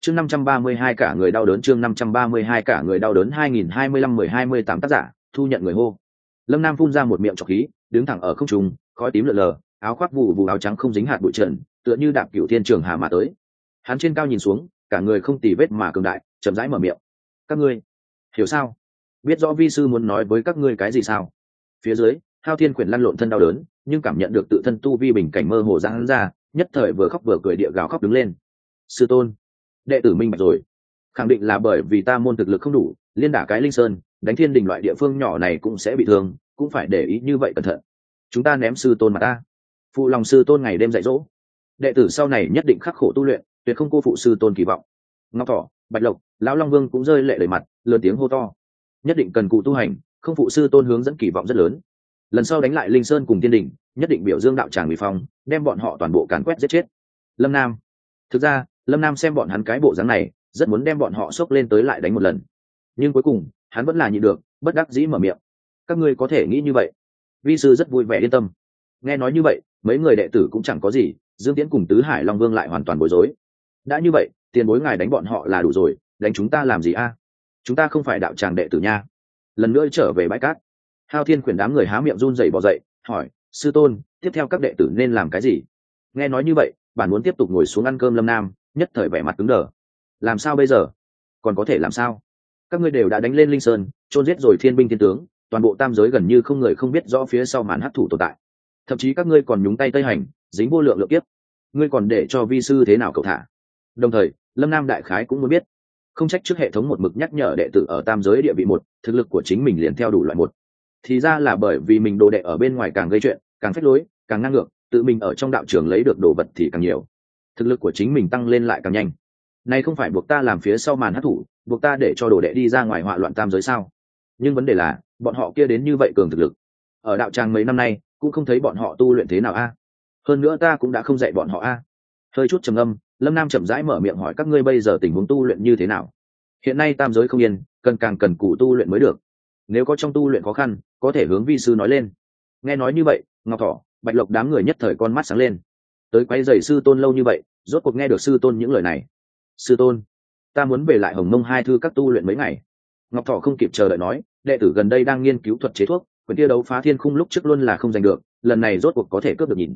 chương 532 cả người đau đớn, chương 532 cả người đau đớn. 2025-10-28 tác giả thu nhận người hô. Lâm Nam phun ra một miệng trọc khí, đứng thẳng ở không trung, khói tím lượn lờ, áo khoác vụ vụ áo trắng không dính hạt bụi trần, tựa như đạp cửu thiên trường hà mà tới. Hắn trên cao nhìn xuống, cả người không tì vết mà cường đại, chậm rãi mở miệng. Các ngươi hiểu sao? Biết rõ vi sư muốn nói với các ngươi cái gì sao? Phía dưới, Hao Thiên Quyển lăn lộn thân đau đớn, nhưng cảm nhận được tự thân tu vi bình cảnh mơ hồ giãn ra, nhất thời vừa khóc vừa cười địa gào khóc đứng lên. Sư tôn, đệ tử minh bạch rồi, khẳng định là bởi vì ta môn thực lực không đủ, liên đả cái Linh Sơn, đánh Thiên Đình loại địa phương nhỏ này cũng sẽ bị thương, cũng phải để ý như vậy cẩn thận. Chúng ta ném sư tôn mà ta, phụ lòng sư tôn ngày đêm dạy dỗ, đệ tử sau này nhất định khắc khổ tu luyện, tuyệt không cô phụ sư tôn kỳ vọng. Ngọc Thỏ, Bạch Lộc, lão Long Vương cũng rơi lệ đầy mặt, lớn tiếng hô to, nhất định cần cụ tu hành, không phụ sư tôn hướng dẫn kỳ vọng rất lớn. Lần sau đánh lại Linh Sơn cùng Thiên Đình, nhất định biểu dương đạo tràng bị phong, đem bọn họ toàn bộ càn quét giết chết. Lâm Nam, thực ra Lâm Nam xem bọn hắn cái bộ dáng này, rất muốn đem bọn họ xốc lên tới lại đánh một lần, nhưng cuối cùng hắn vẫn là nhịn được, bất đắc dĩ mở miệng. Các ngươi có thể nghĩ như vậy, vi sư rất vui vẻ yên tâm. Nghe nói như vậy, mấy người đệ tử cũng chẳng có gì, Dương Tiễn cùng Tứ Hải Long Vương lại hoàn toàn bối rối. Đã như vậy, tiền bối ngài đánh bọn họ là đủ rồi, đánh chúng ta làm gì a? Chúng ta không phải đạo tràng đệ tử nha. Lần nữa trở về bãi cát, Hao Thiên Quyển đám người há miệng run rẩy bò dậy, hỏi, sư tôn, tiếp theo các đệ tử nên làm cái gì? Nghe nói như vậy, bản muốn tiếp tục ngồi xuống ăn cơm Lâm Nam nhất thời vẻ mặt cứng đờ. Làm sao bây giờ? Còn có thể làm sao? Các ngươi đều đã đánh lên Linh Sơn, chôn giết rồi thiên binh thiên tướng, toàn bộ tam giới gần như không người không biết rõ phía sau màn hắc thủ tồn tại. Thậm chí các ngươi còn nhúng tay tây hành, dính vô lượng lượng kiếp. Ngươi còn để cho vi sư thế nào cậu thả? Đồng thời, Lâm Nam đại khái cũng muốn biết, không trách trước hệ thống một mực nhắc nhở đệ tử ở tam giới địa vị một, thực lực của chính mình liền theo đủ loại một. Thì ra là bởi vì mình đồ đệ ở bên ngoài càng gây chuyện, càng phách lối, càng ngang ngược, tự mình ở trong đạo trường lấy được đồ vật thì càng nhiều, thực lực của chính mình tăng lên lại càng nhanh. Này không phải buộc ta làm phía sau màn hắc thủ, buộc ta để cho đồ đệ đi ra ngoài họa loạn tam giới sao? Nhưng vấn đề là, bọn họ kia đến như vậy cường thực lực, ở đạo tràng mấy năm nay cũng không thấy bọn họ tu luyện thế nào a. Hơn nữa ta cũng đã không dạy bọn họ a. Hơi chút trầm âm, Lâm Nam chậm rãi mở miệng hỏi, các ngươi bây giờ tình huống tu luyện như thế nào? Hiện nay tam giới không yên, càng cần cù tu luyện mới được. Nếu có trong tu luyện khó khăn, có thể hướng vi sư nói lên. Nghe nói như vậy, Ngọc Thỏ, Bạch Lộc đám người nhất thời con mắt sáng lên. Tới quấy rầy sư tôn lâu như vậy, rốt cuộc nghe được sư tôn những lời này. Sư tôn, ta muốn về lại Hồng Mông hai thư các tu luyện mấy ngày. Ngọc Thỏ không kịp chờ đợi nói, đệ tử gần đây đang nghiên cứu thuật chế thuốc, quyển kia đấu phá thiên khung lúc trước luôn là không giành được, lần này rốt cuộc có thể cướp được nhìn.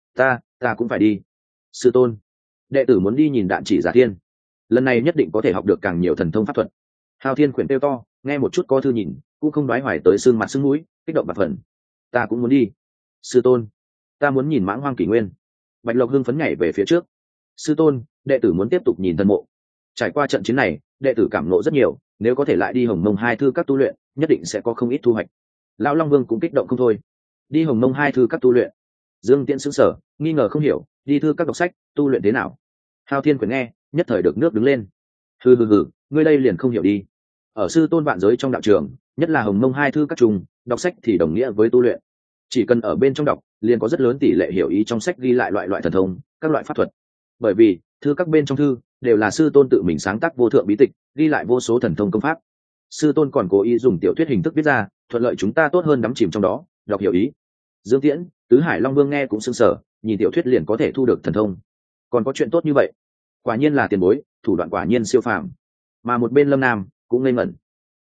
Ta cũng phải đi. Sư tôn, đệ tử muốn đi nhìn Đạn Chỉ Giả Thiên, lần này nhất định có thể học được càng nhiều thần thông pháp thuật. Hao Thiên Quyển kêu to, nghe một chút có thư nhìn, cũng không đoái hoài tới xương mặt xương mũi, kích động bạc phần. Ta cũng muốn đi. Sư tôn, ta muốn nhìn Mãng Hoang Kỷ Nguyên. Bạch Lộc hưng phấn nhảy về phía trước. Sư tôn, đệ tử muốn tiếp tục nhìn thần mộ. Trải qua trận chiến này, đệ tử cảm ngộ rất nhiều, nếu có thể lại đi Hồng Mông hai thư các tu luyện, nhất định sẽ có không ít thu hoạch. Lão Long Vương cũng kích động không thôi. Đi Hồng Mông hai thư các tu luyện? Dương Tiễn sững sờ, nghi ngờ không hiểu, đi thư các đọc sách, tu luyện thế nào? Hao Thiên Quyển nghe, nhất thời được nước đứng lên. Hừ, ngươi đây liền không hiểu đi. Ở sư tôn vạn giới trong đạo trường, nhất là Hồng Mông hai thư các trùng, đọc sách thì đồng nghĩa với tu luyện. Chỉ cần ở bên trong đọc, liền có rất lớn tỷ lệ hiểu ý trong sách ghi lại loại thần thông, các loại pháp thuật. Bởi vì thư các bên trong thư đều là sư tôn tự mình sáng tác vô thượng bí tịch, ghi lại vô số thần thông công pháp. Sư tôn còn cố ý dùng tiểu thuyết hình thức viết ra, thuận lợi chúng ta tốt hơn đắm chìm trong đó, đọc hiểu ý. Dương Tiễn, Tứ Hải Long Vương nghe cũng sững sờ, nhìn tiểu thuyết liền có thể thu được thần thông, còn có chuyện tốt như vậy, quả nhiên là tiền bối, thủ đoạn quả nhiên siêu phàm. Mà một bên Lâm Nam cũng ngây ngẩn.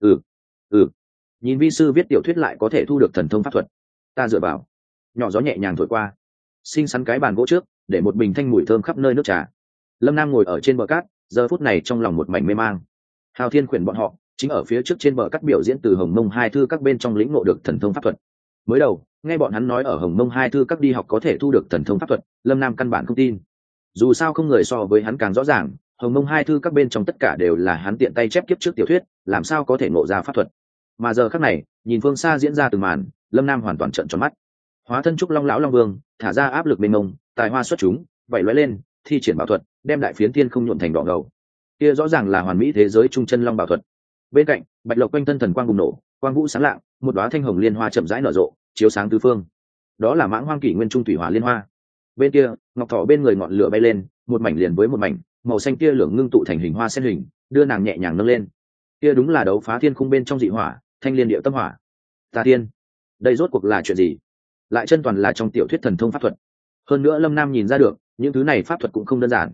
Nhìn vi sư viết tiểu thuyết lại có thể thu được thần thông pháp thuật, ta dựa vào. Nhỏ gió nhẹ nhàng thổi qua, xinh xắn cái bàn gỗ trước, để một bình thanh mùi thơm khắp nơi nước trà. Lâm Nam ngồi ở trên bờ cát, giờ phút này trong lòng một mảnh mê mang. Hao Thiên Quyển bọn họ chính ở phía trước trên bờ cát biểu diễn từ Hồng Mông hai thư các bên trong lĩnh ngộ được thần thông pháp thuật. Mới đầu nghe bọn hắn nói ở Hồng Mông hai thư các đi học có thể thu được thần thông pháp thuật, Lâm Nam căn bản không tin. Dù sao không người so với hắn càng rõ ràng, Hồng Mông hai thư các bên trong tất cả đều là hắn tiện tay chép kiếp trước tiểu thuyết, làm sao có thể ngộ ra pháp thuật. Mà giờ khắc này, nhìn phương xa diễn ra từng màn, Lâm Nam hoàn toàn trợn tròn mắt. Hóa thân trúc long lão long vương, thả ra áp lực mênh mông, tài hoa xuất chúng, vậy lóe lên, thi triển bảo thuật, đem đại phiến thiên không nhuộn thành đỏ ngầu. Kia rõ ràng là hoàn mỹ thế giới trung chân long bảo thuật. Bên cạnh, Bạch Lộc quanh thân thần quang bùng nổ, quang vũ sáng lạng, một đóa thanh hồng liên hoa chậm rãi nở rộ, chiếu sáng tứ phương. Đó là Mãng Hoang Kỷ Nguyên trung thủy hỏa liên hoa. Bên kia, Ngọc Thỏ bên người ngọn lửa bay lên, một mảnh liền với một mảnh, màu xanh kia lửa ngưng tụ thành hình hoa sen hình, đưa nàng nhẹ nhàng nâng lên. Kia đúng là đấu phá thiên khung bên trong dị hỏa, thanh liên điệu tâm hỏa. Ta tiên, đây rốt cuộc là chuyện gì? Lại chân toàn là trong tiểu thuyết thần thông pháp thuật. Hơn nữa Lâm Nam nhìn ra được, những thứ này pháp thuật cũng không đơn giản.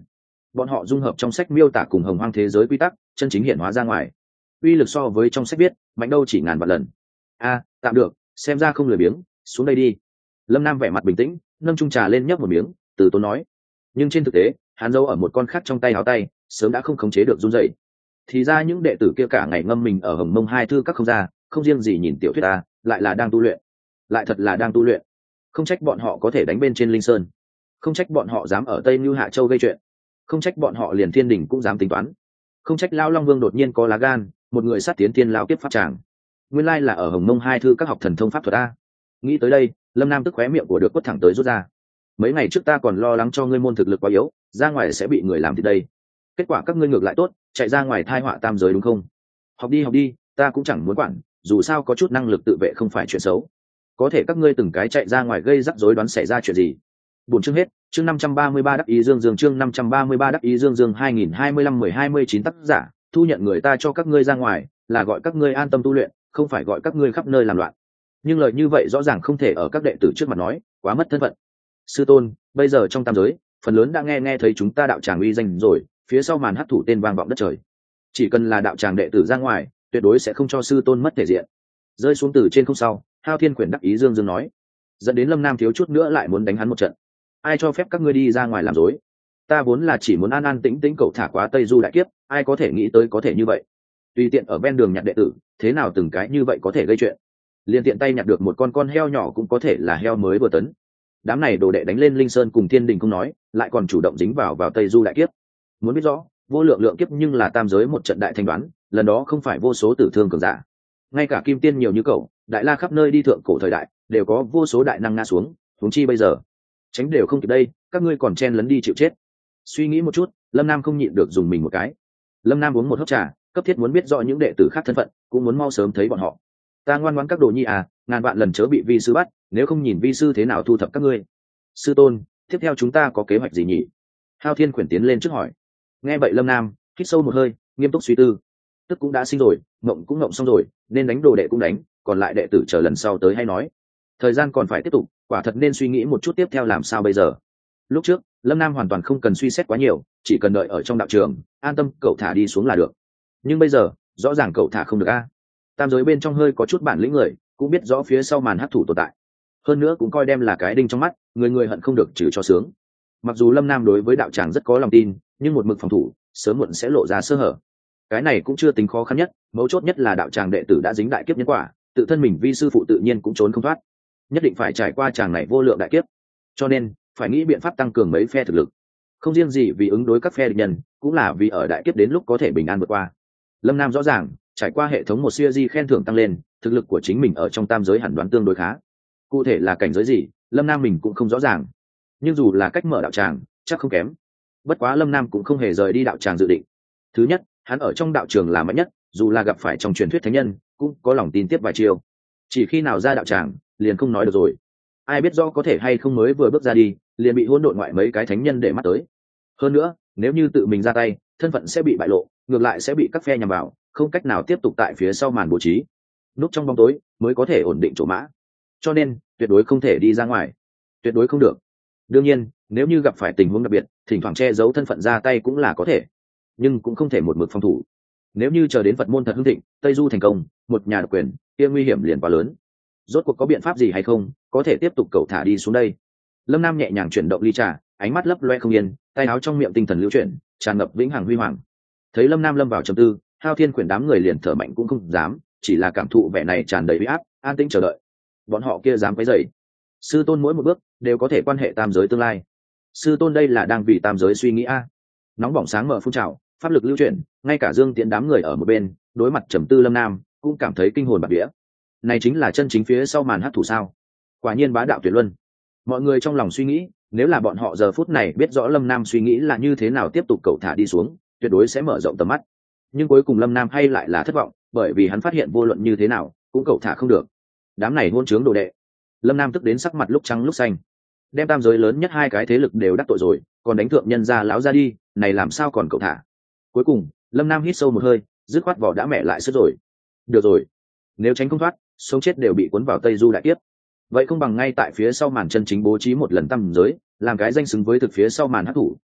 bọn họ dung hợp trong sách miêu tả cùng hồng hoang thế giới quy tắc, chân chính hiện hóa ra ngoài. Uy lực so với trong sách viết mạnh đâu chỉ ngàn vạn lần. Tạm được, xem ra không lười biếng, xuống đây đi. Lâm Nam vẻ mặt bình tĩnh, nâng chung trà lên nhấp một miếng, từ tốn nói. Nhưng trên thực tế, hắn giấu ở một con khác trong tay áo tay, sớm đã không khống chế được run rẩy. Thì ra những đệ tử kia cả ngày ngâm mình ở Hồng Mông hai thư các không ra, không riêng gì nhìn tiểu thuyết ta, lại là đang tu luyện. Lại thật là đang tu luyện. Không trách bọn họ có thể đánh bên trên Linh Sơn, không trách bọn họ dám ở Tây Nưu Hạ Châu gây chuyện, không trách bọn họ liền thiên đình cũng dám tính toán, không trách Lão Long Vương đột nhiên có lá gan, một người sát tiến tiên lao kiếp pháp tràng. Nguyên lai là ở Hồng Mông hai thư các học thần thông pháp thuật a. Nghĩ tới đây, Lâm Nam tức khóe miệng của được quất thẳng tới rút ra. Mấy ngày trước ta còn lo lắng cho ngươi môn thực lực quá yếu, ra ngoài sẽ bị người làm thì đây. Kết quả các ngươi ngược lại tốt, chạy ra ngoài thai họa tam giới đúng không? Học đi, ta cũng chẳng muốn quản, dù sao có chút năng lực tự vệ không phải chuyện xấu. Có thể các ngươi từng cái chạy ra ngoài gây rắc rối đoán xảy ra chuyện gì? Buồn chương hết, chương 533 đắc ý dương dương chương 533 đắc ý dương dương 2025-10-29 tác giả, thu nhận người ta cho các ngươi ra ngoài, là gọi các ngươi an tâm tu luyện, không phải gọi các ngươi khắp nơi làm loạn. Nhưng lời như vậy rõ ràng không thể ở các đệ tử trước mặt nói, quá mất thân phận. Sư tôn, bây giờ trong tam giới, phần lớn đã nghe thấy chúng ta đạo tràng uy danh rồi, phía sau màn hắc thủ tên vang vọng đất trời. Chỉ cần là đạo tràng đệ tử ra ngoài, tuyệt đối sẽ không cho sư tôn mất thể diện. Rơi xuống từ trên không sau, Hao Thiên Quyển đắc ý dương dương nói, dẫn đến Lâm Nam thiếu chút nữa lại muốn đánh hắn một trận. Ai cho phép các ngươi đi ra ngoài làm rối? Ta vốn là chỉ muốn an an tĩnh tĩnh cậu thả quá Tây Du đại kiếp, ai có thể nghĩ tới có thể như vậy? Tùy tiện ở ven đường nhặt đệ tử, thế nào từng cái như vậy có thể gây chuyện? Liên tiện tay nhặt được một con heo nhỏ cũng có thể là heo mới vừa tấn. Đám này đồ đệ đánh lên Linh Sơn cùng Thiên Đình không nói, lại còn chủ động dính vào Tây Du đại kiếp. Muốn biết rõ, vô lượng lượng kiếp nhưng là tam giới một trận đại thanh đoán, lần đó không phải vô số tử thương cường giả. Ngay cả kim tiên nhiều như cậu, đại la khắp nơi đi thượng cổ thời đại, đều có vô số đại năng ngã xuống, huống chi bây giờ tránh đều không kịp đây, các ngươi còn chen lấn đi chịu chết. Suy nghĩ một chút, Lâm Nam không nhịn được dùng mình một cái. Lâm Nam uống một hớp trà, cấp thiết muốn biết rõ những đệ tử khác thân phận, cũng muốn mau sớm thấy bọn họ. Ta ngoan ngoãn các đồ nhi à, ngàn vạn lần chớ bị vi sư bắt, nếu không nhìn vi sư thế nào thu thập các ngươi. Sư tôn, tiếp theo chúng ta có kế hoạch gì nhỉ? Hao Thiên Quyển tiến lên trước hỏi. Nghe vậy Lâm Nam hít sâu một hơi, nghiêm túc suy tư. Tức cũng đã sinh rồi, mộng cũng mộng xong rồi, nên đánh đồ đệ cũng đánh, còn lại đệ tử chờ lần sau tới hay nói. Thời gian còn phải tiếp tục, quả thật nên suy nghĩ một chút tiếp theo làm sao bây giờ. Lúc trước Lâm Nam hoàn toàn không cần suy xét quá nhiều, chỉ cần đợi ở trong đạo trường, an tâm cậu thả đi xuống là được. Nhưng bây giờ rõ ràng cậu thả không được a. Tam giới bên trong hơi có chút bản lĩnh người, cũng biết rõ phía sau màn hắc thủ tồn tại, hơn nữa cũng coi đem là cái đinh trong mắt, người người hận không được trừ cho sướng. Mặc dù Lâm Nam đối với đạo tràng rất có lòng tin, nhưng một mực phòng thủ sớm muộn sẽ lộ ra sơ hở. Cái này cũng chưa tính khó khăn nhất, mấu chốt nhất là đạo tràng đệ tử đã dính đại kiếp nhân quả, tự thân mình vi sư phụ tự nhiên cũng trốn không thoát, nhất định phải trải qua tràng này vô lượng đại kiếp. Cho nên phải nghĩ biện pháp tăng cường mấy phe thực lực, không riêng gì vì ứng đối các phe địch nhân, cũng là vì ở đại kiếp đến lúc có thể bình an vượt qua. Lâm Nam rõ ràng trải qua hệ thống một series khen thưởng tăng lên, thực lực của chính mình ở trong tam giới hẳn đoán tương đối khá. Cụ thể là cảnh giới gì, Lâm Nam mình cũng không rõ ràng, nhưng dù là cách mở đạo tràng chắc không kém. Bất quá Lâm Nam cũng không hề rời đi đạo tràng dự định. Thứ nhất, hắn ở trong đạo trường là mạnh nhất, dù là gặp phải trong truyền thuyết thánh nhân cũng có lòng tin tiếp vài chiêu. Chỉ khi nào ra đạo tràng liền không nói được rồi, ai biết rõ có thể hay không mới vừa bước ra đi liền bị hỗn độn ngoại mấy cái thánh nhân để mắt tới. Hơn nữa nếu như tự mình ra tay, thân phận sẽ bị bại lộ, ngược lại sẽ bị các phe nhằm vào, không cách nào tiếp tục tại phía sau màn bố trí, núp trong bóng tối mới có thể ổn định chỗ mã. Cho nên tuyệt đối không thể đi ra ngoài, tuyệt đối không được. Đương nhiên nếu như gặp phải tình huống đặc biệt, thỉnh thoảng che giấu thân phận ra tay cũng là có thể, nhưng cũng không thể một mực phòng thủ. Nếu như chờ đến Phật môn thật hưng thịnh, Tây Du thành công, một nhà độc quyền, kia nguy hiểm liền quá lớn. Rốt cuộc có biện pháp gì hay không, có thể tiếp tục cậu thả đi xuống đây? Lâm Nam nhẹ nhàng chuyển động ly trà, ánh mắt lấp loe không yên, tay áo trong miệng tinh thần lưu chuyển, tràn ngập vĩnh hằng huy hoàng. Thấy Lâm Nam lâm vào trầm tư, Hao Thiên Quyển đám người liền thở mạnh cũng không dám, chỉ là cảm thụ vẻ này tràn đầy uy áp, an tĩnh chờ đợi. Bọn họ kia dám quấy rầy? Sư tôn mỗi một bước đều có thể quan hệ tam giới tương lai. Sư tôn đây là đang vì tam giới suy nghĩ a. Nóng bỏng sáng mở phun trào, pháp lực lưu chuyển, ngay cả Dương Tiễn đám người ở một bên đối mặt trầm tư Lâm Nam cũng cảm thấy kinh hồn bạt vía. Này chính là chân chính phía sau màn hắc thủ sao? Quả nhiên bá đạo tuyệt luân. Mọi người trong lòng suy nghĩ, nếu là bọn họ giờ phút này biết rõ Lâm Nam suy nghĩ là như thế nào tiếp tục cậu thả đi xuống, tuyệt đối sẽ mở rộng tầm mắt. Nhưng cuối cùng Lâm Nam hay lại là thất vọng, bởi vì hắn phát hiện vô luận như thế nào cũng cậu thả không được. Đám này hôn trướng đồ đệ. Lâm Nam tức đến sắc mặt lúc trắng lúc xanh. Đem tam giới lớn nhất hai cái thế lực đều đắc tội rồi, còn đánh thượng nhân gia lão ra đi, này làm sao còn cậu thả? Cuối cùng Lâm Nam hít sâu một hơi, dứt khoát vỏ đã mẹ lại sức rồi. Được rồi, nếu tránh không thoát, sống chết đều bị cuốn vào Tây Du đại kiếp, vậy không bằng ngay tại phía sau màn chân chính bố trí một lần tam giới, làm cái danh xứng với thực phía sau màn hắc thủ,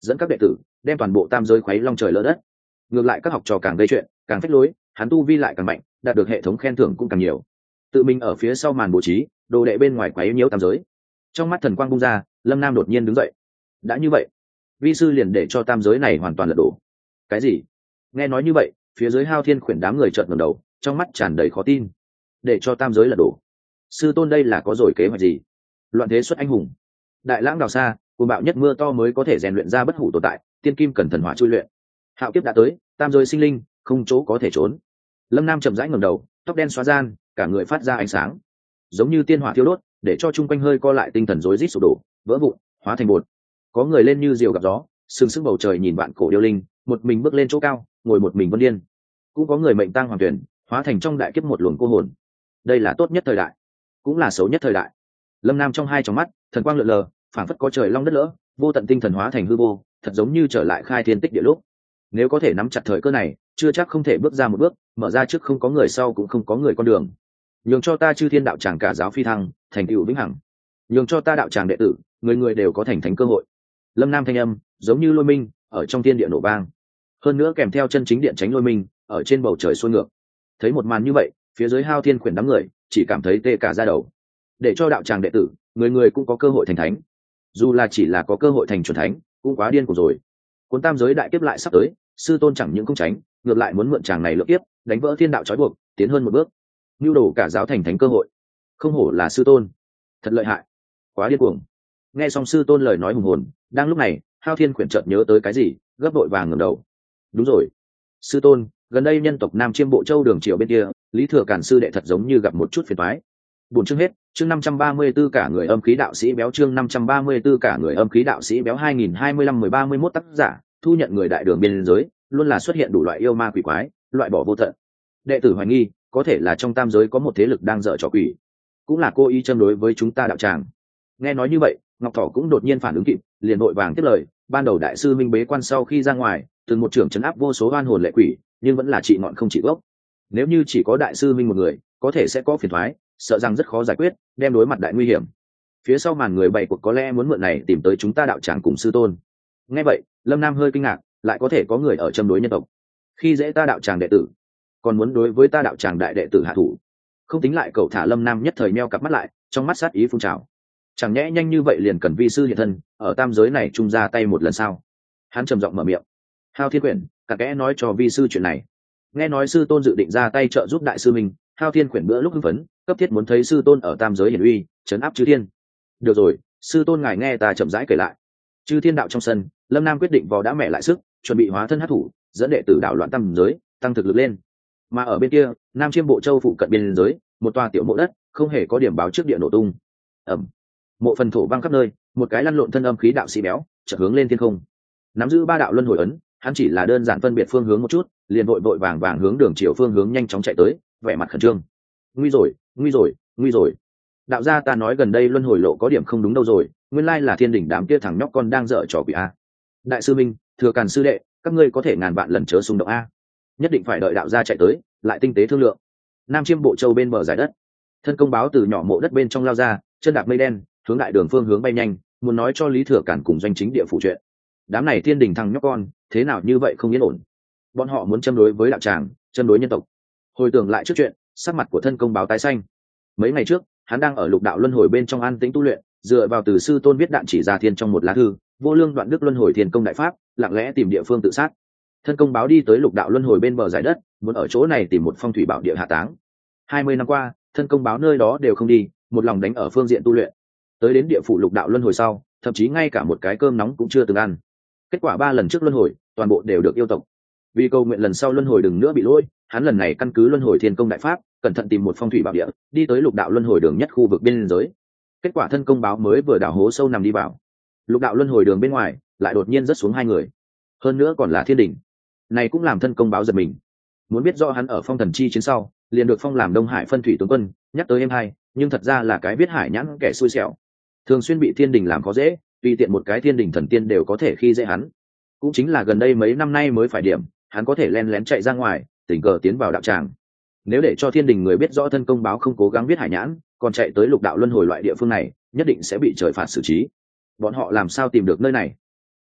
dẫn các đệ tử đem toàn bộ tam giới khuấy long trời lỡ đất. Ngược lại các học trò càng gây chuyện càng phách lối, hắn tu vi lại càng mạnh, đạt được hệ thống khen thưởng cũng càng nhiều. Tự mình ở phía sau màn bố trí, đồ đệ bên ngoài quấy nhiễu tam giới. Trong mắt thần quang bung ra, Lâm Nam đột nhiên đứng dậy. Đã như vậy, vi sư liền để cho tam giới này hoàn toàn lật đổ. Cái gì? Nghe nói như vậy, phía dưới Hao Thiên khuyển đám người trợn ngẩng đầu, trong mắt tràn đầy khó tin. Để cho tam giới lật đổ? Sư tôn đây là có rồi kế hoạch gì? Loạn thế xuất anh hùng, đại lãng đào xa, cuồng bạo nhất mưa to mới có thể rèn luyện ra bất hủ tồn tại, tiên kim cần thần hỏa chui luyện. Hạo kiếp đã tới, tam giới sinh linh không chỗ có thể trốn. Lâm Nam chậm rãi ngẩng đầu, tóc đen xóa gian, cả người phát ra ánh sáng, giống như tiên hỏa thiêu đốt, để cho chung quanh hơi co lại, tinh thần rối rít sụp đổ, vỡ vụn, hóa thành bột. Có người lên như diều gặp gió, sừng sững bầu trời nhìn vạn cổ điêu linh, một mình bước lên chỗ cao, ngồi một mình vân điên. Cũng có người mệnh tang hoàng tuyển, hóa thành trong đại kiếp một luồng cô hồn. Đây là tốt nhất thời đại, cũng là xấu nhất thời đại. Lâm Nam trong hai tròng mắt, thần quang lượn lờ, phảng phất có trời long đất lỡ, vô tận tinh thần hóa thành hư vô, thật giống như trở lại khai thiên tích địa lúc. Nếu có thể nắm chặt thời cơ này, chưa chắc không thể bước ra một bước, mở ra trước không có người sau cũng không có người con đường. Nhường cho ta Chư Thiên đạo tràng cả giáo phi thăng, thành tựu vĩnh hằng. Nhường cho ta đạo tràng đệ tử, người người đều có thành thánh cơ hội. Lâm Nam thanh âm giống như lôi minh ở trong thiên địa nổ vang, hơn nữa kèm theo chân chính điện tránh lôi minh ở trên bầu trời xuôi ngược. Thấy một màn như vậy, phía dưới Hao Thiên khuyển đám người chỉ cảm thấy tê cả da đầu. Để cho đạo tràng đệ tử, người người cũng có cơ hội thành thánh, dù là chỉ là có cơ hội thành chuẩn thánh, cũng quá điên cuồng rồi. Cuốn tam giới đại kiếp lại sắp tới, sư tôn chẳng những không tránh, ngược lại muốn mượn tràng này lượng kiếp, đánh vỡ thiên đạo trói buộc, tiến hơn một bước, nưu đồ cả giáo thành thánh cơ hội. Không hổ là sư tôn, thật lợi hại, quá điên cuồng. Nghe xong sư tôn lời nói hùng hồn, đang lúc này Hao Thiên khuyển chợt nhớ tới cái gì, gấp đội vàng ngẩng đầu. Đúng rồi, sư tôn, gần đây nhân tộc Nam Chiêm Bộ Châu Đường Triều bên kia, Lý Thừa Càn sư đệ thật giống như gặp một chút phiền toái. Buồn chương hết, chương 534 cả người âm khí đạo sĩ béo, chương 534 cả người âm khí đạo sĩ béo 2025-10-31 tác giả, thu nhận người đại đường biên giới, luôn là xuất hiện đủ loại yêu ma quỷ quái, loại bỏ vô tận. Đệ tử hoài nghi, có thể là trong tam giới có một thế lực đang dở trò quỷ, cũng là cố ý châm đối với chúng ta đạo tràng. Nghe nói như vậy, Ngọc Thỏ cũng đột nhiên phản ứng kịp, liền vội vàng tiếp lời, ban đầu đại sư Minh bế quan sau khi ra ngoài, từng một trưởng trấn áp vô số oan hồn lệ quỷ, nhưng vẫn là trị ngọn không trị gốc. Nếu như chỉ có đại sư Minh một người, có thể sẽ có phiền toái, sợ rằng rất khó giải quyết, đem đối mặt đại nguy hiểm. Phía sau màn người bày cuộc có lẽ muốn mượn này tìm tới chúng ta đạo tràng cùng sư tôn. Nghe vậy, Lâm Nam hơi kinh ngạc, lại có thể có người ở châm đối nhân tộc, khi dễ ta đạo tràng đệ tử, còn muốn đối với ta đạo tràng đại đệ tử hạ thủ. Không tính lại cậu thả Lâm Nam nhất thời meo cặp mắt lại, trong mắt sát ý phun trào. Chẳng nhẽ nhanh như vậy liền cần vi sư hiện thân, ở tam giới này chung ra tay một lần sao? Hắn trầm giọng mở miệng. Hao Thiên Quyển, cặn kẽ nói cho vi sư chuyện này. Nghe nói sư tôn dự định ra tay trợ giúp đại sư mình, Hao Thiên Quyển bữa lúc hưng phấn, cấp thiết muốn thấy sư tôn ở tam giới hiển uy, trấn áp chư thiên. Được rồi, sư tôn ngài nghe ta chậm rãi kể lại. Chư thiên đạo trong sân, Lâm Nam quyết định vò đã mẹ lại sức, chuẩn bị hóa thân hắc thủ, dẫn đệ tử đạo loạn tam giới, tăng thực lực lên. Mà ở bên kia, Nam Chiêm Bộ Châu phụ cận biên giới, một tòa tiểu mộ đất, không hề có điểm báo trước địa nổ tung. Ầm. Mộ phần thổ văng khắp nơi, một cái lăn lộn thân âm khí đạo sĩ béo chợt hướng lên thiên không, nắm giữ ba đạo luân hồi ấn. Hắn chỉ là đơn giản phân biệt phương hướng một chút, liền vội vội vàng vàng hướng đường chiều phương hướng nhanh chóng chạy tới, vẻ mặt khẩn trương. Nguy rồi, nguy rồi, nguy rồi! Đạo gia ta nói gần đây luân hồi lộ có điểm không đúng đâu rồi, nguyên lai là thiên đỉnh đám kia thằng nhóc con đang dở trò quỷ a. Đại sư Minh, Thừa Càn sư đệ, các ngươi có thể ngàn vạn lần chớ xung động a, nhất định phải đợi đạo gia chạy tới, lại tinh tế thương lượng. Nam Chiêm Bộ Châu bên bờ giải đất, thân công báo từ nhỏ mộ đất bên trong lao ra, chân đạp mây đen, hướng đại đường phương hướng bay nhanh, muốn nói cho Lý Thừa Càn cùng doanh chính địa phủ chuyện. Đám này thiên đình thằng nhóc con, thế nào như vậy không yên ổn? Bọn họ muốn châm đối với đạo tràng, châm đối nhân tộc. Hồi tưởng lại trước chuyện, sắc mặt của thân công báo tái xanh. Mấy ngày trước, hắn đang ở lục đạo luân hồi bên trong an tĩnh tu luyện, dựa vào từ sư tôn viết đạn chỉ ra thiên trong một lá thư, vô lương đoạn đức luân hồi thiên công đại pháp, lặng lẽ tìm địa phương tự sát. Thân công báo đi tới lục đạo luân hồi bên bờ giải đất, muốn ở chỗ này tìm một phong thủy bảo địa hạ táng. 20 năm qua, thân công báo nơi đó đều không đi, một lòng đánh ở phương diện tu luyện. Tới đến địa phủ lục đạo luân hồi sau, thậm chí ngay cả một cái cơm nóng cũng chưa từng ăn. Kết quả 3 lần trước luân hồi, toàn bộ đều được yêu tộc. Vì cầu nguyện lần sau luân hồi đừng nữa bị lỗi, hắn lần này căn cứ luân hồi thiên công đại pháp, cẩn thận tìm một phong thủy bảo địa, đi tới lục đạo luân hồi đường nhất khu vực biên giới. Kết quả thân công báo mới vừa đào hố sâu nằm đi vào, lục đạo luân hồi đường bên ngoài lại đột nhiên rớt xuống 2 người, hơn nữa còn là thiên đình. Này cũng làm thân công báo giật mình. Muốn biết rõ hắn ở phong thần chi chiến sau, liền được phong làm Đông Hải phân thủy tướng quân, nhắc tới em hai, nhưng thật ra là cái biết hải nhãn kẻ xui xẻo, thường xuyên bị thiên đình làm khó dễ, tùy tiện một cái thiên đình thần tiên đều có thể khi dễ hắn. Cũng chính là gần đây mấy năm nay mới phải điểm, hắn có thể len lén chạy ra ngoài, tình cờ tiến vào đạo tràng. Nếu để cho thiên đình người biết rõ thân công báo không cố gắng biết hải nhãn, còn chạy tới lục đạo luân hồi loại địa phương này, nhất định sẽ bị trời phạt xử trí. Bọn họ làm sao tìm được nơi này?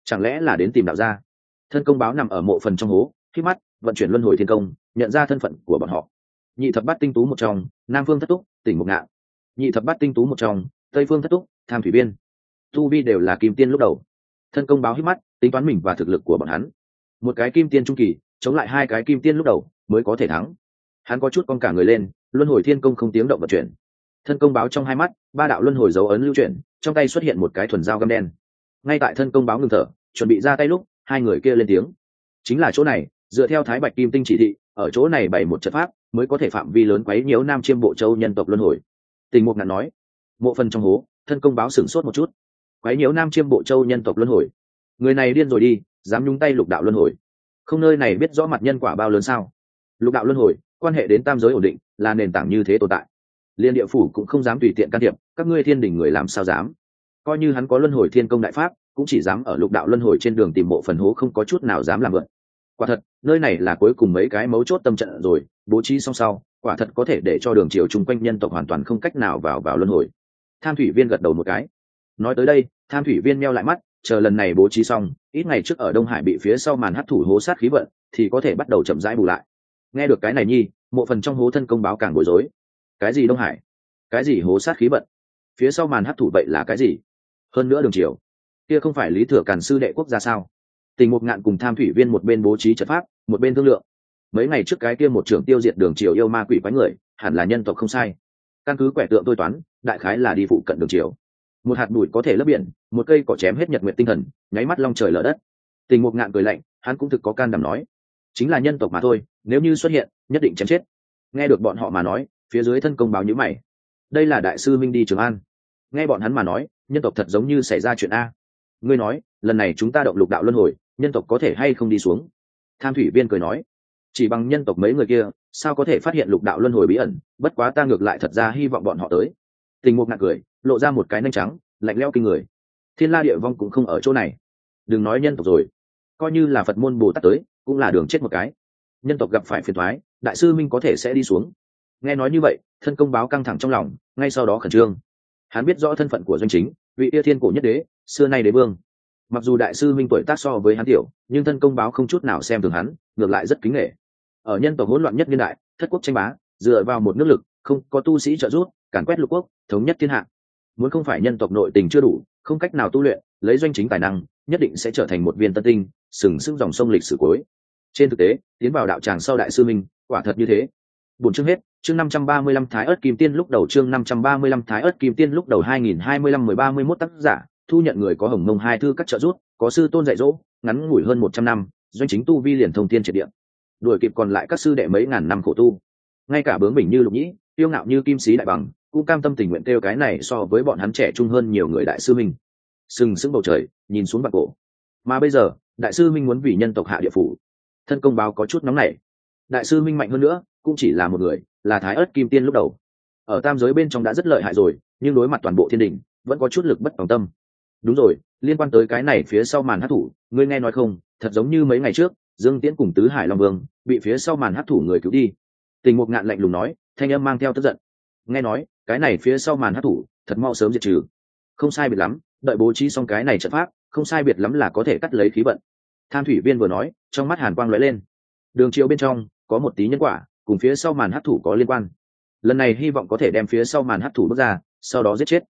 chẳng lẽ là đến tìm đạo gia? Thân công báo nằm ở mộ phần trong hố, khi mắt vận chuyển luân hồi thiên công, nhận ra thân phận của bọn họ. Nhị thập bát tinh tú một trong, Nam Phương Thất Túc, Tỉnh Mục Ngạn. Nhị thập bát tinh tú một trong, Tây Phương Thất Túc, Tham Thủy Biên. Tu vi đều là kim tiên lúc đầu. Thân công báo hít mắt tính toán mình và thực lực của bọn hắn. Một cái kim tiên trung kỳ chống lại hai cái kim tiên lúc đầu mới có thể thắng. Hắn có chút cong cả người lên, luân hồi thiên công không tiếng động vận chuyển. Thân công báo trong hai mắt ba đạo luân hồi dấu ấn lưu chuyển, trong tay xuất hiện một cái thuần dao găm đen. Ngay tại thân công báo ngừng thở chuẩn bị ra tay lúc, hai người kia lên tiếng. Chính là chỗ này, dựa theo Thái Bạch Kim Tinh chỉ thị, ở chỗ này bày một trận pháp mới có thể phạm vi lớn quấy nhiễu Nam Chiêm Bộ Châu nhân tộc luân hồi. Tình Mục Ngạn nói. Mộ phần trong hố, thân công báo sửng sốt một chút. Quấy nhiễu Nam Chiêm Bộ Châu nhân tộc luân hồi, người này điên rồi đi, dám nhúng tay lục đạo luân hồi. Không nơi này biết rõ mặt nhân quả bao lớn sao? Lục đạo luân hồi quan hệ đến tam giới ổn định, là nền tảng như thế tồn tại. Liên địa phủ cũng không dám tùy tiện can thiệp, các ngươi thiên đình người làm sao dám? Coi như hắn có luân hồi thiên công đại pháp, cũng chỉ dám ở lục đạo luân hồi trên đường tìm mộ phần hố, không có chút nào dám làm vượt. Quả thật, nơi này là cuối cùng mấy cái mấu chốt tâm trận rồi, bố trí xong sau, quả thật có thể để cho đường triều chung quanh nhân tộc hoàn toàn không cách nào vào luân hồi. Tham Thủy Viên gật đầu một cái. Nói tới đây, Tham Thủy Viên meo lại mắt, chờ lần này bố trí xong, ít ngày trước ở Đông Hải bị phía sau màn hắc thủ hố sát khí vận, thì có thể bắt đầu chậm rãi bù lại. Nghe được cái này nhi, mộ phần trong hố thân công báo càng bối rối. Cái gì Đông Hải? Cái gì hố sát khí vận? Phía sau màn hắc thủ vậy là cái gì? Hơn nữa đường triều, kia không phải Lý Thừa Càn sư đệ quốc gia sao? Tình Mục Ngạn cùng Tham Thủy Viên một bên bố trí trận pháp, một bên thương lượng. Mấy ngày trước cái kia một trưởng tiêu diệt đường triều yêu ma quỷ quái người, hẳn là nhân tộc không sai. Căn cứ quẻ tượng tôi toán, đại khái là đi phụ cận đường triều. Một hạt bụi có thể lấp biển, một cây cỏ chém hết nhật nguyện tinh thần, nháy mắt long trời lở đất. Tình Mục Ngạn cười lạnh, hắn cũng thực có can đảm nói, chính là nhân tộc mà thôi, nếu như xuất hiện, nhất định chém chết. Nghe được bọn họ mà nói, phía dưới thân công báo nhíu mày. Đây là đại sư Minh đi Trường An. Nghe bọn hắn mà nói, nhân tộc thật giống như xảy ra chuyện a. Ngươi nói, lần này chúng ta động lục đạo luân hồi, nhân tộc có thể hay không đi xuống? Tham Thủy Viên cười nói, chỉ bằng nhân tộc mấy người kia, sao có thể phát hiện lục đạo luân hồi bí ẩn? Bất quá ta ngược lại thật ra hy vọng bọn họ tới. Tình Mục Ngạn cười, lộ ra một cái nanh trắng, lạnh lẽo kinh người. Thiên La Địa Vong cũng không ở chỗ này. Đừng nói nhân tộc rồi, coi như là Phật môn Bồ Tát tới, cũng là đường chết một cái. Nhân tộc gặp phải phiền toái, đại sư Minh có thể sẽ đi xuống. Nghe nói như vậy, thân công báo căng thẳng trong lòng, ngay sau đó khẩn trương. Hắn biết rõ thân phận của Doanh Chính, vị yêu thiên cổ nhất đế, xưa nay đế vương. Mặc dù đại sư Minh tuổi tác so với hắn tiểu, nhưng thân công báo không chút nào xem thường hắn, ngược lại rất kính nể. Ở nhân tộc hỗn loạn nhất niên đại, thất quốc tranh bá, dựa vào một nước lực, không có tu sĩ trợ giúp, càn quét lục quốc, thống nhất thiên hạ. Muốn không phải nhân tộc nội tình chưa đủ, không cách nào tu luyện, lấy Doanh Chính tài năng, nhất định sẽ trở thành một viên tân tinh, sừng sững dòng sông lịch sử cuối. Trên thực tế, tiến vào đạo tràng sau đại sư Minh, quả thật như thế. Buổi chương hết, chương 535 Thái Ức Kim Tiên lúc đầu, chương 535 Thái Ức Kim Tiên lúc đầu 2025 1031 tác giả, thu nhận người có Hồng Mông hai thư các trợ giúp, có sư tôn dạy dỗ, ngắn ngủi hơn 100 năm, Doanh Chính tu vi liền thông thiên triệt địa. Đuổi kịp còn lại các sư đệ mấy ngàn năm khổ tu. Ngay cả bướng bỉnh như Lục Nhĩ, tiêu ngạo như Kim Sĩ Đại Bằng, cũng cam tâm tình nguyện kêu cái này so với bọn hắn trẻ trung hơn nhiều người đại sư Minh. Sừng sững bầu trời, nhìn xuống bạc cổ. Mà bây giờ, đại sư Minh muốn vì nhân tộc hạ địa phủ. Thân công báo có chút nóng nảy. Đại sư Minh mạnh hơn nữa, cũng chỉ là một người, là Thái Ức Kim Tiên lúc đầu. Ở tam giới bên trong đã rất lợi hại rồi, nhưng đối mặt toàn bộ thiên đình, vẫn có chút lực bất tòng tâm. Đúng rồi, liên quan tới cái này phía sau màn hắc thủ, ngươi nghe nói không, thật giống như mấy ngày trước, Dương Tiễn cùng Tứ Hải Long Vương bị phía sau màn hắc thủ người cứu đi. Tình Mục Ngạn lạnh lùng nói, thanh âm mang theo tức giận. Nghe nói, cái này phía sau màn hắc thủ, thật mau sớm diệt trừ. Không sai biệt lắm, đợi bố trí xong cái này trận pháp, không sai biệt lắm là có thể cắt lấy khí vận. Tham Thủy Viên vừa nói, trong mắt hàn quang lóe lên. Đường chiều bên trong có một tí nhân quả, cùng phía sau màn hắc thủ có liên quan. Lần này hy vọng có thể đem phía sau màn hắc thủ bước ra, sau đó giết chết.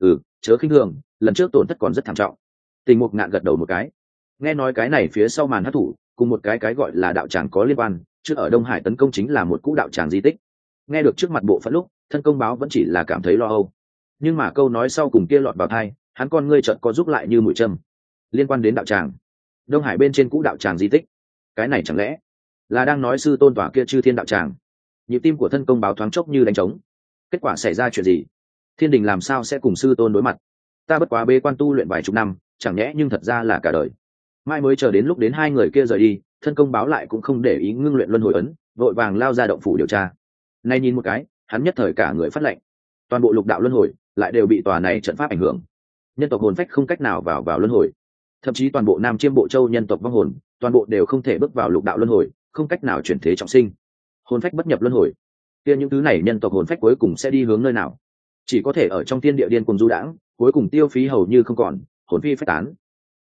Chớ khinh thường, lần trước tổn thất còn rất thảm trọng. Tình Mục Ngạn gật đầu một cái. Nghe nói cái này phía sau màn hắc thủ cùng một cái gọi là đạo tràng có liên quan, trước ở Đông Hải tấn công chính là một cũ đạo tràng di tích. Nghe được trước mặt bộ phận lúc, thân công báo vẫn chỉ là cảm thấy lo âu, nhưng mà câu nói sau cùng kia lọt vào tai, hắn con ngươi chợt có giúp lại như mũi châm. Liên quan đến đạo tràng, Đông Hải bên trên cũ đạo tràng di tích, cái này chẳng lẽ là đang nói sư tôn tòa kia Chư Thiên đạo tràng? Nhịp tim của thân công báo thoáng chốc như đánh trống. Kết quả xảy ra chuyện gì? Thiên đình làm sao sẽ cùng sư tôn đối mặt? Ta bất quá bế quan tu luyện vài chục năm, chẳng nhẽ nhưng thật ra là cả đời. Mai mới chờ đến lúc đến hai người kia rời đi, thân công báo lại cũng không để ý ngưng luyện luân hồi ấn, vội vàng lao ra động phủ điều tra. Nay nhìn một cái, hắn nhất thời cả người phát lệnh. Toàn bộ lục đạo luân hồi lại đều bị tòa này trận pháp ảnh hưởng. Nhân tộc hồn phách không cách nào vào luân hồi, thậm chí toàn bộ Nam Chiêm Bộ Châu nhân tộc vong hồn, toàn bộ đều không thể bước vào lục đạo luân hồi, không cách nào chuyển thế trọng sinh. Hồn phách bất nhập luân hồi, kia những thứ này nhân tộc hồn phách cuối cùng sẽ đi hướng nơi nào? Chỉ có thể ở trong thiên địa điên cuồng du đãng, cuối cùng tiêu phí hầu như không còn, hồn phi phách tán.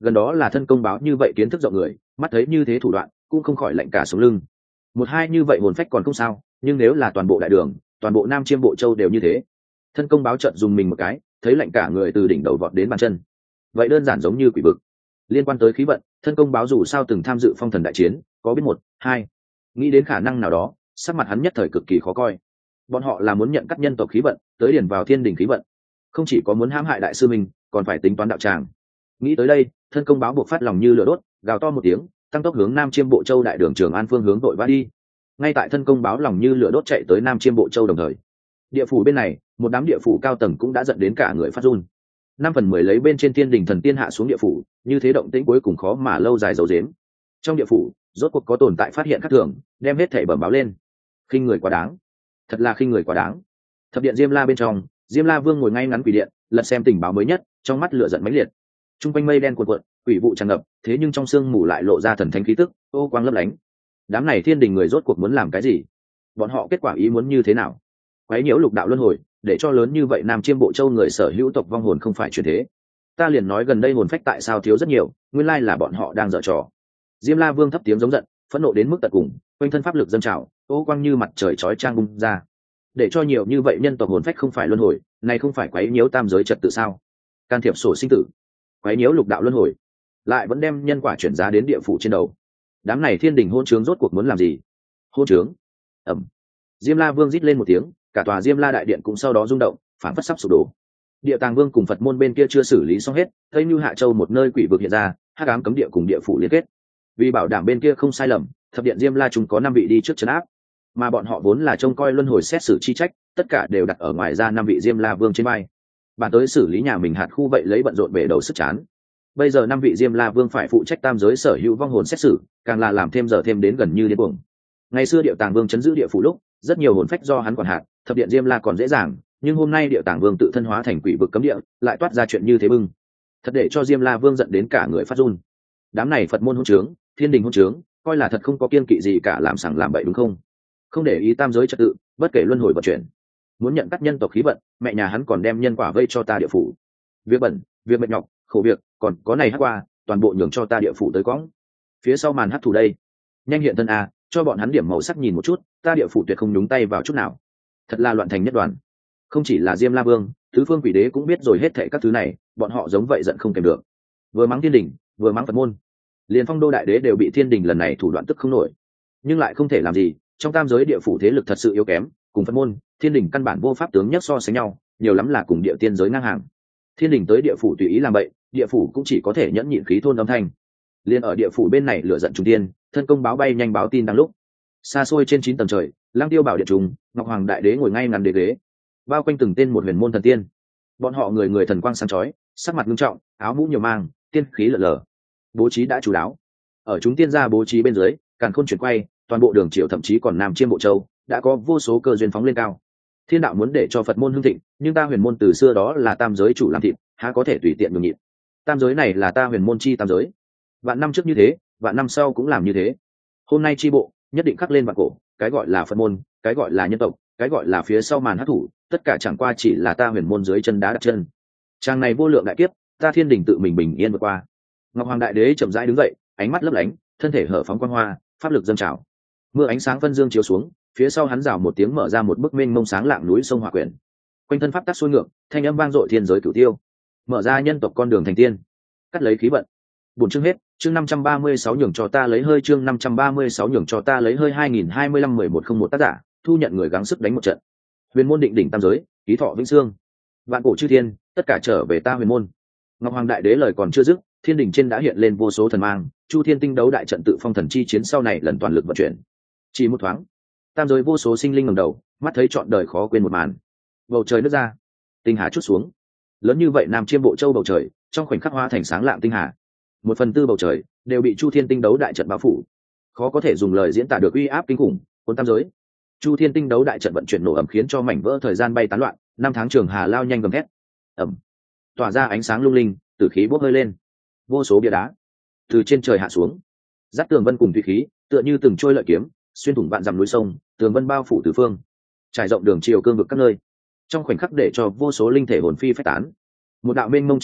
gần đó là thân công báo như vậy kiến thức rộng người, mắt thấy như thế thủ đoạn cũng không khỏi lạnh cả sống lưng. Một hai như vậy hồn phách còn không sao, nhưng nếu là toàn bộ đại đường, toàn bộ Nam Chiêm Bộ Châu đều như thế, thân công báo trợn dùng mình một cái, thấy lạnh cả người từ đỉnh đầu vọt đến bàn chân. Vậy đơn giản giống như quỷ vực. Liên quan tới khí vận, thân công báo dù sao từng tham dự phong thần đại chiến, có biết một hai, nghĩ đến khả năng nào đó, sắc mặt hắn nhất thời cực kỳ khó coi. Bọn họ là muốn nhận cắt nhân tộc khí vận, tới điền vào thiên đình khí vận, không chỉ có muốn hãm hại đại sư mình, còn phải tính toán đạo tràng. Nghĩ tới đây, thân công báo buộc phát lòng như lửa đốt, gào to một tiếng, tăng tốc hướng Nam Chiêm Bộ Châu đại đường Trường An phương hướng vội vã đi. Ngay tại thân công báo lòng như lửa đốt chạy tới Nam Chiêm Bộ Châu đồng thời, địa phủ bên này, một đám địa phủ cao tầng cũng đã giận đến cả người phát run. 5/10 lấy bên trên thiên đình thần tiên hạ xuống địa phủ, như thế động tĩnh cuối cùng khó mà lâu dài giấu giếm. Trong địa phủ, rốt cuộc có tồn tại phát hiện khác thường, đem hết thảy bẩm báo lên. Khinh người quá đáng, thật là khinh người quá đáng. Thập điện Diêm La bên trong, Diêm La Vương ngồi ngay ngắn quỷ điện, lật xem tình báo mới nhất, trong mắt lửa giận mãnh liệt. Trung quanh mây đen cuộn cuộn, quỷ vụ tràn ngập, thế nhưng trong sương mù lại lộ ra thần thánh khí tức, ô quang lấp lánh. Đám này thiên đình người rốt cuộc muốn làm cái gì? Bọn họ kết quả ý muốn như thế nào? Quấy nhiễu lục đạo luân hồi, để cho lớn như vậy Nam Chiêm Bộ Châu người sở hữu tộc vong hồn không phải chuyển thế. Ta liền nói gần đây hồn phách tại sao thiếu rất nhiều, nguyên lai là bọn họ đang giở trò. Diêm La Vương thấp tiếng giống giận, phẫn nộ đến mức tận cùng, quanh thân pháp lực dâng trào, ô quang như mặt trời chói chang bung ra. Để cho nhiều như vậy nhân tộc hồn phách không phải luân hồi, này không phải quấy nhiễu tam giới trật tự sao? Can thiệp sổ sinh tử, quấy nhiễu lục đạo luân hồi, lại vẫn đem nhân quả chuyển giá đến địa phủ trên đầu. Đám này thiên đình hôn trướng rốt cuộc muốn làm gì? Hôn trướng. Ẩm. Diêm La Vương rít lên một tiếng, cả tòa Diêm La đại điện cũng sau đó rung động, phản phất sắp sụp đổ. Địa Tàng Vương cùng Phật môn bên kia chưa xử lý xong hết, thấy như Hạ Châu một nơi quỷ vực hiện ra, hắc ám cấm địa cùng địa phủ liên kết. Vì bảo đảm bên kia không sai lầm, thập điện Diêm La chúng có 5 vị đi trước trấn áp, mà bọn họ vốn là trông coi luân hồi xét xử chi trách, tất cả đều đặt ở ngoài ra 5 vị Diêm La Vương trên vai. Bản tới xử lý nhà mình hạt khu vậy lấy bận rộn bể đầu sức chán. Bây giờ 5 vị Diêm La Vương phải phụ trách tam giới sở hữu vong hồn xét xử, càng là làm thêm giờ thêm đến gần như điên cuồng. Ngày xưa Địa Tàng Vương trấn giữ địa phủ lúc, rất nhiều hồn phách do hắn quản hạt, thập điện Diêm La còn dễ dàng, nhưng hôm nay Địa Tàng Vương tự thân hóa thành quỷ vực cấm địa, lại toát ra chuyện như thế bưng. Thật để cho Diêm La Vương giận đến cả người phát run. Đám này Phật môn hôn trướng, thiên đình hôn trướng, coi là thật không có kiêng kỵ gì cả, làm sằng làm bậy đúng không? Không để ý tam giới trật tự, bất kể luân hồi vận chuyển. Muốn nhận cắt nhân tộc khí vận, mẹ nhà hắn còn đem nhân quả vây cho ta địa phủ. Việc bẩn, việc mệt nhọc, khổ việc, còn có này hát qua, toàn bộ nhường cho ta địa phủ tới quõng. Phía sau màn hát thủ đây, nhanh hiện thân a, cho bọn hắn điểm màu sắc nhìn một chút, ta địa phủ tuyệt không nhúng tay vào chút nào. Thật là loạn thành nhất đoàn. Không chỉ là Diêm La Vương, tứ phương quỷ đế cũng biết rồi hết thảy các thứ này, bọn họ giống vậy giận không kèm được. Vừa mắng thiên đình, vừa mắng Phật môn, liền Phong Đô đại đế đều bị thiên đình lần này thủ đoạn tức không nổi, nhưng lại không thể làm gì. Trong tam giới địa phủ thế lực thật sự yếu kém, cùng Phật môn, thiên đình căn bản vô pháp tướng nhất so sánh nhau, nhiều lắm là cùng địa tiên giới ngang hàng. Thiên đình tới địa phủ tùy ý làm bậy, địa phủ cũng chỉ có thể nhẫn nhịn khí thôn âm thanh. Liên ở địa phủ bên này lửa giận trung tiên, thân công báo bay nhanh báo tin đang lúc. Xa xôi trên 9 tầng trời, Lăng Tiêu bảo điện trùng, Ngọc Hoàng đại đế ngồi ngay ngắn đế ghế, bao quanh từng tên một huyền môn thần tiên. Bọn họ người người thần quang sáng chói, sắc mặt nghiêm trọng, áo mũ nhiều mang, tiên khí lở lở. Bố trí đã chủ đáo. Ở chúng tiên gia bố trí bên dưới, càn khôn chuyển quay, toàn bộ đường triều thậm chí còn Nam Chiêm Bộ Châu đã có vô số cơ duyên phóng lên cao. Thiên đạo muốn để cho Phật môn hưng thịnh, nhưng ta huyền môn từ xưa đó là tam giới chủ làm thịt, há có thể tùy tiện nhường nhịn. Tam giới này là ta huyền môn chi tam giới. Vạn năm trước như thế, vạn năm sau cũng làm như thế. Hôm nay chi bộ nhất định khắc lên vạn cổ, cái gọi là Phật môn, cái gọi là nhân tộc, cái gọi là phía sau màn hắc thủ, tất cả chẳng qua chỉ là ta huyền môn dưới chân đá đặt chân. Trang này vô lượng đại kiếp, ta thiên đình tự mình bình yên vượt qua. Ngọc Hoàng đại đế chậm rãi đứng dậy, ánh mắt lấp lánh, thân thể hở phóng quang hoa, pháp lực dâng trào. Mưa ánh sáng phân dương chiếu xuống, phía sau hắn rào một tiếng mở ra một bức mênh mông sáng lạng núi sông Hỏa Quyển. Quanh thân pháp tắc xuôi ngược, thanh âm vang dội thiên giới cửu tiêu. Mở ra nhân tộc con đường thành tiên, cắt lấy khí vận. Buồn chương hết, chương 536 nhường cho ta lấy hơi, chương 536 nhường cho ta lấy hơi 2025-1101 tác giả, thu nhận người gắng sức đánh một trận. Huyền môn định đỉnh tam giới, ký thọ vĩnh xương. Vạn cổ chư thiên, tất cả trở về ta huyền môn. Ngọc Hoàng đại đế lời còn chưa dứt, thiên đình trên đã hiện lên vô số thần mang, Chu Thiên tinh đấu đại trận tự phong thần chi chiến sau này lần toàn lực vận chuyển. Chỉ một thoáng, tam giới vô số sinh linh ngẩng đầu, mắt thấy trọn đời khó quên một màn. Bầu trời nứt ra, tinh hà chút xuống. Lớn như vậy Nam Chiêm Bộ Châu bầu trời, trong khoảnh khắc hóa thành sáng lạng tinh hà. 1/4 bầu trời đều bị Chu Thiên tinh đấu đại trận bao phủ, khó có thể dùng lời diễn tả được uy áp kinh khủng cuốn tam giới. Chu Thiên tinh đấu đại trận vận chuyển nổ ầm khiến cho mảnh vỡ thời gian bay tán loạn, 5 tháng trường hà lao nhanh gầm thét. Ầm, tỏa ra ánh sáng lung linh, tử khí bốc hơi lên. Vô số bia đá từ trên trời hạ xuống, dắt tường vân cùng thủy khí, tựa như từng trôi lợi kiếm, xuyên thủng vạn dặm núi sông, tường vân bao phủ tứ phương, trải rộng đường chiều cương vực các nơi. Trong khoảnh khắc để cho vô số linh thể hồn phi phách tán. Một đạo mênh mông chi âm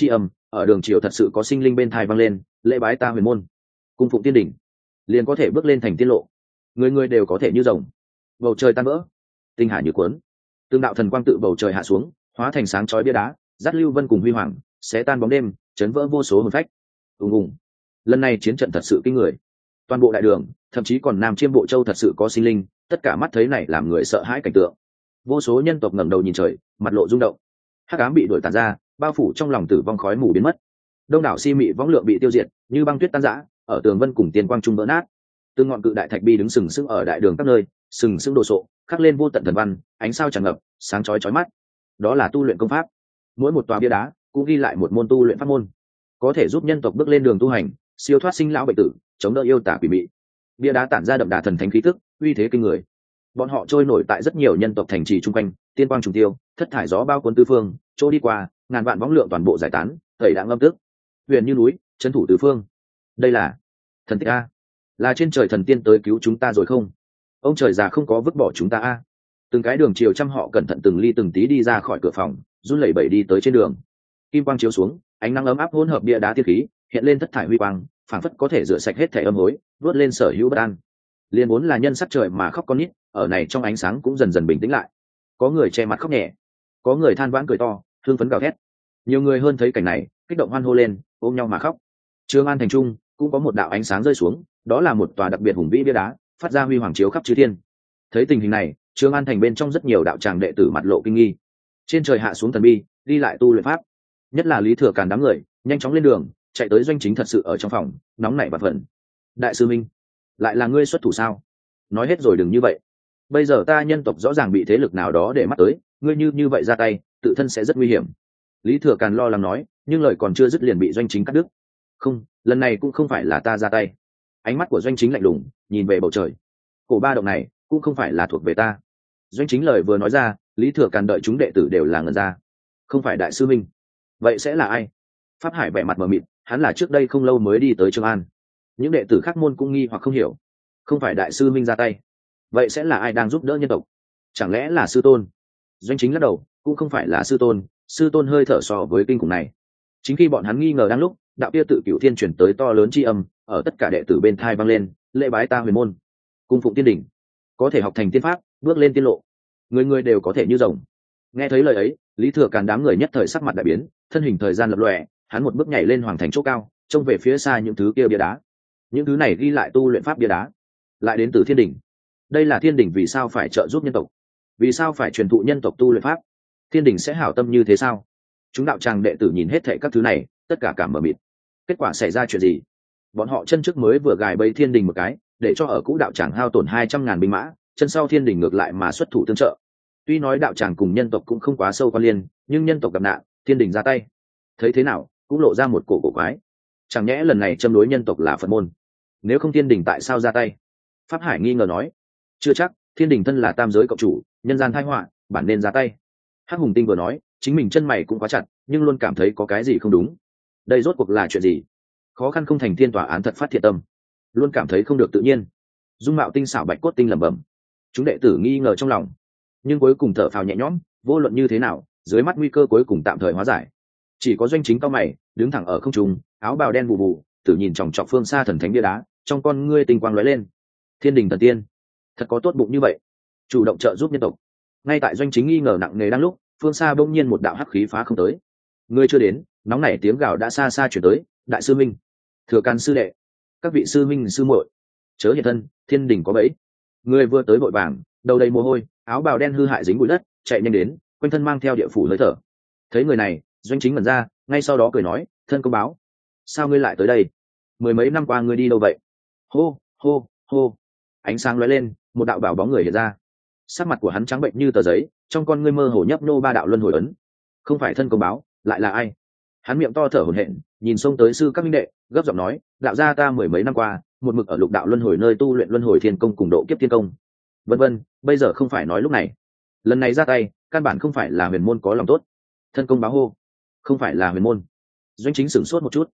ở đường triều thật sự có sinh linh bên thai vang lên lễ bái ta huyền môn cung phụng tiên đỉnh, liền có thể bước lên thành tiên lộ, người người đều có thể như rồng. Bầu trời tan vỡ, tinh hà như cuốn, tương đạo thần quang tự bầu trời hạ xuống, hóa thành sáng chói bia đá, dắt lưu vân cùng huy hoàng, xé tan bóng đêm, chấn vỡ vô số hồn phách. ùng ùng, lần này chiến trận thật sự kinh người, toàn bộ đại đường, thậm chí còn Nam Chiêm Bộ Châu thật sự có sinh linh, tất cả mắt thấy này làm người sợ hãi cảnh tượng. Vô số nhân tộc ngẩng đầu nhìn trời, mặt lộ rung động. Hắc ám bị đuổi tàn ra, bao phủ trong lòng tử vong khói mù biến mất. Đông đảo si mị võng lượng bị tiêu diệt, như băng tuyết tan rã, ở tường vân cùng tiền quang trung vỡ nát. Từng ngọn cự đại thạch bi đứng sừng sững ở đại đường các nơi, sừng sững đồ sộ, khắc lên vô tận thần văn, ánh sao tràn ngập, sáng chói chói mắt. Đó là tu luyện công pháp. Mỗi một tòa bia đá cũng ghi lại một môn tu luyện pháp môn, có thể giúp nhân tộc bước lên đường tu hành, siêu thoát sinh lão bệnh tử, chống đỡ yêu tả quỷ mị. Bia đá tản ra đậm đà thần thánh khí tức, uy thế kinh người. Bọn họ trôi nổi tại rất nhiều nhân tộc thành trì chung quanh, tiên quang trùng tiêu, thất thải gió bao cuốn tứ phương, chỗ đi qua, ngàn vạn võng lượng toàn bộ giải tán, thầy đã ngâm tức. Huyền như núi, trấn thủ tứ phương. Đây là thần tích a, là trên trời thần tiên tới cứu chúng ta rồi không? Ông trời già không có vứt bỏ chúng ta a. Từng cái đường chiều trăm họ cẩn thận từng ly từng tí đi ra khỏi cửa phòng, run lẩy bẩy đi tới trên đường. Kim quang chiếu xuống, ánh nắng ấm áp hỗn hợp bia đá tiên khí, hiện lên thất thải huy quang, phảng phất có thể rửa sạch hết thảy âm hối, vớt lên sở hữu bất an. Liên vốn là nhân sắc trời mà khóc con nít, ở này trong ánh sáng cũng dần dần bình tĩnh lại. Có người che mặt khóc nhẹ, có người than vãn cười to, hương phấn gào thét. Nhiều người hơn thấy cảnh này, kích động hoan hô lên, ôm nhau mà khóc. Trường An thành trung cũng có một đạo ánh sáng rơi xuống, đó là một tòa đặc biệt hùng vĩ bia đá, phát ra huy hoàng chiếu khắp chư thiên. Thấy tình hình này, Trường An thành bên trong rất nhiều đạo tràng đệ tử mặt lộ kinh nghi. Trên trời hạ xuống thần bi, đi lại tu luyện pháp. Nhất là Lý Thừa Càn đám người, nhanh chóng lên đường, chạy tới doanh chính thật sự ở trong phòng, nóng nảy bạt phận. Đại sư minh, lại là ngươi xuất thủ sao? Nói hết rồi đừng như vậy. Bây giờ ta nhân tộc rõ ràng bị thế lực nào đó để mắt tới, ngươi như vậy ra tay, tự thân sẽ rất nguy hiểm. Lý Thừa Càn lo lắng nói, nhưng lời còn chưa dứt liền bị doanh chính cắt đứt. Không, lần này cũng không phải là ta ra tay. Ánh mắt của doanh chính lạnh lùng, nhìn về bầu trời. Cổ ba động này cũng không phải là thuộc về ta. Doanh chính lời vừa nói ra, Lý Thừa Càn đợi chúng đệ tử đều là ngẩn ra. Không phải đại sư minh, vậy sẽ là ai? Pháp Hải vẻ mặt mờ mịt, hắn là trước đây không lâu mới đi tới Trường An. Những đệ tử khác môn cũng nghi hoặc không hiểu. Không phải đại sư minh ra tay, vậy sẽ là ai đang giúp đỡ nhân tộc? Chẳng lẽ là sư tôn? Doanh chính lắc đầu, cũng không phải là sư tôn hơi thở so với kinh khủng này. Chính khi bọn hắn nghi ngờ đang lúc, đạo kia tự cửu thiên chuyển tới to lớn chi âm, ở tất cả đệ tử bên thai vang lên, lễ bái ta huyền môn, cung phụng tiên đỉnh, có thể học thành tiên pháp, bước lên tiên lộ, người người đều có thể như rồng. Nghe thấy lời ấy, Lý Thừa Càn đám người nhất thời sắc mặt đại biến, thân hình thời gian lập lòe, hắn một bước nhảy lên hoàng thành chỗ cao, trông về phía xa những thứ kia bia đá. Những thứ này ghi lại tu luyện pháp bia đá, lại đến từ thiên đỉnh. Đây là thiên đỉnh vì sao phải trợ giúp nhân tộc? Vì sao phải truyền thụ nhân tộc tu luyện pháp? Thiên đỉnh sẽ hảo tâm như thế sao? Chúng đạo tràng đệ tử nhìn hết thảy các thứ này, tất cả cảm mờ mịt. Kết quả xảy ra chuyện gì? Bọn họ chân trước mới vừa gài bẫy thiên đình một cái, để cho ở cũ đạo tràng hao tổn 200.000 binh mã, chân sau thiên đình ngược lại mà xuất thủ tương trợ. Tuy nói đạo tràng cùng nhân tộc cũng không quá sâu quan liên, nhưng nhân tộc gặp nạn, thiên đình ra tay. Thấy thế nào, cũng lộ ra một cổ quái. Chẳng nhẽ lần này châm đối nhân tộc là Phật môn? Nếu không thiên đình tại sao ra tay? Pháp Hải nghi ngờ nói. Chưa chắc, thiên đình thân là tam giới cộng chủ, nhân gian tai họa, bản nên ra tay. Hắc Hùng Tinh vừa nói, chính mình chân mày cũng quá chặt, nhưng luôn cảm thấy có cái gì không đúng. Đây rốt cuộc là chuyện gì? Khó khăn không thành thiên tòa án thật phát thiệt tâm, luôn cảm thấy không được tự nhiên. Dung mạo tinh xảo Bạch Cốt Tinh lẩm bẩm. Chúng đệ tử nghi ngờ trong lòng, nhưng cuối cùng thở phào nhẹ nhõm, vô luận như thế nào, dưới mắt nguy cơ cuối cùng tạm thời hóa giải. Chỉ có doanh chính cao mày, đứng thẳng ở không trung, áo bào đen bù bù, tử nhìn chòng chọc phương xa thần thánh bia đá, trong con ngươi tinh quang lóe lên. Thiên đình thần tiên, thật có tốt bụng như vậy, chủ động trợ giúp nhân tộc. Ngay tại doanh chính nghi ngờ nặng nề đang lúc, phương xa bỗng nhiên một đạo hắc khí phá không tới. Ngươi chưa đến, nóng nảy tiếng gào đã xa xa chuyển tới. Đại sư minh, Thừa Càn sư đệ, các vị sư minh sư muội, chớ hiện thân, thiên đình có bẫy. Người vừa tới vội vàng, đầu đầy mồ hôi, áo bào đen hư hại dính bụi đất, chạy nhanh đến, quanh thân mang theo địa phủ hơi thở. Thấy người này, doanh chính ngẩn ra, ngay sau đó cười nói, thân công báo, sao ngươi lại tới đây? Mười mấy năm qua ngươi đi đâu vậy? Hô hô hô, ánh sáng lóe lên, một đạo bảo bóng người hiện ra. Sắc mặt của hắn trắng bệnh như tờ giấy, trong con ngươi mơ hồ nhấp nô ba đạo luân hồi ấn. Không phải thân công báo, lại là ai? Hắn miệng to thở hổn hển, nhìn xông tới sư các minh đệ, gấp giọng nói, đạo gia ta mười mấy năm qua, một mực ở lục đạo luân hồi nơi tu luyện luân hồi thiên công cùng độ kiếp thiên công, vân vân, bây giờ không phải nói lúc này. Lần này ra tay, căn bản không phải là huyền môn có lòng tốt. Thân công báo hô, không phải là huyền môn. Doanh chính sửng sốt một chút,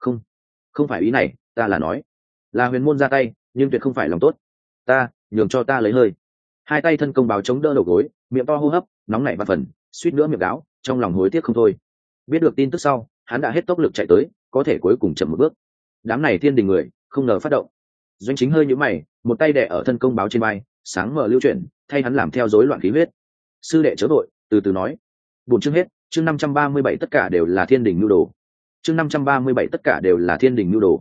không phải ý này, ta là nói, là huyền môn ra tay, nhưng tuyệt không phải lòng tốt. Ta, nhường cho ta lấy hơi. Hai tay thân công báo chống đỡ đầu gối, miệng to hô hấp, nóng nảy và phần, suýt nữa miệng gáo, trong lòng hối tiếc không thôi. Biết được tin tức sau, hắn đã hết tốc lực chạy tới, có thể cuối cùng chậm một bước. Đám này thiên đình người không ngờ phát động. Doanh Chính hơi nhíu mày, một tay đè ở thân công báo trên vai, sáng mở lưu chuyển, thay hắn làm theo rối loạn khí huyết. Sư đệ chớ vội, từ từ nói. Buồn chương hết, chương 537 tất cả đều là thiên đình nhu đồ. Chương 537 tất cả đều là thiên đình nhu đồ.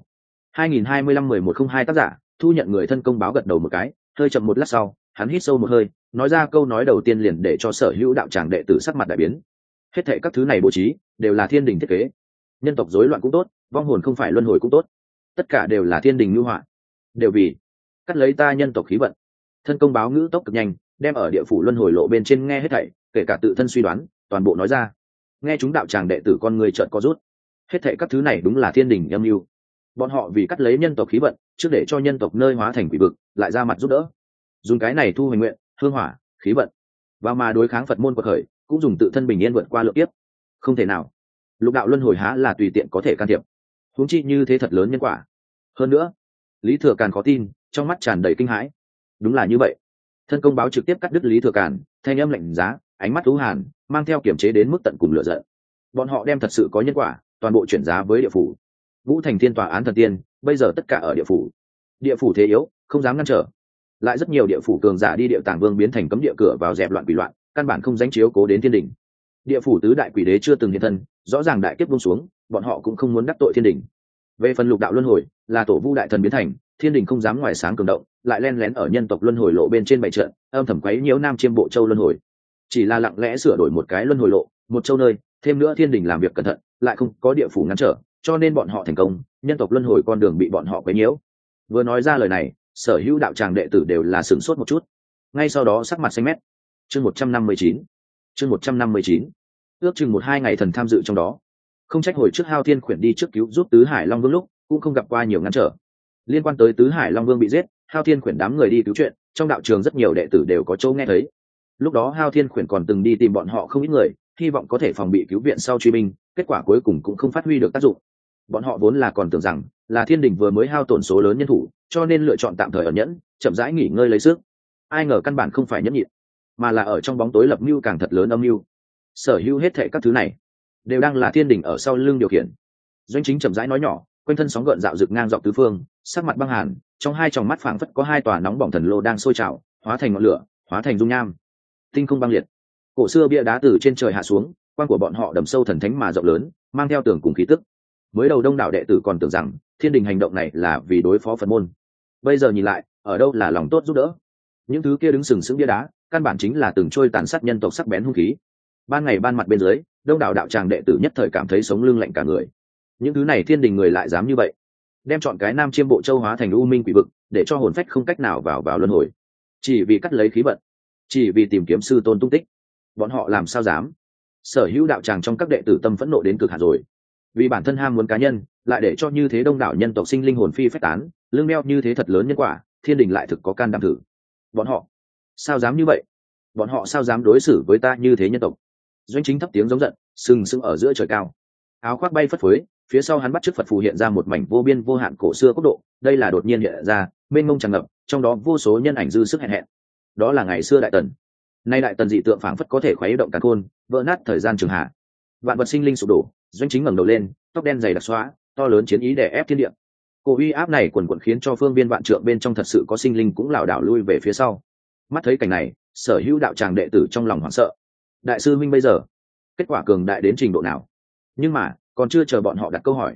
2025-1102 tác giả, thu nhận người thân công báo gật đầu một cái, hơi chậm một lát sau, hắn hít sâu một hơi, nói ra câu nói đầu tiên liền để cho sở hữu đạo tràng đệ tử sắc mặt đại biến. Hết thảy các thứ này bố trí đều là thiên đình thiết kế. Nhân tộc rối loạn cũng tốt, vong hồn không phải luân hồi cũng tốt, tất cả đều là thiên đình nhu họa, đều vì cắt lấy ta nhân tộc khí vận. Thân công báo ngữ tốc cực nhanh, đem ở địa phủ luân hồi lộ bên trên nghe hết thảy, kể cả tự thân suy đoán, toàn bộ nói ra. Nghe chúng đạo tràng đệ tử con người trợn co rút. Hết thảy các thứ này đúng là thiên đình âm mưu. Bọn họ vì cắt lấy nhân tộc khí vận, trước để cho nhân tộc nơi hóa thành quỷ vực, lại ra mặt giúp đỡ, dùng cái này thu hoành nguyện, hương hỏa, khí vận, và mà đối kháng Phật môn quật khởi, cũng dùng tự thân bình yên vượt qua lượng kiếp. Không thể nào, lục đạo luân hồi há là tùy tiện có thể can thiệp, huống chi như thế thật lớn nhân quả. Hơn nữa, Lý Thừa Càn khó tin, trong mắt tràn đầy kinh hãi. Đúng là như vậy. Thân công báo trực tiếp cắt đứt Lý Thừa Càn, thanh âm lạnh giá, ánh mắt thú hàn, mang theo kiểm chế đến mức tận cùng lửa giận. Bọn họ đem thật sự có nhân quả, toàn bộ chuyển giá với địa phủ. Vũ Thành Thiên tòa án thần tiên, bây giờ tất cả ở địa phủ. Địa phủ thế yếu, không dám ngăn trở. Lại rất nhiều địa phủ cường giả đi địa tàng vương biến thành cấm địa cửa vào dẹp loạn quỷ loạn, căn bản không danh chiếu cố đến thiên đình. Địa phủ tứ đại quỷ đế chưa từng hiện thân, rõ ràng đại kiếp buông xuống, bọn họ cũng không muốn đắc tội thiên đình. Về phần lục đạo luân hồi, là tổ vu đại thần biến thành, thiên đình không dám ngoài sáng cường động, lại len lén ở nhân tộc luân hồi lộ bên trên bảy trận, âm thầm quấy nhiễu nam chiêm bộ châu luân hồi. Chỉ là lặng lẽ sửa đổi một cái luân hồi lộ, một châu nơi, thêm nữa thiên đình làm việc cẩn thận, lại không có địa phủ ngăn trở, cho nên bọn họ thành công, nhân tộc luân hồi con đường bị bọn họ quấy nhiễu. Vừa nói ra lời này, sở hữu đạo tràng đệ tử đều là sửng sốt một chút, ngay sau đó sắc mặt xanh mét. Chương 159, chương 159, ước chừng 1-2 ngày thần tham dự trong đó. Không trách hồi trước Hao Thiên khuyển đi trước cứu giúp Tứ Hải Long Vương lúc cũng không gặp qua nhiều ngăn trở. Liên quan tới Tứ Hải Long Vương bị giết, Hao Thiên khuyển đám người đi cứu chuyện, trong đạo trường rất nhiều đệ tử đều có chỗ nghe thấy. Lúc đó Hao Thiên khuyển còn từng đi tìm bọn họ không ít người, hy vọng có thể phòng bị cứu viện sau truy binh, kết quả cuối cùng cũng không phát huy được tác dụng. Bọn họ vốn là còn tưởng rằng là thiên đình vừa mới hao tổn số lớn nhân thủ, cho nên lựa chọn tạm thời ẩn nhẫn, chậm rãi nghỉ ngơi lấy sức. Ai ngờ căn bản không phải nhẫn nhịn, mà là ở trong bóng tối lập mưu càng thật lớn âm mưu. Sở hữu hết thảy các thứ này đều đang là thiên đình ở sau lưng điều khiển. Doanh Chính chậm rãi nói nhỏ, quanh thân sóng gợn dạo rực ngang dọc tứ phương, sắc mặt băng hàn, trong hai tròng mắt phảng phất có hai tòa nóng bỏng thần lô đang sôi trào, hóa thành ngọn lửa, hóa thành dung nham. Tinh không băng liệt. Cổ xưa bia đá từ trên trời hạ xuống, quan của bọn họ đầm sâu thần thánh mà rộng lớn, mang theo tường cùng khí tức. Mới đầu đông đảo đệ tử còn tưởng rằng thiên đình hành động này là vì đối phó Phật môn, bây giờ nhìn lại, ở đâu là lòng tốt giúp đỡ. Những thứ kia đứng sừng sững bia đá, căn bản chính là từng trôi tàn sát nhân tộc sắc bén hung khí. Ban ngày ban mặt bên dưới, đông đảo đạo tràng đệ tử nhất thời cảm thấy sống lưng lạnh cả người. Những thứ này thiên đình người lại dám như vậy, đem chọn cái nam chiêm bộ châu hóa thành u minh quỷ vực, để cho hồn phách không cách nào vào luân hồi, chỉ vì cắt lấy khí vận, chỉ vì tìm kiếm sư tôn tung tích. Bọn họ làm sao dám? Sở hữu đạo tràng trong các đệ tử tâm phẫn nộ đến cực hạn rồi. Vì bản thân ham muốn cá nhân, lại để cho như thế đông đảo nhân tộc sinh linh hồn phi phách tán, lương đeo như thế thật lớn nhân quả, thiên đình lại thực có can đảm thử. Bọn họ sao dám như vậy? Bọn họ sao dám đối xử với ta như thế nhân tộc? Doanh Chính thấp tiếng giống giận, sừng sững ở giữa trời cao, áo khoác bay phất phới, phía sau hắn bắt chước Phật phù hiện ra một mảnh vô biên vô hạn cổ xưa quốc độ, đây là đột nhiên hiện ra, mênh mông tràn ngập, trong đó vô số nhân ảnh dư sức hẹn hẹn. Đó là ngày xưa đại tần. Nay đại tần dị tượng phảng phất có thể khuấy động càn khôn, vỡ nát thời gian trường hạ. Vạn vật sinh linh sụp đổ, Doanh Chính ngẩng đầu lên, tóc đen dày đặc xóa, to lớn chiến ý đè ép thiên địa. Cổ uy áp này quần quần khiến cho phương viên vạn trượng bên trong thật sự có sinh linh cũng lảo đảo lui về phía sau. Mắt thấy cảnh này, sở hữu đạo tràng đệ tử trong lòng hoảng sợ. Đại sư minh bây giờ kết quả cường đại đến trình độ nào? Nhưng mà còn chưa chờ bọn họ đặt câu hỏi,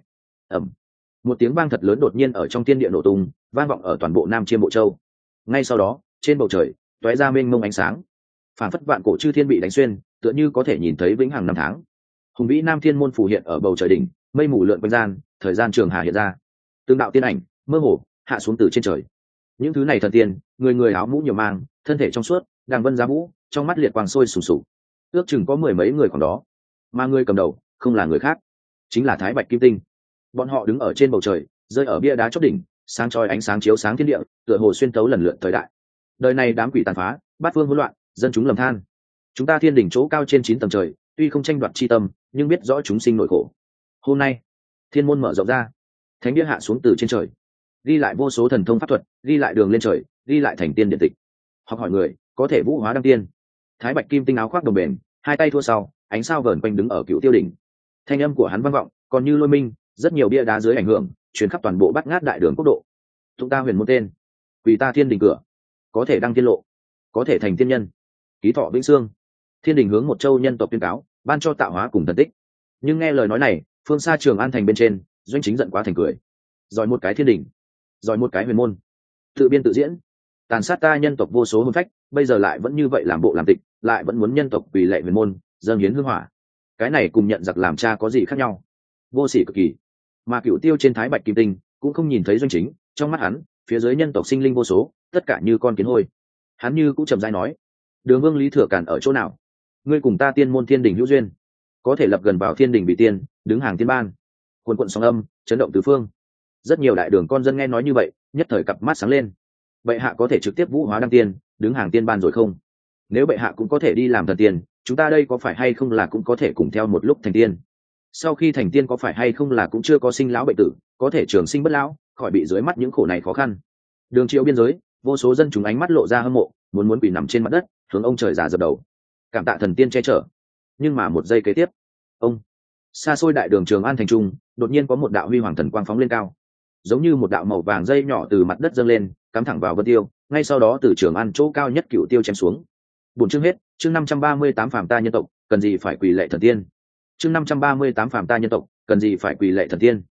một tiếng vang thật lớn đột nhiên ở trong thiên địa nổ tung, vang vọng ở toàn bộ Nam Chiêm Bộ Châu. Ngay sau đó, trên bầu trời tóe ra mênh mông ánh sáng, phản phất vạn cổ chư thiên bị đánh xuyên, tựa như có thể nhìn thấy vĩnh hằng năm tháng. Hùng vĩ Nam Thiên môn phù hiện ở bầu trời đỉnh, mây mù lượn quanh gian, thời gian trường hà hiện ra, tương đạo tiên ảnh mơ hồ hạ xuống từ trên trời. Những thứ này thần tiên, người người áo mũ nhiều mang, thân thể trong suốt, đàng vân giá vũ, trong mắt liệt quang sôi sùng sục. Ước chừng có 10 mấy người khoảng đó, mà người cầm đầu không là người khác, chính là Thái Bạch Kim Tinh. Bọn họ đứng ở trên bầu trời, rơi ở bia đá chót đỉnh, sáng chói ánh sáng chiếu sáng thiên địa, tựa hồ xuyên tấu lần lượt thời đại. Đời này đám quỷ tàn phá, bát phương hỗn loạn, dân chúng lầm than. Chúng ta thiên đỉnh chỗ cao trên 9 tầng trời, tuy không tranh đoạt chi tâm, nhưng biết rõ chúng sinh nội khổ. Hôm nay, thiên môn mở rộng ra, thánh địa hạ xuống từ trên trời, ghi lại vô số thần thông pháp thuật, ghi lại đường lên trời, ghi lại thành tiên điện tịch. Học hỏi người có thể vũ hóa đăng tiên. Thái Bạch Kim Tinh áo khoác đồng bền, hai tay thua sau, ánh sao vờn quanh đứng ở Cựu Tiêu đỉnh. Thanh âm của hắn vang vọng còn như lôi minh, rất nhiều bia đá dưới ảnh hưởng chuyến khắp toàn bộ Bát Ngát đại đường quốc độ. Tụng ta huyền môn tên, quỳ ta thiên đình cửa, có thể đăng tiên lộ, có thể thành tiên nhân, ký thọ vĩnh xương. Thiên đình hướng một châu nhân tộc tuyên cáo, ban cho tạo hóa cùng thần tích. Nhưng nghe lời nói này, phương xa Trường An thành bên trên, Doanh Chính giận quá thành cười. Giỏi một cái thiên đình, giỏi một cái huyền môn, tự biên tự diễn, tàn sát ta nhân tộc vô số hồn phách, bây giờ lại vẫn như vậy làm bộ làm tịch, lại vẫn muốn nhân tộc vì lệ huyền môn dâng hiến hương hỏa. Cái này cùng nhận giặc làm cha có gì khác nhau? Vô sỉ cực kỳ. Mà Cửu Tiêu trên Thái Bạch Kim Tinh cũng không nhìn thấy Doanh Chính, trong mắt hắn, phía dưới nhân tộc sinh linh vô số, tất cả như con kiến hôi. Hắn như cũng trầm rãi nói: Đường Vương Lý Thừa Càn ở chỗ nào? Ngươi cùng ta tiên môn thiên đình hữu duyên, có thể lập gần vào thiên đình bị tiên, đứng hàng tiên ban. Quần quận sóng âm chấn động tứ phương. Rất nhiều đại đường con dân nghe nói như vậy, nhất thời cặp mắt sáng lên. Bệ hạ có thể trực tiếp vũ hóa đăng tiên, đứng hàng tiên ban rồi không? Nếu bệ hạ cũng có thể đi làm thần tiên, chúng ta đây có phải hay không là cũng có thể cùng theo một lúc thành tiên? Sau khi thành tiên có phải hay không là cũng chưa có sinh lão bệnh tử, có thể trường sinh bất lão, khỏi bị dưới mắt những khổ này khó khăn. Đường Triệu biên giới, vô số dân chúng ánh mắt lộ ra hâm mộ, muốn quỳ nằm trên mặt đất, hướng ông trời già dập đầu, cảm tạ thần tiên che chở. Nhưng mà một giây kế tiếp, xa xôi đại đường Trường An thành trung, đột nhiên có một đạo huy hoàng thần quang phóng lên cao, giống như một đạo màu vàng dây nhỏ từ mặt đất dâng lên, cắm thẳng vào vân tiêu, ngay sau đó từ Trường An chỗ cao nhất Cửu Tiêu chém xuống. Bổn chương hết, chương 538 phàm ta nhân tộc, cần gì phải quỳ lệ thần tiên. Chương 538 phàm ta nhân tộc, cần gì phải quỳ lệ thần tiên.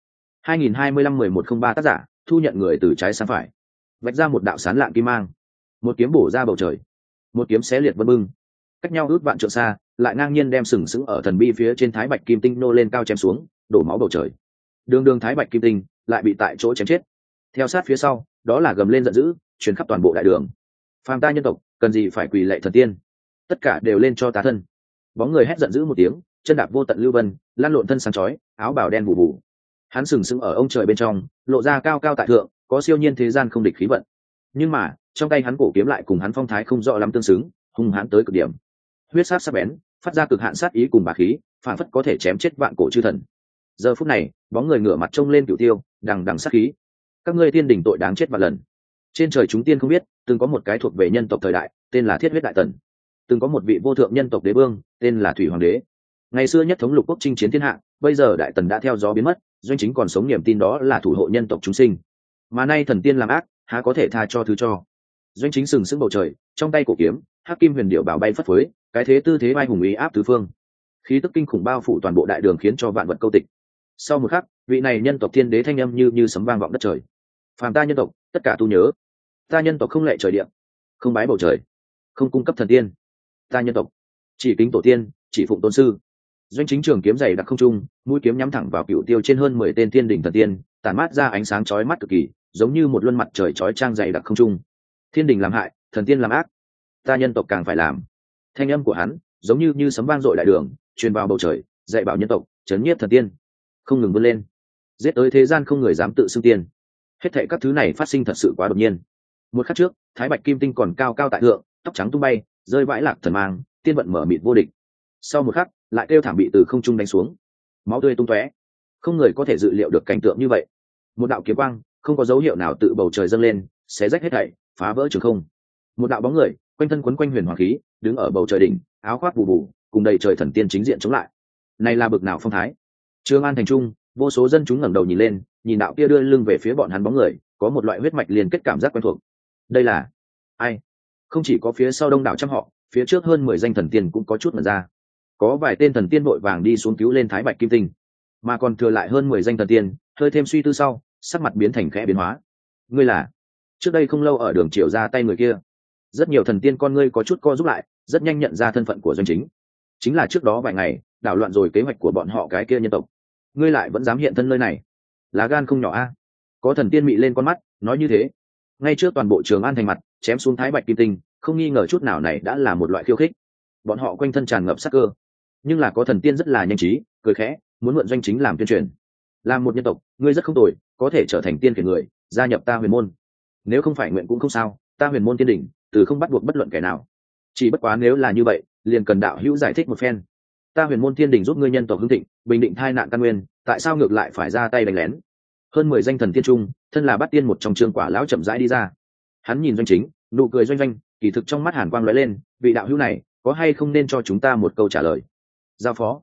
2025-1103 tác giả, thu nhận người từ trái sang phải. Vạch ra một đạo sán lạng kim mang, một kiếm bổ ra bầu trời, một kiếm xé liệt vân bưng, cách nhau ước vạn trượng xa, lại ngang nhiên đem sừng sững ở thần bi phía trên Thái Bạch Kim Tinh nô lên cao chém xuống, đổ máu bầu trời. Đường Thái Bạch Kim Tinh lại bị tại chỗ chém chết. Theo sát phía sau, đó là gầm lên giận dữ, truyền khắp toàn bộ đại đường. Phàm ta nhân tộc, cần gì phải quỳ lệ thần tiên? Tất cả đều lên cho ta thân. Bóng người hét giận dữ một tiếng, chân đạp vô tận lưu vân, lan lộn thân sáng chói, áo bào đen bù bù. Hắn sừng sững ở ông trời bên trong, lộ ra cao cao tại thượng, có siêu nhiên thế gian không địch khí vận. Nhưng mà, trong tay hắn cổ kiếm lại cùng hắn phong thái không rõ lắm tương xứng, hung hãn tới cực điểm. Huyết sát sắc bén, phát ra cực hạn sát ý cùng bá khí, phản phất có thể chém chết vạn cổ chư thần. Giờ phút này, bóng người ngửa mặt trông lên Cửu Tiêu, đằng đằng sát khí. Các ngươi thiên đình tội đáng chết vạn lần. Trên trời chúng tiên không biết, từng có một cái thuộc về nhân tộc thời đại, tên là Thiết Huyết Đại Tần. Từng có một vị vô thượng nhân tộc đế vương, tên là Thủy Hoàng Đế. Ngày xưa nhất thống lục quốc chinh chiến thiên hạ, bây giờ Đại Tần đã theo gió biến mất, Doanh Chính còn sống niềm tin đó là thủ hộ nhân tộc chúng sinh. Mà nay thần tiên làm ác, há có thể tha cho thứ cho. Doanh Chính sừng sững bầu trời, trong tay cổ kiếm, hắc kim huyền điệu bảo bay phất phới, cái thế tư thế vai hùng ý áp tứ phương. Khí tức kinh khủng bao phủ toàn bộ đại đường khiến cho vạn vật câu tịch. Sau một khắc, vị này nhân tộc thiên đế thanh âm như sấm vang vọng đất trời. Phàm ta nhân tộc, tất cả tu nhớ. Ta nhân tộc không lệ trời địa, không bái bầu trời, không cung cấp thần tiên. Ta nhân tộc chỉ kính tổ tiên, chỉ phụng tôn sư. Doanh Chính trường kiếm dày đặc không trung, mũi kiếm nhắm thẳng vào Cửu Tiêu trên hơn 10 tên thiên đỉnh thần tiên, tản mát ra ánh sáng chói mắt cực kỳ, giống như một luân mặt trời chói chang dày đặc không trung. Thiên đình làm hại, thần tiên làm ác, ta nhân tộc càng phải làm. Thanh âm của hắn giống như sấm vang dội đại đường, truyền vào bầu trời, dạy bảo nhân tộc, chấn nhiếp thần tiên, không ngừng vươn lên, giết tới thế gian không người dám tự xưng tiên. Hết thảy các thứ này phát sinh thật sự quá đột nhiên. Một khắc trước, Thái Bạch Kim Tinh còn cao cao tại thượng, tóc trắng tung bay, rơi vãi lạc thần mang, tiên vận mở mịt vô địch. Sau một khắc, lại kêu thảm bị từ không trung đánh xuống, máu tươi tung tóe. Không người có thể dự liệu được cảnh tượng như vậy. Một đạo kiếm quang không có dấu hiệu nào tự bầu trời dâng lên, xé rách hết thảy, phá vỡ trường không. Một đạo bóng người quanh thân quấn quanh huyền hoàng khí, đứng ở bầu trời đỉnh, áo khoác bù bù, cùng đầy trời thần tiên chính diện chống lại. Này là bực nào phong thái? Trường An thành trung, vô số dân chúng ngẩng đầu nhìn lên, nhìn đạo kia đưa lưng về phía bọn hắn bóng người, có một loại huyết mạch liên kết cảm giác quen thuộc. Đây là ai? Không chỉ có phía sau đông đảo trăm họ, phía trước hơn 10 danh thần tiên cũng có chút mở ra. Có vài tên thần tiên vội vàng đi xuống cứu lên Thái Bạch Kim Tinh, mà còn thừa lại hơn 10 danh thần tiên, hơi thêm suy tư sau, sắc mặt biến thành khẽ biến hóa. Ngươi là? Trước đây không lâu ở đường triều ra tay người kia. Rất nhiều thần tiên con ngươi có chút co rút lại, rất nhanh nhận ra thân phận của Doanh Chính. Chính là trước đó vài ngày đảo loạn rồi kế hoạch của bọn họ cái kia nhân tộc. Ngươi lại vẫn dám hiện thân nơi này, lá gan không nhỏ a. Có thần tiên mị lên con mắt, nói như thế. Ngay trước toàn bộ Trường An thành mặt, chém xuống Thái Bạch Kim Tinh, không nghi ngờ chút nào này đã là một loại khiêu khích. Bọn họ quanh thân tràn ngập sát cơ, nhưng là có thần tiên rất là nhanh trí, cười khẽ, muốn mượn Doanh Chính làm tuyên truyền. Làm một nhân tộc, ngươi rất không tồi, có thể trở thành tiên khiển người, gia nhập ta huyền môn. Nếu không phải nguyện cũng không sao, ta huyền môn tiên đỉnh, từ không bắt buộc bất luận kẻ nào. Chỉ bất quá nếu là như vậy, liền cần đạo hữu giải thích một phen. Ta huyền môn tiên đỉnh giúp ngươi nhân tộc hưng thịnh, bình định tai nạn căn nguyên, tại sao ngược lại phải ra tay đánh lén? Hơn 10 danh thần tiên trung, thân là bát tiên một trong trường quả lão chậm rãi đi ra. Hắn nhìn Doanh Chính, nụ cười doanh doanh, kỳ thực trong mắt hàn quang lóe lên, vị đạo hữu này, có hay không nên cho chúng ta một câu trả lời? Giao phó.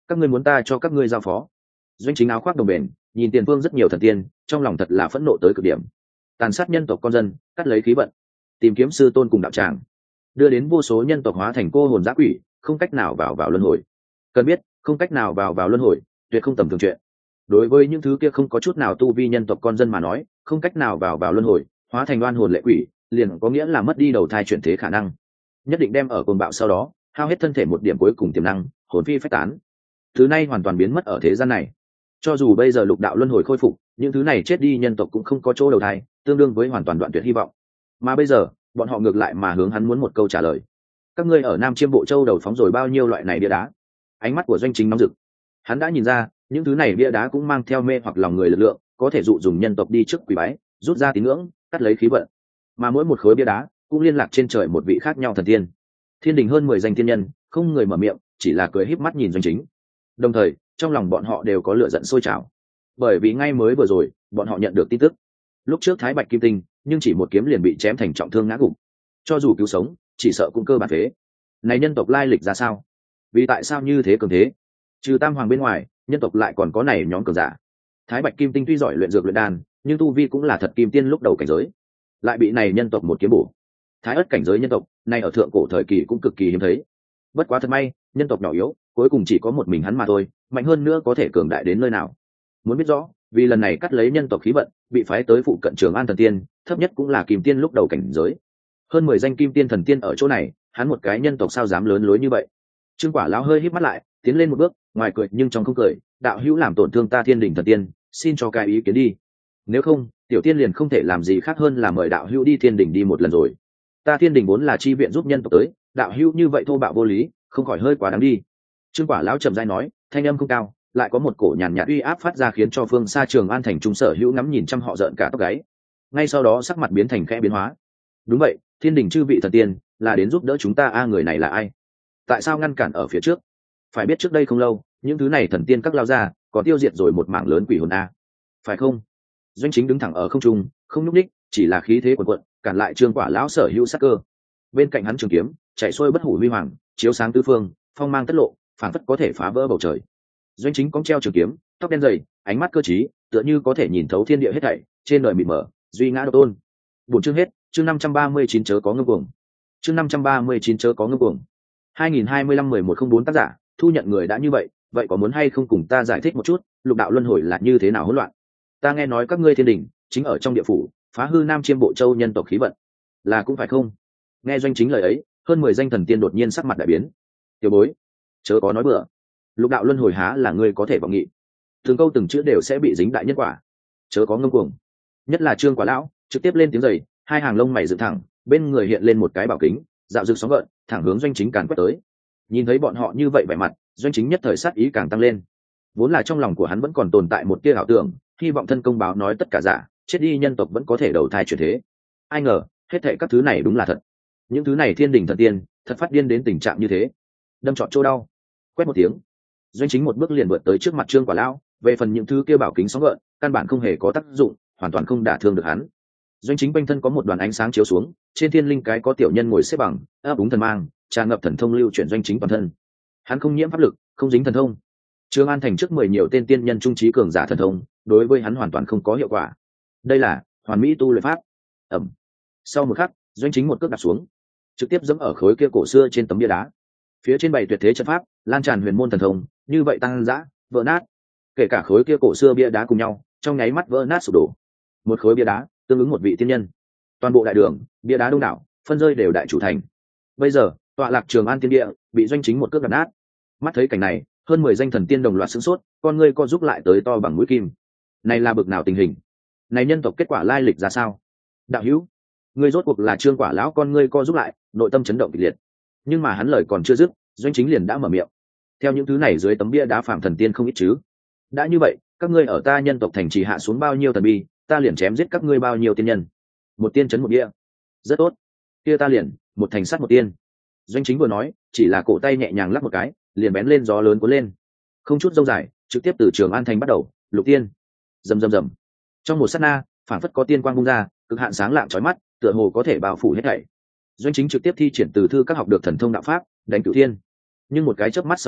các ngươi muốn ta cho các ngươi giao phó. Doanh Chính áo khoác đồng bền nhìn tiền phương rất nhiều thần tiên, trong lòng thật là phẫn nộ tới cực điểm. Tàn sát nhân tộc con dân, cắt lấy khí vận, tìm kiếm sư tôn cùng đạo tràng, đưa đến vô số nhân tộc hóa thành cô hồn dã quỷ, không cách nào vào luân hồi. Cần biết, không cách nào vào luân hồi, tuyệt không tầm thường chuyện. Đối với những thứ kia không có chút nào tu vi nhân tộc con dân mà nói, không cách nào vào luân hồi, hóa thành oan hồn lệ quỷ, liền có nghĩa là mất đi đầu thai chuyển thế khả năng. Nhất định đem ở cồn bạo sau đó, hao hết thân thể một điểm cuối cùng tiềm năng, hồn phi phách tán. Thứ này hoàn toàn biến mất ở thế gian này. Cho dù bây giờ lục đạo luân hồi khôi phục, những thứ này chết đi nhân tộc cũng không có chỗ đầu thai, tương đương với hoàn toàn đoạn tuyệt hy vọng. Mà bây giờ, bọn họ ngược lại mà hướng hắn muốn một câu trả lời. Các ngươi ở Nam Chiêm Bộ Châu đầu phóng rồi bao nhiêu loại này bia đá? Ánh mắt của Doanh Chính nóng rực. Hắn đã nhìn ra, những thứ này bia đá cũng mang theo mê hoặc lòng người lực lượng, có thể dụ dùng nhân tộc đi trước quỷ bái, rút ra tín ngưỡng, cắt lấy khí vận. Mà mỗi một khối bia đá cũng liên lạc trên trời một vị khác nhau thần tiên. Thiên đình hơn 10 danh tiên nhân, không người mở miệng, chỉ là cười híp mắt nhìn Doanh Chính. Đồng thời, trong lòng bọn họ đều có lửa giận sôi trào. Bởi vì ngay mới vừa rồi, bọn họ nhận được tin tức. Lúc trước Thái Bạch Kim Tinh, nhưng chỉ một kiếm liền bị chém thành trọng thương ngã gục. Cho dù cứu sống, chỉ sợ cũng cơ bản phế. Này nhân tộc lai lịch ra sao? Vì tại sao như thế cường thế? Trừ Tam Hoàng bên ngoài, nhân tộc lại còn có này nhóm cường giả. Thái Bạch Kim Tinh tuy giỏi luyện dược luyện đan, nhưng tu vi cũng là thật kim tiên lúc đầu cảnh giới, lại bị này nhân tộc một kiếm bổ. Thái Ất cảnh giới nhân tộc, này ở thượng cổ thời kỳ cũng cực kỳ hiếm thấy. Bất quá thật may, nhân tộc nhỏ yếu, cuối cùng chỉ có một mình hắn mà thôi, mạnh hơn nữa có thể cường đại đến nơi nào. Muốn biết rõ, vì lần này cắt lấy nhân tộc khí vận, bị phái tới phụ cận Trường An thần tiên, thấp nhất cũng là kim tiên lúc đầu cảnh giới. Hơn 10 danh kim tiên thần tiên ở chỗ này, hắn một cái nhân tộc sao dám lớn lối như vậy. Trương Quả lão hơi híp mắt lại, tiến lên một bước, ngoài cười nhưng trong không cười, đạo hữu làm tổn thương ta Thiên Đình thần tiên, xin cho cái ý kiến đi. Nếu không, tiểu tiên liền không thể làm gì khác hơn là mời đạo hữu đi Thiên Đình đi một lần rồi. Ta Thiên Đình vốn là chi viện giúp nhân tộc tới, đạo hữu như vậy thô bạo vô lý, không khỏi hơi quá đáng đi. Trương Quả lão trầm rãi nói, thanh âm không cao, lại có một cổ nhàn nhạt uy áp phát ra khiến cho phương xa Trường An thành trung sở hữu ngắm nhìn trăm họ giận cả tóc gáy. Ngay sau đó sắc mặt biến thành khẽ biến hóa. Đúng vậy, Thiên Đình chư vị thần tiên là đến giúp đỡ chúng ta, người này là ai? Tại sao ngăn cản ở phía trước? Phải biết trước đây không lâu, những thứ này thần tiên các lao ra, có tiêu diệt rồi một mảng lớn quỷ hồn phải không? Doanh Chính đứng thẳng ở không trung, không nhúc nhích, chỉ là khí thế quần quận, cản lại Trương Quả lão sở hữu sát cơ. Bên cạnh hắn trường kiếm, chạy xuôi bất hủ huy hoàng, chiếu sáng tứ phương, phong mang tất lộ, phảng phất có thể phá vỡ bầu trời. Doanh Chính cong treo trường kiếm, tóc đen dày, ánh mắt cơ trí, tựa như có thể nhìn thấu thiên địa hết thảy, trên đời mịt mờ, duy ngã độc tôn. Buổi chương hết, chương 539 chớ có ngưng cuồng. Chương 539 chớ có ngưng cuồng. 2025-1104 tác giả, thu nhận người đã như vậy, vậy có muốn hay không cùng ta giải thích một chút, lục đạo luân hồi là như thế nào hỗn loạn? Ta nghe nói các ngươi Thiên Đình chính ở trong địa phủ, phá hư Nam Chiêm Bộ Châu nhân tộc khí vận, là cũng phải không? Nghe Doanh Chính lời ấy, hơn 10 danh thần tiên đột nhiên sắc mặt đại biến. Tiểu bối, chớ có nói bừa. Lục đạo luân hồi há là ngươi có thể vọng nghị? Từng câu từng chữ đều sẽ bị dính đại nhân quả. Chớ có ngông cuồng. Nhất là Trương Quả lão, trực tiếp lên tiếng rầy, hai hàng lông mày dựng thẳng, bên người hiện lên một cái bảo kính, dạo rực sóng gợn, thẳng hướng Doanh Chính càn quét tới. Nhìn thấy bọn họ như vậy vẻ mặt, Doanh Chính nhất thời sát ý càng tăng lên. Vốn là trong lòng của hắn vẫn còn tồn tại một tia ảo tưởng, hy vọng thân công báo nói tất cả giả, chết đi nhân tộc vẫn có thể đầu thai chuyển thế. Ai ngờ, hết thảy các thứ này đúng là thật. Những thứ này Thiên Đình thần tiên, thật phát điên đến tình trạng như thế. Đâm trọn chỗ đau. Quét một tiếng, Doanh Chính một bước liền vượt tới trước mặt Trương Quả lão. Về phần những thứ kia bảo kính sóng gợn, căn bản không hề có tác dụng, hoàn toàn không đả thương được hắn. Doanh Chính quanh thân có một đoàn ánh sáng chiếu xuống, trên thiên linh cái có tiểu nhân ngồi xếp bằng, ấp úng thần mang, tràn ngập thần thông lưu chuyển Doanh Chính toàn thân. Hắn không nhiễm pháp lực, không dính thần thông. Trường An thành trước 10 nhiều tên tiên nhân trung trí cường giả thần thông, đối với hắn hoàn toàn không có hiệu quả. Đây là hoàn mỹ tu luyện pháp. Ẩm. Sau một khắc, Doanh Chính một cước đạp xuống, trực tiếp giẫm ở khối kia cổ xưa trên tấm bia đá. Phía trên bày tuyệt thế trận pháp, lan tràn huyền môn thần thông, như vậy tăng dã, vỡ nát. Kể cả khối kia cổ xưa bia đá cùng nhau, trong nháy mắt vỡ nát sụp đổ. Một khối bia đá tương ứng một vị tiên nhân. Toàn bộ đại đường, bia đá đông đảo, phân rơi đều đại chủ thành. Bây giờ, tọa lạc Trường An tiên địa bị Doanh Chính một cước đập nát. Mắt thấy cảnh này, hơn 10 danh thần tiên đồng loạt sửng sốt, con ngươi co giúp lại tới to bằng mũi kim. Này là bực nào tình hình? Này nhân tộc kết quả lai lịch ra sao? Đạo hữu, ngươi rốt cuộc là Trương Quả lão, con ngươi co giúp lại, nội tâm chấn động kịch liệt. Nhưng mà hắn lời còn chưa dứt, Doanh Chính liền đã mở miệng. Theo những thứ này dưới tấm bia đá phàm thần tiên không ít chứ? Đã như vậy, các ngươi ở ta nhân tộc thành trì hạ xuống bao nhiêu thần bi, ta liền chém giết các ngươi bao nhiêu tiên nhân. Một tiên chấn một bia. Rất tốt. Kia ta liền một thành sát một tiên. Doanh Chính vừa nói, chỉ là cổ tay nhẹ nhàng lắc một cái, liền bén lên gió lớn cuốn lên. Không chút dâu dài, trực tiếp từ Trường An thành bắt đầu, lục tiên. Rầm rầm rầm. Trong một sát na, phản phất có tiên quang bung ra, cực hạn sáng lạng chói mắt, tựa hồ có thể bao phủ hết thảy. Doanh Chính trực tiếp thi triển từ thư các học được thần thông đạo pháp, đánh cửu thiên. Nhưng một cái chớp mắt sau đó,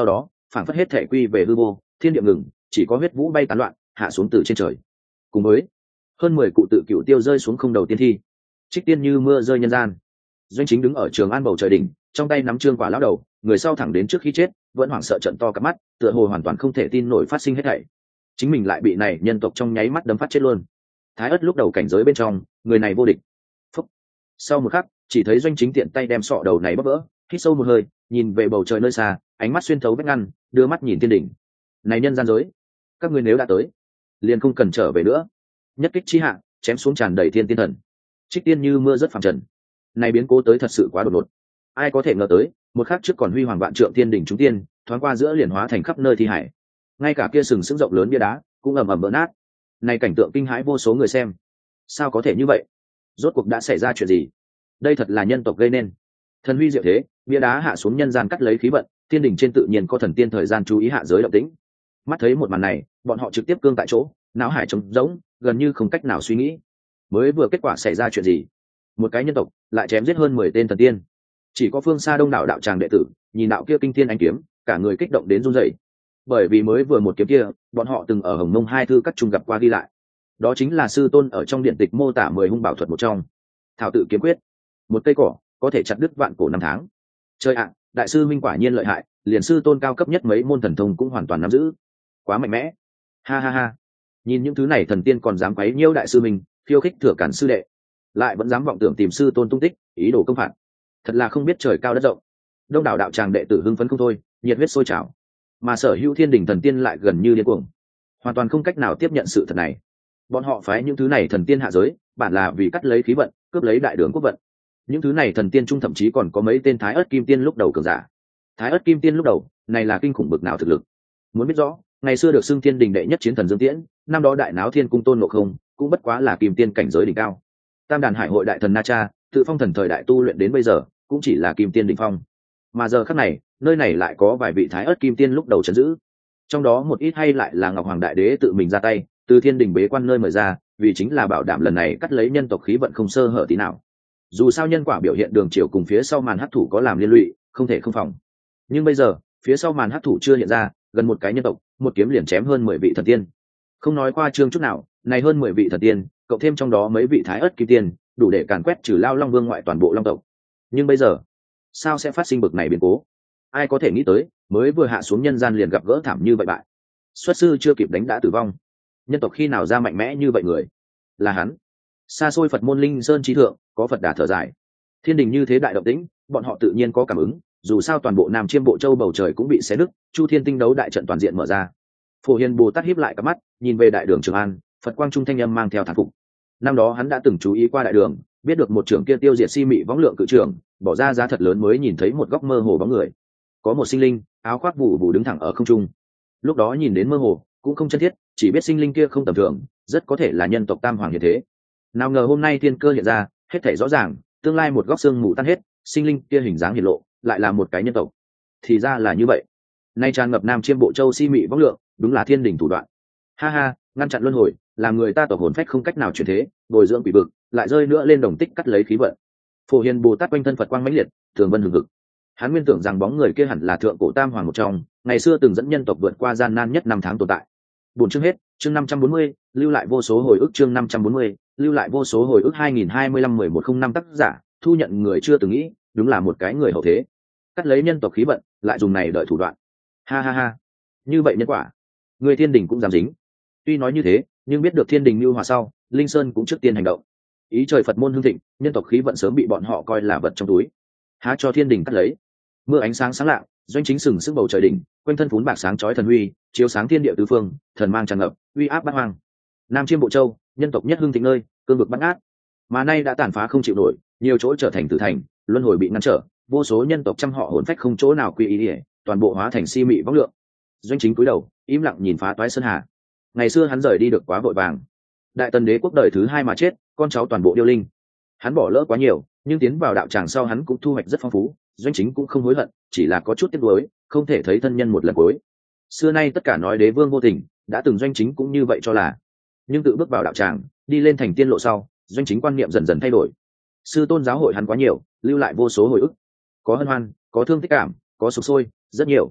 phảng phất hết thể quy về hư vô, thiên địa ngừng, chỉ có huyết vũ bay tán loạn hạ xuống từ trên trời. Cùng với hơn 10 cụ tự cựu tiêu rơi xuống không đầu tiên thi, trích tiên như mưa rơi nhân gian. Doanh Chính đứng ở Trường An bầu trời đỉnh, trong tay nắm trương quả lão đầu, người sau thẳng đến trước khi chết vẫn hoảng sợ trận to cả mắt, tựa hồ hoàn toàn không thể tin nổi phát sinh hết thảy. Chính mình lại bị này nhân tộc trong nháy mắt đấm phát chết luôn. Thái Ất lúc đầu cảnh giới bên trong, người này vô địch. Phúc. Sau một khắc, chỉ thấy Doanh Chính tiện tay đem sọ đầu này bóp vỡ, hít sâu một hơi, nhìn về bầu trời nơi xa, ánh mắt xuyên thấu vách ngăn, đưa mắt nhìn thiên đỉnh. Này nhân gian giới, các ngươi nếu đã tới, liền không cần trở về nữa. Nhất kích chi hạ, chém xuống tràn đầy thiên tiên thần. Trích tiên như mưa rất phàm trần. Này biến cố tới thật sự quá đột ngột. Ai có thể ngờ tới, một khắc trước còn huy hoàng vạn trượng thiên đỉnh chúng tiên, thoáng qua giữa liền hóa thành khắp nơi thi hải. Ngay cả kia sừng sững rộng lớn bia đá cũng ầm ầm vỡ nát. Này cảnh tượng kinh hãi vô số người xem. Sao có thể như vậy? Rốt cuộc đã xảy ra chuyện gì? Đây thật là nhân tộc gây nên. Thần huy diệu thế, bia đá hạ xuống nhân gian cắt lấy khí vận, thiên đỉnh trên tự nhiên có thần tiên thời gian chú ý hạ giới động tĩnh. Mắt thấy một màn này, bọn họ trực tiếp cương tại chỗ, não hải trống rỗng, gần như không cách nào suy nghĩ. Mới vừa kết quả xảy ra chuyện gì? Một cái nhân tộc lại chém giết hơn 10 tên thần tiên. Chỉ có phương xa đông đảo đạo tràng đệ tử nhìn đạo kia kinh thiên ánh kiếm, cả người kích động đến run rẩy. Bởi vì mới vừa một kiếm kia, bọn họ từng ở Hồng Mông hai thư các trung gặp qua ghi lại. Đó chính là sư tôn ở trong điện tịch mô tả 10 hung bảo thuật một trong. Thảo tự kiếm quyết. Một cây cỏ có thể chặt đứt vạn cổ năm tháng. Chơi ạ, đại sư minh quả nhiên lợi hại, liền sư tôn cao cấp nhất mấy môn thần thông cũng hoàn toàn nắm giữ. Quá mạnh mẽ. Ha ha ha. Nhìn những thứ này thần tiên còn dám quấy nhiễu đại sư minh, khiêu khích thừa cản sư đệ, lại vẫn dám vọng tưởng tìm sư tôn tung tích, ý đồ công phạt. Thật là không biết trời cao đất rộng. Đông đảo đạo tràng đệ tử hưng phấn không thôi, nhiệt huyết sôi trào. Mà Sở Hữu Thiên Đình thần tiên lại gần như điên cuồng, hoàn toàn không cách nào tiếp nhận sự thật này. Bọn họ phái những thứ này thần tiên hạ giới, bản là vì cắt lấy khí vận, cướp lấy đại đường quốc vận. Những thứ này thần tiên trung thậm chí còn có mấy tên Thái Ức Kim Tiên lúc đầu cường giả. Thái Ức Kim Tiên lúc đầu, này là kinh khủng bực nào thực lực. Muốn biết rõ, ngày xưa được xưng Thiên Đình đệ nhất chiến thần Dương Tiễn, năm đó đại náo Thiên Cung Tôn Ngộ Không, cũng bất quá là Kim Tiên cảnh giới đỉnh cao. Tam đàn Hải hội đại thần Na Cha, tự phong thần thời đại tu luyện đến bây giờ, cũng chỉ là Kim Tiên đỉnh phong. Mà giờ khắc này, nơi này lại có vài vị Thái Ức Kim Tiên lúc đầu trấn giữ. Trong đó một ít hay lại là Ngọc Hoàng Đại Đế tự mình ra tay, từ Thiên Đình bế quan nơi mời ra, vì chính là bảo đảm lần này cắt lấy nhân tộc khí vận không sơ hở tí nào. Dù sao nhân quả biểu hiện đường chiều cùng phía sau màn hắc thủ có làm liên lụy, không thể không phòng. Nhưng bây giờ, phía sau màn hắc thủ chưa hiện ra, gần một cái nhân tộc, một kiếm liền chém hơn 10 vị thần tiên. Không nói qua trương chút nào, này hơn 10 vị thần tiên, cộng thêm trong đó mấy vị Thái Ức Kim Tiên, đủ để càn quét trừ Lao Long Vương ngoại toàn bộ Long tộc. Nhưng bây giờ, sao sẽ phát sinh bực này biến cố? Ai có thể nghĩ tới, mới vừa hạ xuống nhân gian liền gặp gỡ thảm như vậy bại. Xuất sư chưa kịp đánh đã tử vong. Nhân tộc khi nào ra mạnh mẽ như vậy người? Là hắn. Xa xôi Phật môn Linh Sơn trí thượng, có Phật Đà thở dài. Thiên đình như thế đại động tĩnh, bọn họ tự nhiên có cảm ứng, dù sao toàn bộ Nam Chiêm Bộ Châu bầu trời cũng bị xé nứt, Chu Thiên tinh đấu đại trận toàn diện mở ra. Phổ Hiền Bồ Tát híp lại cặp mắt, nhìn về đại đường Trường An, Phật quang trung thanh âm mang theo thản phục. Năm đó hắn đã từng chú ý qua đại đường, biết được một trưởng kia tiêu diệt si mị võng lượng cự trưởng, bỏ ra giá thật lớn mới nhìn thấy một góc mơ hồ bóng người. Có một sinh linh, áo khoác vụ vụ đứng thẳng ở không trung. Lúc đó nhìn đến mơ hồ, cũng không chân thiết, chỉ biết sinh linh kia không tầm thường, rất có thể là nhân tộc Tam Hoàng hiện thế. Nào ngờ hôm nay thiên cơ hiện ra, hết thảy rõ ràng, tương lai một góc xương mù tan hết, sinh linh kia hình dáng hiện lộ, lại là một cái nhân tộc. Thì ra là như vậy. Nay tràn ngập Nam Chiêm Bộ Châu si mị võng lượng, đúng là thiên đình thủ đoạn. Ha ha, ngăn chặn luân hồi, làm người ta tộc hồn phách không cách nào chuyển thế, bồi dưỡng bị vực, lại rơi nữa lên đồng tích cắt lấy khí vận. Phổ Hiền Bồ Tát quanh thân Phật quang mãnh liệt, thường vân hừng hực. Hắn nguyên tưởng rằng bóng người kia hẳn là thượng cổ Tam Hoàng một trong, ngày xưa từng dẫn nhân tộc vượt qua gian nan nhất năm tháng tồn tại. Buồn chương hết, chương 540, lưu lại vô số hồi ức chương 540, lưu lại vô số hồi ức 2025-1105 tác giả, thu nhận người chưa từng nghĩ, đúng là một cái người hậu thế. Cắt lấy nhân tộc khí vận, lại dùng này đợi thủ đoạn. Ha ha ha. Như vậy nhân quả, người thiên đình cũng dám dính. Tuy nói như thế, nhưng biết được thiên đình mưu hòa sau, Linh Sơn cũng trước tiên hành động. Ý trời Phật môn hưng thịnh, nhân tộc khí vận sớm bị bọn họ coi là vật trong túi. Há cho thiên đình cắt lấy. Mưa ánh sáng sáng lạng, Doanh Chính sừng sững bầu trời đỉnh, quanh thân phún bạc sáng chói thần huy, chiếu sáng thiên địa tứ phương, thần mang tràn ngập, uy áp bát hoang. Nam Chiêm Bộ Châu, nhân tộc nhất hưng thịnh nơi, cương vực bát ngát, mà nay đã tàn phá không chịu nổi, nhiều chỗ trở thành tử thành, luân hồi bị ngăn trở, vô số nhân tộc trăm họ hồn phách không chỗ nào quy y, toàn bộ hóa thành si mị võng lượng. Doanh Chính cúi đầu, im lặng nhìn phá toái sơn hà. Ngày xưa hắn rời đi được quá vội vàng. Đại Tần Đế quốc đời thứ 2 mà chết, con cháu toàn bộ điêu linh. Hắn bỏ lỡ quá nhiều, nhưng tiến vào đạo tràng sau hắn cũng thu hoạch rất phong phú. Doanh Chính cũng không hối hận, chỉ là có chút tiếc nuối, không thể thấy thân nhân một lần cuối. Xưa nay tất cả nói đế vương vô tình, đã từng Doanh Chính cũng như vậy cho là. Nhưng tự bước vào đạo tràng, đi lên thành tiên lộ sau, Doanh Chính quan niệm dần dần thay đổi. Sư tôn giáo hội hắn quá nhiều, lưu lại vô số hồi ức. Có hân hoan, có thương tích cảm, có sục sôi, rất nhiều.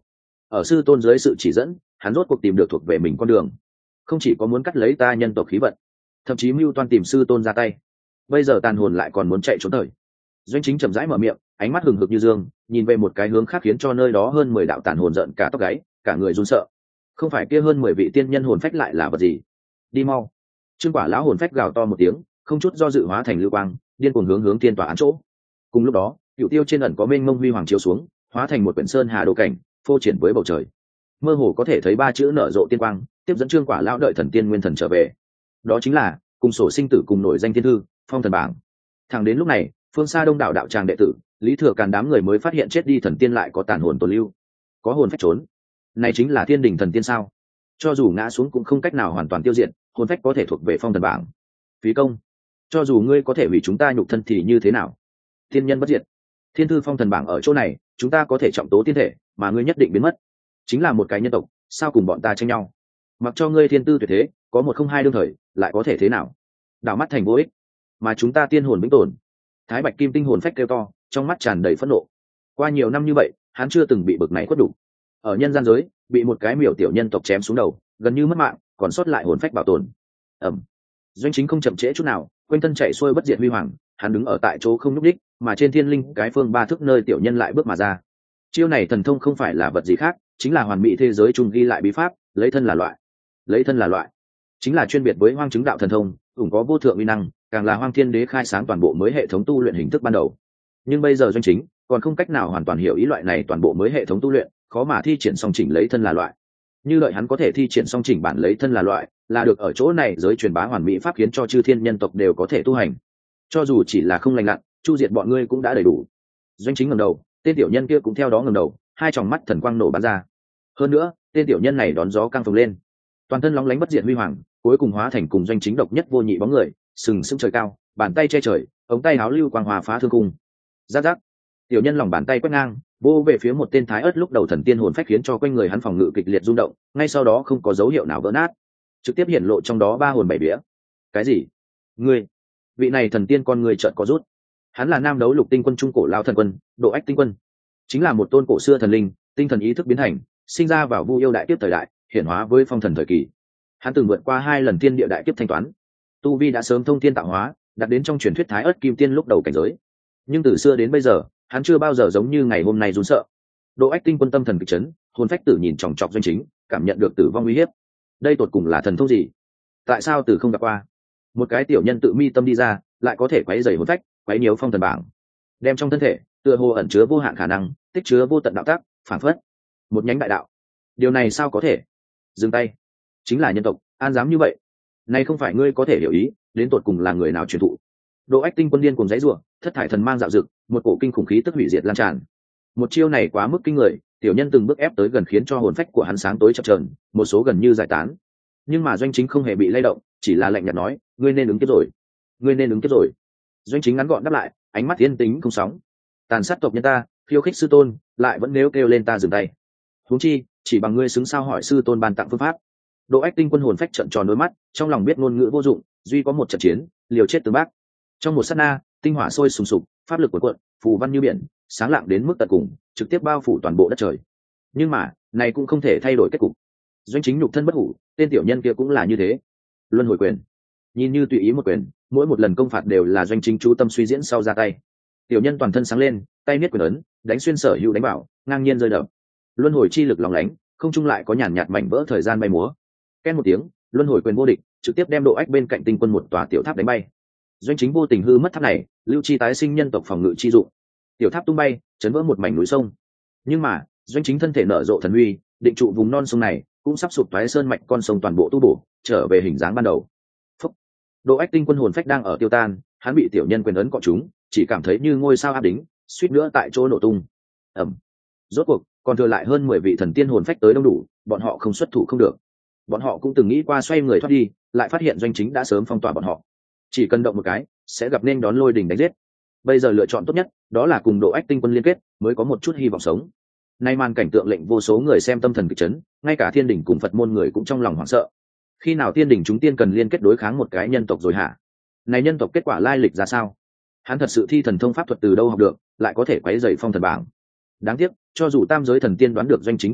ở sư tôn dưới sự chỉ dẫn, hắn rốt cuộc tìm được thuộc về mình con đường, không chỉ có muốn cắt lấy ta nhân tộc khí vận, thậm chí mưu toan tìm sư tôn ra tay. Bây giờ tàn hồn lại còn muốn chạy trốn thời. Doanh Chính chậm rãi mở miệng, ánh mắt hừng hực như dương, nhìn về một cái hướng khác khiến cho nơi đó hơn 10 đạo tàn hồn giận cả tóc gáy, cả người run sợ. Không phải kia hơn 10 vị tiên nhân hồn phách lại là vật gì? Đi mau! Trương Quả lão hồn phách gào to một tiếng, không chút do dự hóa thành lưu quang, điên cuồng hướng thiên tòa án chỗ. Cùng lúc đó, Cửu Tiêu trên ẩn có mênh mông huy hoàng chiếu xuống, hóa thành một quyển sơn hà đồ cảnh, phô triển với bầu trời. Mơ hồ có thể thấy ba chữ nở rộ tiên quang, tiếp dẫn Trương Quả lão đợi thần tiên nguyên thần trở về. Đó chính là cùng sổ sinh tử cùng nổi danh thiên thư, phong thần bảng. Thẳng đến lúc này, phương xa đông đảo đạo tràng đệ tử, Lý Thừa Càn đám người mới phát hiện chết đi thần tiên lại có tàn hồn tồn lưu, có hồn phách trốn. Này chính là thiên đình thần tiên sao? Cho dù ngã xuống cũng không cách nào hoàn toàn tiêu diệt, hồn phách có thể thuộc về phong thần bảng. Phí công. Cho dù ngươi có thể hủy chúng ta nhục thân thì như thế nào? Thiên nhân bất diệt. Thiên thư phong thần bảng ở chỗ này, chúng ta có thể trọng tố tiên thể, mà ngươi nhất định biến mất. Chính là một cái nhân tộc, sao cùng bọn ta tranh nhau? Mặc cho ngươi thiên tư tuyệt thế, có một không hai đương thời, lại có thể thế nào? Đảo mắt thành vô ích, mà chúng ta tiên hồn vĩnh tồn. Thái Bạch Kim Tinh hồn phách kêu to, trong mắt tràn đầy phẫn nộ. Qua nhiều năm như vậy, hắn chưa từng bị bực này khuất đủ. Ở nhân gian giới, bị một cái miểu tiểu nhân tộc chém xuống đầu, gần như mất mạng, còn sót lại hồn phách bảo tồn. Ẩm. Doanh Chính không chậm trễ chút nào, quanh thân chạy xuôi bất diệt huy hoàng, hắn đứng ở tại chỗ không nhúc đích, mà trên thiên linh cái phương ba thước nơi tiểu nhân lại bước mà ra. Chiêu này thần thông không phải là vật gì khác, chính là hoàn mỹ thế giới trung ghi lại bí pháp, lấy thân là loại. Lấy thân là loại, chính là chuyên biệt với hoang chứng đạo thần thông, ủng có vô thượng uy năng, càng là hoang thiên đế khai sáng toàn bộ mới hệ thống tu luyện hình thức ban đầu. Nhưng bây giờ Doanh Chính còn không cách nào hoàn toàn hiểu ý loại này toàn bộ mới hệ thống tu luyện, khó mà thi triển song chỉnh lấy thân là loại. Như lợi hắn có thể thi triển song chỉnh bản lấy thân là loại, là được ở chỗ này giới truyền bá hoàn mỹ pháp khiến cho chư thiên nhân tộc đều có thể tu hành. Cho dù chỉ là không lành lặn, chu diệt bọn ngươi cũng đã đầy đủ. Doanh Chính ngẩng đầu, tên tiểu nhân kia cũng theo đó ngẩng đầu, hai tròng mắt thần quang nổ bắn ra. Hơn nữa, tên tiểu nhân này đón gió căng phồng lên, toàn thân lóng lánh bất diệt huy hoàng, cuối cùng hóa thành cùng Doanh Chính độc nhất vô nhị bóng người, sừng sững trời cao, bàn tay che trời, ống tay áo lưu quang hòa phá thương cung. Giáp giáp, tiểu nhân lòng bàn tay quét ngang, vô về phía một tên thái ớt lúc đầu thần tiên hồn phách khiến cho quanh người hắn phòng ngự kịch liệt rung động, ngay sau đó không có dấu hiệu nào vỡ nát, trực tiếp hiển lộ trong đó ba hồn bảy vía. Cái gì? Ngươi? Vị này thần tiên con người chợt có rút. Hắn là nam đấu lục tinh quân trung cổ lao thần quân, Độ Ách tinh quân, chính là một tôn cổ xưa thần linh, tinh thần ý thức biến thành, sinh ra vào Vu yêu đại kiếp thời đại, hiển hóa với phong thần thời kỳ. Hắn từng vượt qua 2 lần thiên địa đại kiếp thanh toán, tu vi đã sớm thông thiên tạo hóa, đạt đến trong truyền thuyết thái ớt kim tiên lúc đầu cảnh giới. Nhưng từ xưa đến bây giờ, hắn chưa bao giờ giống như ngày hôm nay run sợ. Độ Ách tinh quân tâm thần kịch chấn, hồn phách tử nhìn chòng chọc Doanh Chính, cảm nhận được tử vong uy hiếp. Đây tột cùng là thần thông gì? Tại sao từ không gặp qua? Một cái tiểu nhân tự mi tâm đi ra, lại có thể quấy rầy hồn phách, quấy nhiễu phong thần bảng, đem trong thân thể tựa hồ ẩn chứa vô hạn khả năng, tích chứa vô tận đạo tác, phản phất một nhánh đại đạo. Điều này sao có thể? Dừng tay, chính là nhân tộc, an dám như vậy? Này không phải ngươi có thể hiểu ý, đến tột cùng là người nào truyền thụ? Độ Ách tinh quân điên cùng giãy giụa, thất thải thần mang dạo dực, một cổ kinh khủng khí tức hủy diệt lan tràn. Một chiêu này quá mức kinh người, tiểu nhân từng bước ép tới gần khiến cho hồn phách của hắn sáng tối chập chờn, một số gần như giải tán. Nhưng mà Doanh Chính không hề bị lay động, chỉ là lạnh nhạt nói, ngươi nên ứng kiếp rồi, ngươi nên ứng kiếp rồi. Doanh Chính ngắn gọn đáp lại, ánh mắt yên tĩnh không sóng. Tàn sát tộc nhân ta, khiêu khích sư tôn, lại vẫn nếu kêu lên ta dừng tay. Huống chi, chỉ bằng ngươi xứng sao hỏi sư tôn ban tặng phương pháp. Độ Ách tinh quân hồn phách trợn tròn đôi mắt, trong lòng biết ngôn ngữ vô dụng, duy có một trận chiến, liều chết tương bác. Trong một sát na, tinh hỏa sôi sùng sục, pháp lực cuộn cuộn, phù văn như biển, sáng lạng đến mức tận cùng, trực tiếp bao phủ toàn bộ đất trời. Nhưng mà, này cũng không thể thay đổi kết cục. Doanh Chính nhục thân bất hủ, tên tiểu nhân kia cũng là như thế. Luân hồi quyền, nhìn như tùy ý một quyền, mỗi một lần công phạt đều là Doanh Chính chú tâm suy diễn sau ra tay. Tiểu nhân toàn thân sáng lên, tay niết quyền ấn, đánh xuyên sở hữu đánh bảo, ngang nhiên rơi đập. Luân hồi chi lực lóng lánh, không trung lại có nhàn nhạt mảnh vỡ thời gian bay múa. Ken một tiếng, luân hồi quyền vô địch, trực tiếp đem Độ Ách bên cạnh tinh quân một tòa tiểu tháp đánh bay. Doanh Chính vô tình hư mất tháp này, lưu chi tái sinh nhân tộc phòng ngự chi dụng. Tiểu tháp tung bay, chấn vỡ một mảnh núi sông. Nhưng mà, Doanh Chính thân thể nở rộ thần uy, định trụ vùng non sông này, cũng sắp sụp toái sơn mạch con sông toàn bộ tu bổ, trở về hình dáng ban đầu. Phúc. Độ Ách tinh quân hồn phách đang ở tiêu tan, hắn bị tiểu nhân quyền ấn cọ chúng, chỉ cảm thấy như ngôi sao áp đính, suýt nữa tại chỗ nổ tung. Ầm. Rốt cuộc, còn thừa lại hơn 10 vị thần tiên hồn phách tới đông đủ, bọn họ không xuất thủ không được. Bọn họ cũng từng nghĩ qua xoay người thoát đi, lại phát hiện Doanh Chính đã sớm phong tỏa bọn họ. Chỉ cần động một cái, sẽ gặp nên đón lôi đình đánh giết. Bây giờ lựa chọn tốt nhất, đó là cùng Độ Ách tinh quân liên kết, mới có một chút hy vọng sống. Nay màn cảnh tượng lệnh vô số người xem tâm thần kịch chấn, ngay cả thiên đình cùng Phật môn người cũng trong lòng hoảng sợ. Khi nào thiên đình chúng tiên cần liên kết đối kháng một cái nhân tộc rồi hả? Này nhân tộc kết quả lai lịch ra sao? Hắn thật sự thi thần thông pháp thuật từ đâu học được, lại có thể quấy rầy phong thần bảng. Đáng tiếc, cho dù tam giới thần tiên đoán được Doanh Chính cường đại,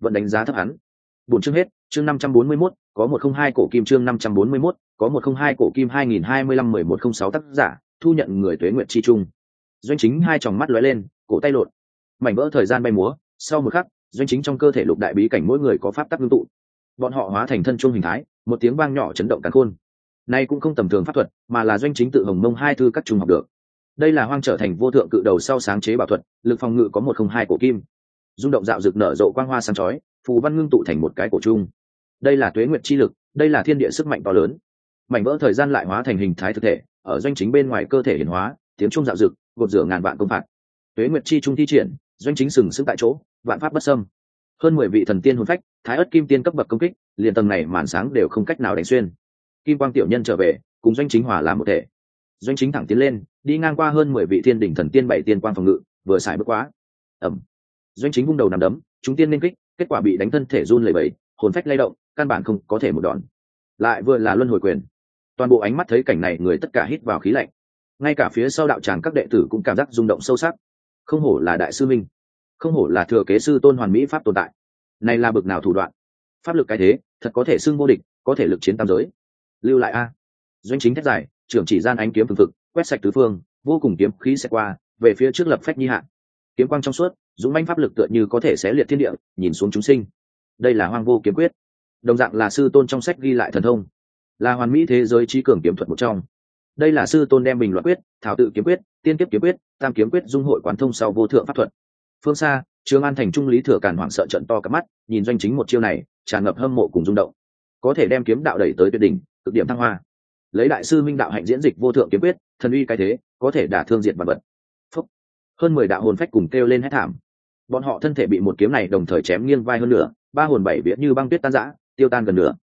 vẫn đánh giá thấp hắn. Bốn chương hết, chương 541, có 102 cổ kim, chương 541, có 102 cổ kim 2025-1106 tác giả, thu nhận người Tuế Nguyệt chi trung. Doanh Chính hai tròng mắt lóe lên, cổ tay lộn, mảnh vỡ thời gian bay múa, sau một khắc, Doanh Chính trong cơ thể lục đại bí cảnh mỗi người có pháp tắc ngưng tụ. Bọn họ hóa thành thân chuông hình thái, một tiếng vang nhỏ chấn động càn khôn. Nay cũng không tầm thường pháp thuật, mà là Doanh Chính tự Hồng Mông hai thư các trung học được. Đây là hoang trở thành vô thượng cự đầu sau sáng chế bảo thuật, lực phòng ngự có 102 cổ kim. Rung động dạo rực nở rộ quang hoa sáng chói, phù văn ngưng tụ thành một cái cổ trung. Đây là Tuế Nguyệt chi lực, đây là thiên địa sức mạnh to lớn. Mảnh vỡ thời gian lại hóa thành hình thái thực thể, ở Doanh Chính bên ngoài cơ thể hiển hóa, tiếng trung dạo rực, gột rửa ngàn vạn công phạt. Tuế Nguyệt chi trung thi triển, Doanh Chính sừng sững tại chỗ, vạn pháp bất xâm. Hơn 10 vị thần tiên hồn phách, thái ất kim tiên cấp bậc công kích, liền tầng này màn sáng đều không cách nào đánh xuyên. Kim quang tiểu nhân trở về, cùng Doanh Chính hòa làm một thể. Doanh Chính thẳng tiến lên, đi ngang qua hơn 10 vị thiên đỉnh thần tiên bảy tiên quang phòng ngự, vừa xài bước quá. Ầm. Doanh Chính vung đầu nằm đấm, chúng tiên nên kích, kết quả bị đánh thân thể run lẩy bẩy, hồn phách lay động, căn bản không có thể một đòn. Lại vừa là luân hồi quyền. Toàn bộ ánh mắt thấy cảnh này, người tất cả hít vào khí lạnh. Ngay cả phía sau đạo tràng các đệ tử cũng cảm giác rung động sâu sắc. Không hổ là đại sư minh, không hổ là thừa kế sư tôn hoàn mỹ pháp tồn tại. Này là bực nào thủ đoạn? Pháp lực cái thế, thật có thể xưng vô địch, có thể lực chiến tam giới. Lưu lại a. Doanh Chính thét dài, trưởng chỉ gian ánh kiếm phừng phực, quét sạch tứ phương, vô cùng kiếm khí sẽ qua, về phía trước lập phách nhi hạ. Kiếm quang trong suốt, dũng mãnh pháp lực tựa như có thể xé liệt thiên địa, nhìn xuống chúng sinh. Đây là Hoang Vô kiếm quyết, đồng dạng là sư tôn trong sách ghi lại thần thông, là hoàn mỹ thế giới trí cường kiếm thuật một trong. Đây là sư tôn đem bình luận quyết, thảo tự kiếm quyết, tiên kiếp kiếm quyết, tam kiếm quyết dung hội quán thông sau vô thượng pháp thuật. Phương xa, Trường An thành trung lý thừa càn hoảng sợ trận to cả mắt, nhìn Doanh Chính một chiêu này, tràn ngập hâm mộ cùng rung động. Có thể đem kiếm đạo đẩy tới tuyệt đỉnh, cực điểm thăng hoa. Lấy đại sư minh đạo hạnh diễn dịch vô thượng kiếm quyết, thần uy cái thế, có thể đả thương diệt vạn vật. Phúc. Hơn 10 đạo hồn phách cùng kêu lên hét thảm. Bọn họ thân thể bị một kiếm này đồng thời chém nghiêng vai hơn nửa, ba hồn bảy vía như băng tuyết tan rã, tiêu tan gần nửa.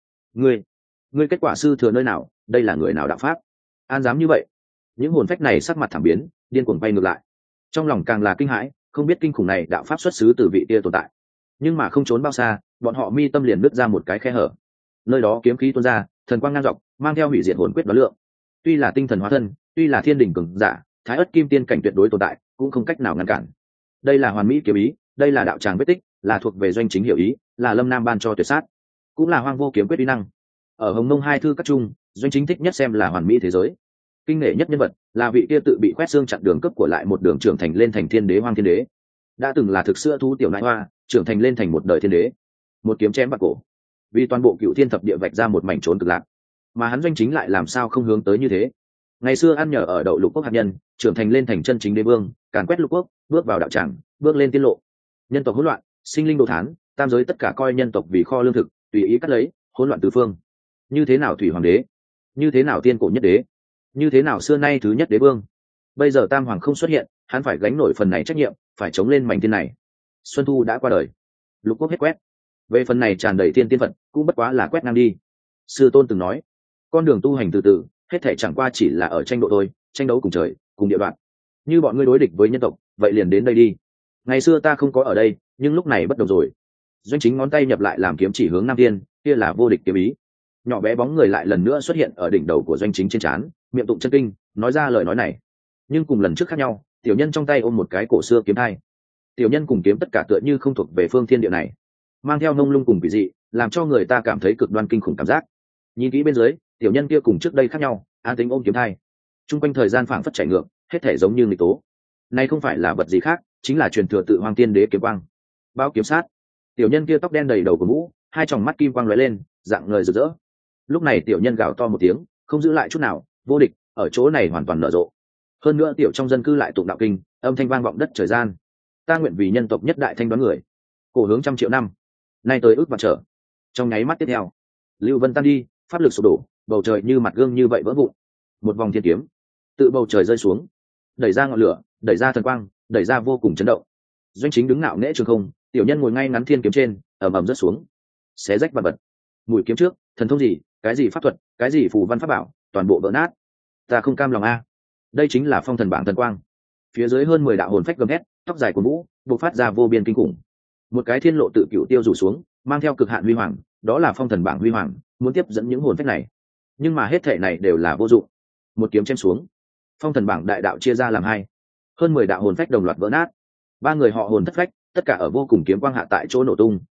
Ngươi kết quả sư thừa nơi nào, đây là người nào đạo pháp? An dám như vậy? Những hồn phách này sắc mặt thảm biến, điên cuồng bay ngược lại. Trong lòng càng là kinh hãi, không biết kinh khủng này đạo pháp xuất xứ từ vị kia tồn tại. Nhưng mà không trốn bao xa, bọn họ mi tâm liền nứt ra một cái khe hở. Nơi đó kiếm khí tuôn ra, thần quang ngang dọc, mang theo hủy diệt hồn quyết đoán lượng. Tuy là tinh thần hóa thân, tuy là thiên đỉnh cường giả, thái ất kim tiên cảnh tuyệt đối tồn tại, cũng không cách nào ngăn cản. Đây là hoàn mỹ kiếm ý, đây là đạo tràng vết tích, là thuộc về Doanh Chính hiểu ý, là Lâm Nam ban cho tuyệt sát, cũng là Hoang Vô kiếm quyết uy năng. Ở Hồng Mông hai thư các trung, Doanh Chính thích nhất xem là hoàn mỹ thế giới. Kinh nghệ nhất nhân vật là vị kia tự bị quét xương chặn đường cấp của lại một đường trưởng thành lên thành thiên đế Hoang Thiên Đế. Đã từng là thực xưa thú tiểu nại hoa, trưởng thành lên thành một đời thiên đế. Một kiếm chém bạc cổ, vì toàn bộ cựu thiên thập địa vạch ra một mảnh trốn cực lạc. Mà hắn Doanh Chính lại làm sao không hướng tới như thế. Ngày xưa ăn nhờ ở đậu lục quốc hạt nhân, trưởng thành lên thành chân chính đế vương, càn quét lục quốc, bước vào đạo tràng, bước lên tiên lộ. Nhân tộc hỗn loạn, sinh linh đồ thán, tam giới tất cả coi nhân tộc vì kho lương thực, tùy ý cắt lấy, hỗn loạn tứ phương. Như thế nào thủy hoàng đế, như thế nào tiên cổ nhất đế, như thế nào xưa nay thứ nhất đế vương. Bây giờ tam hoàng không xuất hiện, hắn phải gánh nổi phần này trách nhiệm, phải chống lên mảnh thiên này. Xuân thu đã qua đời, lục quốc hết quét, về phần này tràn đầy thiên tiên phật, cũng bất quá là quét ngang đi. Sư tôn từng nói, con đường tu hành từ từ, hết thể chẳng qua chỉ là ở tranh độ thôi, tranh đấu cùng trời cùng địa đoạn. Như bọn ngươi đối địch với nhân tộc, vậy liền đến đây đi. Ngày xưa ta không có ở đây, nhưng lúc này bất đồng rồi. Doanh Chính ngón tay nhập lại làm kiếm chỉ hướng Nam Tiên, kia là vô địch kiếm ý. Nhỏ bé bóng người lại lần nữa xuất hiện ở đỉnh đầu của Doanh Chính trên trán, miệng tụng chân kinh, nói ra lời nói này. Nhưng cùng lần trước khác nhau, tiểu nhân trong tay ôm một cái cổ xưa kiếm thai. Tiểu nhân cùng kiếm tất cả tựa như không thuộc về phương thiên địa này, mang theo nông lung cùng kỳ dị, làm cho người ta cảm thấy cực đoan kinh khủng cảm giác. Nhìn kỹ bên dưới, tiểu nhân kia cùng trước đây khác nhau, an tính ôm kiếm thai. Trung quanh thời gian phảng phất chảy ngược, hết thể giống như nghịch tố. Này không phải là vật gì khác, chính là truyền thừa tự Hoàng Tiên Đế kiếm quang. Bao kiếm sát. Tiểu nhân kia tóc đen đầy đầu của mũ, hai tròng mắt kim quang lóe lên, dạng người rực rỡ. Lúc này tiểu nhân gào to một tiếng, không giữ lại chút nào, vô địch, ở chỗ này hoàn toàn nở rộ. Hơn nữa tiểu trong dân cư lại tụng đạo kinh, âm thanh vang vọng đất trời gian. Ta nguyện vì nhân tộc nhất đại thanh đoán người, cổ hướng 100 triệu năm, nay tới ước và trở. Trong nháy mắt tiếp theo, lưu vân tan đi, pháp lực sụp đổ, bầu trời như mặt gương như vậy vỡ vụn. Một vòng thiên kiếm tự bầu trời rơi xuống, đẩy ra ngọn lửa, đẩy ra thần quang, đẩy ra vô cùng chấn động. Doanh Chính đứng ngạo nghễ trường không, tiểu nhân ngồi ngay ngắn thiên kiếm trên, ầm ầm rớt xuống, xé rách vật vật. Mũi kiếm trước, thần thông gì, cái gì pháp thuật, cái gì phù văn pháp bảo, toàn bộ vỡ nát. Ta không cam lòng a. Đây chính là phong thần bảng thần quang. Phía dưới hơn 10 đạo hồn phách gầm hét, tóc dài của vũ, bộc phát ra vô biên kinh khủng. Một cái thiên lộ tự cửu tiêu rủ xuống, mang theo cực hạn huy hoàng, đó là phong thần bảng huy hoàng, muốn tiếp dẫn những hồn phách này. Nhưng mà hết thảy này đều là vô dụng. Một kiếm chém xuống, phong thần bảng đại đạo chia ra làm hai, hơn 10 đạo hồn phách đồng loạt vỡ nát. Ba người họ hồn thất phách, tất cả ở vô cùng kiếm quang hạ tại chỗ nổ tung.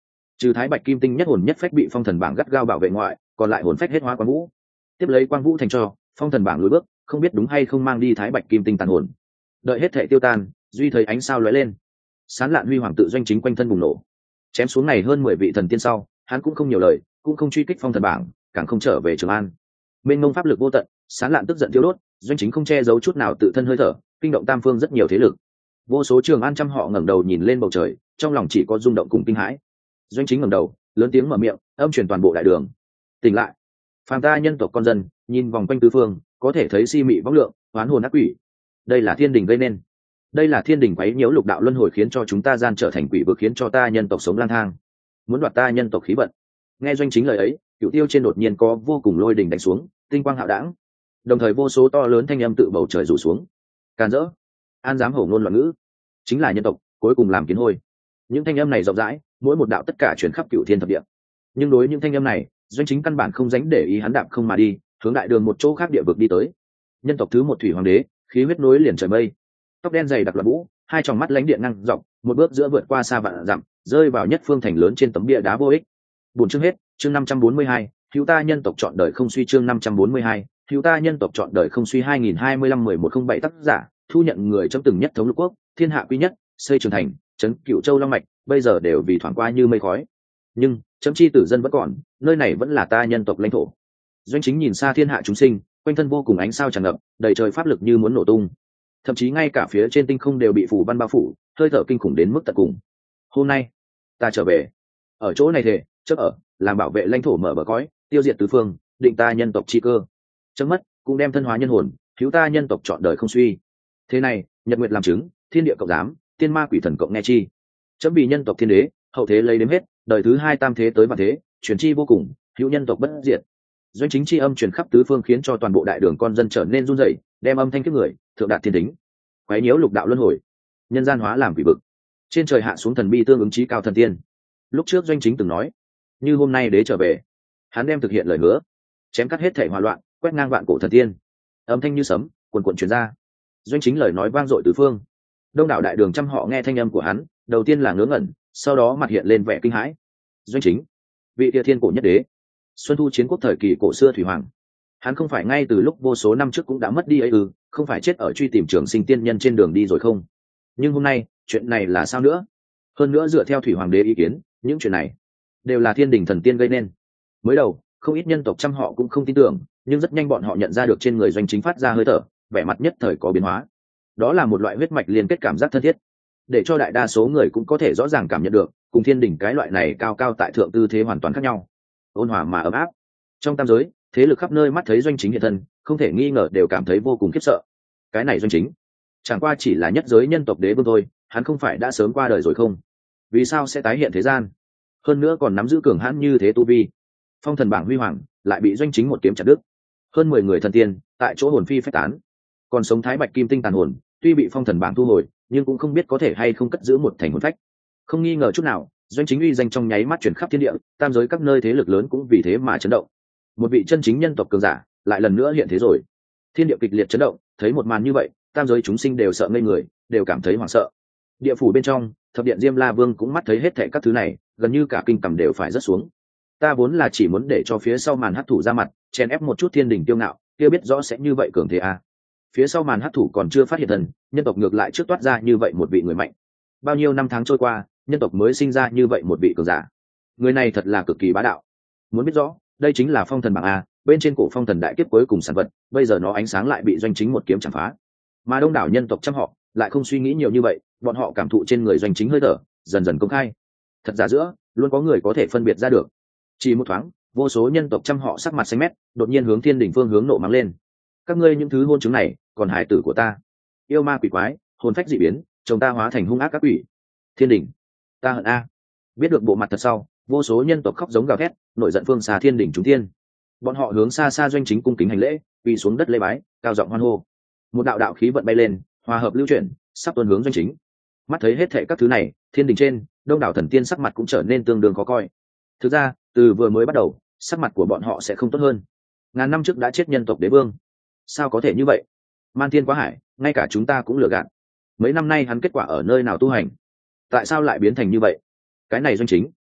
trừ thái bạch kim tinh nhất hồn nhất phách bị phong thần bảng gắt gao bảo vệ ngoại, còn lại hồn phách hết hóa quang vũ. Tiếp lấy quang vũ thành cho phong thần bảng lùi bước, không biết đúng hay không mang đi thái bạch kim tinh tàn hồn. Đợi hết thể tiêu tan, duy thấy ánh sao lóe lên, sán lạn huy hoàng tự doanh chính quanh thân bùng nổ, chém xuống này hơn 10 vị thần tiên sau, hắn cũng không nhiều lời, cũng không truy kích phong thần bảng, càng không trở về Trường An. Mênh mông pháp lực vô tận, sán lạn tức giận thiêu đốt, doanh chính không che giấu chút nào tự thân hơi thở, kinh động tam phương rất nhiều thế lực. Vô số Trường An trăm họ ngẩng đầu nhìn lên bầu trời, trong lòng chỉ có rung động cùng kinh hãi. Doanh chính ngẩng đầu, lớn tiếng mở miệng, âm truyền toàn bộ đại đường. Tỉnh lại, phàm ta nhân tộc con dân, nhìn vòng quanh tứ phương, có thể thấy si mị vong lượng, oán hồn ác quỷ. Đây là thiên đình gây nên. Đây là thiên đình quấy nhiễu lục đạo luân hồi, khiến cho chúng ta gian trở thành quỷ vực, khiến cho ta nhân tộc sống lang thang, muốn đoạt ta nhân tộc khí vận. Nghe doanh chính lời ấy, cửu tiêu trên đột nhiên có vô cùng lôi đình đánh xuống, tinh quang hạo đãng, đồng thời vô số to lớn thanh âm tự bầu trời rủ xuống. Càn rỡ, an dám hổ ngôn loạn ngữ, chính là nhân tộc cuối cùng làm kiến hôi. Những thanh âm này rộng rãi, mỗi một đạo tất cả truyền khắp cửu thiên thập địa. Nhưng đối những thanh âm này, doanh chính căn bản không dánh để ý, hắn đạp không mà đi, hướng đại đường một chỗ khác địa vực đi tới. Nhân tộc thứ một thủy hoàng đế, khí huyết nối liền trời mây, tóc đen dày đặc loạn vũ, hai tròng mắt lánh điện năng dọc, một bước giữa vượt qua xa vạn dặm, rơi vào nhất phương thành lớn trên tấm bia đá vô ích. Buồn chương hết, chương 542, hữu ta nhân tộc chọn đời không suy, chương 542, hữu ta nhân tộc chọn đời không suy. 2025-1107 tác giả, thu nhận người trong từng nhất thống lục quốc, thiên hạ quy nhất, xây trường thành, trấn Cửu Châu Long mạch, bây giờ đều vì thoảng qua như mây khói. Nhưng chấm chi tử dân vẫn còn, nơi này vẫn là ta nhân tộc lãnh thổ. Doanh chính nhìn xa thiên hạ chúng sinh, quanh thân vô cùng ánh sao tràn ngập, đầy trời pháp lực như muốn nổ tung, thậm chí ngay cả phía trên tinh không đều bị phủ văn bao phủ, hơi thở kinh khủng đến mức tận cùng. Hôm nay ta trở về, ở chỗ này thể chấp ở, làm bảo vệ lãnh thổ, mở bờ cõi, tiêu diệt tứ phương, định ta nhân tộc chi cơ. Chấm mất cũng đem thân hóa nhân hồn, cứu ta nhân tộc chọn đời không suy. Thế này nhật nguyệt làm chứng, thiên địa cộng giám, tiên ma quỷ thần cộng nghe chi. Chấm bị nhân tộc thiên đế, hậu thế lấy đếm hết, đời thứ hai tam thế tới vạn thế, truyền chi vô cùng, hữu nhân tộc bất diệt. Doanh chính chi âm truyền khắp tứ phương, khiến cho toàn bộ đại đường con dân trở nên run rẩy, đem âm thanh kiếp người thượng đạt thiên tính, quấy nhiễu lục đạo luân hồi, nhân gian hóa làm quỷ vực, trên trời hạ xuống thần bi tương ứng chí cao thần tiên. Lúc trước doanh chính từng nói, như hôm nay đế trở về, hắn đem thực hiện lời hứa, chém cắt hết thể hòa loạn, quét ngang vạn cổ thần tiên. Âm thanh như sấm cuồn cuộn truyền ra, doanh chính lời nói vang dội tứ phương. Đông đảo đại đường trăm họ nghe thanh âm của hắn, đầu tiên là ngớ ngẩn, sau đó mặt hiện lên vẻ kinh hãi. Doanh chính, vị địa thiên cổ nhất đế, xuân thu chiến quốc thời kỳ cổ xưa thủy hoàng, hắn không phải ngay từ lúc vô số năm trước cũng đã mất đi ấy ư? Không phải chết ở truy tìm trường sinh tiên nhân trên đường đi rồi không? Nhưng hôm nay chuyện này là sao nữa? Hơn nữa dựa theo thủy hoàng đế ý kiến, những chuyện này đều là thiên đình thần tiên gây nên. Mới đầu không ít nhân tộc trăm họ cũng không tin tưởng, nhưng rất nhanh bọn họ nhận ra được trên người doanh chính phát ra hơi thở, vẻ mặt nhất thời có biến hóa. Đó là một loại huyết mạch liên kết cảm giác thân thiết, để cho đại đa số người cũng có thể rõ ràng cảm nhận được, cùng thiên đình cái loại này cao cao tại thượng tư thế hoàn toàn khác nhau, ôn hòa mà ấm áp. Trong tam giới, thế lực khắp nơi mắt thấy doanh chính hiện thân, không thể nghi ngờ đều cảm thấy vô cùng khiếp sợ. Cái này doanh chính chẳng qua chỉ là nhất giới nhân tộc đế vương thôi, hắn không phải đã sớm qua đời rồi không? Vì sao sẽ tái hiện thế gian, hơn nữa còn nắm giữ cường hãn như thế tu vi? Phong thần bảng huy hoàng lại bị doanh chính một kiếm chặt đứt, hơn 10 người thần tiên tại chỗ hồn phi phách tán. Còn sống thái bạch kim tinh tàn hồn, tuy bị phong thần bảng thu hồi, nhưng cũng không biết có thể hay không cất giữ một thành hồn phách. Không nghi ngờ chút nào, doanh chính uy danh trong nháy mắt truyền khắp thiên địa, tam giới các nơi thế lực lớn cũng vì thế mà chấn động. Một vị chân chính nhân tộc cường giả lại lần nữa hiện thế rồi. Thiên địa kịch liệt chấn động, thấy một màn như vậy, tam giới chúng sinh đều sợ ngây người, đều cảm thấy hoảng sợ. Địa phủ bên trong, thập điện Diêm La Vương cũng mắt thấy hết thảy các thứ này, gần như cả kinh cầm đều phải rớt xuống. Ta vốn là chỉ muốn để cho phía sau màn hắc thủ ra mặt, chèn ép một chút thiên đình tiêu ngạo, kia biết rõ sẽ như vậy cường thế à? Phía sau màn hắc thủ còn chưa phát hiện thần, nhân tộc ngược lại trước toát ra như vậy một vị người mạnh. Bao nhiêu năm tháng trôi qua, nhân tộc mới sinh ra như vậy một vị cường giả. Người này thật là cực kỳ bá đạo. Muốn biết rõ, đây chính là phong thần bảng a, bên trên cổ phong thần đại kiếp cuối cùng sản vật, bây giờ nó ánh sáng lại bị doanh chính một kiếm chạm phá. Mà đông đảo nhân tộc trăm họ lại không suy nghĩ nhiều như vậy, bọn họ cảm thụ trên người doanh chính hơi thở dần dần công khai. Thật giả giữa, luôn có người có thể phân biệt ra được. Chỉ một thoáng, vô số nhân tộc trăm họ sắc mặt xanh mét, đột nhiên hướng thiên đình phương hướng nộ mắng lên. Các ngươi những thứ hôn chứng này, còn hải tử của ta, yêu ma quỷ quái, hồn phách dị biến, chồng ta hóa thành hung ác các quỷ. Thiên đình, ta hận a. Biết được bộ mặt thật sau, vô số nhân tộc khóc giống gào thét, nổi giận phương xa thiên đỉnh chúng thiên. Bọn họ hướng xa xa doanh chính cung kính hành lễ, quỳ xuống đất lễ bái, cao giọng hoan hô. Một đạo đạo khí vận bay lên, hòa hợp lưu chuyển, sắp tuôn hướng doanh chính. Mắt thấy hết thảy các thứ này, thiên đình trên, đông đảo thần tiên sắc mặt cũng trở nên tương đương khó coi. Thực ra, từ vừa mới bắt đầu, sắc mặt của bọn họ sẽ không tốt hơn. Ngàn năm trước đã chết nhân tộc đế vương, sao có thể như vậy? Man thiên quá hải, ngay cả chúng ta cũng lừa gạt. Mấy năm nay hắn kết quả ở nơi nào tu hành, tại sao lại biến thành như vậy? Cái này doanh chính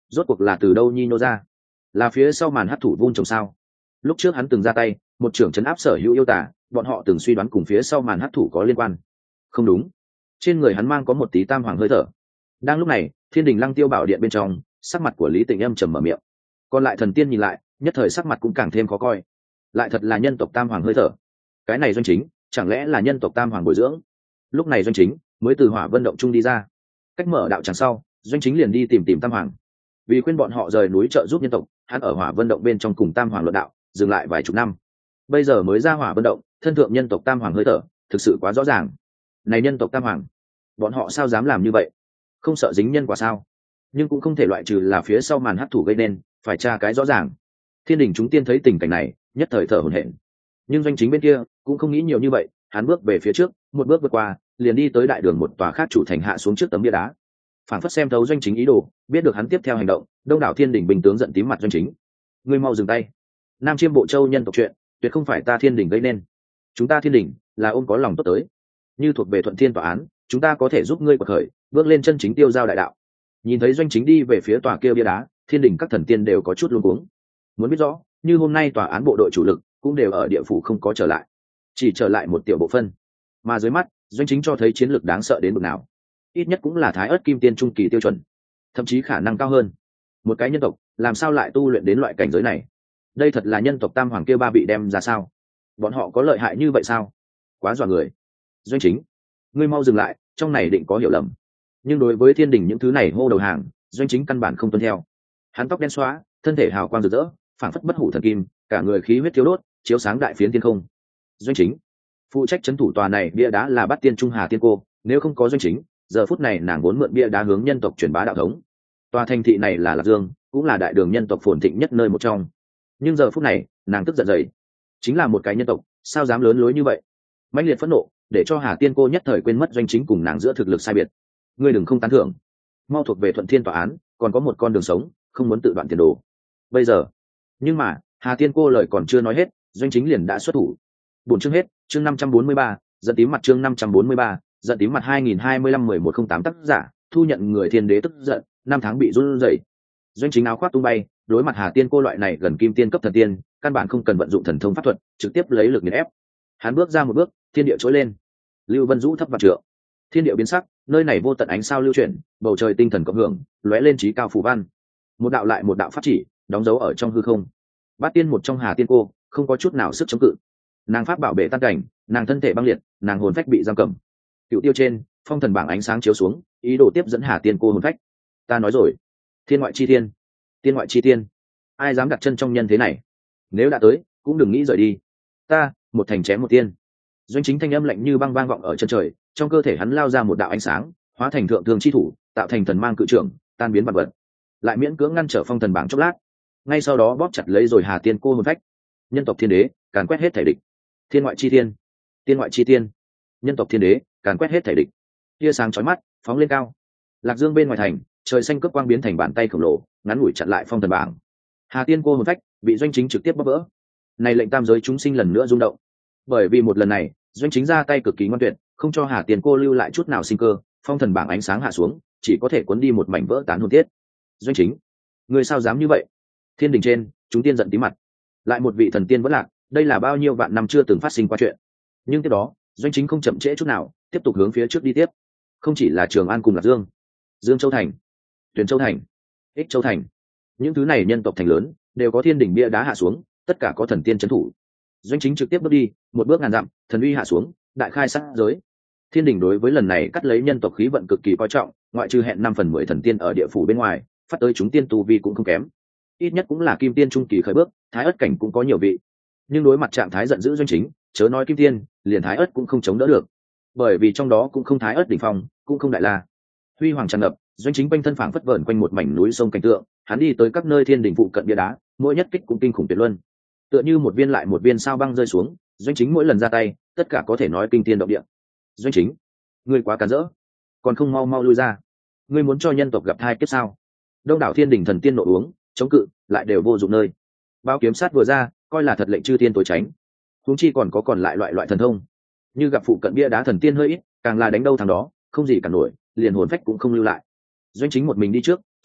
rốt cuộc là từ đâu nhi nô ra? Là phía sau màn hắc thủ vung trồng sao? Lúc trước hắn từng ra tay một trưởng trấn áp sở hữu yêu tả, bọn họ từng suy đoán cùng phía sau màn hắc thủ có liên quan. Không đúng, trên người hắn mang có một tí tam hoàng hơi thở. Đang lúc này, Thiên Đình Lăng Tiêu bảo điện bên trong, sắc mặt của Lý Tịnh âm trầm mở miệng. Còn lại thần tiên nhìn lại, nhất thời sắc mặt cũng càng thêm khó coi. Lại thật là nhân tộc tam hoàng hơi thở. Cái này Doanh Chính, chẳng lẽ là nhân tộc tam hoàng bồi dưỡng? Lúc này Doanh Chính mới từ Hỏa Vân động trung đi ra. Cách mở đạo tràng sau, Doanh Chính liền đi tìm tam hoàng. Vì khuyên bọn họ rời núi trợ giúp nhân tộc, hắn ở Hỏa Vân động bên trong cùng tam hoàng luận đạo, dừng lại vài chục năm. Bây giờ mới ra Hỏa Vân động, thân thượng nhân tộc tam hoàng hơi thở, thực sự quá rõ ràng. Này nhân tộc tam hoàng, bọn họ sao dám làm như vậy? Không sợ dính nhân quả sao? Nhưng cũng không thể loại trừ là phía sau màn hắc thủ gây nên, phải tra cái rõ ràng. Thiên Đình chúng tiên thấy tình cảnh này, nhất thời thở hổn hển. Nhưng Doanh Chính bên kia cũng không nghĩ nhiều như vậy, hắn bước về phía trước, một bước vượt qua, liền đi tới đại đường một tòa khác chủ thành hạ xuống trước tấm bia đá. Phản phất xem thấu Doanh Chính ý đồ, biết được hắn tiếp theo hành động, đông đảo Thiên Đình bình tướng giận tím mặt Doanh Chính. Ngươi mau dừng tay. Nam Chiêm Bộ Châu nhân tộc chuyện, tuyệt không phải ta Thiên Đình gây nên. Chúng ta Thiên Đình là ôm có lòng tốt tới, như thuộc về thuận thiên tòa án, chúng ta có thể giúp ngươi quật khởi, bước lên chân chính tiêu giao đại đạo. Nhìn thấy Doanh Chính đi về phía tòa kia bia đá, Thiên Đình các thần tiên đều có chút luống cuống. Muốn biết rõ, như hôm nay tòa án bộ đội chủ lực cũng đều ở địa phủ không có trở lại, chỉ trở lại một tiểu bộ phân, mà dưới mắt Doanh Chính cho thấy chiến lược đáng sợ đến mức nào, ít nhất cũng là thái ớt kim tiên trung kỳ tiêu chuẩn, thậm chí khả năng cao hơn. Một cái nhân tộc làm sao lại tu luyện đến loại cảnh giới này? Đây thật là nhân tộc tam hoàng kia ba bị đem ra sao? Bọn họ có lợi hại như vậy sao? Quá dọa người. Doanh Chính, ngươi mau dừng lại, trong này định có hiểu lầm. Nhưng đối với Thiên Đình những thứ này hô đầu hàng, Doanh Chính căn bản không tuân theo. Hắn tóc đen xóa, thân thể hào quang rực rỡ, phảng phất bất hủ thần kim, cả người khí huyết thiếu đốt, chiếu sáng đại phiến thiên không. Doanh Chính phụ trách trấn thủ tòa này bia đá là Bát Tiên Trung Hà Tiên Cô, nếu không có Doanh Chính, giờ phút này nàng vốn mượn bia đá hướng nhân tộc truyền bá đạo thống. Tòa thành thị này là Lạc Dương, cũng là đại đường nhân tộc phồn thịnh nhất nơi một trong. Nhưng giờ phút này, nàng tức giận dậy, chính là một cái nhân tộc, sao dám lớn lối như vậy? Mãnh liệt phẫn nộ, để cho Hà Tiên Cô nhất thời quên mất Doanh Chính cùng nàng giữa thực lực sai biệt. Ngươi đừng không tán thưởng, mau thuộc về thuận thiên tòa án, còn có một con đường sống, không muốn tự đoạn tiền đồ. Bây giờ, nhưng mà Hà Tiên Cô lời còn chưa nói hết, Doanh Chính liền đã xuất thủ. Buổi chương hết, chương 543, giận tím mặt chương 543, giận tím mặt 2025-1108 tác giả, thu nhận người thiên đế tức giận, năm tháng bị run rẩy. Doanh Chính áo khoác tung bay, đối mặt Hà Tiên Cô loại này gần kim tiên cấp thần tiên, căn bản không cần vận dụng thần thông pháp thuật, trực tiếp lấy lực nghiền ép. Hắn bước ra một bước, thiên địa trỗi lên. Lưu Vân Dũ thấp vạn trượng. Thiên địa biến sắc, nơi này vô tận ánh sao lưu chuyển, bầu trời tinh thần cộng hưởng, lóe lên chí cao phù văn. Một đạo lại một đạo pháp chỉ, đóng dấu ở trong hư không. Bát tiên một trong Hà Tiên Cô, không có chút nào sức chống cự. Nàng pháp bảo bể tan cảnh, nàng thân thể băng liệt, nàng hồn phách bị giam cầm. Cựu tiêu trên, phong thần bảng ánh sáng chiếu xuống, ý đồ tiếp dẫn Hà Tiên Cô hồn phách. Ta nói rồi, thiên ngoại chi thiên, tiên ngoại chi tiên, ai dám đặt chân trong nhân thế này? Nếu đã tới, cũng đừng nghĩ rời đi. Ta, một thành chém một tiên. Doanh Chính thanh âm lạnh như băng vang vọng ở chân trời, trong cơ thể hắn lao ra một đạo ánh sáng, hóa thành thượng thương chi thủ, tạo thành thần mang cự trưởng, tan biến vật vật. Lại miễn cưỡng ngăn trở phong thần bảng chốc lát, ngay sau đó bóp chặt lấy rồi Hà Tiên Cô hồn phách. Nhân tộc thiên đế càn quét hết thể địch, thiên ngoại chi thiên, tiên ngoại chi tiên, nhân tộc thiên đế càn quét hết thể địch. Tia sáng chói mắt phóng lên cao. Lạc Dương bên ngoài thành, trời xanh cướp quang biến thành bàn tay khổng lồ, ngắn ngủi chặn lại phong thần bảng. Hà Tiên Cô hồn phách bị Doanh Chính trực tiếp bóp vỡ. Này lệnh tam giới chúng sinh lần nữa rung động, bởi vì một lần này Doanh Chính ra tay cực kỳ ngoan tuyệt, không cho Hà Tiên Cô lưu lại chút nào sinh cơ. Phong thần bảng ánh sáng hạ xuống, chỉ có thể cuốn đi một mảnh vỡ tán hồn tiết. Doanh Chính, người sao dám như vậy? Thiên đình trên, chúng tiên giận tí mặt. Lại một vị thần tiên vẫn lạc, đây là bao nhiêu vạn năm chưa từng phát sinh qua chuyện. Nhưng tiếp đó, Doanh Chính không chậm trễ chút nào, tiếp tục hướng phía trước đi tiếp. Không chỉ là Trường An cùng Lạc Dương, Dương Châu thành, Tuyền Châu thành, Ích Châu thành, những thứ này nhân tộc thành lớn đều có thiên đỉnh bia đá hạ xuống, tất cả có thần tiên trấn thủ. Doanh Chính trực tiếp bước đi, một bước ngàn dặm, thần uy hạ xuống, đại khai sát giới. Thiên đình đối với lần này cắt lấy nhân tộc khí vận cực kỳ coi trọng, ngoại trừ hẹn 5/10 thần tiên ở địa phủ bên ngoài, phát tới chúng tiên tu vi cũng không kém, ít nhất cũng là kim tiên trung kỳ khởi bước, thái ất cảnh cũng có nhiều vị. Nhưng đối mặt trạng thái giận dữ Doanh Chính, chớ nói kim tiên, liền thái ất cũng không chống đỡ được, bởi vì trong đó cũng không thái ất đỉnh phong, cũng không đại la. Huy hoàng tràn ngập, Doanh Chính quanh thân phảng phất vờn quanh một mảnh núi sông cảnh tượng, hắn đi tới các nơi thiên đình phụ cận bia đá, mỗi nhất kích cũng kinh khủng tuyệt luân, tựa như một viên lại một viên sao băng rơi xuống. Doanh Chính mỗi lần ra tay, tất cả có thể nói kinh thiên động địa. Doanh Chính, ngươi quá cản rỡ, còn không mau mau lui ra. Ngươi muốn cho nhân tộc gặp thai kiếp sao? Đông đảo thiên đình thần tiên nộ uống chống cự, lại đều vô dụng nơi. Bao kiếm sát vừa ra, coi là thật lệnh chư tiên tối tránh. Huống chi còn có còn lại loại thần thông, như gặp phụ cận bia đá thần tiên hơi ít, càng là đánh đâu thằng đó, không gì cả nổi, liền hồn phách cũng không lưu lại. Doanh Chính một mình đi trước,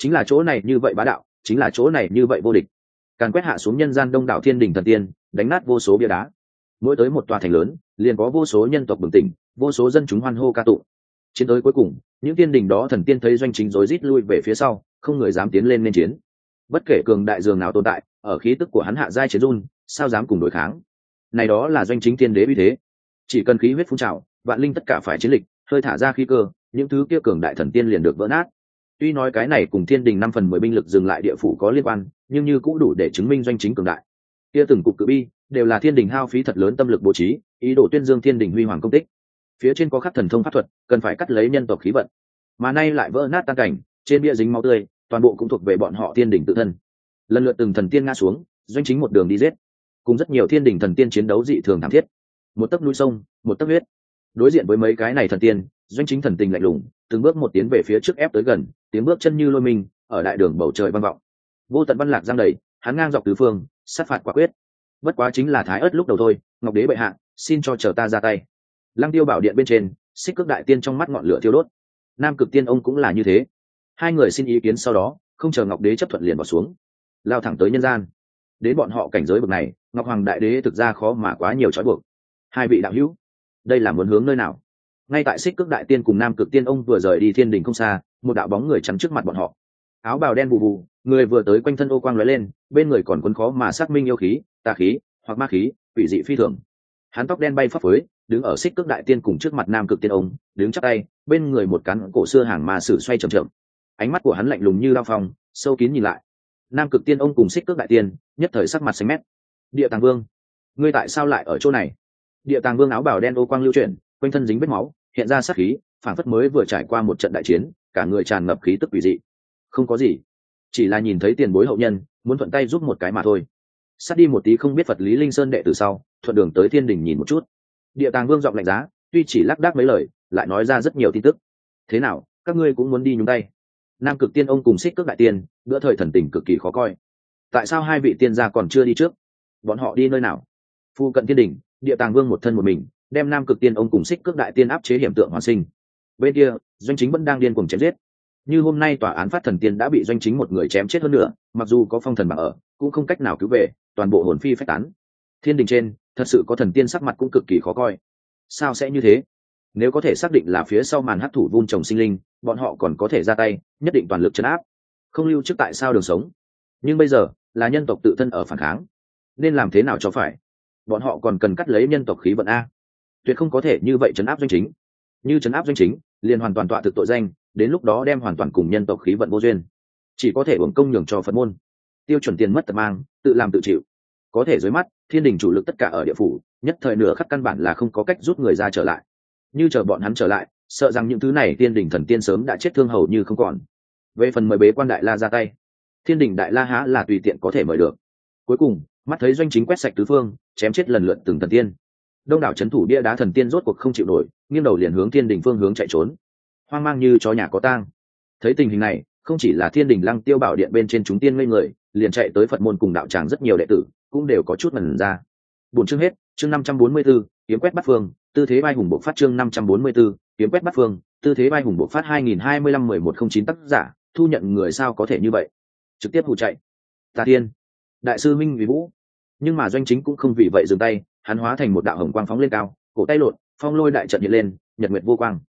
chính là chỗ này như vậy bá đạo, chính là chỗ này như vậy vô địch. Càn quét hạ xuống nhân gian đông đảo thiên đình thần tiên, đánh nát vô số bia đá. Mỗi tới một tòa thành lớn, liền có vô số nhân tộc bừng tỉnh, vô số dân chúng hoan hô ca tụng. Chiến tới cuối cùng, những thiên đình đó thần tiên thấy doanh chính rối rít lui về phía sau, không người dám tiến lên nên chiến. Bất kể cường đại dường nào tồn tại, ở khí tức của hắn hạ giai chiến run, sao dám cùng đối kháng? Này đó là doanh chính tiên đế uy thế. Chỉ cần khí huyết phun trào, vạn linh tất cả phải chiến lịch, hơi thả ra khí cơ, những thứ kia cường đại thần tiên liền được vỡ nát. Tuy nói cái này cùng thiên đình 5/10 binh lực dừng lại địa phủ có liên quan, nhưng như cũng đủ để chứng minh doanh chính cường đại. Kia từng cục cự bi đều là thiên đình hao phí thật lớn tâm lực bố trí, ý đồ tuyên dương thiên đình huy hoàng công tích. Phía trên có khắc thần thông pháp thuật, cần phải cắt lấy nhân tộc khí vận, mà nay lại vỡ nát tan cảnh, trên bia dính máu tươi, toàn bộ cũng thuộc về bọn họ thiên đình tự thân. Lần lượt từng thần tiên ngã xuống, doanh chính một đường đi giết, cùng rất nhiều thiên đình thần tiên chiến đấu dị thường thảm thiết. Một tấc núi sông, một tấc huyết. Đối diện với mấy cái này thần tiên, doanh chính thần tình lạnh lùng, từng bước một tiến về phía trước ép tới gần, tiếng bước chân như lôi mình, ở đại đường bầu trời vang vọng. Vô tận văn lạc giang đầy, hắn ngang dọc tứ phương, sát phạt quả quyết. Bất quá chính là thái ớt lúc đầu thôi, ngọc đế bệ hạ, xin cho chờ ta ra tay. Lăng Tiêu bảo điện bên trên, Xích Cước đại tiên trong mắt ngọn lửa thiêu đốt. Nam Cực tiên ông cũng là như thế. Hai người xin ý kiến sau đó, không chờ ngọc đế chấp thuận liền bỏ xuống, lao thẳng tới nhân gian. Đến bọn họ cảnh giới bậc này, ngọc hoàng đại đế thực ra khó mà quá nhiều trói buộc. Hai vị đạo hữu, đây là muốn hướng nơi nào? Ngay tại Xích Cước đại tiên cùng Nam Cực tiên ông vừa rời đi thiên đình không xa, một đạo bóng người chắn trước mặt bọn họ. Áo bào đen bù bù, người vừa tới quanh thân ô quang lóe lên, bên người còn quấn khó mà xác minh yêu khí, tà khí hoặc ma khí, quỷ dị phi thường. Hắn tóc đen bay phấp phới, đứng ở Xích Cước đại tiên cùng trước mặt Nam Cực tiên ông, đứng chắp tay, bên người một cán cổ xưa hàng ma sử xoay chậm chậm. Ánh mắt của hắn lạnh lùng như dao phong, sâu kín nhìn lại. Nam Cực tiên ông cùng Xích Cước đại tiên nhất thời sắc mặt xanh mét. Địa Tàng Vương, ngươi tại sao lại ở chỗ này? Địa Tàng Vương áo bào đen ô quang lưu chuyển, quanh thân dính vết máu, hiện ra sát khí, phảng phất mới vừa trải qua một trận đại chiến, cả người tràn ngập khí tức quỷ dị. Không có gì, chỉ là nhìn thấy tiền bối hậu nhân, muốn thuận tay giúp một cái mà thôi. Sát đi một tí không biết Phật Lý Linh Sơn đệ tử sau, thuận đường tới thiên đình nhìn một chút. Địa Tàng Vương giọng lạnh giá, tuy chỉ lác đác mấy lời, lại nói ra rất nhiều tin tức. Thế nào, các ngươi cũng muốn đi nhúng tay? Nam Cực tiên ông cùng Xích Cước đại tiên, bữa thời thần tình cực kỳ khó coi. Tại sao hai vị tiên gia còn chưa đi trước? Bọn họ đi nơi nào? Phu cận thiên đình, Địa Tàng Vương một thân một mình, đem Nam Cực tiên ông cùng Xích Cước đại tiên áp chế hiểm tượng hoàn sinh. Bên kia, doanh chính vẫn đang điên cuồng chém giết. Như hôm nay tòa án phát thần tiên đã bị doanh chính một người chém chết hơn nữa, mặc dù có phong thần bảng ở, cũng không cách nào cứu về, toàn bộ hồn phi phách tán. Thiên đình trên, thật sự có thần tiên sắc mặt cũng cực kỳ khó coi. Sao sẽ như thế? Nếu có thể xác định là phía sau màn hắc thủ vun trồng sinh linh, bọn họ còn có thể ra tay, nhất định toàn lực trấn áp, không lưu trước tại sao đường sống. Nhưng bây giờ, là nhân tộc tự thân ở phản kháng, nên làm thế nào cho phải? Bọn họ còn cần cắt lấy nhân tộc khí vận a, tuyệt không có thể như vậy trấn áp doanh chính. Như trấn áp doanh chính, liền hoàn toàn tọa thực tội danh, đến lúc đó đem hoàn toàn cùng nhân tộc khí vận vô duyên, chỉ có thể uổng công nhường cho Phật môn. Tiêu chuẩn tiền mất tật mang, tự làm tự chịu. Có thể dưới mắt, thiên đình chủ lực tất cả ở địa phủ, nhất thời nửa khắc căn bản là không có cách rút người ra trở lại. Như chờ bọn hắn trở lại, sợ rằng những thứ này thiên đình thần tiên sớm đã chết thương hầu như không còn. Về phần mời bế quan đại la ra tay, thiên đình đại la há là tùy tiện có thể mời được. Cuối cùng, mắt thấy doanh chính quét sạch tứ phương, chém chết lần lượt từng thần tiên. Đông đảo chấn thủ bia đá thần tiên rốt cuộc không chịu nổi, nghiêng đầu liền hướng thiên đình phương hướng chạy trốn, hoang mang như chó nhà có tang. Thấy tình hình này, không chỉ là thiên đình Lăng Tiêu bảo điện bên trên chúng tiên ngây người, liền chạy tới Phật môn cùng đạo tràng rất nhiều đệ tử cũng đều có chút mẩn ra. Buổi chương hết, chương 544, kiếm quét bắt phương, tư thế vai hùng bộc phát. Chương 544, kiếm quét bắt phương, tư thế vai hùng bộc phát. 2025-1109 tác giả, thu nhận người sao có thể như vậy, trực tiếp hù chạy. Tà Thiên, đại sư minh vì vũ, nhưng mà doanh chính cũng không vì vậy dừng tay, hắn hóa thành một đạo hồng quang phóng lên cao, cổ tay lộn, phong lôi đại trận hiện lên, nhật nguyệt vô quang.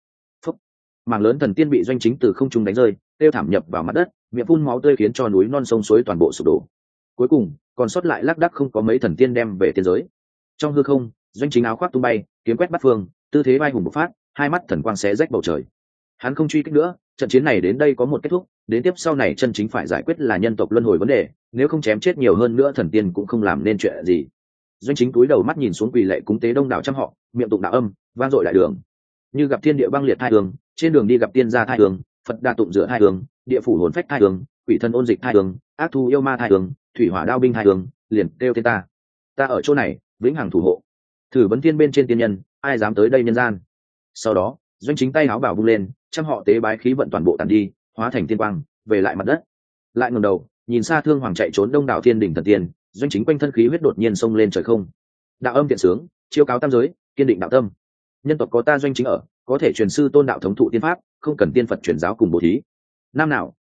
Mảng lớn thần tiên bị doanh chính từ không trung đánh rơi, tiêu thảm nhập vào mặt đất, miệng phun máu tươi khiến cho núi non sông suối toàn bộ sụp đổ. Cuối cùng, còn sót lại lác đác không có mấy thần tiên đem về tiên giới. Trong hư không, doanh chính áo khoác tung bay, kiếm quét bắt phương, tư thế vai hùng bộc phát, hai mắt thần quang xé rách bầu trời. Hắn không truy kích nữa, trận chiến này đến đây có một kết thúc, đến tiếp sau này chân chính phải giải quyết là nhân tộc luân hồi vấn đề, nếu không chém chết nhiều hơn nữa thần tiên cũng không làm nên chuyện gì. Doanh chính túi đầu mắt nhìn xuống quỳ lệ cúng tế đông đảo trăm họ, miệng tụng đạo âm, vang dội đại đường. Như gặp thiên địa băng liệt thai hương, trên đường đi gặp tiên gia thai hương, Phật đa tụng giữa thai hương, địa phủ hồn phách thai hương, quỷ thân ôn dịch thai hương, ác thu yêu ma thai hương, thủy hỏa đao binh thai hương, liền kêu tên ta ở chỗ này vĩnh hằng thủ hộ. Thử vấn tiên bên trên tiên nhân, ai dám tới đây nhân gian? Sau đó, doanh chính tay áo bảo vung lên, trăm họ tế bái khí vận toàn bộ tàn đi, hóa thành tiên quang, về lại mặt đất. Lại ngẩng đầu, nhìn xa thương hoàng chạy trốn đông đảo thiên đỉnh thần tiên, doanh chính quanh thân khí huyết đột nhiên xông lên trời không. Đạo âm thiện sướng, chiếu cáo tam giới, kiên định đạo tâm. Nhân tộc có ta doanh chính ở, có thể truyền sư tôn đạo thống thụ tiên pháp, không cần tiên Phật truyền giáo cùng bố thí. Nam nào,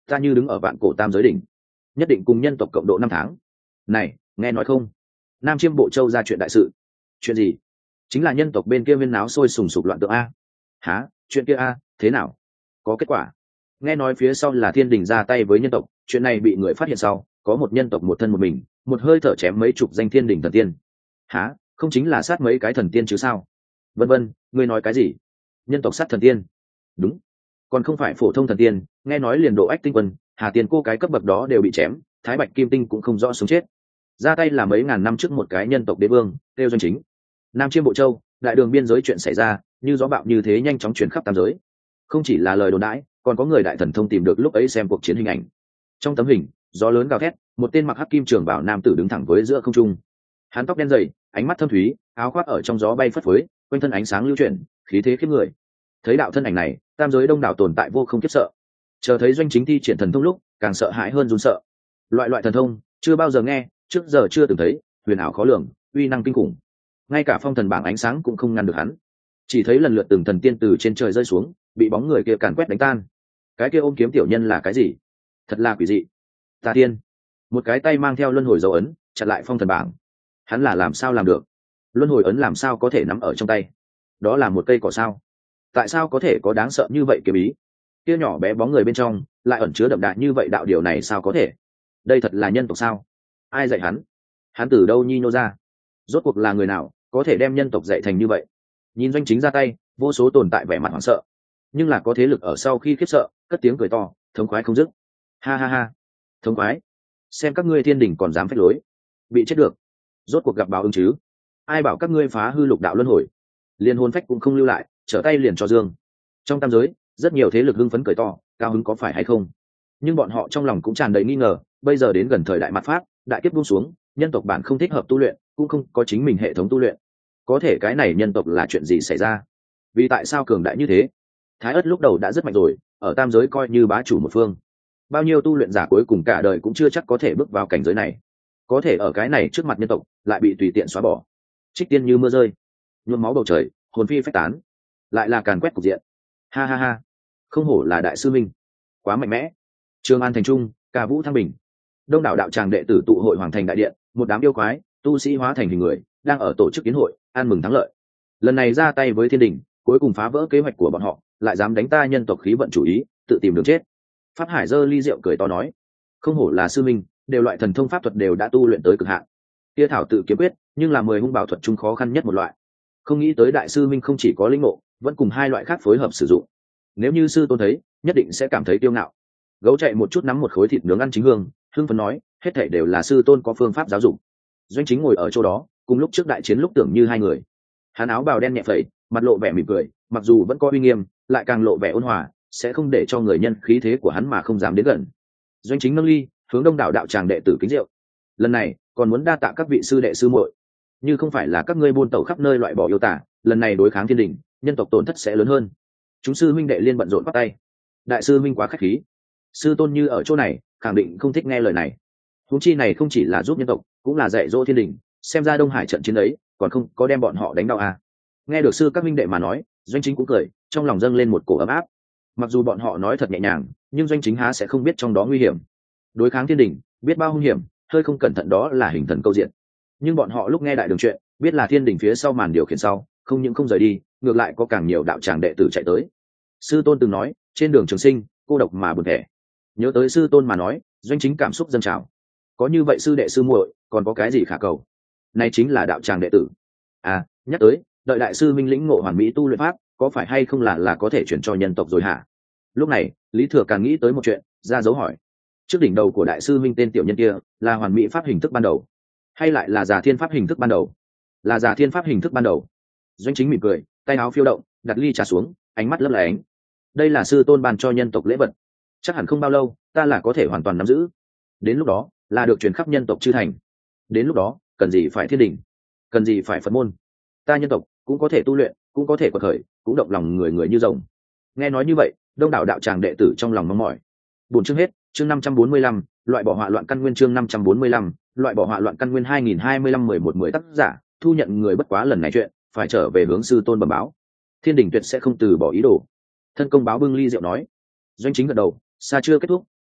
ta như đứng ở vạn cổ tam giới đỉnh, nhất định cùng nhân tộc cộng độ 5 tháng. Này, nghe nói không, Nam Chiêm Bộ Châu ra chuyện đại sự. Chuyện gì? Chính là nhân tộc bên kia viên náo sôi sùng sục loạn tượng a. Hả? Chuyện kia a? Thế nào? Có kết quả? Nghe nói phía sau là thiên đình ra tay với nhân tộc, chuyện này bị người phát hiện sau, có một nhân tộc một thân một mình, một hơi thở chém mấy chục danh thiên đình thần tiên. Hả? Không chính là sát mấy cái thần tiên chứ sao? Vân vân, ngươi nói cái gì? Nhân tộc sát thần tiên? Đúng, còn không phải phổ thông thần tiên, nghe nói liền độ ách tinh quân, Hà Tiên cô cái cấp bậc đó đều bị chém, Thái Bạch Kim Tinh cũng không rõ sống chết. Ra tay là mấy ngàn năm trước một cái nhân tộc đế vương, tiêu Doanh Chính. Nam Chiêm Bộ Châu, đại đường biên giới chuyện xảy ra, như gió bạo như thế nhanh chóng truyền khắp tam giới. Không chỉ là lời đồn đãi, còn có người đại thần thông tìm được lúc ấy xem cuộc chiến hình ảnh. Trong tấm hình, gió lớn gào thét, một tên mặc hắc kim trường bảo nam tử đứng thẳng với giữa không trung. Hắn tóc đen dày, ánh mắt thâm thúy, áo khoác ở trong gió bay phất phới, quanh thân ánh sáng lưu chuyển, khí thế khiếp người. Thấy đạo thân ảnh này, tam giới đông đảo tồn tại vô không khiếp sợ. Chờ thấy Doanh Chính thi triển thần thông lúc, càng sợ hãi hơn run sợ. Loại thần thông chưa bao giờ nghe, trước giờ chưa từng thấy, huyền ảo khó lường, uy năng kinh khủng. Ngay cả phong thần bảng ánh sáng cũng không ngăn được hắn. Chỉ thấy lần lượt từng thần tiên từ trên trời rơi xuống, bị bóng người kia càn quét đánh tan. Cái kia ôm kiếm tiểu nhân là cái gì? Thật là quỷ dị. Tà Tiên, một cái tay mang theo luân hồi dấu ấn, chặn lại phong thần bảng. Hắn là làm sao làm được? Luân hồi ấn làm sao có thể nắm ở trong tay? Đó là một cây cỏ sao? Tại sao có thể có đáng sợ như vậy kiếm ý? Kia nhỏ bé bóng người bên trong lại ẩn chứa đậm đà như vậy đạo điều này sao có thể? Đây thật là nhân tộc sao? Ai dạy hắn? Hắn từ đâu nhi nô ra? Rốt cuộc là người nào có thể đem nhân tộc dạy thành như vậy? Nhìn Doanh Chính ra tay, vô số tồn tại vẻ mặt hoảng sợ, nhưng là có thế lực ở sau khi khiếp sợ, cất tiếng cười to, thống khoái không dứt. Ha ha ha, thống khoái! Xem các ngươi thiên đình còn dám phách lối, bị chết được. Rốt cuộc gặp báo ứng chứ? Ai bảo các ngươi phá hư lục đạo luân hồi, liên hồn phách cũng không lưu lại, trở tay liền cho dương. Trong tam giới, rất nhiều thế lực hưng phấn cười to, cao hứng có phải hay không? Nhưng bọn họ trong lòng cũng tràn đầy nghi ngờ. Bây giờ đến gần thời đại mạt pháp, đại kiếp buông xuống, nhân tộc bản không thích hợp tu luyện, cũng không có chính mình hệ thống tu luyện. Có thể cái này nhân tộc là chuyện gì xảy ra? Vì tại sao cường đại như thế? Thái Ất lúc đầu đã rất mạnh rồi, ở tam giới coi như bá chủ một phương. Bao nhiêu tu luyện giả cuối cùng cả đời cũng chưa chắc có thể bước vào cảnh giới này. Có thể ở cái này trước mặt nhân tộc lại bị tùy tiện xóa bỏ. Trích tiên như mưa rơi, nhuộm máu bầu trời, hồn phi phách tán, lại là càn quét cục diện. Ha ha ha, không hổ là đại sư minh, quá mạnh mẽ. Trường An thành trung, ca vũ thăng bình, đông đảo đạo tràng đệ tử tụ hội hoàng thành đại điện, một đám yêu quái tu sĩ hóa thành hình người đang ở tổ chức kiến hội ăn mừng thắng lợi. Lần này ra tay với thiên đình, cuối cùng phá vỡ kế hoạch của bọn họ, lại dám đánh ta nhân tộc khí vận chủ ý, tự tìm đường chết. Pháp Hải giơ ly rượu cười to nói, không hổ là sư minh, đều loại thần thông pháp thuật đều đã tu luyện tới cực hạn. Kia thảo tự kiếm quyết, nhưng là 10 hung bảo thuật trung khó khăn nhất một loại. Không nghĩ tới đại sư minh không chỉ có linh ngộ, vẫn cùng 2 loại khác phối hợp sử dụng. Nếu như sư tôn thấy, nhất định sẽ cảm thấy kiêu ngạo. Gấu chạy một chút nắm một khối thịt nướng ăn chính hương, hưng phấn nói, hết thảy đều là sư tôn có phương pháp giáo dục. Doanh Chính ngồi ở chỗ đó, cùng lúc trước đại chiến lúc tưởng như 2 người. Hắn áo bào đen nhẹ phẩy, mặt lộ vẻ mỉm cười, mặc dù vẫn có uy nghiêm, lại càng lộ vẻ ôn hòa, sẽ không để cho người nhân khí thế của hắn mà không dám đến gần. Doanh Chính nâng ly, hướng đông đảo đạo tràng đệ tử kính rượu. Lần này, còn muốn đa tạ các vị sư đệ sư muội, như không phải là các ngươi buôn tẩu khắp nơi loại bỏ yêu tả, lần này đối kháng thiên đình, nhân tộc tổn thất sẽ lớn hơn. Chúng sư huynh đệ liên bận rộn bắt tay. Đại sư huynh quá khách khí, sư tôn như ở chỗ này, khẳng định không thích nghe lời này. Huống chi này không chỉ là giúp nhân tộc, cũng là dạy dỗ thiên đình, xem ra Đông Hải trận chiến ấy, còn không có đem bọn họ đánh đau à. Nghe được sư các huynh đệ mà nói, Doanh Chính cũng cười, trong lòng dâng lên một cổ ấm áp. Mặc dù bọn họ nói thật nhẹ nhàng, nhưng Doanh Chính há sẽ không biết trong đó nguy hiểm. Đối kháng thiên đình, biết bao hung hiểm, hơi không cẩn thận đó là hình thần câu diện. Nhưng bọn họ lúc nghe đại đường chuyện, biết là thiên đình phía sau màn điều khiển sau, không những không rời đi, ngược lại có càng nhiều đạo tràng đệ tử chạy tới. Sư tôn từng nói, trên đường trường sinh, cô độc mà buồn thẻ. Nhớ tới sư tôn mà nói, Doanh Chính cảm xúc dâng trào. Có như vậy sư đệ sư muội, còn có cái gì khả cầu? Này chính là đạo tràng đệ tử. À, nhắc tới, đợi đại sư minh lĩnh ngộ hoàn mỹ tu luyện pháp, có phải hay không là có thể chuyển cho nhân tộc rồi hả? Lúc này, Lý Thừa càng nghĩ tới một chuyện, ra dấu hỏi. Trước đỉnh đầu của đại sư minh tên tiểu nhân kia, là hoàn mỹ pháp hình thức ban đầu, hay lại là giả thiên pháp hình thức ban đầu? Là giả thiên pháp hình thức ban đầu. Doanh Chính mỉm cười, tay áo phiêu động, đặt ly trà xuống, ánh mắt lấp lánh. Đây là sư tôn ban cho nhân tộc lễ vật, chắc hẳn không bao lâu, ta là có thể hoàn toàn nắm giữ. Đến lúc đó, là được truyền khắp nhân tộc chư thành. Đến lúc đó, cần gì phải thiên đình, cần gì phải Phật môn, ta nhân tộc cũng có thể tu luyện, cũng có thể quật khởi, cũng động lòng người người như rồng. Nghe nói như vậy, đông đảo đạo tràng đệ tử trong lòng mong mỏi. Buổi chương hết, chương 545, loại bỏ họa loạn căn nguyên, chương 545, loại bỏ họa loạn căn nguyên 2025 11 tác giả, thu nhận người bất quá lần này chuyện, phải trở về hướng sư tôn bẩm báo. Thiên đình tuyệt sẽ không từ bỏ ý đồ. Thân công báo bưng ly rượu nói. Doanh Chính gật đầu, xa chưa kết thúc,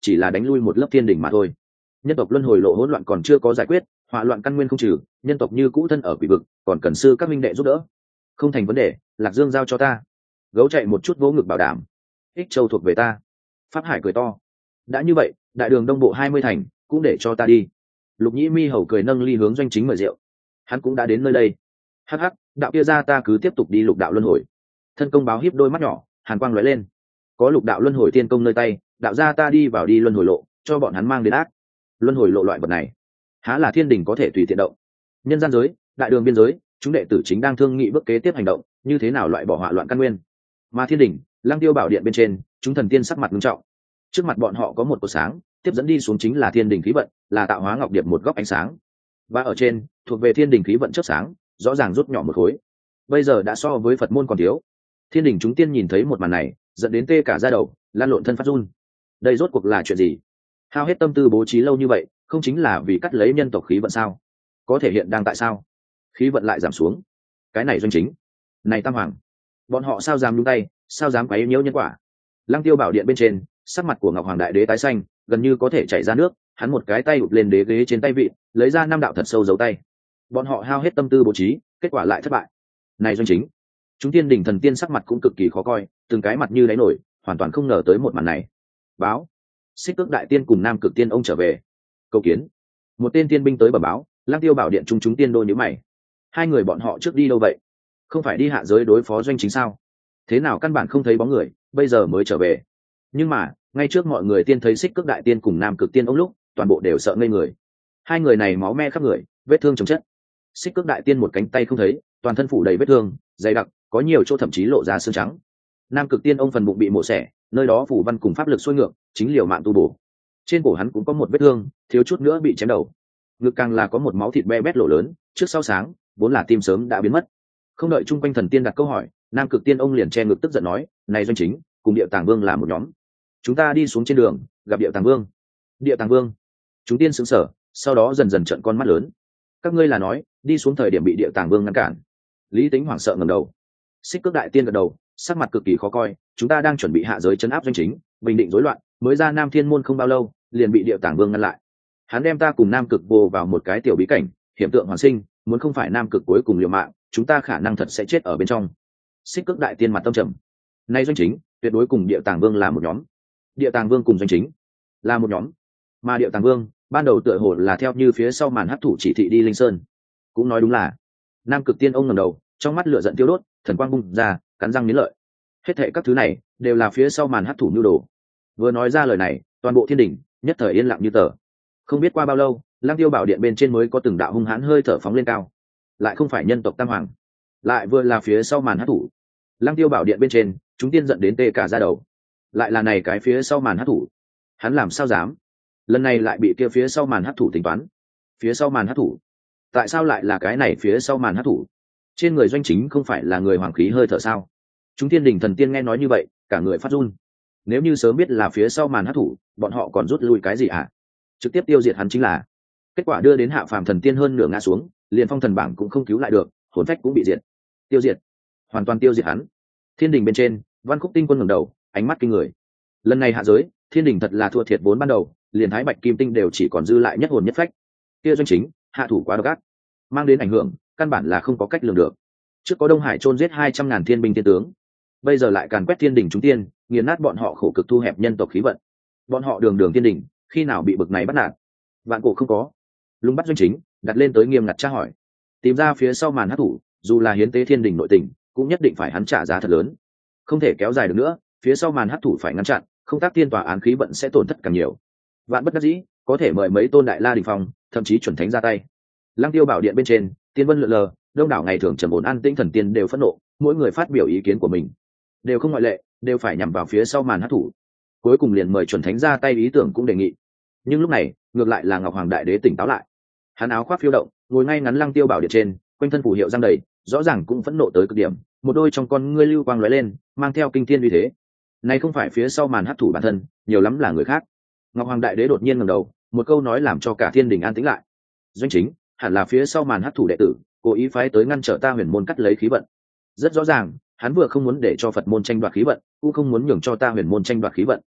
chỉ là đánh lui một lớp thiên đình mà thôi. Nhân tộc luân hồi lộ hỗn loạn còn chưa có giải quyết, hỏa loạn căn nguyên không trừ, nhân tộc như cũ thân ở quỷ vực, còn cần sư các minh đệ giúp đỡ. Không thành vấn đề, Lạc Dương giao cho ta. Gấu chạy một chút vỗ ngực bảo đảm. Ích Châu thuộc về ta. Pháp Hải cười to. Đã như vậy, đại đường đông bộ 20 thành cũng để cho ta đi. Lục Nhĩ Mi hầu cười nâng ly hướng Doanh Chính mời rượu. Hắn cũng đã đến nơi đây. Hắc hắc, đạo kia ra ta cứ tiếp tục đi lục đạo luân hồi. Thân công báo híp đôi mắt nhỏ, hàn quang lóe lên. Có lục đạo luân hồi tiên công nơi tay, đạo ra ta đi vào đi luân hồi lộ, cho bọn hắn mang đến ác. Luân hồi lộ loại vật này, há là thiên đình có thể tùy tiện động. Nhân gian giới, đại đường biên giới, chúng đệ tử chính đang thương nghị bước kế tiếp hành động, như thế nào loại bỏ hỏa loạn căn nguyên. Mà thiên đình, Lăng Tiêu bảo điện bên trên, chúng thần tiên sắc mặt nghiêm trọng. Trước mặt bọn họ có một cột sáng, tiếp dẫn đi xuống chính là thiên đình khí vận, là tạo hóa ngọc điệp một góc ánh sáng. Và ở trên, thuộc về thiên đình khí vận chớp sáng, rõ ràng rút nhỏ một khối. Bây giờ đã so với Phật môn còn thiếu. Thiên đình chúng tiên nhìn thấy một màn này, dẫn đến tê cả da đầu, lan lộn thân phát run. Đây rốt cuộc là chuyện gì? Hao hết tâm tư bố trí lâu như vậy, không chính là vì cắt lấy nhân tộc khí vận sao? Có thể hiện đang tại sao khí vận lại giảm xuống? Cái này Doanh Chính, này Tam Hoàng, bọn họ sao dám nhúng tay, sao dám quấy nhiễu nhân quả? Lăng Tiêu bảo điện bên trên, sắc mặt của Ngọc Hoàng Đại Đế tái xanh, gần như có thể chảy ra nước. Hắn một cái tay ụp lên đế ghế trên tay vị, lấy ra 5 đạo thật sâu dấu tay. Bọn họ hao hết tâm tư bố trí, kết quả lại thất bại. Này Doanh Chính, chúng tiên đỉnh thần tiên sắc mặt cũng cực kỳ khó coi, từng cái mặt như đáy nổi, hoàn toàn không ngờ tới một màn này. Báo, Xích Cước Đại Tiên cùng Nam Cực Tiên ông trở về. Cầu kiến. Một tên tiên binh tới bẩm báo. Lăng Tiêu bảo điện chúng tiên đô nhíu mày. Hai người bọn họ trước đi đâu vậy? Không phải đi hạ giới đối phó Doanh Chính sao? Thế nào căn bản không thấy bóng người, bây giờ mới trở về? Nhưng mà ngay trước mọi người tiên thấy Xích Cước Đại Tiên cùng Nam Cực Tiên ông lúc, toàn bộ đều sợ ngây người. Hai người này máu me khắp người, vết thương chồng chất. Xích Cước Đại Tiên một cánh tay không thấy, toàn thân phủ đầy vết thương dày đặc, có nhiều chỗ thậm chí lộ ra xương trắng. Nam Cực Tiên ông phần bụng bị mổ xẻ, nơi đó phủ văn cùng pháp lực xuôi ngược, chính liều mạng tu bổ. Trên cổ hắn cũng có một vết thương, thiếu chút nữa bị chém đầu. Ngực càng là có một máu thịt be bét lỗ lớn, trước sau sáng, vốn là tim sớm đã biến mất. Không đợi chung quanh thần tiên đặt câu hỏi, Nam Cực Tiên ông liền che ngực tức giận nói: "Này Doanh Chính, cùng Điệu Tàng Vương là một nhóm. Chúng ta đi xuống trên đường, gặp Điệu Tàng Vương." Điệu Tàng Vương? Chúng tiên sững sờ, sau đó dần dần trợn con mắt lớn. Các ngươi là nói, đi xuống thời điểm bị Điệu Tàng Vương ngăn cản? Lý Tính hoảng sợ ngẩng đầu. Xích Cước Đại Tiên gật đầu, sắc mặt cực kỳ khó coi. Chúng ta đang chuẩn bị hạ giới trấn áp Doanh Chính, bình định rối loạn, mới ra Nam Thiên môn không bao lâu, liền bị Điệu Tàng Vương ngăn lại. Hắn đem ta cùng Nam Cực vô vào một cái tiểu bí cảnh, hiện tượng hoàn sinh, muốn không phải Nam Cực cuối cùng liều mạng, chúng ta khả năng thật sẽ chết ở bên trong. Xích Cước Đại Tiên mặt tâm trầm. Nay Doanh Chính tuyệt đối cùng Điệu Tàng Vương là một nhóm. Điệu Tàng Vương cùng Doanh Chính là một nhóm, mà Điệu Tàng Vương ban đầu tựa hồ là theo như phía sau màn hấp thụ chỉ thị đi Linh Sơn. Cũng nói đúng là. Nam Cực Tiên ông ngẩng đầu, trong mắt lửa giận tiêu đốt, thần quang bung ra, cắn răng nghiến lợi. Hết thệ các thứ này đều là phía sau màn hấp thụ nhu đồ. Vừa nói ra lời này, toàn bộ thiên đình nhất thời yên lặng như tờ. Không biết qua bao lâu, Lăng Tiêu bảo điện bên trên mới có từng đạo hung hãn hơi thở phóng lên cao. Lại không phải nhân tộc Tam Hoàng, lại vừa là phía sau màn hấp thụ. Lăng Tiêu bảo điện bên trên, chúng tiên giận đến tê cả da đầu. Lại là này cái phía sau màn hấp thụ, hắn làm sao dám? Lần này lại bị kia phía sau màn hấp thụ tính toán. Phía sau màn hấp thụ, tại sao lại là cái này phía sau màn hấp thụ? Trên người Doanh Chính không phải là người hoàng khí hơi thở sao? Chúng tiên đình thần tiên nghe nói như vậy, cả người phát run. Nếu như sớm biết là phía sau màn hấp thụ, bọn họ còn rút lui cái gì hả? Trực tiếp tiêu diệt hắn chính là. Kết quả đưa đến hạ phàm thần tiên hơn nửa ngã xuống, liền phong thần bảng cũng không cứu lại được, hồn phách cũng bị diệt. Tiêu diệt, hoàn toàn tiêu diệt hắn. Thiên đình bên trên, Văn Khúc Tinh Quân ngẩng đầu, ánh mắt kinh người. Lần này hạ giới, thiên đình thật là thua thiệt vốn ban đầu, liền Thái Bạch Kim Tinh đều chỉ còn dư lại nhất hồn nhất phách. Kia Doanh Chính hạ thủ quá độc ác, mang đến ảnh hưởng căn bản là không có cách lường được. Trước có Đông Hải chôn giết 200.000 thiên binh thiên tướng, bây giờ lại càn quét thiên đình chúng tiên, nghiền nát bọn họ khổ cực thu hẹp nhân tộc khí vận. Bọn họ đường đường thiên đình, khi nào bị bực này bắt nạt? Vạn cổ không có. Lùng bắt Doanh Chính, đặt lên tới nghiêm ngặt tra hỏi, tìm ra phía sau màn hắc thủ, dù là hiến tế thiên đình nội tình, cũng nhất định phải hắn trả giá thật lớn. Không thể kéo dài được nữa, phía sau màn hắc thủ phải ngăn chặn, không tác tiên tòa án khí vận sẽ tổn thất càng nhiều. Vạn bất đắc dĩ, có thể mời mấy tôn đại la đình phong, thậm chí chuẩn thánh ra tay. Lăng Tiêu bảo điện bên trên, tiên vân lượn lờ, đông đảo ngày thường trầm ổn an tĩnh thần tiên đều phẫn nộ, mỗi người phát biểu ý kiến của mình, đều không ngoại lệ, đều phải nhằm vào phía sau màn hắc thủ. Cuối cùng liền mời chuẩn thánh ra tay, ý tưởng cũng đề nghị. Nhưng lúc này, ngược lại là Ngọc Hoàng Đại Đế tỉnh táo lại. Hắn áo khoác phiêu động, ngồi ngay ngắn Lăng Tiêu bảo điện trên, quanh thân phù hiệu giăng đầy, rõ ràng cũng phẫn nộ tới cực điểm, một đôi trong con ngươi lưu quang lóe lên, mang theo kinh thiên uy thế. Này không phải phía sau màn hắc thủ bản thân, nhiều lắm là người khác. Ngọc Hoàng Đại Đế đột nhiên ngẩng đầu, một câu nói làm cho cả thiên đình an tĩnh lại. Doanh Chính hẳn là phía sau màn hắc thủ đệ tử, cố ý phái tới ngăn trở ta huyền môn cắt lấy khí vận. Rất rõ ràng, hắn vừa không muốn để cho Phật môn tranh đoạt khí vận, cũng không muốn nhường cho ta huyền môn tranh đoạt khí vận.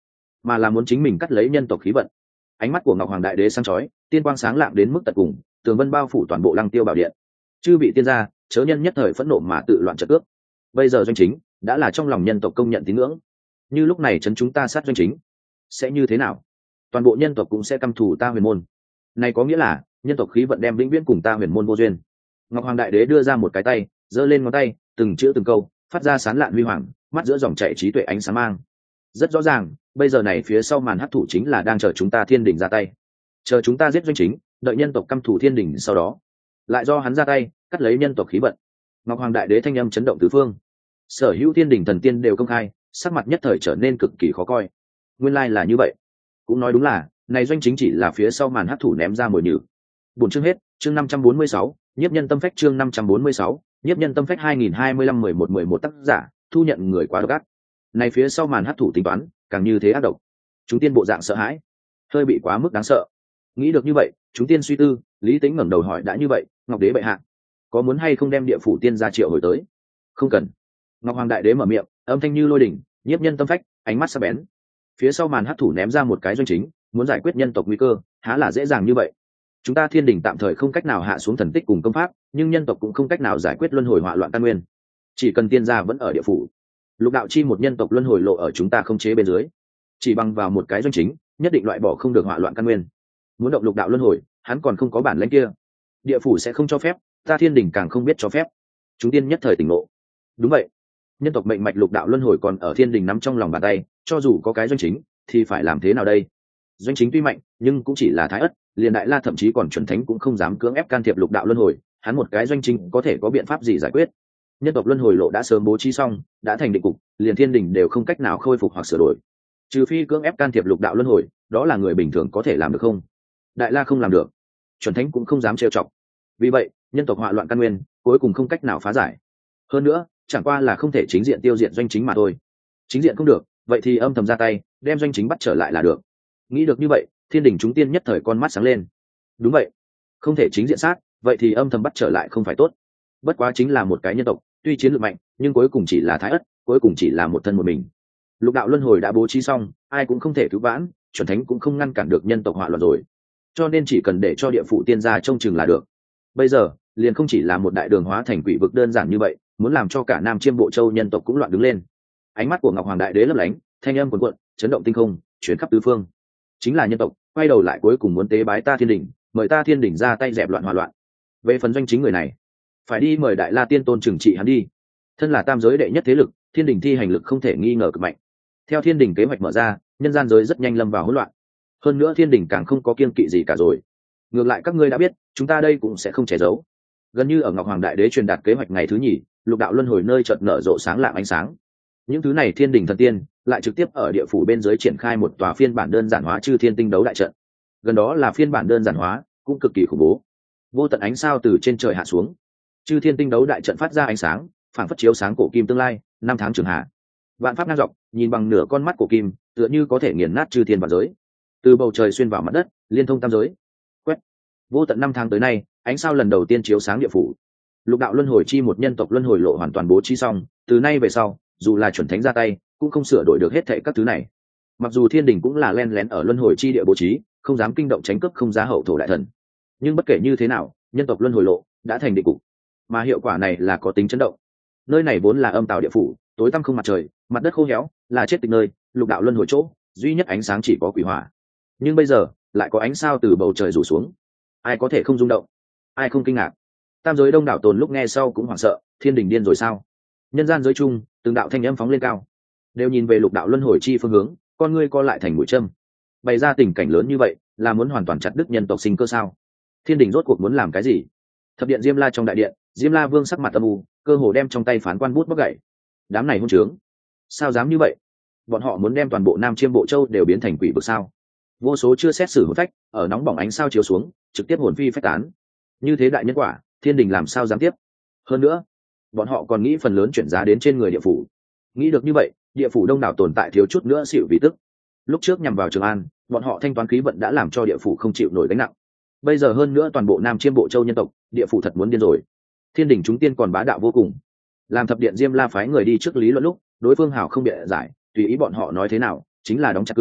mà là muốn chính mình cắt lấy nhân tộc khí vận. Ánh mắt của Ngọc Hoàng Đại Đế sáng chói, tiên quang sáng lạng đến mức tận cùng, tường vân bao phủ toàn bộ Lăng Tiêu Bảo Điện. Chư vị tiên gia, chớ nhân nhất thời phẫn nộ mà tự loạn trận cước. Bây giờ doanh chính đã là trong lòng nhân tộc công nhận tín ngưỡng, như lúc này chấn chúng ta sát doanh chính sẽ như thế nào? Toàn bộ nhân tộc cũng sẽ căm thù ta Huyền Môn. Này có nghĩa là nhân tộc khí vận đem vĩnh viễn cùng ta Huyền Môn vô duyên. Ngọc Hoàng Đại Đế đưa ra một cái tay, giơ lên ngón tay, từng chữ từng câu phát ra sán lạn huy hoàng, mắt giữa dòng chảy trí tuệ ánh sáng mang. Rất rõ ràng, bây giờ này phía sau màn hắc thủ chính là đang chờ chúng ta Thiên Đình ra tay, chờ chúng ta giết doanh chính, đợi nhân tộc căm thù Thiên Đình, sau đó lại do hắn ra tay cắt lấy nhân tộc khí vận. Ngọc Hoàng Đại Đế thanh âm chấn động tứ phương, sở hữu Thiên Đình thần tiên đều công khai, sắc mặt nhất thời trở nên cực kỳ khó coi. Nguyên lai là như vậy, cũng nói đúng là này doanh chính chỉ là phía sau màn hắc thủ ném ra mồi nhử. Buổi chương hết, chương 546, nhiếp nhân tâm phách, chương 546, nhiếp nhân tâm phách 2025-11-11 tác giả, thu nhận người quá độc ác. Này phía sau màn hắc thủ tính toán càng như thế ác độc. Chúng tiên bộ dạng sợ hãi, hơi bị quá mức đáng sợ. Nghĩ được như vậy, chúng tiên suy tư, Lý Tĩnh ngẩng đầu hỏi, đã như vậy, Ngọc Đế bệ hạ, có muốn hay không đem địa phủ tiên gia triệu hồi tới? Không cần. Ngọc Hoàng Đại Đế mở miệng, âm thanh như lôi đỉnh, nhiếp nhân tâm phách, ánh mắt sắc bén. Phía sau màn hắc thủ ném ra một cái doanh chính, muốn giải quyết nhân tộc nguy cơ, há là dễ dàng như vậy. Chúng ta Thiên Đình tạm thời không cách nào hạ xuống thần tích cùng công pháp, nhưng nhân tộc cũng không cách nào giải quyết luân hồi hỏa loạn căn nguyên. Chỉ cần tiên gia vẫn ở địa phủ, lục đạo chi một nhân tộc luân hồi lộ ở chúng ta không chế bên dưới, chỉ bằng vào một cái doanh chính, nhất định loại bỏ không được hỏa loạn căn nguyên. Muốn động lục đạo luân hồi, hắn còn không có bản lĩnh kia, địa phủ sẽ không cho phép, ta Thiên Đình càng không biết cho phép. Chúng tiên nhất thời tỉnh ngộ. Đúng vậy, nhân tộc mệnh mạch lục đạo luân hồi còn ở Thiên Đình nắm trong lòng bàn tay, cho dù có cái doanh chính thì phải làm thế nào đây? Doanh chính tuy mạnh nhưng cũng chỉ là thái ất, liền Đại La thậm chí còn chuẩn thánh cũng không dám cưỡng ép can thiệp lục đạo luân hồi, hắn một cái doanh chính có thể có biện pháp gì giải quyết? Nhân tộc luân hồi lộ đã sớm bố trí xong, đã thành định cục, liền Thiên Đình đều không cách nào khôi phục hoặc sửa đổi, trừ phi cưỡng ép can thiệp lục đạo luân hồi, đó là người bình thường có thể làm được không? Đại La không làm được, chuẩn thánh cũng không dám trêu chọc. Vì vậy nhân tộc hỏa loạn căn nguyên cuối cùng không cách nào phá giải. Hơn nữa chẳng qua là không thể chính diện tiêu diệt doanh chính mà thôi. Chính diện không được, vậy thì âm thầm ra tay đem doanh chính bắt trở lại là được. Nghĩ được như vậy, Thiên Đình chúng tiên nhất thời con mắt sáng lên. Đúng vậy, không thể chính diện sát, vậy thì âm thầm bắt trở lại không phải tốt. Bất quá chính là một cái nhân tộc, tuy chiến lược mạnh nhưng cuối cùng chỉ là thái ất, cuối cùng chỉ là một thân một mình. Lục đạo luân hồi đã bố trí xong, ai cũng không thể cứu vãn, chuẩn thánh cũng không ngăn cản được nhân tộc hỏa loạn rồi, cho nên chỉ cần để cho địa phủ tiên gia trông chừng là được. Bây giờ liền không chỉ là một đại đường hóa thành quỷ vực đơn giản như vậy, muốn làm cho cả Nam Chiêm Bộ Châu nhân tộc cũng loạn đứng lên. Ánh mắt của Ngọc Hoàng Đại Đế lấp lánh, thanh âm cuồn cuộn, chấn động tinh không, chuyển khắp tứ phương. Chính là nhân tộc quay đầu lại cuối cùng muốn tế bái ta Thiên Đình, mời ta Thiên Đình ra tay dẹp loạn hòa loạn. Về phần doanh chính người này, phải đi mời Đại La Tiên Tôn trừng trị hắn đi. Thân là tam giới đệ nhất thế lực, Thiên Đình thi hành lực không thể nghi ngờ cực mạnh. Theo Thiên Đình kế hoạch mở ra, nhân gian giới rất nhanh lâm vào hỗn loạn. Hơn nữa Thiên Đình càng không có kiêng kỵ gì cả rồi. Ngược lại các ngươi đã biết, chúng ta đây cũng sẽ không che giấu. Gần như ở Ngọc Hoàng Đại Đế truyền đạt kế hoạch ngày thứ nhì, lục đạo luân hồi nơi chợt nở rộ sáng lạng ánh sáng. Những thứ này Thiên Đình thần tiên lại trực tiếp ở địa phủ bên dưới triển khai một tòa phiên bản đơn giản hóa chư thiên tinh đấu đại trận. Gần đó là phiên bản đơn giản hóa, cũng cực kỳ khủng bố. Vô tận ánh sao từ trên trời hạ xuống, chư thiên tinh đấu đại trận phát ra ánh sáng, phản phất chiếu sáng cổ kim tương lai, năm tháng trường hạ. Vạn pháp ngang dọc, nhìn bằng nửa con mắt cổ kim, tựa như có thể nghiền nát chư thiên vạn giới. Từ bầu trời xuyên vào mặt đất, liên thông tam giới. Quét. Vô tận năm tháng tới nay, ánh sao lần đầu tiên chiếu sáng địa phủ. Lục đạo luân hồi chi một nhân tộc luân hồi lộ hoàn toàn bố trí xong, từ nay về sau, dù là chuẩn thánh ra tay, cũng không sửa đổi được hết thảy các thứ này. Mặc dù Thiên Đình cũng là len lén ở luân hồi chi địa bố trí, không dám kinh động tránh cướp không giá hậu thổ đại thần, nhưng bất kể như thế nào, nhân tộc luân hồi lộ đã thành định cục, mà hiệu quả này là có tính chấn động. Nơi này vốn là âm tào địa phủ, tối tăm không mặt trời, mặt đất khô héo, là chết tịch nơi, lục đạo luân hồi chỗ, duy nhất ánh sáng chỉ có quỷ hỏa. Nhưng bây giờ, lại có ánh sao từ bầu trời rủ xuống. Ai có thể không rung động, ai không kinh ngạc? Tam giới đông đảo tồn lúc nghe sau cũng hoảng sợ, Thiên Đình điên rồi sao? Nhân gian giới chung, từng đạo thanh âm phóng lên cao, đều nhìn về lục đạo luân hồi chi phương hướng, con ngươi co lại thành mũi châm. Bày ra tình cảnh lớn như vậy, là muốn hoàn toàn chặt đứt nhân tộc sinh cơ sao? Thiên Đình rốt cuộc muốn làm cái gì? Thập điện Diêm La trong đại điện, Diêm La Vương sắc mặt âm u, cơ hồ đem trong tay phán quan bút bóc gãy. Đám này hôn trướng, sao dám như vậy? Bọn họ muốn đem toàn bộ Nam Chiêm Bộ Châu đều biến thành quỷ vực sao? Vô số chưa xét xử hồn phách ở nóng bỏng ánh sao chiếu xuống, trực tiếp hồn phi phách tán. Như thế đại nhân quả, Thiên Đình làm sao dám tiếp? Hơn nữa, bọn họ còn nghĩ phần lớn chuyển giá đến trên người địa phủ. Nghĩ được như vậy, địa phủ đông đảo tồn tại thiếu chút nữa xỉu vì tức. Lúc trước nhằm vào Trường An, bọn họ thanh toán khí vận đã làm cho địa phủ không chịu nổi gánh nặng. Bây giờ hơn nữa toàn bộ Nam Chiêm Bộ Châu nhân tộc, địa phủ thật muốn điên rồi. Thiên Đình chúng tiên còn bá đạo vô cùng. Làm thập điện Diêm La phái người đi trước lý luận lúc, đối phương hảo không bịa giải, tùy ý bọn họ nói thế nào, chính là đóng chặt cửa,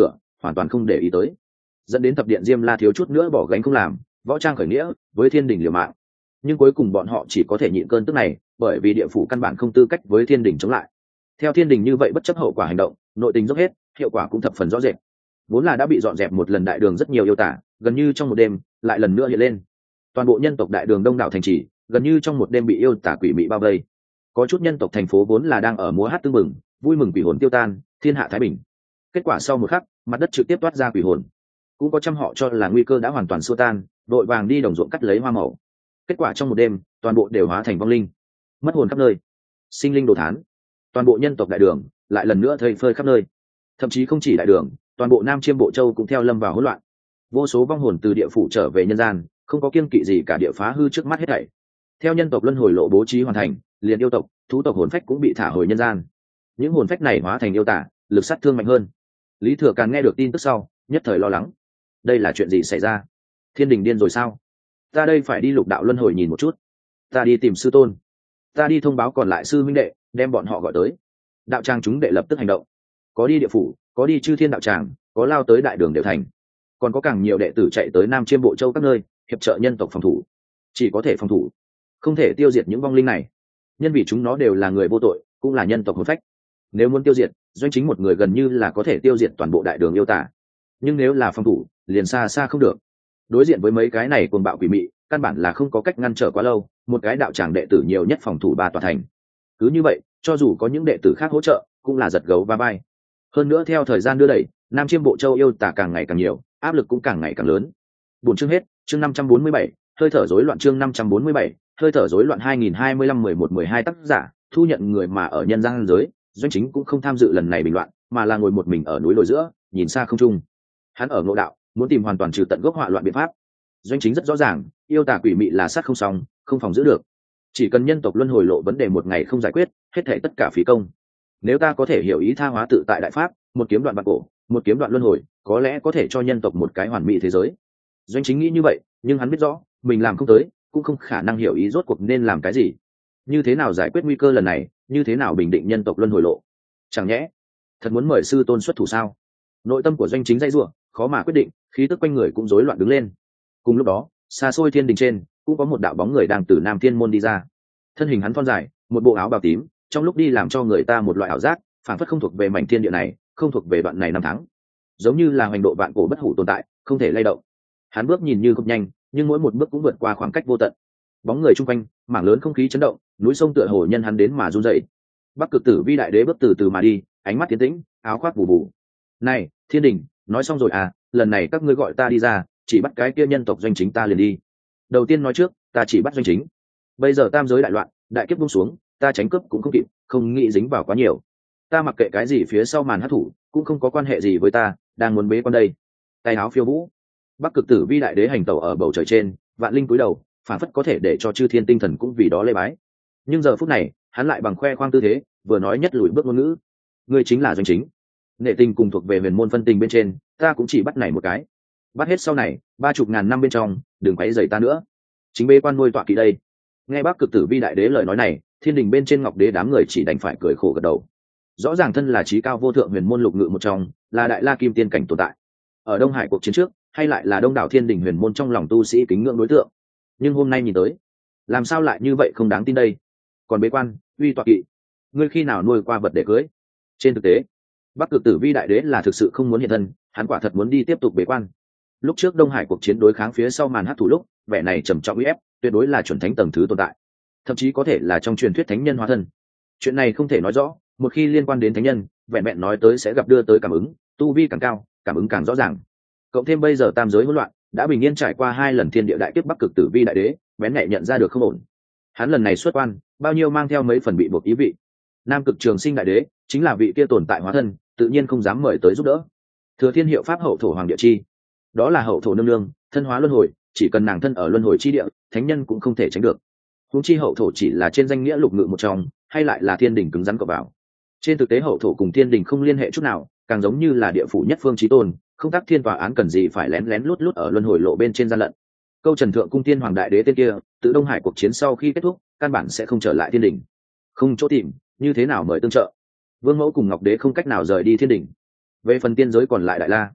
hoàn toàn không để ý tới, dẫn đến thập điện Diêm La thiếu chút nữa bỏ gánh không làm, võ trang khởi nghĩa với thiên đình liều mạng. Nhưng cuối cùng bọn họ chỉ có thể nhịn cơn tức này, bởi vì địa phủ căn bản không tư cách với thiên đình chống lại. Theo thiên đình như vậy bất chấp hậu quả hành động, nội tình dốc hết, hiệu quả cũng thập phần rõ rệt. Vốn là đã bị dọn dẹp một lần đại đường rất nhiều yêu tả, gần như trong một đêm lại lần nữa hiện lên. Toàn bộ nhân tộc đại đường đông đảo thành trì gần như trong một đêm bị yêu tả quỷ mị bao vây. Có chút nhân tộc thành phố vốn là đang ở múa hát tưng mừng, vui mừng quỷ hồn tiêu tan, thiên hạ thái bình. Kết quả sau một khắc, mặt đất trực tiếp toát ra quỷ hồn. Cũng có trăm họ cho là nguy cơ đã hoàn toàn xua tan, đội vàng đi đồng ruộng cắt lấy hoa màu. Kết quả trong một đêm, toàn bộ đều hóa thành vong linh, mất hồn khắp nơi, sinh linh đồ thán. Toàn bộ nhân tộc đại đường lại lần nữa thây phơi khắp nơi. Thậm chí không chỉ đại đường, toàn bộ Nam Chiêm Bộ Châu cũng theo lâm vào hỗn loạn. Vô số vong hồn từ địa phủ trở về nhân gian, không có kiêng kỵ gì cả địa phá hư trước mắt hết thảy. Theo nhân tộc luân hồi lộ bố trí hoàn thành, liền yêu tộc, thú tộc hồn phách cũng bị thả hồi nhân gian. Những hồn phách này hóa thành yêu tả, lực sát thương mạnh hơn. Lý Thừa Càn nghe được tin tức sau, nhất thời lo lắng. Đây là chuyện gì xảy ra? Thiên đình điên rồi sao? Ta đây phải đi lục đạo luân hồi nhìn một chút. Ta đi tìm sư tôn. Ta đi thông báo còn lại sư minh đệ, đem bọn họ gọi tới. Đạo tràng chúng đệ lập tức hành động. Có đi địa phủ, có đi chư thiên đạo tràng, có lao tới đại đường đều thành. Còn có càng nhiều đệ tử chạy tới Nam Chiêm Bộ Châu các nơi, hiệp trợ nhân tộc phòng thủ. Chỉ có thể phòng thủ, không thể tiêu diệt những vong linh này. Nhân vì chúng nó đều là người vô tội, cũng là nhân tộc hồn phách. Nếu muốn tiêu diệt, Doanh Chính một người gần như là có thể tiêu diệt toàn bộ đại đường yêu tả. Nhưng nếu là phòng thủ, liền xa xa không được. Đối diện với mấy cái này cuồng bạo quỷ mị, căn bản là không có cách ngăn trở quá lâu. Một cái đạo tràng đệ tử nhiều nhất phòng thủ 3 tòa thành. Cứ như vậy, cho dù có những đệ tử khác hỗ trợ, cũng là giật gấu va vai. Hơn nữa theo thời gian đưa đẩy, Nam Chiêm Bộ Châu yêu tả càng ngày càng nhiều, áp lực cũng càng ngày càng lớn. Buổi chương hết, chương 547, hơi thở rối loạn chương 547, hơi thở rối loạn 2025-11-12 tác giả, thu nhận người mà ở nhân gian giới, Doanh Chính cũng không tham dự lần này bình loạn, mà là ngồi một mình ở núi đồi giữa, nhìn xa không trung. Hắn ở ngộ đạo, muốn tìm hoàn toàn trừ tận gốc họa loạn biện pháp. Doanh Chính rất rõ ràng, yêu tà quỷ mị là sát không xong, không phòng giữ được. Chỉ cần nhân tộc luân hồi lộ vấn đề một ngày không giải quyết, hết thảy tất cả phí công. Nếu ta có thể hiểu ý tha hóa tự tại đại pháp, một kiếm đoạn vạn cổ, một kiếm đoạn luân hồi, có lẽ có thể cho nhân tộc một cái hoàn mỹ thế giới. Doanh Chính nghĩ như vậy, nhưng hắn biết rõ, mình làm không tới, cũng không khả năng hiểu ý rốt cuộc nên làm cái gì. Như thế nào giải quyết nguy cơ lần này, như thế nào bình định nhân tộc luân hồi lộ? Chẳng nhẽ thật muốn mời sư tôn xuất thủ sao? Nội tâm của Doanh Chính dãy rủa, khó mà quyết định, khí tức quanh người cũng rối loạn đứng lên. Cùng lúc đó, xa xôi thiên đình trên, cũng có một đạo bóng người đang từ Nam Thiên môn đi ra. Thân hình hắn thon dài, một bộ áo bào tím, trong lúc đi làm cho người ta một loại ảo giác, phản phất không thuộc về mảnh thiên địa này, không thuộc về đoạn này năm tháng, giống như là hoành độ vạn cổ bất hủ tồn tại, không thể lay động. Hắn bước nhìn như không nhanh, nhưng mỗi một bước cũng vượt qua khoảng cách vô tận. Bóng người chung quanh, mảng lớn không khí chấn động, núi sông tựa hồ nhân hắn đến mà run dậy. Bắc Cực Tử Vi đại đế bước từ từ mà đi, ánh mắt tiến tĩnh, áo khoác bù bù. Này, thiên đình, nói xong rồi à? Lần này các ngươi gọi ta đi ra, chỉ bắt cái kia nhân tộc Doanh Chính ta liền đi. Đầu tiên nói trước, ta chỉ bắt Doanh Chính. Bây giờ tam giới đại loạn, đại kiếp buông xuống, ta tránh cướp cũng không kịp, không nghĩ dính vào quá nhiều. Ta mặc kệ cái gì phía sau màn hắc thủ, cũng không có quan hệ gì với ta, đang muốn bế con đây. Tay áo phiêu vũ, Bắc Cực Tử Vi đại đế hành tẩu ở bầu trời trên, vạn linh cúi đầu, phản phất có thể để cho chư thiên tinh thần cũng vì đó lễ bái. Nhưng giờ phút này, hắn lại bằng khoe khoang tư thế, vừa nói nhất lùi bước ngôn ngữ. Ngươi chính là Doanh Chính. Nệ tình cùng thuộc về huyền môn phân tình bên trên, ta cũng chỉ bắt này một cái. Bắt hết sau này, 30.000 năm bên trong, đừng quấy rầy ta nữa. Chính bế quan nuôi tọa kỵ đây. Nghe Bắc Cực Tử Vi đại đế lời nói này, thiên đình bên trên ngọc đế đám người chỉ đành phải cười khổ gật đầu. Rõ ràng thân là trí cao vô thượng huyền môn lục ngự một trong, là đại la kim tiên cảnh tồn tại. Ở Đông Hải cuộc chiến trước, hay lại là đông đảo thiên đình huyền môn trong lòng tu sĩ kính ngưỡng đối tượng. Nhưng hôm nay nhìn tới, làm sao lại như vậy không đáng tin đây? Còn bế quan, uy tọa kỵ, ngươi khi nào nuôi qua vật để cưới? Trên thực tế, Bắc Cực Tử Vi đại đế là thực sự không muốn hiện thân, hắn quả thật muốn đi tiếp tục bế quan. Lúc trước Đông Hải cuộc chiến đối kháng phía sau màn hắc thủ lúc, vẻ này trầm trọng uy ép, tuyệt đối là chuẩn thánh tầng thứ tồn tại, thậm chí có thể là trong truyền thuyết thánh nhân hóa thân. Chuyện này không thể nói rõ, một khi liên quan đến thánh nhân, vẹn vẹn nói tới sẽ gặp đưa tới cảm ứng, tu vi càng cao, cảm ứng càng rõ ràng. Cộng thêm bây giờ tam giới hỗn loạn, đã bình yên trải qua 2 lần thiên địa đại kiếp, Bắc Cực Tử Vi đại đế bén nhạy nhận ra được không ổn. Hắn lần này xuất quan, bao nhiêu mang theo mấy phần bị buộc ý vị. Nam Cực Trường Sinh đại đế chính là vị kia tồn tại hóa thân, tự nhiên không dám mời tới giúp đỡ. Thừa Thiên hiệu pháp hậu thổ hoàng địa chi, đó là hậu thổ nương nương, thân hóa luân hồi, chỉ cần nàng thân ở luân hồi chi địa, thánh nhân cũng không thể tránh được. Huống chi hậu thổ chỉ là trên danh nghĩa lục ngự một trong, hay lại là thiên đình cứng rắn cọ vào. Trên thực tế hậu thổ cùng thiên đình không liên hệ chút nào, càng giống như là địa phủ nhất phương chí tôn, không tác thiên tòa án cần gì phải lén lén lút lút ở luân hồi lộ bên trên gian lận. Câu Trần Thượng Cung Tiên Hoàng đại đế tên kia, tự Đông Hải cuộc chiến sau khi kết thúc, căn bản sẽ không trở lại thiên đình. Không chỗ tìm, như thế nào mời tương trợ? Vương Mẫu cùng Ngọc Đế không cách nào rời đi thiên đình. Về phần tiên giới còn lại đại la,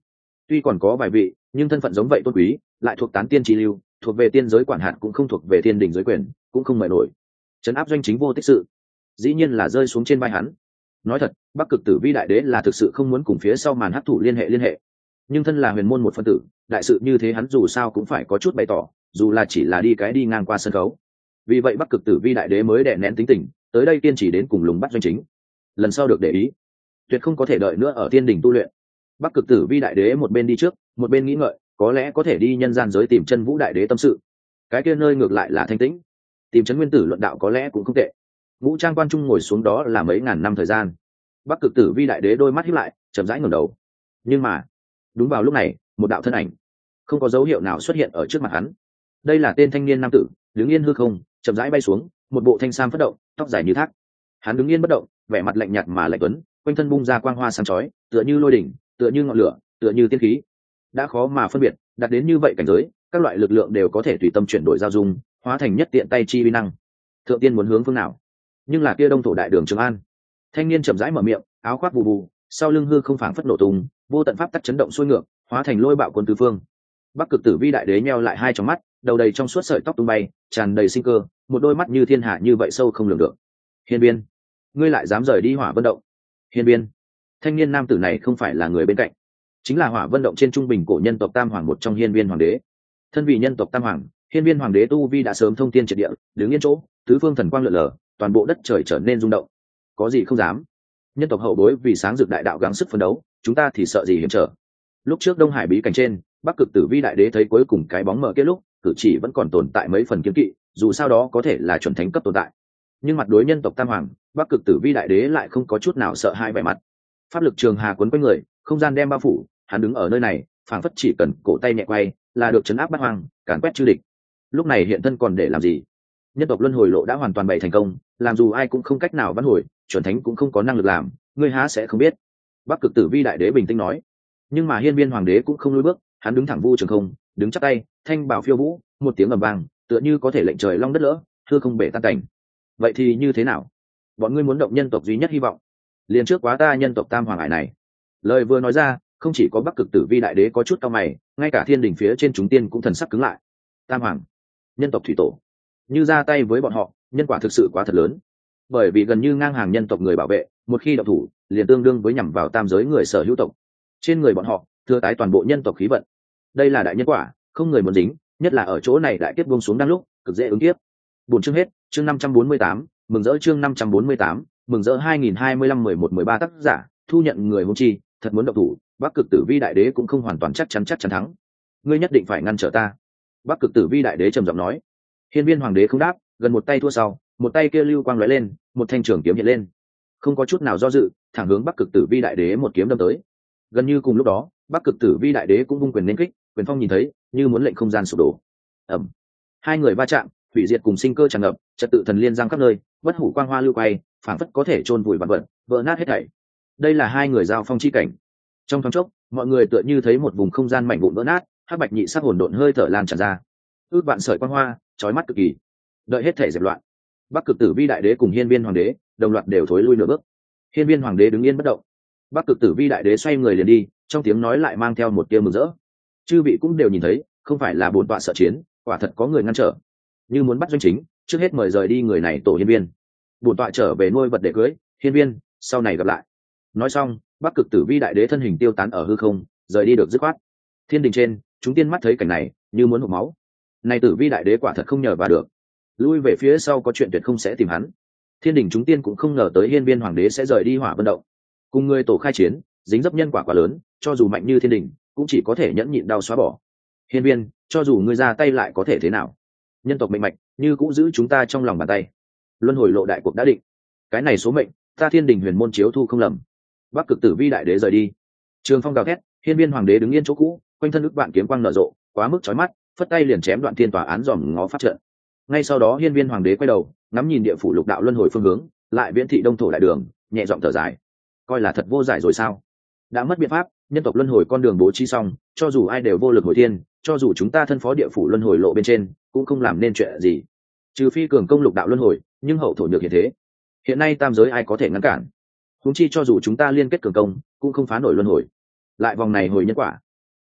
Tuy còn có vài vị nhưng thân phận giống vậy tôn quý, lại thuộc tán tiên chi lưu, thuộc về tiên giới quản hạt cũng không thuộc về thiên đình giới quyền, cũng không mời nổi. Trấn áp doanh chính vô tích sự dĩ nhiên là rơi xuống trên vai hắn. Nói thật, Bắc Cực Tử Vi đại đế là thực sự không muốn cùng phía sau màn hắc thủ liên hệ, nhưng thân là huyền môn một phân tử, đại sự như thế hắn dù sao cũng phải có chút bày tỏ, dù là chỉ là đi ngang qua sân khấu. Vì vậy Bắc Cực Tử Vi đại đế mới đè nén tính tình, tới đây kiên trì đến cùng lùng bắt doanh chính. Lần sau được để ý, tuyệt không có thể đợi nữa ở tiên đình tu luyện. Bắc Cực Tử Vi đại đế một bên đi trước, một bên nghĩ ngợi, có lẽ có thể đi nhân gian giới tìm Chân Vũ đại đế tâm sự. Cái kia nơi ngược lại là thanh tĩnh, tìm Trấn Nguyên Tử luận đạo có lẽ cũng không tệ. Ngũ Trang Quan Trung ngồi xuống đó là mấy ngàn năm thời gian. Bắc Cực Tử Vi đại đế đôi mắt híp lại, chậm rãi ngẩng đầu. Nhưng mà, đúng vào lúc này, một đạo thân ảnh không có dấu hiệu nào xuất hiện ở trước mặt hắn. Đây là tên thanh niên nam tử, đứng yên hư không, chậm rãi bay xuống, một bộ thanh sam phất động, tóc dài như thác. Hắn đứng yên bất động, vẻ mặt lạnh nhạt mà lạnh tuấn, quanh thân bung ra quang hoa sáng chói, tựa như lôi đỉnh, tựa như ngọn lửa, tựa như tiên khí. Đã khó mà phân biệt, đạt đến như vậy cảnh giới, các loại lực lượng đều có thể tùy tâm chuyển đổi giao dung, hóa thành nhất tiện tay chi uy năng. Thượng tiên muốn hướng phương nào? Nhưng là kia Đông Thổ đại đường Trường An. Thanh niên chậm rãi mở miệng, áo khoác bù bù, sau lưng hư không phảng phất nổ tung, vô tận pháp tắc chấn động xuôi ngược, hóa thành lôi bạo quân tứ phương. Bắc Cực Tử Vi đại đế nheo lại hai tròng mắt, đầu đầy trong suốt sợi tóc tung bay, tràn đầy sinh cơ, một đôi mắt như thiên hạ như vậy sâu không lường được. Hiên Biên, ngươi lại dám rời đi Hỏa Vân động? Hiên Biên, thanh niên nam tử này không phải là người bên cạnh, chính là Hỏa Vân động trên trung bình cổ nhân tộc Tam Hoàng một trong Hiên Viên Hoàng đế. Thân vì nhân tộc Tam Hoàng, Hiên Viên Hoàng đế tu vi đã sớm thông tiên triệt địa, đứng yên chỗ, tứ phương thần quang lượn lờ, toàn bộ đất trời trở nên rung động. Có gì không dám? Nhân tộc hậu bối vì sáng rực đại đạo gắng sức phấn đấu, chúng ta thì sợ gì hiểm trở? Lúc trước Đông Hải bí cảnh trên, Bắc Cực Tử Vi đại đế thấy cuối cùng cái bóng mờ kia lúc, cử chỉ vẫn còn tồn tại mấy phần kiêng kỵ, dù sao đó có thể là chuẩn thánh cấp tồn tại. Nhưng mặt đối nhân tộc Tam Hoàng, Bắc Cực Tử Vi đại đế lại không có chút nào sợ hãi vẻ mặt. Pháp lực trường hà cuốn quanh người, không gian đem bao phủ, hắn đứng ở nơi này, phảng phất chỉ cần cổ tay nhẹ quay, là được trấn áp bát hoang, càn quét chư địch. Lúc này hiện thân còn để làm gì? Nhân tộc luân hồi lộ đã hoàn toàn bày thành công, làm dù ai cũng không cách nào vãn hồi, chuẩn thánh cũng không có năng lực làm, ngươi há sẽ không biết? Bắc Cực Tử Vi đại đế bình tĩnh nói. Nhưng mà Hiên Viên Hoàng đế cũng không lùi bước, hắn đứng thẳng vu trường không, đứng chắp tay, thanh bảo phiêu vũ, một tiếng ầm vang, tựa như có thể lệnh trời long đất lỡ, hư không bể tan cảnh. Vậy thì như thế nào? Bọn ngươi muốn động nhân tộc duy nhất hy vọng, liền trước quá ta nhân tộc Tam Hoàng ải này. Lời vừa nói ra, không chỉ có Bắc Cực Tử Vi đại đế có chút cau mày, ngay cả thiên đình phía trên chúng tiên cũng thần sắc cứng lại. Tam Hoàng, nhân tộc thủy tổ, như ra tay với bọn họ, nhân quả thực sự quá thật lớn. Bởi vì gần như ngang hàng nhân tộc người bảo vệ, một khi động thủ, liền tương đương với nhằm vào tam giới người sở hữu tộc. Trên người bọn họ thừa tái toàn bộ nhân tộc khí vận. Đây là đại nhân quả, không người muốn dính, nhất là ở chỗ này đại kiếp buông xuống đang lúc, cực dễ ứng kiếp. Buồn chương hết, chương 548, mừng rỡ chương 548, mừng rỡ 2025-11-13 tác giả, thu nhận người hôn chi, thật muốn động thủ, Bắc Cực Tử Vi đại đế cũng không hoàn toàn chắc chắn thắng. Ngươi nhất định phải ngăn trở ta. Bắc Cực Tử Vi đại đế trầm giọng nói. Hiên Viên Hoàng đế không đáp, gần một tay thua sau, một tay kia lưu quang lóe lên, một thanh trường kiếm hiện lên, không có chút nào do dự, thẳng hướng Bắc Cực Tử Vi đại đế một kiếm đâm tới. Gần như cùng lúc đó, Bắc Cực Tử Vi đại đế cũng vung quyền nên kích, quyền phong nhìn thấy, như muốn lệnh không gian sụp đổ. Ầm. Hai người va chạm, hủy diệt cùng sinh cơ tràn ngập, trật tự thần liên giang khắp nơi, bất hủ quang hoa lưu quay, phảng phất có thể chôn vùi vạn vật, vỡ nát hết thảy. Đây là hai người giao phong chi cảnh. Trong thoáng chốc, mọi người tựa như thấy một vùng không gian mảnh vụn vỡ nát, hắc bạch nhị sắc hồn độn hơi thở lan tràn ra. Ước vạn sợi quang hoa, chói mắt cực kỳ. Đợi hết thể dẹp loạn, Bắc Cực Tử Vi đại đế cùng Hiên Viên Hoàng đế đồng loạt đều thối lui nửa bước. Hiên Viên Hoàng đế đứng yên bất động, Bắc Cực Tử Vi đại đế xoay người liền đi, trong tiếng nói lại mang theo một tia mừng rỡ. Chư vị cũng đều nhìn thấy, không phải là bổn tọa sợ chiến, quả thật có người ngăn trở. Như muốn bắt doanh chính, trước hết mời rời đi người này tổ Hiên Viên. Bổn tọa trở về nuôi vật để cưới, Hiên Viên, sau này gặp lại. Nói xong, Bắc Cực Tử Vi đại đế thân hình tiêu tán ở hư không, rời đi được dứt khoát. Thiên đình trên, chúng tiên mắt thấy cảnh này, như muốn hộc máu. Này Tử Vi đại đế quả thật không nhờ vào được, lui về phía sau có chuyện tuyệt không sẽ tìm hắn. Thiên đình chúng tiên cũng không ngờ tới Hiên Viên Hoàng đế sẽ rời đi Hỏa Vân động, cùng người tổ khai chiến, dính dấp nhân quả quá lớn, cho dù mạnh như thiên đình cũng chỉ có thể nhẫn nhịn đau xóa bỏ. Hiên Viên, cho dù ngươi ra tay lại có thể thế nào? Nhân tộc mệnh mạch như cũng giữ chúng ta trong lòng bàn tay. Luân hồi lộ đại cuộc đã định, cái này số mệnh ta Thiên đình huyền môn chiếu thu không lầm. Bắc Cực Tử Vi đại đế rời đi, trường phong gào thét, Hiên Viên Hoàng đế đứng yên chỗ cũ, quanh thân ức vạn kiếm quang nở rộ, quá mức chói mắt, phất tay liền chém đoạn thiên tòa án dòm ngó phát trận. Ngay sau đó Hiên Viên Hoàng đế quay đầu, ngắm nhìn địa phủ lục đạo luân hồi phương hướng, lại viễn thị Đông Thổ đại đường, nhẹ giọng thở dài, coi là thật vô giải rồi sao? Đã mất biện pháp, nhân tộc luân hồi con đường bố trí xong, cho dù ai đều vô lực hồi thiên, cho dù chúng ta thân phó địa phủ luân hồi lộ bên trên, cũng không làm nên chuyện gì. Trừ phi cường công lục đạo luân hồi, nhưng hậu thổ nhược hiện thế. Hiện nay tam giới ai có thể ngăn cản? Huống chi cho dù chúng ta liên kết cường công, cũng không phá nổi luân hồi. Lại vòng này hồi nhân quả,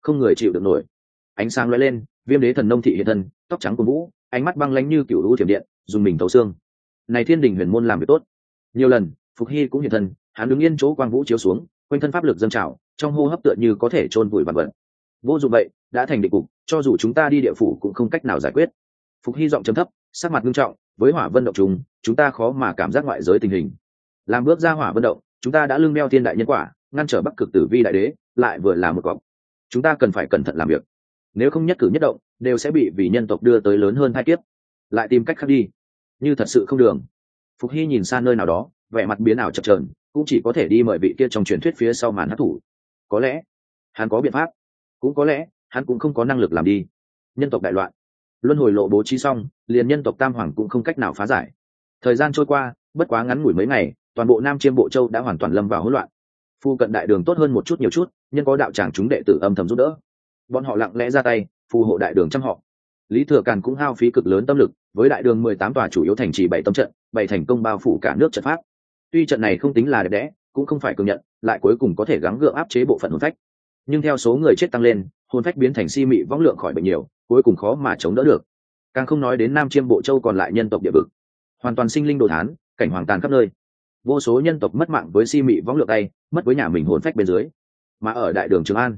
không người chịu được nổi. Ánh sáng lóe lên, Viêm Đế Thần Nông thị hiện thân, tóc trắng của vũ, ánh mắt băng lãnh như cựu lũ thiểm điện, dùng mình thấu xương. Này Thiên Đình Huyền môn làm việc tốt. Nhiều lần, Phục Hy cũng hiện thân, hắn đứng yên chỗ quang vũ chiếu xuống, quanh thân pháp lực dâng trào, trong hô hấp tựa như có thể chôn vùi vạn vật. Vô dụng vậy, đã thành định cục, cho dù chúng ta đi địa phủ cũng không cách nào giải quyết. Phục Hy giọng trầm thấp, sắc mặt nghiêm trọng, với Hỏa Vân động chúng ta khó mà cảm giác ngoại giới tình hình. Làm bước ra Hỏa Vân động, chúng ta đã lưng đeo thiên đại nhân quả, ngăn trở Bắc Cực Tử Vi đại đế, lại vừa là một cọc. Chúng ta cần phải cẩn thận làm việc, nếu không nhất cử nhất động đều sẽ bị vì nhân tộc đưa tới lớn hơn hai kiếp. Lại tìm cách khác đi, như thật sự không đường. Phục Hy nhìn xa nơi nào đó, vẻ mặt biến ảo chập chờn, cũng chỉ có thể đi mời vị kia trong truyền thuyết phía sau màn hắc thủ. Có lẽ hắn có biện pháp, cũng có lẽ hắn cũng không có năng lực làm đi. Nhân tộc đại loạn, luân hồi lộ bố trí xong, liền nhân tộc tam hoàng cũng không cách nào phá giải. Thời gian trôi qua, bất quá ngắn ngủi mấy ngày, toàn bộ Nam Chiêm Bộ Châu đã hoàn toàn lâm vào hỗn loạn. Phu cận đại đường tốt hơn một chút nhiều chút, nhân có đạo tràng chúng đệ tử âm thầm giúp đỡ, bọn họ lặng lẽ ra tay phù hộ đại đường trăm họ. Lý Thừa Càn cũng hao phí cực lớn tâm lực, với đại đường 18 tòa chủ yếu thành trì 7 tâm trận, 7 thành công bao phủ cả nước trận pháp. Tuy trận này không tính là đẹp đẽ, cũng không phải công nhận, lại cuối cùng có thể gắng gượng áp chế bộ phận hồn phách. Nhưng theo số người chết tăng lên, hồn phách biến thành si mị võng lượng khỏi bệnh nhiều, cuối cùng khó mà chống đỡ được. Càng không nói đến Nam Chiêm Bộ Châu còn lại nhân tộc địa vực, hoàn toàn sinh linh đồ thán, cảnh hoàng tàn khắp nơi. Vô số nhân tộc mất mạng với si mị võng lượng tay, mất với nhà mình hồn phách bên dưới. Mà ở đại đường Trường An,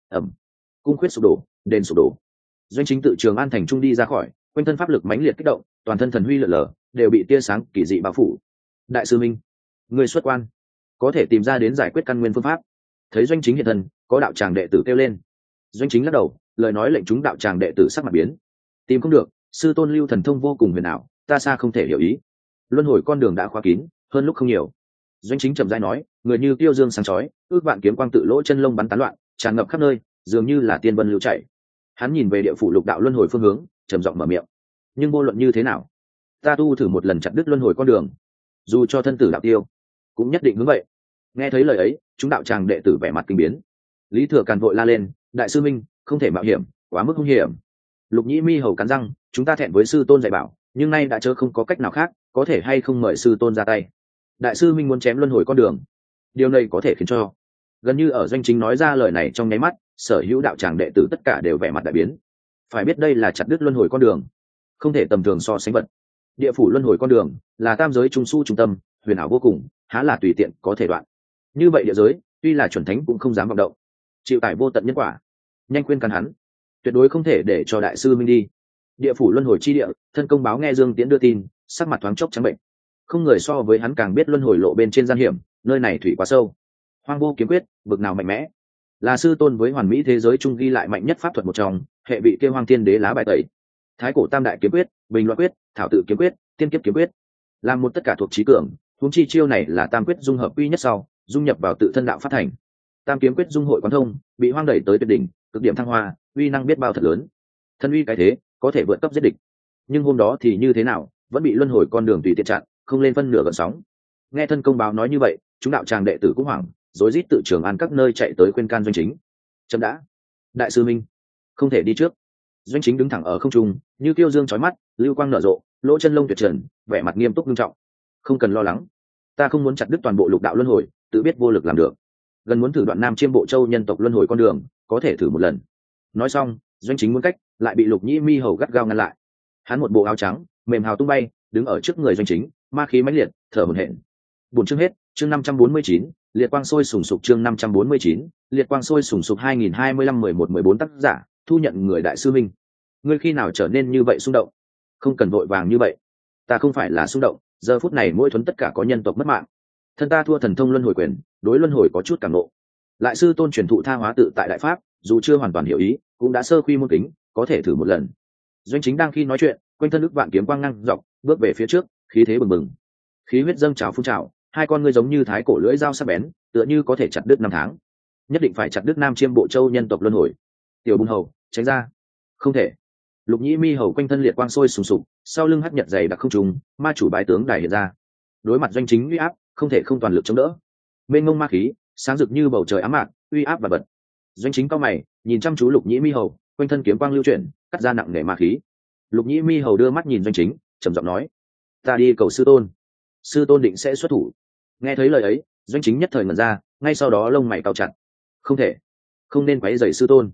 cung khuyết sụp đổ, đền sụp đổ. Doanh Chính tự Trường An thành trung đi ra khỏi, quanh thân pháp lực mãnh liệt kích động, toàn thân thần huy lở lở, đều bị tia sáng kỳ dị bao phủ. Đại sư Minh, người xuất quan, có thể tìm ra đến giải quyết căn nguyên phương pháp. Thấy Doanh Chính hiện thân, có đạo tràng đệ tử kêu lên. Doanh Chính lắc đầu, lời nói lệnh chúng đạo tràng đệ tử sắc mặt biến. Tìm không được, sư tôn lưu thần thông vô cùng huyền ảo, ta xa không thể hiểu ý. Luân hồi con đường đã khóa kín, hơn lúc không nhiều. Doanh Chính chậm rãi nói, người như tiêu dương sáng chói, ước vạn kiếm quang tự lỗ chân lông bắn tán loạn, tràn ngập khắp nơi, dường như là tiên vân lưu chảy. Hắn nhìn về địa phủ lục đạo luân hồi phương hướng, trầm giọng mở miệng. Nhưng vô luận như thế nào, ta tu thử một lần chặt đứt luân hồi con đường, dù cho thân tử đạo tiêu, cũng nhất định hướng vậy. Nghe thấy lời ấy, chúng đạo tràng đệ tử vẻ mặt kinh biến. Lý Thừa Càn vội la lên, đại sư Minh, không thể mạo hiểm, quá mức hung hiểm. Lục Nhĩ Mi hầu cắn răng, chúng ta thẹn với sư tôn dạy bảo, nhưng nay đã chớ không có cách nào khác, có thể hay không mời sư tôn ra tay. Đại sư Minh muốn chém luân hồi con đường, điều này có thể khiến cho. Gần như ở Doanh Chính nói ra lời này trong nháy mắt, sở hữu đạo tràng đệ tử tất cả đều vẻ mặt đại biến. Phải biết đây là chặt đứt luân hồi con đường, không thể tầm thường so sánh vật. Địa phủ luân hồi con đường là tam giới trung su trung tâm, huyền ảo vô cùng, há là tùy tiện có thể đoạn. Như vậy địa giới, tuy là chuẩn thánh cũng không dám vọng động, chịu tải vô tận nhân quả. Nhanh khuyên can hắn, tuyệt đối không thể để cho đại sư Minh đi. Địa phủ luân hồi chi địa, thân công báo nghe Dương Tiễn đưa tin, sắc mặt thoáng chốc trắng bệnh. Không người so với hắn càng biết luân hồi lộ bên trên gian hiểm, nơi này thủy quá sâu. Hoang vô kiếm quyết, bực nào mạnh mẽ, là sư tôn với hoàn mỹ thế giới trung ghi lại mạnh nhất pháp thuật một trong, hệ bị kêu Hoang Thiên Đế lá bài tẩy. Thái cổ tam đại kiếm quyết, bình loạn quyết, thảo tự kiếm quyết, tiên kiếp kiếm quyết, làm một tất cả thuộc trí cường. Huống chi chiêu này là tam quyết dung hợp uy nhất sau, dung nhập vào tự thân đạo phát thành. Tam kiếm quyết dung hội quán thông, bị hoang đẩy tới tuyệt đỉnh, cực điểm thăng hoa, uy năng biết bao thật lớn. Thân uy cái thế, có thể vượt cấp giết địch. Nhưng hôm đó thì như thế nào, vẫn bị luân hồi con đường tùy tiện chặn, không lên phân nửa gợn sóng. Nghe thân công báo nói như vậy, chúng đạo tràng đệ tử cũng hoảng, rối rít tự Trường An các nơi chạy tới khuyên can Doanh Chính. Chấm đã, đại sư Minh, không thể đi trước. Doanh Chính đứng thẳng ở không trung, như kiêu dương chói mắt, lưu quang nở rộ, lỗ chân lông tuyệt trần, vẻ mặt nghiêm túc nghiêm trọng. Không cần lo lắng, ta không muốn chặt đứt toàn bộ lục đạo luân hồi, tự biết vô lực làm được. Gần muốn thử đoạn Nam Chiêm Bộ Châu nhân tộc luân hồi con đường, có thể thử một lần. Nói xong, Doanh Chính muốn cách, lại bị Lục Nhĩ Mi hầu gắt gao ngăn lại. Hắn một bộ áo trắng, mềm hào tung bay, đứng ở trước người Doanh Chính, ma khí mãnh liệt, thở hổn hển. Buổi chương hết, chương 549, liệt quang sôi sùng sục chương 549, liệt quang sôi sùng sục 2025-11-14 tác giả, thu nhận người đại sư Minh. Ngươi khi nào trở nên như vậy xung động? Không cần vội vàng như vậy. Ta không phải là xung động, giờ phút này mỗi thuấn tất cả có nhân tộc mất mạng. Thân ta thua thần thông luân hồi quyền, đối luân hồi có chút cảm ngộ. Lại sư tôn truyền thụ tha hóa tự tại đại pháp, dù chưa hoàn toàn hiểu ý, cũng đã sơ quy môn kính, có thể thử một lần. Doanh Chính đang khi nói chuyện, quanh thân ức vạn kiếm quang ngang dọc, bước về phía trước, khí thế bừng bừng. Khí huyết dâng trào phun trào, hai con ngươi giống như thái cổ lưỡi dao sắc bén, tựa như có thể chặt đứt năm tháng. Nhất định phải chặt đứt Nam Chiêm Bộ Châu nhân tộc luân hồi. Tiểu Bùng hầu, tránh ra. Không thể. Lục Nhĩ Mi hầu quanh thân liệt quang sôi sùng sục, sau lưng hắc nhật dày đặc không trùng, ma chủ bái tướng đài hiện ra. Đối mặt Doanh Chính uy áp, không thể không toàn lực chống đỡ. Mênh mông ma khí, sáng rực như bầu trời ám mạc, uy áp và bật. Doanh Chính cao mày, nhìn chăm chú Lục Nhĩ Mi hầu, quanh thân kiếm quang lưu chuyển, cắt ra nặng nề ma khí. Lục Nhĩ Mi hầu đưa mắt nhìn Doanh Chính, trầm giọng nói: "Ta đi cầu sư tôn." Sư tôn định sẽ xuất thủ. Nghe thấy lời ấy, Doanh Chính nhất thời ngẩn ra, ngay sau đó lông mày cau chặt. Không thể, không nên quấy rầy sư tôn.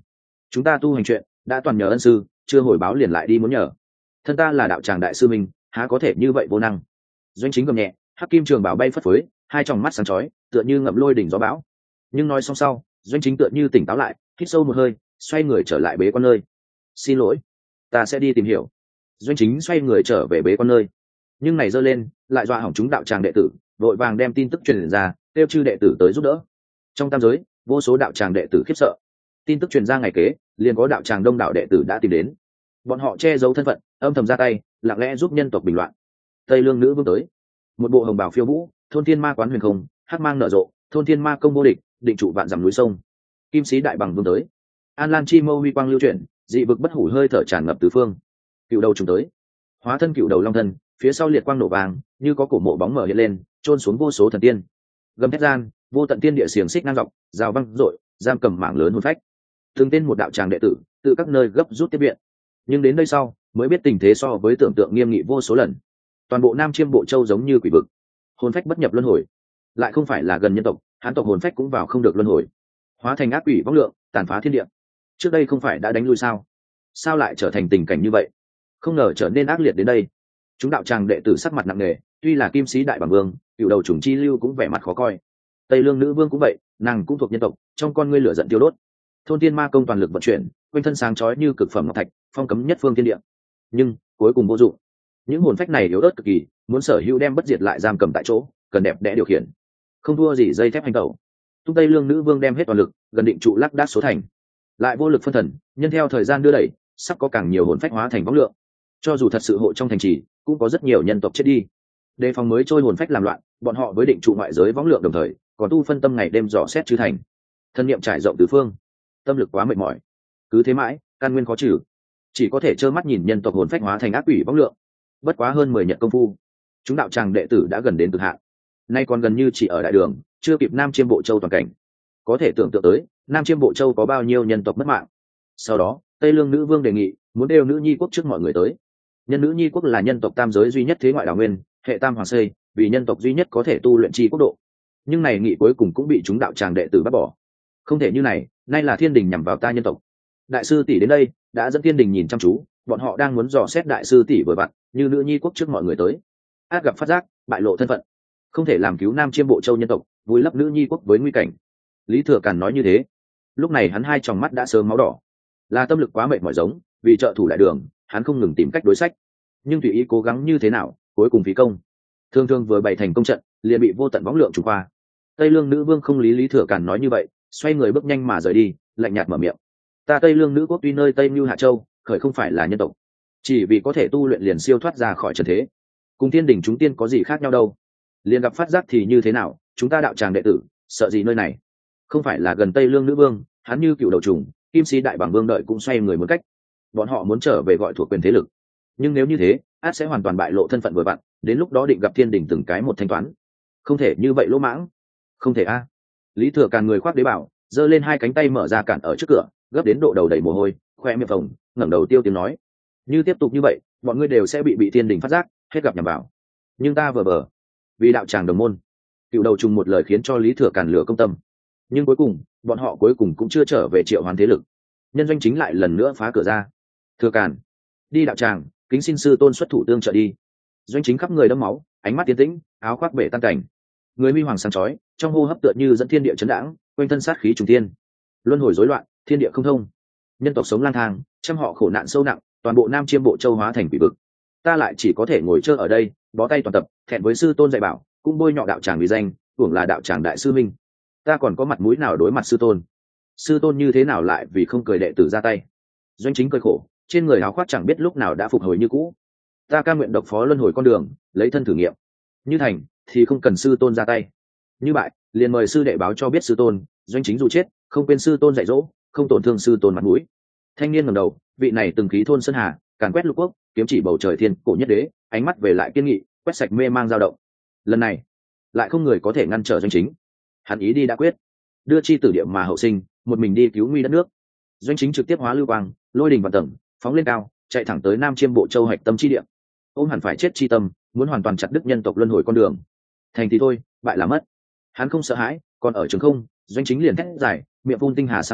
chúng ta tu hành chuyện đã toàn nhờ ân sư, chưa hồi báo liền lại đi muốn nhờ. Thân ta là đạo tràng đại sư minh, há có thể như vậy vô năng. Doanh Chính gầm nhẹ, hắc kim trường bảo bay phất phới, hai tròng mắt sáng chói tựa như ngậm lôi đỉnh gió bão. Nhưng nói xong sau, Doanh Chính tựa như tỉnh táo lại, hít sâu một hơi, xoay người trở lại bế quan nơi. Xin lỗi, ta sẽ đi tìm hiểu. Doanh Chính xoay người trở về bế quan nơi, nhưng này giơ lên lại dọa hỏng chúng đạo tràng đệ tử, vội vàng đem tin tức truyền ra, kêu chư đệ tử tới giúp đỡ. Trong tam giới, vô số đạo tràng đệ tử khiếp sợ. Tin tức truyền ra ngày kế, liền có đạo tràng đông đạo đệ tử đã tìm đến. Bọn họ che giấu thân phận, âm thầm ra tay, lặng lẽ giúp nhân tộc bình loạn. Tây Lương nữ vương tới, một bộ hồng bào phiêu vũ, thôn thiên ma quán huyền không, hắc mang nở rộ, thôn thiên ma công vô địch, định trụ vạn dặm núi sông. Kim sĩ đại bằng vương tới, an lan chi mâu huy quang lưu chuyển, dị vực bất hủ hơi thở tràn ngập tứ phương. Cựu đầu trùng tới, hóa thân cựu đầu long thân, phía sau liệt quang nổ vàng, như có cổ mộ bóng mở hiện lên, trôn xuống vô số thần tiên. Gầm thét gian, vô tận tiên địa xiềng xích ngang dọc, rào văng dội, giam cầm mảng lớn hồn phách. Từng tên một đạo tràng đệ tử, từ các nơi gấp rút tiếp viện. Nhưng đến đây sau, mới biết tình thế so với tưởng tượng nghiêm nghị vô số lần. Toàn bộ Nam Chiêm Bộ Châu giống như quỷ vực, hồn phách bất nhập luân hồi. Lại không phải là gần nhân tộc, hán tộc hồn phách cũng vào không được luân hồi, hóa thành ác quỷ vong lượng, tàn phá thiên địa. Trước đây không phải đã đánh lui sao? Sao lại trở thành tình cảnh như vậy? Không ngờ trở nên ác liệt đến đây. Chúng đạo tràng đệ tử sắc mặt nặng nề, tuy là kim sĩ đại bằng vương, cựu đầu chủng chi lưu cũng vẻ mặt khó coi. Tây Lương nữ vương cũng vậy, nàng cũng thuộc nhân tộc, trong con ngươi lửa giận tiêu đốt. Thôn thiên ma công toàn lực vận chuyển, quanh thân sáng chói như cực phẩm ngọc thạch, phong cấm nhất phương thiên địa. Nhưng cuối cùng vô dụng. Những hồn phách này yếu ớt cực kỳ, muốn sở hữu đem bất diệt lại giam cầm tại chỗ, cần đẹp đẽ điều khiển, không thua gì dây thép hành tẩu. Tung Tây Lương nữ vương đem hết toàn lực, gần định trụ lắc đác số thành, lại vô lực phân thần, nhân theo thời gian đưa đẩy, sắp có càng nhiều hồn phách hóa thành võng lượng. Cho dù thật sự hộ trong thành trì, cũng có rất nhiều nhân tộc chết đi. Đề phòng mới trôi hồn phách làm loạn, bọn họ với định trụ ngoại giới võng lượng đồng thời, còn tu phân tâm ngày đêm dò xét chư thành. Thân niệm trải rộng tứ phương, tâm lực quá mệt mỏi, cứ thế mãi, căn nguyên khó trừ, chỉ có thể trơ mắt nhìn nhân tộc hồn phách hóa thành ác quỷ võng lượng. Bất quá hơn 10 nhật công phu, chúng đạo tràng đệ tử đã gần đến cực hạn. Nay còn gần như chỉ ở đại đường, chưa kịp Nam Chiêm Bộ Châu toàn cảnh. Có thể tưởng tượng tới, Nam Chiêm Bộ Châu có bao nhiêu nhân tộc mất mạng. Sau đó, Tây Lương nữ vương đề nghị, muốn đeo nữ nhi quốc trước mọi người tới. Nhân nữ nhi quốc là nhân tộc tam giới duy nhất thế ngoại đảo nguyên, hệ tam hoàng xây, vì nhân tộc duy nhất có thể tu luyện chi quốc độ. Nhưng này nghị cuối cùng cũng bị chúng đạo tràng đệ tử bác bỏ. Không thể như này, nay là thiên đình nhằm vào ta nhân tộc. Đại sư tỷ đến đây, đã dẫn thiên đình nhìn chăm chú, bọn họ đang muốn dò xét đại sư tỷ vừa vặn, như nữ nhi quốc trước mọi người tới. Ác gặp phát giác, bại lộ thân phận, không thể làm cứu Nam Chiêm Bộ Châu nhân tộc, vùi lấp nữ nhi quốc với nguy cảnh. Lý Thừa Càn nói như thế, lúc này hắn hai tròng mắt đã sớm máu đỏ, là tâm lực quá mệt mỏi giống, vì trợ thủ đại đường, hắn không ngừng tìm cách đối sách, nhưng tùy ý cố gắng như thế nào, cuối cùng phí công. Thường thường vừa bày thành công trận, liền bị vô tận võng lượng trùng qua. Tây Lương nữ vương không lý Lý Thừa Càn nói như vậy, xoay người bước nhanh mà rời đi, lạnh nhạt mở miệng: ta Tây Lương nữ quốc tuy nơi Tây Nưu Hạ Châu, khởi không phải là nhân tộc, chỉ vì có thể tu luyện liền siêu thoát ra khỏi trần thế, cùng thiên đình chúng tiên có gì khác nhau đâu. Liền gặp phát giác thì như thế nào, chúng ta đạo tràng đệ tử sợ gì nơi này? Không phải là gần Tây Lương nữ vương, hắn như cựu đầu trùng, kim sĩ đại bảng vương đợi cũng xoay người một cách. Bọn họ muốn trở về gọi thuộc quyền thế lực, nhưng nếu như thế, át sẽ hoàn toàn bại lộ thân phận vừa vặn, đến lúc đó định gặp thiên đình từng cái một thanh toán. Không thể như vậy lỗ mãng, không thể a. Lý Thừa Càn người khoác đế bảo, giơ lên hai cánh tay mở ra cản ở trước cửa, gấp đến độ đầu đầy mồ hôi, khoe miệng phồng, ngẩng đầu tiêu tiếng nói: như tiếp tục như vậy, bọn ngươi đều sẽ bị thiên đình phát giác, hết gặp nhằm vào. Nhưng ta vờ vờ, vì đạo tràng đồng môn. Cựu đầu trùng một lời khiến cho Lý Thừa Càn lửa công tâm, nhưng cuối cùng bọn họ cuối cùng cũng chưa trở về triệu hoán thế lực. Nhân Doanh Chính lại lần nữa phá cửa ra: Thừa Càn, đi đạo tràng, kính xin sư tôn xuất thủ tương trợ đi. Doanh Chính khắp người đẫm máu, ánh mắt tiến tĩnh, áo khoác bể tan cảnh, người huy hoàng sáng chói, trong hô hấp tựa như dẫn thiên địa chấn đãng, quanh thân sát khí trùng thiên, luân hồi rối loạn, thiên địa không thông, nhân tộc sống lang thang, trăm họ khổ nạn sâu nặng, toàn bộ Nam Chiêm Bộ Châu hóa thành quỷ vực. Ta lại chỉ có thể ngồi chơi ở đây, bó tay toàn tập, thẹn với sư tôn dạy bảo, cũng bôi nhọ đạo tràng vì danh, hưởng là đạo tràng đại sư minh. Ta còn có mặt mũi nào đối mặt sư tôn? Sư tôn như thế nào lại vì không cười đệ tử ra tay? Doanh Chính cười khổ, trên người áo khoác chẳng biết lúc nào đã phục hồi như cũ. Ta cam nguyện độc phó luân hồi con đường, lấy thân thử nghiệm. Như thành thì không cần sư tôn ra tay, như bại liền mời sư đệ báo cho biết sư tôn. Doanh Chính dù chết, không quên sư tôn dạy dỗ, không tổn thương sư tôn mặt mũi. Thanh niên ngẩng đầu, vị này từng khí thôn sơn hà, càn quét lục quốc, kiếm chỉ bầu trời thiên cổ nhất đế, ánh mắt về lại kiên nghị, quét sạch mê mang dao động. Lần này lại không người có thể ngăn trở Doanh Chính. Hắn ý đi đã quyết, đưa chi tử địa mà hậu sinh, một mình đi cứu nguy đất nước. Doanh Chính trực tiếp hóa lưu quang, lôi đình vạn tầng, phóng lên cao, chạy thẳng tới Nam Chiêm Bộ Châu hạch tâm chi địa. Ôm hẳn phải chết chi tâm, muốn hoàn toàn chặt đứt nhân tộc luân hồi con đường. Thành thì thôi, bại là mất. Hắn không sợ hãi, còn ở trường không, Doanh Chính liền thét dài, miệng phun tinh hà sáng lạng,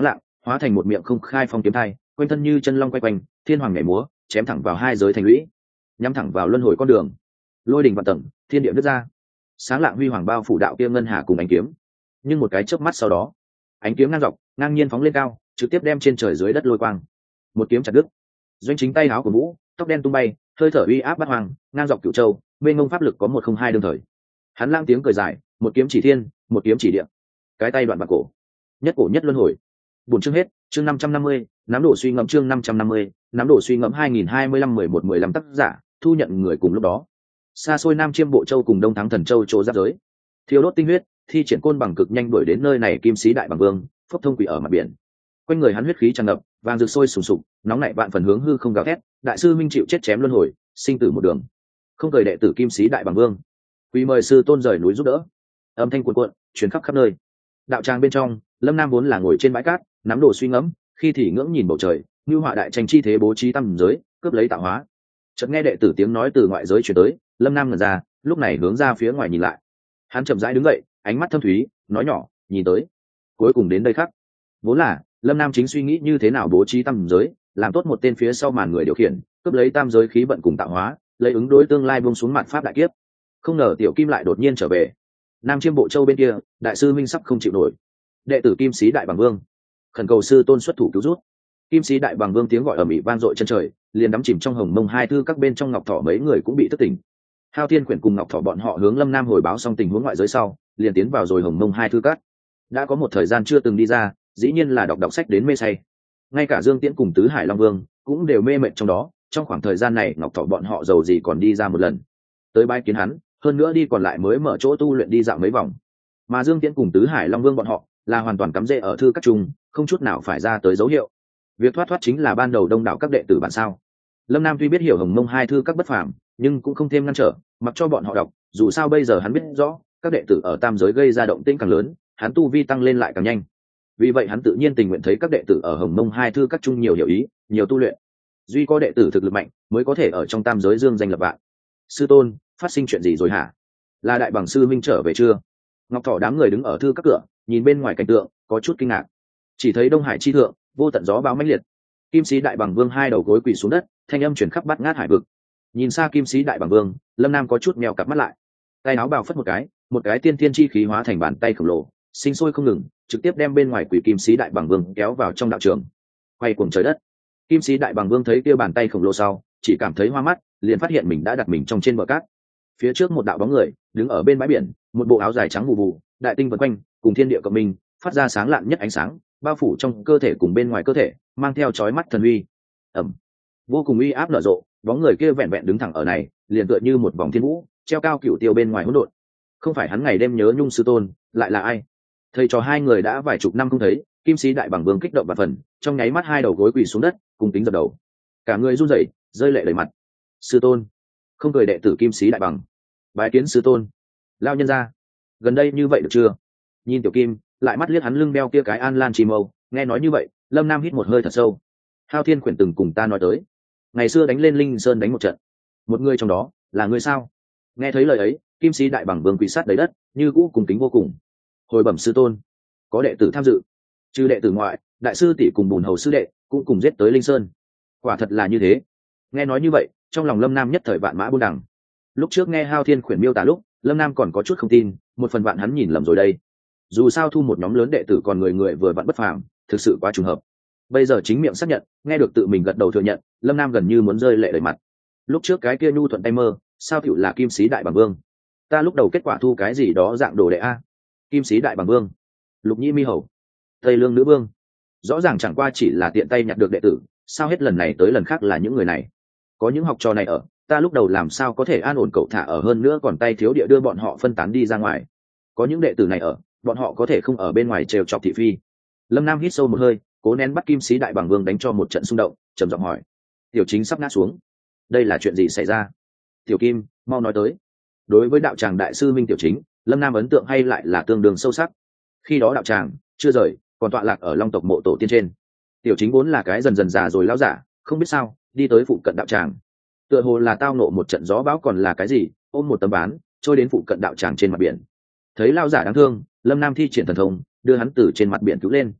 hóa thành một miệng không khai phong kiếm thai, quanh thân như chân long quay quanh, thiên hoàng nhảy múa, chém thẳng vào hai giới thành lũy, nhắm thẳng vào luân hồi con đường. Lôi đình vạn tầng, thiên địa nứt ra, sáng lạng huy hoàng bao phủ đạo kia ngân hà cùng ánh kiếm. Nhưng một cái chớp mắt sau đó, ánh kiếm ngang dọc, ngang nhiên phóng lên cao, trực tiếp đem trên trời dưới đất lôi quang. Một kiếm chặt đứt. Doanh Chính tay áo của Vũ, tóc đen tung bay, hơi thở uy áp bát hoàng, ngang dọc cửu châu, bên ngông pháp lực có 102 đương thời. Hắn lang tiếng cười dài, một kiếm chỉ thiên, một kiếm chỉ địa. Cái tay đoạn bạc cổ, nhất cổ nhất luân hồi. Buồn chương hết, chương 550, nắm đổ suy ngẫm chương 550, nắm đổ suy ngẫm 2025-11-15 tác giả, thu nhận người cùng lúc đó. Xa xôi Nam Chiêm Bộ Châu cùng Đông Thắng Thần Châu chỗ giáp giới. Thiêu đốt tinh huyết, thi triển côn bằng cực nhanh đuổi đến nơi này Kim Sĩ Đại Bằng Vương, phốc thông quỷ ở mặt biển. Quanh người hắn huyết khí tràn ngập, vàng rực sôi sùng sục, nóng nảy vạn phần hướng hư không gào thét, đại sư minh chịu chết chém luân hồi, sinh tử một đường. Không cười đệ tử Kim Sĩ Đại Bằng Vương, quy mời sư tôn rời núi giúp đỡ. Âm thanh cuồn cuộn, truyền khắp khắp nơi. Đạo tràng bên trong, Lâm Nam vốn là ngồi trên bãi cát, nắm đồ suy ngẫm, khi thì ngưỡng nhìn bầu trời, như họa đại tranh chi thế bố trí tam giới, cướp lấy tạo hóa. Chợt nghe đệ tử tiếng nói từ ngoại giới truyền tới, Lâm Nam ngẩn ra, lúc này hướng ra phía ngoài nhìn lại. Hắn chậm rãi đứng dậy, ánh mắt thâm thúy, nói nhỏ, nhìn tới. Cuối cùng đến đây khắc. Vốn là, Lâm Nam chính suy nghĩ như thế nào bố trí tam giới, làm tốt một tên phía sau màn người điều khiển, cướp lấy tam giới khí vận cùng tạo hóa, lấy ứng đối tương lai buông xuống mạn pháp đại kiếp. Không ngờ tiểu Kim lại đột nhiên trở về. Nam Chiêm Bộ Châu bên kia, đại sư minh sắp không chịu nổi. Đệ tử Kim Sĩ Đại Bằng Vương, khẩn cầu sư tôn xuất thủ cứu rút. Kim Sĩ Đại Bằng Vương tiếng gọi ầm ĩ vang dội chân trời, liền đắm chìm trong hồng mông hai thư các bên trong ngọc thỏ mấy người cũng bị thất tỉnh. Hao Thiên Quyển cùng ngọc thỏ bọn họ hướng Lâm Nam hồi báo xong tình huống ngoại giới sau, liền tiến vào rồi hồng mông hai thư các. Đã có một thời gian chưa từng đi ra, dĩ nhiên là đọc sách đến mê say. Ngay cả Dương Tiễn cùng Tứ Hải Long Vương cũng đều mê mệt trong đó. Trong khoảng thời gian này ngọc thỏ bọn họ giàu gì còn đi ra một lần tới bái kiến hắn, hơn nữa đi còn lại mới mở chỗ tu luyện đi dạo mấy vòng. Mà Dương Tiễn cùng Tứ Hải Long Vương bọn họ là hoàn toàn cắm rễ ở thư các trung, không chút nào phải ra tới dấu hiệu. Việc thoát chính là ban đầu đông đảo các đệ tử bản sao. Lâm Nam tuy biết hiểu hồng mông hai thư các bất phàm, nhưng cũng không thêm ngăn trở, mặc cho bọn họ đọc. Dù sao bây giờ hắn biết rõ, các đệ tử ở tam giới gây ra động tĩnh càng lớn, hắn tu vi tăng lên lại càng nhanh. Vì vậy hắn tự nhiên tình nguyện thấy các đệ tử ở hồng mông hai thư các trung nhiều hiểu ý, nhiều tu luyện. Duy có đệ tử thực lực mạnh mới có thể ở trong tam giới dương danh lập vạn. Sư tôn, phát sinh chuyện gì rồi hả? Là Đại Bằng sư minh trở về chưa? Ngọc Thỏ đám người đứng ở thư các cửa, nhìn bên ngoài cảnh tượng, có chút kinh ngạc. Chỉ thấy Đông Hải chi thượng, vô tận gió bão mãnh liệt. Kim Sĩ Đại Bằng Vương hai đầu gối quỳ xuống đất, thanh âm truyền khắp bát ngát hải vực. Nhìn xa Kim Sĩ Đại Bằng Vương, Lâm Nam có chút mèo cặp mắt lại. Tay áo bào phất một cái tiên thiên chi khí hóa thành bàn tay khổng lồ, sinh sôi không ngừng, trực tiếp đem bên ngoài quỷ Kim Sĩ Đại Bằng Vương kéo vào trong đạo trường. Quay cuồng trời đất. Kim Sĩ Đại Bằng Vương thấy kia bàn tay khổng lồ sau, chỉ cảm thấy hoa mắt, liền phát hiện mình đã đặt mình trong trên bờ cát. Phía trước một đạo bóng người đứng ở bên bãi biển, một bộ áo dài trắng bù bù, đại tinh vần quanh, cùng thiên địa cộng minh, phát ra sáng lạn nhất ánh sáng, bao phủ trong cơ thể cùng bên ngoài cơ thể, mang theo chói mắt thần uy. Vô cùng uy áp nở rộ, bóng người kia vẹn vẹn đứng thẳng ở này, liền tựa như một vòng thiên vũ, treo cao cửu tiêu bên ngoài hỗn độn. Không phải hắn ngày đêm nhớ nhung sư tôn, lại là ai? Thầy trò hai người đã vài chục năm không thấy, Kim Sĩ Đại Bằng Vương kích động và phần, trong nháy mắt hai đầu gối quỳ xuống đất, cùng kính dập đầu. Cả người run rẩy, rơi lệ đầy mặt. Sư tôn, không cười đệ tử Kim Sĩ Đại Bằng. Bái kiến sư tôn. Lao nhân ra, gần đây như vậy được chưa? Nhìn tiểu Kim, lại mắt liếc hắn lưng đeo kia cái an lan chi mâu, nghe nói như vậy, Lâm Nam hít một hơi thật sâu. Hao Thiên Quyển từng cùng ta nói tới, ngày xưa đánh lên Linh Sơn đánh một trận, một người trong đó là người sao? Nghe thấy lời ấy, Kim Sĩ Đại Bằng Vương quỳ sát đầy đất, như cũ cùng kính vô cùng. Hồi bẩm sư tôn, có đệ tử tham dự, trừ đệ tử ngoại, đại sư tỷ cùng Bùn Hầu sư đệ cũng cùng giết tới Linh Sơn. Quả thật là như thế. Nghe nói như vậy, trong lòng Lâm Nam nhất thời vạn mã buôn đằng. Lúc trước nghe Hao Thiên Quyển miêu tả lúc, Lâm Nam còn có chút không tin, một phần vạn hắn nhìn lầm rồi đây. Dù sao thu một nhóm lớn đệ tử còn người vừa vặn bất phàm, thực sự quá trùng hợp. Bây giờ chính miệng xác nhận, nghe được tự mình gật đầu thừa nhận, Lâm Nam gần như muốn rơi lệ đầy mặt. Lúc trước cái kia nhu thuận tay mơ, sao tiểu là Kim Sĩ Đại Bằng Vương? Ta lúc đầu kết quả thu cái gì đó dạng đồ đệ a. Kim Sĩ Đại Bằng Vương, Lục Nhĩ Mi Hầu, Tây Lương Nữ Vương, rõ ràng chẳng qua chỉ là tiện tay nhặt được đệ tử, sao hết lần này tới lần khác là những người này? Có những học trò này ở, ta lúc đầu làm sao có thể an ổn cậu thả ở, hơn nữa còn tay thiếu địa đưa bọn họ phân tán đi ra ngoài. Có những đệ tử này ở, bọn họ có thể không ở bên ngoài trêu chọc thị phi. Lâm Nam hít sâu một hơi, cố nén bắt Kim Sĩ Đại Bằng Vương đánh cho một trận xung động, trầm giọng hỏi: tiểu chính sắp ngã xuống, đây là chuyện gì xảy ra? Tiểu Kim, mau nói tới. Đối với đạo tràng đại sư Minh Tiểu Chính, Lâm Nam ấn tượng hay lại là tương đương sâu sắc. Khi đó đạo tràng chưa rời, còn tọa lạc ở Long tộc mộ tổ tiên trên. Tiểu Chính vốn là cái dần dần già rồi lão giả, không biết sao đi tới phụ cận đạo tràng, tựa hồ là tao nộ một trận gió bão còn là cái gì, ôm một tấm ván trôi đến phụ cận đạo tràng trên mặt biển. Thấy lão giả đáng thương, Lâm Nam thi triển thần thông đưa hắn từ trên mặt biển cứu lên.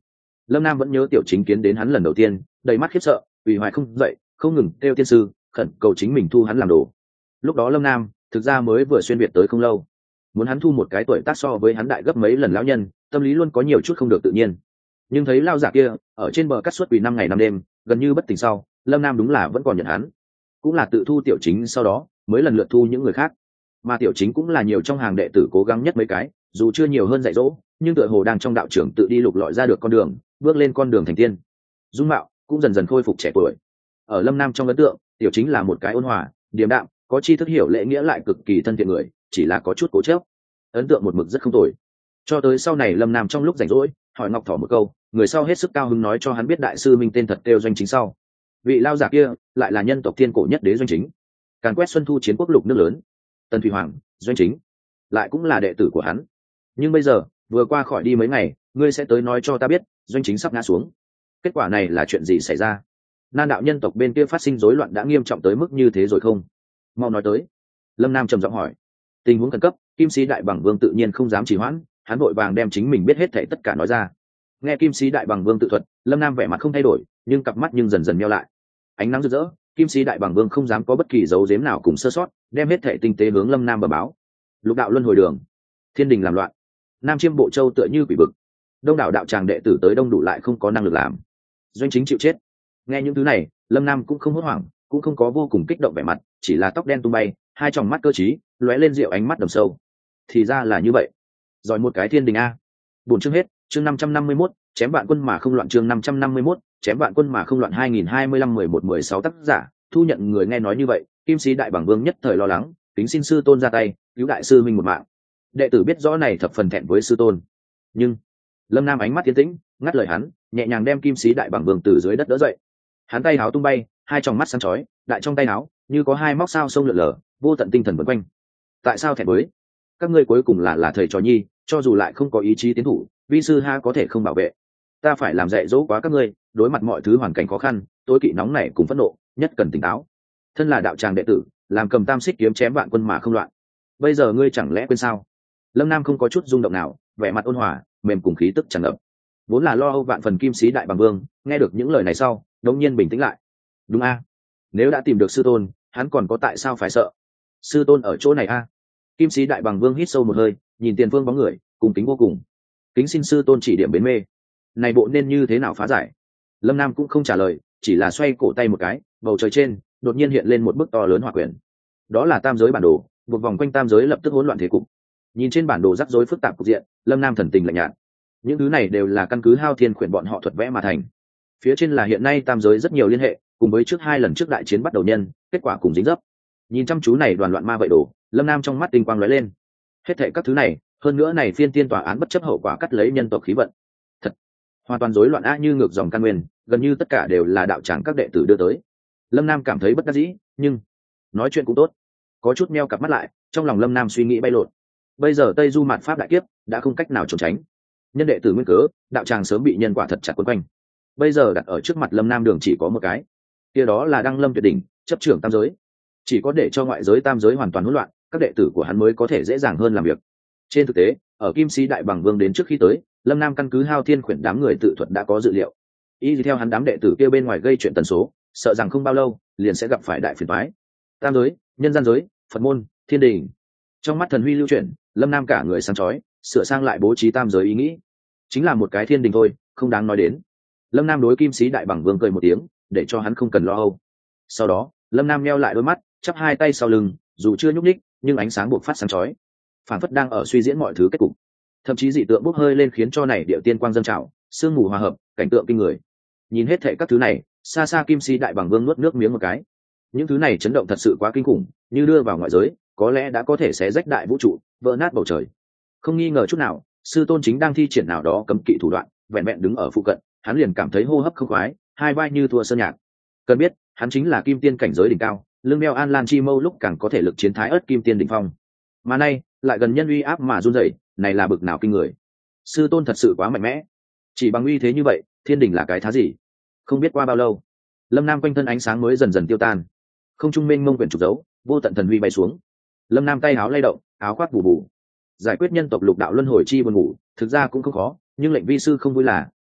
Lâm Nam vẫn nhớ tiểu chính kiến đến hắn lần đầu tiên, đầy mắt khiếp sợ, vì hoài không dậy, không ngừng kêu tiên sư khẩn cầu chính mình thu hắn làm đồ. Lúc đó Lâm Nam thực ra mới vừa xuyên việt tới không lâu, muốn hắn thu một cái tuổi tác so với hắn đại gấp mấy lần lão nhân, tâm lý luôn có nhiều chút không được tự nhiên. Nhưng thấy lao giả kia ở trên bờ cắt suốt vì 5 ngày 5 đêm, gần như bất tỉnh sau, Lâm Nam đúng là vẫn còn nhận hắn. Cũng là tự thu tiểu chính sau đó mới lần lượt thu những người khác, mà tiểu chính cũng là nhiều trong hàng đệ tử cố gắng nhất mấy cái, dù chưa nhiều hơn dạy dỗ, nhưng tựa hồ đang trong đạo trưởng tự đi lục lọi ra được con đường, bước lên con đường thành tiên. Dung mạo cũng dần dần khôi phục trẻ tuổi. Ở Lâm Nam trong ấn tượng, tiểu chính là một cái ôn hòa, điềm đạm, có tri thức hiểu lễ nghĩa lại cực kỳ thân thiện người, chỉ là có chút cố chấp. Ấn tượng một mực rất không tồi. Cho tới sau này Lâm Nam trong lúc rảnh rỗi hỏi Ngọc Thỏ một câu, người sau hết sức cao hứng nói cho hắn biết đại sư minh tên thật kêu Doanh Chính sau. Vị lao giả kia lại là nhân tộc thiên cổ nhất đế Doanh Chính, càn quét xuân thu chiến quốc lục nước lớn. Tần Thủy Hoàng, Doanh Chính lại cũng là đệ tử của hắn. Nhưng bây giờ vừa qua khỏi đi mấy ngày, ngươi sẽ tới nói cho ta biết Doanh Chính sắp ngã xuống. Kết quả này là chuyện gì xảy ra? Nan đạo nhân tộc bên kia phát sinh rối loạn đã nghiêm trọng tới mức như thế rồi không? Mau nói tới. Lâm Nam trầm giọng hỏi. Tình huống khẩn cấp, Kim Sĩ Đại Bằng Vương tự nhiên không dám trì hoãn, hắn vội vàng đem chính mình biết hết thảy tất cả nói ra. Nghe Kim Sĩ Đại Bằng Vương tự thuật, Lâm Nam vẻ mặt không thay đổi, nhưng cặp mắt dần dần meo lại. Ánh nắng rực rỡ, Kim Sĩ Đại Bằng Vương không dám có bất kỳ dấu giếm nào cùng sơ sót, đem hết thảy tinh tế hướng Lâm Nam bẩm báo. Lục đạo luân hồi đường, thiên đình làm loạn, Nam Chiêm Bộ Châu tựa như quỷ bực, đông đảo đạo tràng đệ tử tới đông đủ lại không có năng lực làm. Doanh Chính chịu chết. Nghe những thứ này, Lâm Nam cũng không hốt hoảng, cũng không có vô cùng kích động vẻ mặt, chỉ là tóc đen tung bay, hai tròng mắt cơ trí, lóe lên rượu ánh mắt đầm sâu. Thì ra là như vậy. Giỏi một cái thiên đình a. Buổi chương hết, chương 551, chém vạn quân mà không loạn, chương 551, chém vạn quân mà không loạn 2025-11-16 tác giả, thu nhận người nghe nói như vậy, Kim Sĩ Đại Bằng Vương nhất thời lo lắng, kính xin sư tôn ra tay, cứu đại sư minh một mạng. Đệ tử biết rõ này thập phần thẹn với sư tôn. Nhưng Lâm Nam ánh mắt tiến tĩnh, ngắt lời hắn, nhẹ nhàng đem Kim Sĩ Đại Bằng Vương từ dưới đất đỡ dậy. Hắn tay áo tung bay, hai tròng mắt sáng chói, đại trong tay áo như có hai móc sao sông lượn lờ, vô tận tinh thần vần quanh. Tại sao thẹn với? Các ngươi cuối cùng là thầy trò nhi, cho dù lại không có ý chí tiến thủ, vi sư ha có thể không bảo vệ. Ta phải làm dạy dỗ quá các ngươi, đối mặt mọi thứ hoàn cảnh khó khăn, tối kỵ nóng này cùng phẫn nộ, nhất cần tỉnh táo. Thân là đạo tràng đệ tử, làm cầm tam xích kiếm chém vạn quân mà không loạn. Bây giờ ngươi chẳng lẽ quên sao? Lâm Nam không có chút rung động nào, vẻ mặt ôn hòa, mềm cùng khí tức tràn ngập. Vốn là lo âu vạn phần Kim Sĩ Đại Bằng Vương, nghe được những lời này sau, đột nhiên bình tĩnh lại. Đúng a, nếu đã tìm được sư tôn, hắn còn có tại sao phải sợ? Sư tôn ở chỗ này a. Kim Sĩ Đại Bằng Vương hít sâu một hơi, nhìn tiền phương bóng người, cùng kính vô cùng. Kính xin sư tôn chỉ điểm bến mê. Này bộ nên như thế nào phá giải? Lâm Nam cũng không trả lời, chỉ là xoay cổ tay một cái, bầu trời trên đột nhiên hiện lên một bức to lớn hỏa quyển. Đó là tam giới bản đồ, một vòng quanh tam giới lập tức hỗn loạn thế cục. Nhìn trên bản đồ rắc rối phức tạp cục diện, Lâm Nam thần tình lạnh nhạt. Những thứ này đều là căn cứ Hao Thiên quyển bọn họ thuật vẽ mà thành. Phía trên là hiện nay tam giới rất nhiều liên hệ, cùng với trước hai lần trước đại chiến bắt đầu nhân, kết quả cùng dính dấp. Nhìn chăm chú này đoàn loạn ma vậy đồ, Lâm Nam trong mắt tinh quang lóe lên. Hết thảy các thứ này, hơn nữa này phiên tiên tòa án bất chấp hậu quả cắt lấy nhân tộc khí vận. Thật, hoàn toàn rối loạn á, như ngược dòng căn nguyên, gần như tất cả đều là đạo tràng các đệ tử đưa tới. Lâm Nam cảm thấy bất đắc dĩ, nhưng nói chuyện cũng tốt. Có chút meo cặp mắt lại, trong lòng Lâm Nam suy nghĩ bay lộn. Bây giờ Tây Du Mạt Pháp đại kiếp đã không cách nào trốn tránh. Nhân đệ tử nguyên cớ, đạo tràng sớm bị nhân quả thật chặt quấn quanh. Bây giờ đặt ở trước mặt Lâm Nam đường chỉ có một cái, kia đó là Đăng Lâm Tuyệt Đỉnh, chấp trưởng tam giới. Chỉ có để cho ngoại giới tam giới hoàn toàn hỗn loạn, các đệ tử của hắn mới có thể dễ dàng hơn làm việc. Trên thực tế, ở Kim Sĩ Đại Bằng Vương đến trước khi tới, Lâm Nam căn cứ Hao Thiên quyển đám người tự thuật đã có dự liệu. Y theo hắn đám đệ tử kia bên ngoài gây chuyện tần số, sợ rằng không bao lâu liền sẽ gặp phải đại phiền toái. Tam giới, nhân gian giới, Phật môn, thiên đình. Trong mắt thần huy lưu chuyển, Lâm Nam cả người sáng chói, sửa sang lại bố trí tam giới ý nghĩ. Chính là một cái thiên đình thôi, không đáng nói đến. Lâm Nam đối Kim Sĩ Đại Bằng Vương cười một tiếng, để cho hắn không cần lo âu. Sau đó, Lâm Nam nheo lại đôi mắt, chắp hai tay sau lưng, dù chưa nhúc nhích, nhưng ánh sáng buộc phát sáng chói, phản phất đang ở suy diễn mọi thứ kết cục. Thậm chí dị tượng bốc hơi lên khiến cho này địa tiên quang dâng trào, sương mù hòa hợp, cảnh tượng kinh người. Nhìn hết thảy các thứ này, xa xa Kim Sĩ Đại Bằng Vương nuốt nước miếng một cái. Những thứ này chấn động thật sự quá kinh khủng, như đưa vào ngoại giới, có lẽ đã có thể xé rách đại vũ trụ, vỡ nát bầu trời. Không nghi ngờ chút nào, sư tôn chính đang thi triển nào đó cấm kỵ thủ đoạn, vẹn vẹn đứng ở phụ cận, hắn liền cảm thấy hô hấp không khoái, hai vai như thua sơn nhạc. Cần biết, hắn chính là kim tiên cảnh giới đỉnh cao, lưng đeo An Lan Chi Mâu lúc càng có thể lực chiến thái ớt kim tiên đỉnh phong. Mà nay, lại gần nhân uy áp mà run rẩy, này là bực nào kinh người. Sư tôn thật sự quá mạnh mẽ. Chỉ bằng uy thế như vậy, thiên đình là cái thá gì? Không biết qua bao lâu, Lâm Nam quanh thân ánh sáng mới dần dần tiêu tan. Không trung mênh mông quyển trục dấu, vô tận thần huy bay xuống. Lâm Nam tay áo lay động, áo khoác bù bù. Giải quyết nhân tộc lục đạo luân hồi chi buồn ngủ, thực ra cũng không khó, nhưng lệnh vi sư không vui là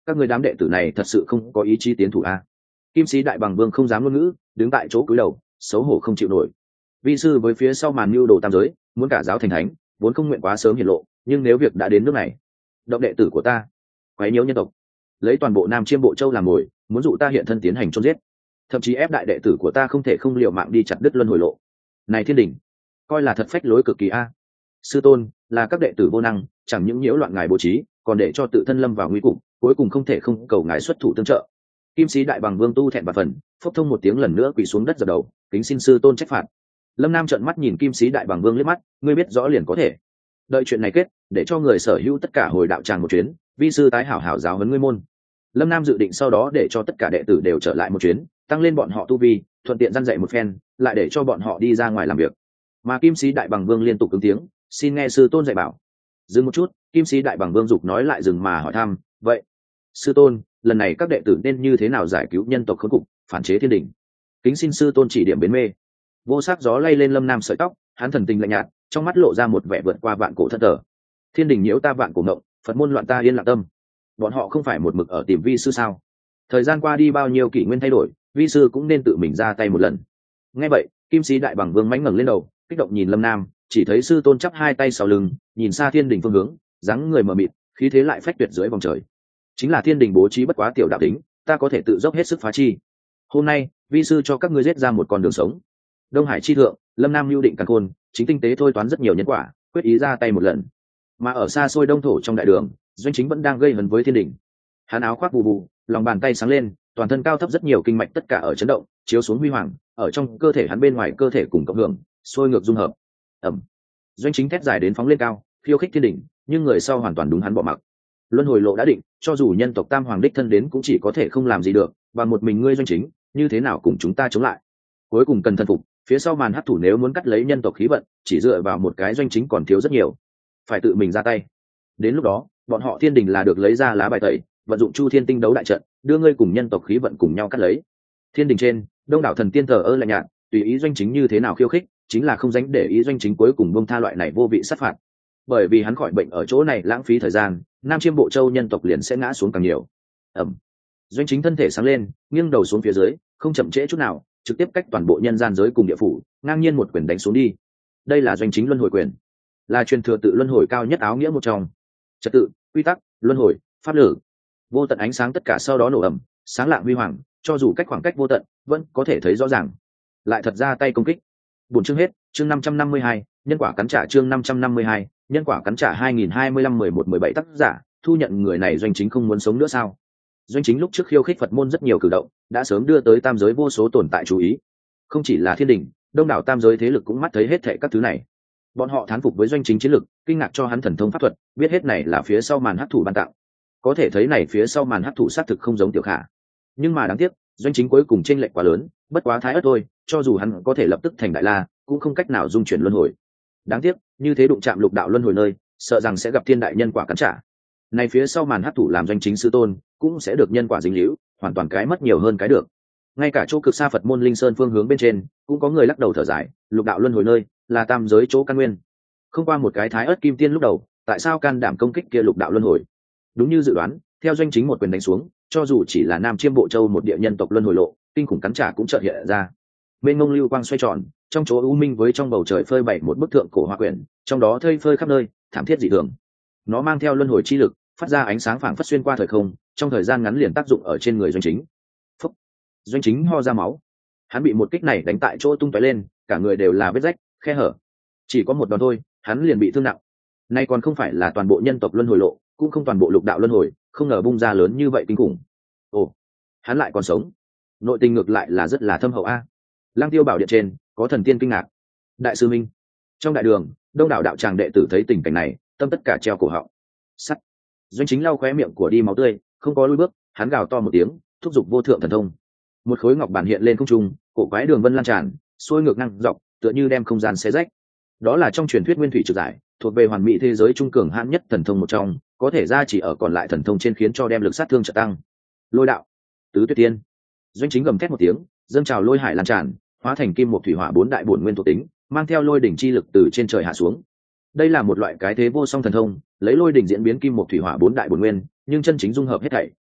các người đám đệ tử này thật sự không có ý chí tiến thủ a. Kim sĩ đại bằng vương không dám ngôn ngữ, đứng tại chỗ cúi đầu, xấu hổ không chịu nổi. Vi sư với phía sau màn mưu đồ tam giới, muốn cả giáo thành thánh, vốn không nguyện quá sớm hiển lộ, nhưng nếu việc đã đến nước này, động đệ tử của ta, quấy nhiễu nhân tộc, lấy toàn bộ Nam Chiêm Bộ Châu làm mồi, muốn dụ ta hiện thân tiến hành chôn giết, thậm chí ép đại đệ tử của ta không thể không liều mạng đi chặt đứt luân hồi lộ. Này thiên đình, coi là thật phách lối cực kỳ a. Sư tôn, là các đệ tử vô năng, chẳng những nhiễu loạn ngài bố trí, còn để cho tự thân lâm vào nguy cục, cuối cùng không thể không cầu ngài xuất thủ tương trợ. Kim sĩ đại bằng vương tu thẹn và phần, phốc thông một tiếng lần nữa quỳ xuống đất dập đầu, kính xin sư tôn trách phạt. Lâm Nam trợn mắt nhìn Kim sĩ đại bằng vương liếc mắt, ngươi biết rõ liền có thể. Đợi chuyện này kết, để cho người sở hữu tất cả hồi đạo tràng một chuyến, vi sư tái hảo hảo giáo huấn ngươi môn. Lâm Nam dự định sau đó để cho tất cả đệ tử đều trở lại một chuyến, tăng lên bọn họ tu vi, thuận tiện răn dạy một phen, lại để cho bọn họ đi ra ngoài làm việc. Mà Kim sĩ đại bằng vương liên tục ứng tiếng, xin nghe sư tôn dạy bảo. Dừng một chút, Kim sĩ đại bằng vương dục nói lại dừng mà hỏi thăm, vậy sư tôn, lần này các đệ tử nên như thế nào giải cứu nhân tộc khốn cục, phản chế thiên đình? Kính xin sư tôn chỉ điểm bến mê. Vô sắc gió lay lên Lâm Nam sợi tóc, hắn thần tình lạnh nhạt, trong mắt lộ ra một vẻ vượt qua vạn cổ thất tờ. Thiên đình nhiễu ta vạn cổ ngộng, Phật môn loạn ta yên lặng tâm. Bọn họ không phải một mực ở tìm vi sư sao? Thời gian qua đi bao nhiêu kỷ nguyên thay đổi, vi sư cũng nên tự mình ra tay một lần. Nghe vậy, Kim sĩ đại bằng vương mãnh ngẩng lên đầu, kích động nhìn Lâm Nam, chỉ thấy sư tôn chắp hai tay sau lưng, nhìn xa thiên đình phương hướng, dáng người mờ mịt, khí thế lại phách tuyệt dưới vòng trời. Chính là thiên đình bố trí bất quá tiểu đạo tính, ta có thể tự dốc hết sức phá chi. Hôm nay, vi sư cho các ngươi giết ra một con đường sống. Đông Hải chi thượng, Lâm Nam lưu định càn khôn, chính tinh tế thôi toán rất nhiều nhân quả, quyết ý ra tay một lần. Mà ở xa xôi đông thổ trong đại đường, Doanh Chính vẫn đang gây hấn với thiên đình. Hắn áo khoác bù bù, lòng bàn tay sáng lên, toàn thân cao thấp rất nhiều kinh mạch tất cả ở chấn động, chiếu xuống huy hoàng, ở trong cơ thể hắn bên ngoài cơ thể cùng cộng hưởng, sôi ngược dung hợp. Ẩm. Doanh Chính thét dài đến phóng lên cao, khiêu khích thiên đình, nhưng người sau hoàn toàn đúng hắn bỏ mặc. Luân hồi lộ đã định, cho dù nhân tộc tam hoàng đích thân đến cũng chỉ có thể không làm gì được, và một mình ngươi Doanh Chính, như thế nào cùng chúng ta chống lại? Cuối cùng cần thần phục, phía sau màn hắc thủ nếu muốn cắt lấy nhân tộc khí vận, chỉ dựa vào một cái Doanh Chính còn thiếu rất nhiều, phải tự mình ra tay. Đến lúc đó, bọn họ thiên đình là được lấy ra lá bài tẩy, vận dụng Chu Thiên Tinh đấu đại trận, đưa ngươi cùng nhân tộc khí vận cùng nhau cắt lấy. Thiên đình trên, đông đảo thần tiên thờ ơ lạnh nhạt, tùy ý Doanh Chính như thế nào khiêu khích, chính là không dánh để ý Doanh Chính cuối cùng buông tha loại này vô vị sát phạt. Bởi vì hắn khỏi bệnh ở chỗ này lãng phí thời gian, Nam Chiêm Bộ Châu nhân tộc liền sẽ ngã xuống càng nhiều. Ẩm. Doanh Chính thân thể sáng lên, nghiêng đầu xuống phía dưới, không chậm trễ chút nào, trực tiếp cách toàn bộ nhân gian giới cùng địa phủ, ngang nhiên một quyền đánh xuống đi. Đây là Doanh Chính luân hồi quyền, là truyền thừa tự luân hồi cao nhất áo nghĩa một trong. Trật tự, quy tắc, luân hồi, pháp lử, vô tận ánh sáng tất cả sau đó nổ ầm, sáng lạng huy hoàng, cho dù cách khoảng cách vô tận, vẫn có thể thấy rõ ràng. Lại thật ra tay công kích. Buổi chương hết, chương 552, nhân quả cắn trả chương 552, nhân quả cắn trả 2025-11-17 tác giả, thu nhận người này Doanh Chính không muốn sống nữa sao? Doanh Chính lúc trước khiêu khích Phật môn rất nhiều cử động, đã sớm đưa tới tam giới vô số tồn tại chú ý. Không chỉ là thiên đình, đông đảo tam giới thế lực cũng mắt thấy hết thảy các thứ này. Bọn họ thán phục với Doanh Chính chiến lực, kinh ngạc cho hắn thần thông pháp thuật, biết hết này là phía sau màn hắc thủ ban tặng. Có thể thấy này phía sau màn hắc thủ xác thực không giống Tiểu Khả. Nhưng mà đáng tiếc, Doanh Chính cuối cùng chênh lệch quá lớn, bất quá thái ớt thôi, cho dù hắn có thể lập tức thành đại la, cũng không cách nào dung chuyển luân hồi. Đáng tiếc, như thế đụng chạm lục đạo luân hồi nơi, sợ rằng sẽ gặp thiên đại nhân quả cắn trả. Này phía sau màn hắc thủ làm Doanh Chính sư tôn, cũng sẽ được nhân quả dính líu, hoàn toàn cái mất nhiều hơn cái được. Ngay cả chỗ cực xa Phật môn Linh Sơn phương hướng bên trên, cũng có người lắc đầu thở dài, lục đạo luân hồi nơi là tam giới chỗ căn nguyên. Không qua một cái thái ớt kim tiên lúc đầu, tại sao can đảm công kích kia lục đạo luân hồi? Đúng như dự đoán, theo Doanh Chính một quyền đánh xuống, cho dù chỉ là Nam Chiêm Bộ Châu một địa nhân tộc luân hồi lộ, kinh khủng cắn trả cũng chợt hiện ra. Bên ngông lưu quang xoay tròn, trong chỗ u minh với trong bầu trời phơi bày một bức tượng cổ hoa quyển, trong đó thây phơi khắp nơi, thảm thiết dị thường. Nó mang theo luân hồi chi lực, phát ra ánh sáng phảng phất xuyên qua thời không, trong thời gian ngắn liền tác dụng ở trên người Doanh Chính. Phúc. Doanh Chính ho ra máu. Hắn bị một kích này đánh tại chỗ tung tóe lên, cả người đều là vết rách, khe hở. Chỉ có một đòn thôi, hắn liền bị thương nặng. Nay còn không phải là toàn bộ nhân tộc luân hồi lộ, cũng không toàn bộ lục đạo luân hồi, không ngờ bung ra lớn như vậy kinh khủng. Ồ, hắn lại còn sống. Nội tình ngược lại là rất là thâm hậu a. Lang Tiêu bảo điện trên, có thần tiên kinh ngạc. Đại sư Minh. Trong đại đường, đông đảo đạo tràng đệ tử thấy tình cảnh này, tâm tất cả treo cổ họng. Sắt. Doanh Chính lau khóe miệng của đi máu tươi, không có lùi bước, hắn gào to một tiếng, thúc giục vô thượng thần thông. Một khối ngọc bản hiện lên không trung, cổ quái đường vân lan tràn, xuôi ngược năng dọc, tựa như đem không gian xé rách. Đó là trong truyền thuyết nguyên thủy trực giải, thuộc về hoàn mỹ thế giới trung cường hãn nhất thần thông một trong, có thể ra chỉ ở còn lại thần thông trên khiến cho đem lực sát thương trợ tăng. Lôi đạo, tứ tuyệt tiên. Doanh Chính gầm thét một tiếng, dâng trào lôi hải lan tràn, hóa thành kim một thủy hỏa bốn đại bổn nguyên thuộc tính, mang theo lôi đỉnh chi lực từ trên trời hạ xuống. Đây là một loại cái thế vô song thần thông, lấy lôi đỉnh diễn biến kim một thủy hỏa bốn đại bổn nguyên, nhưng chân chính dung hợp hết thảy,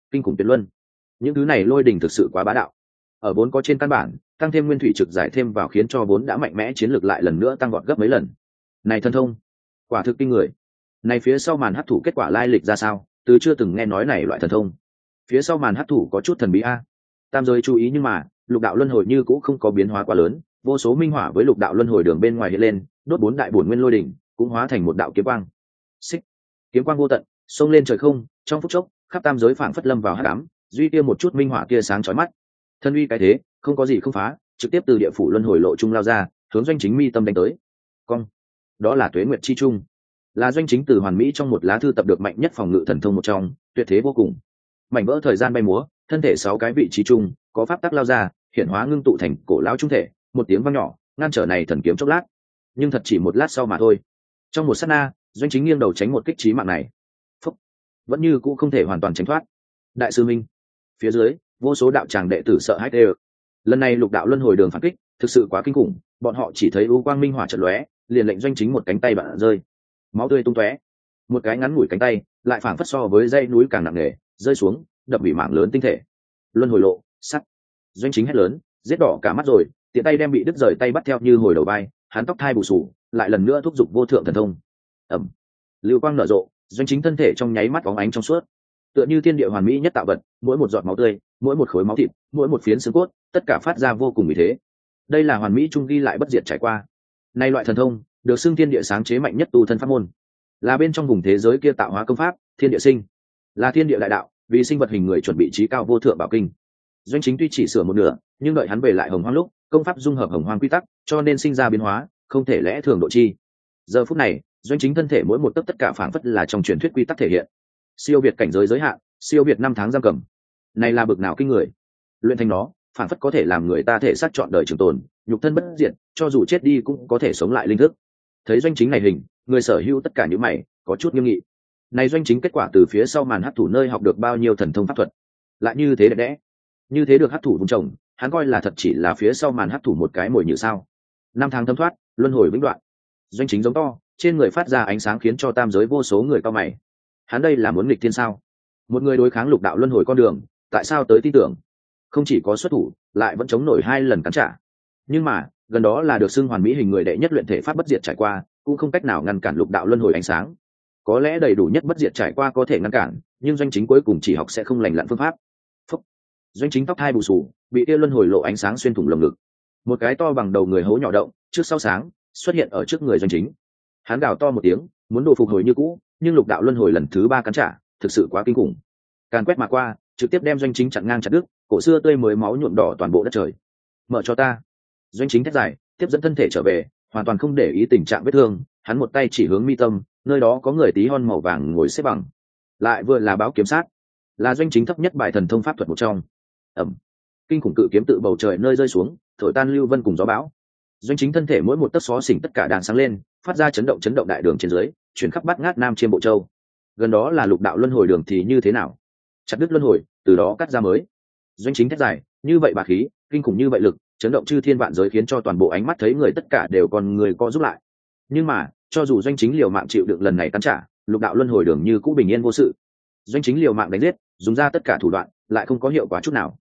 kinh khủng tuyệt luân. Những thứ này lôi đình thực sự quá bá đạo, ở vốn có trên căn bản tăng thêm nguyên thủy trực giải thêm vào, khiến cho vốn đã mạnh mẽ chiến lược lại lần nữa tăng vọt gấp mấy lần. Này thần thông quả thực kinh người. Này phía sau màn hấp thụ kết quả lai lịch ra sao, từ chưa từng nghe nói này loại thần thông. Phía sau màn hấp thụ có chút thần bí a. Tam giới chú ý, nhưng mà lục đạo luân hồi như cũng không có biến hóa quá lớn, vô số minh hỏa với lục đạo luân hồi đường bên ngoài hiện lên, đốt bốn đại bổn nguyên lôi đỉnh cũng hóa thành một đạo kiếm quang. Xích, kiếm quang vô tận xông lên trời không, trong phút chốc khắp tam giới phảng phất lâm vào hắc ám, duy kia một chút minh hỏa kia sáng chói mắt. Thân uy cái thế không có gì không phá, trực tiếp từ địa phủ luân hồi lộ trung lao ra, hướng Doanh Chính mi tâm đánh tới. Cong, đó là tuế nguyệt chi trung, là Doanh Chính từ hoàn mỹ trong một lá thư tập được mạnh nhất phòng ngự thần thông một trong, tuyệt thế vô cùng. Mảnh vỡ thời gian bay múa, thân thể 6 cái vị trí chung có pháp tắc lao ra, hiện hóa ngưng tụ thành cổ lão trung thể, một tiếng vang nhỏ ngăn trở này thần kiếm chốc lát, nhưng thật chỉ một lát sau mà thôi. Trong một sát na, Doanh Chính nghiêng đầu tránh một kích chí mạng này. Phúc, vẫn như cũ không thể hoàn toàn tránh thoát. Đại sư minh, phía dưới vô số đạo tràng đệ tử sợ hãi tê. Lần này lục đạo luân hồi đường phản kích thực sự quá kinh khủng, bọn họ chỉ thấy u quang minh hỏa chợt lóe, liền lệnh Doanh Chính một cánh tay bạn rơi, máu tươi tung tóe. Một cái ngắn ngủi cánh tay lại phảng phất so với dãy núi càng nặng nề, rơi xuống đập bị mảng lớn tinh thể. Luân hồi lộ sắt. Doanh Chính hét lớn, giết đỏ cả mắt rồi, tiện tay đem bị đứt rời tay bắt theo như hồi đầu vai, hắn tóc thai bù sù, lại lần nữa thúc giục vô thượng thần thông. Ẩm, lưu quang nở rộ, Doanh Chính thân thể trong nháy mắt bóng ánh trong suốt, tựa như thiên địa hoàn mỹ nhất tạo vật, mỗi một giọt máu tươi, mỗi một khối máu thịt, mỗi một phiến xương cốt, tất cả phát ra vô cùng uy thế. Đây là hoàn mỹ trung ghi lại bất diệt trải qua. Nay loại thần thông được xưng thiên địa sáng chế mạnh nhất tu thân pháp môn, là bên trong vùng thế giới kia tạo hóa công pháp, thiên địa sinh, là thiên địa đại đạo, vì sinh vật hình người chuẩn bị trí cao vô thượng bảo kinh. Doanh Chính tuy chỉ sửa một nửa, nhưng đợi hắn về lại hồng hoang lúc, công pháp dung hợp hồng hoang quy tắc, cho nên sinh ra biến hóa, không thể lẽ thường độ chi. Giờ phút này, Doanh Chính thân thể mỗi một tấc tất cả phảng phất là trong truyền thuyết quy tắc thể hiện, siêu việt cảnh giới giới hạn, siêu việt 5 tháng giam cầm. Này là bực nào kinh người. Luyện thành nó, phảng phất có thể làm người ta thể xác trọn đời trường tồn, nhục thân bất diệt, cho dù chết đi cũng có thể sống lại linh thức. Thấy Doanh Chính này hình, người sở hữu tất cả những mày có chút nghiêm nghị. Này Doanh Chính kết quả từ phía sau màn hắc thủ nơi học được bao nhiêu thần thông pháp thuật, lại như thế đẹp đẽ, như thế được hắc thủ vun trồng, hắn coi là thật chỉ là phía sau màn hắc thủ một cái mồi nhử sao? 5 tháng thấm thoát, luân hồi vĩnh đoạn. Doanh Chính giống to, trên người phát ra ánh sáng khiến cho tam giới vô số người cao mày. Hắn đây là muốn nghịch thiên sao? Một người đối kháng lục đạo luân hồi con đường, tại sao tới tin tưởng? Không chỉ có xuất thủ, lại vẫn chống nổi 2 lần cắn trả. Nhưng mà, gần đó là được xưng hoàn mỹ hình người đệ nhất luyện thể pháp bất diệt trải qua, cũng không cách nào ngăn cản lục đạo luân hồi ánh sáng. Có lẽ đầy đủ nhất bất diệt trải qua có thể ngăn cản, nhưng Doanh Chính cuối cùng chỉ học sẽ không lành lặn phương pháp. Phúc. Doanh Chính tóc hai bù xù, bị kia luân hồi lộ ánh sáng xuyên thủng lồng ngực. Một cái to bằng đầu người hố nhỏ động, trước sau sáng, xuất hiện ở trước người Doanh Chính. Hắn gào to một tiếng, muốn đồ phục hồi như cũ, nhưng lục đạo luân hồi lần thứ 3 cắn trả, thực sự quá kinh khủng. Càn quét mà qua, trực tiếp đem Doanh Chính chặn ngang chặt đứt, cổ xưa tươi mới máu nhuộm đỏ toàn bộ đất trời. Mở cho ta. Doanh Chính thét dài, tiếp dẫn thân thể trở về, hoàn toàn không để ý tình trạng vết thương, hắn một tay chỉ hướng mi tâm, nơi đó có người tí hon màu vàng ngồi xếp bằng, lại vừa là báo kiếm sát, là Doanh Chính thấp nhất bài thần thông pháp thuật một trong. Ẩm, kinh khủng cự kiếm tự bầu trời nơi rơi xuống, thổi tan lưu vân cùng gió bão. Doanh Chính thân thể mỗi một tấc xó xỉnh tất cả đàn sáng lên, phát ra chấn động đại đường trên dưới, chuyển khắp bát ngát nam chiêm bộ châu. Gần đó là lục đạo luân hồi đường thì như thế nào? Chặt đứt luân hồi, từ đó cắt ra mới. Doanh Chính thét dài, như vậy bá khí, kinh khủng như vậy lực, chấn động chư thiên vạn giới, khiến cho toàn bộ ánh mắt thấy người tất cả đều còn người co giúp lại. Nhưng mà, cho dù Doanh Chính liều mạng chịu đựng lần này cắn trả, lục đạo luân hồi đường như cũ bình yên vô sự. Doanh Chính liều mạng đánh giết, dùng ra tất cả thủ đoạn, lại không có hiệu quả chút nào.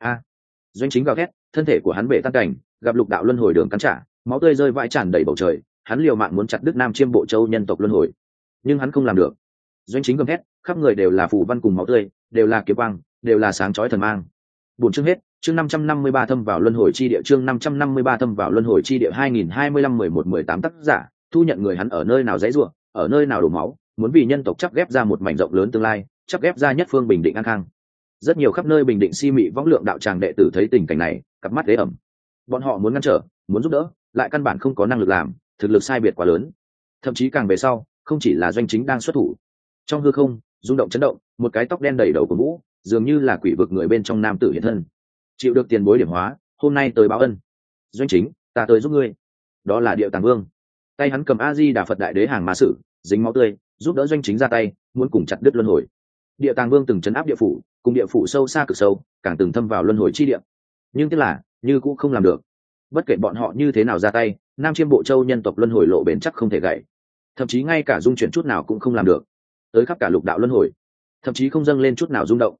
Doanh Chính gào thét, thân thể của hắn bể tan cảnh, gặp lục đạo luân hồi đường cắn trả, máu tươi rơi vãi tràn đầy bầu trời. Hắn liều mạng muốn chặt đứt nam chiêm bộ châu nhân tộc luân hồi, nhưng hắn không làm được. Doanh Chính gầm thét, khắp người đều là phù văn cùng máu tươi, đều là kiếm quang, đều là sáng chói thần mang. Buồn chương hết, chương 553 thâm vào luân hồi chi địa, chương 553 thâm vào luân hồi chi địa 2025-11-18 tác giả, thu nhận người hắn ở nơi nào dãy rủa, ở nơi nào đổ máu, muốn vì nhân tộc chắp ghép ra một mảnh rộng lớn tương lai, chắp ghép ra nhất phương bình định an khang. Rất nhiều khắp nơi bình định si mị võng lượng đạo tràng đệ tử thấy tình cảnh này, cặp mắt đế ẩm. Bọn họ muốn ngăn trở, muốn giúp đỡ, lại căn bản không có năng lực làm, thực lực sai biệt quá lớn. Thậm chí càng về sau, không chỉ là Doanh Chính đang xuất thủ. Trong hư không, rung động chấn động, một cái tóc đen đầy đầu của Vũ, dường như là quỷ vực người bên trong nam tử hiện thân. Chịu được tiền bối điểm hóa, hôm nay tới báo ân. Doanh Chính, ta tới giúp ngươi. Đó là Điệu Tàng Vương. Tay hắn cầm A Di Đà Phật Đại Đế hàng ma sử, dính máu tươi, giúp đỡ Doanh Chính ra tay, muốn cùng chặt đứt luân hồi. Điệu Tàng Vương từng trấn áp địa phủ, cùng địa phủ sâu xa cực sâu, càng từng thâm vào luân hồi chi địa. Nhưng tiếc là, như cũng không làm được. Bất kể bọn họ như thế nào ra tay, nam chiêm bộ châu nhân tộc luân hồi lộ bền chắc không thể gãy. Thậm chí ngay cả dung chuyển chút nào cũng không làm được. Tới khắp cả lục đạo luân hồi, thậm chí không dâng lên chút nào rung động.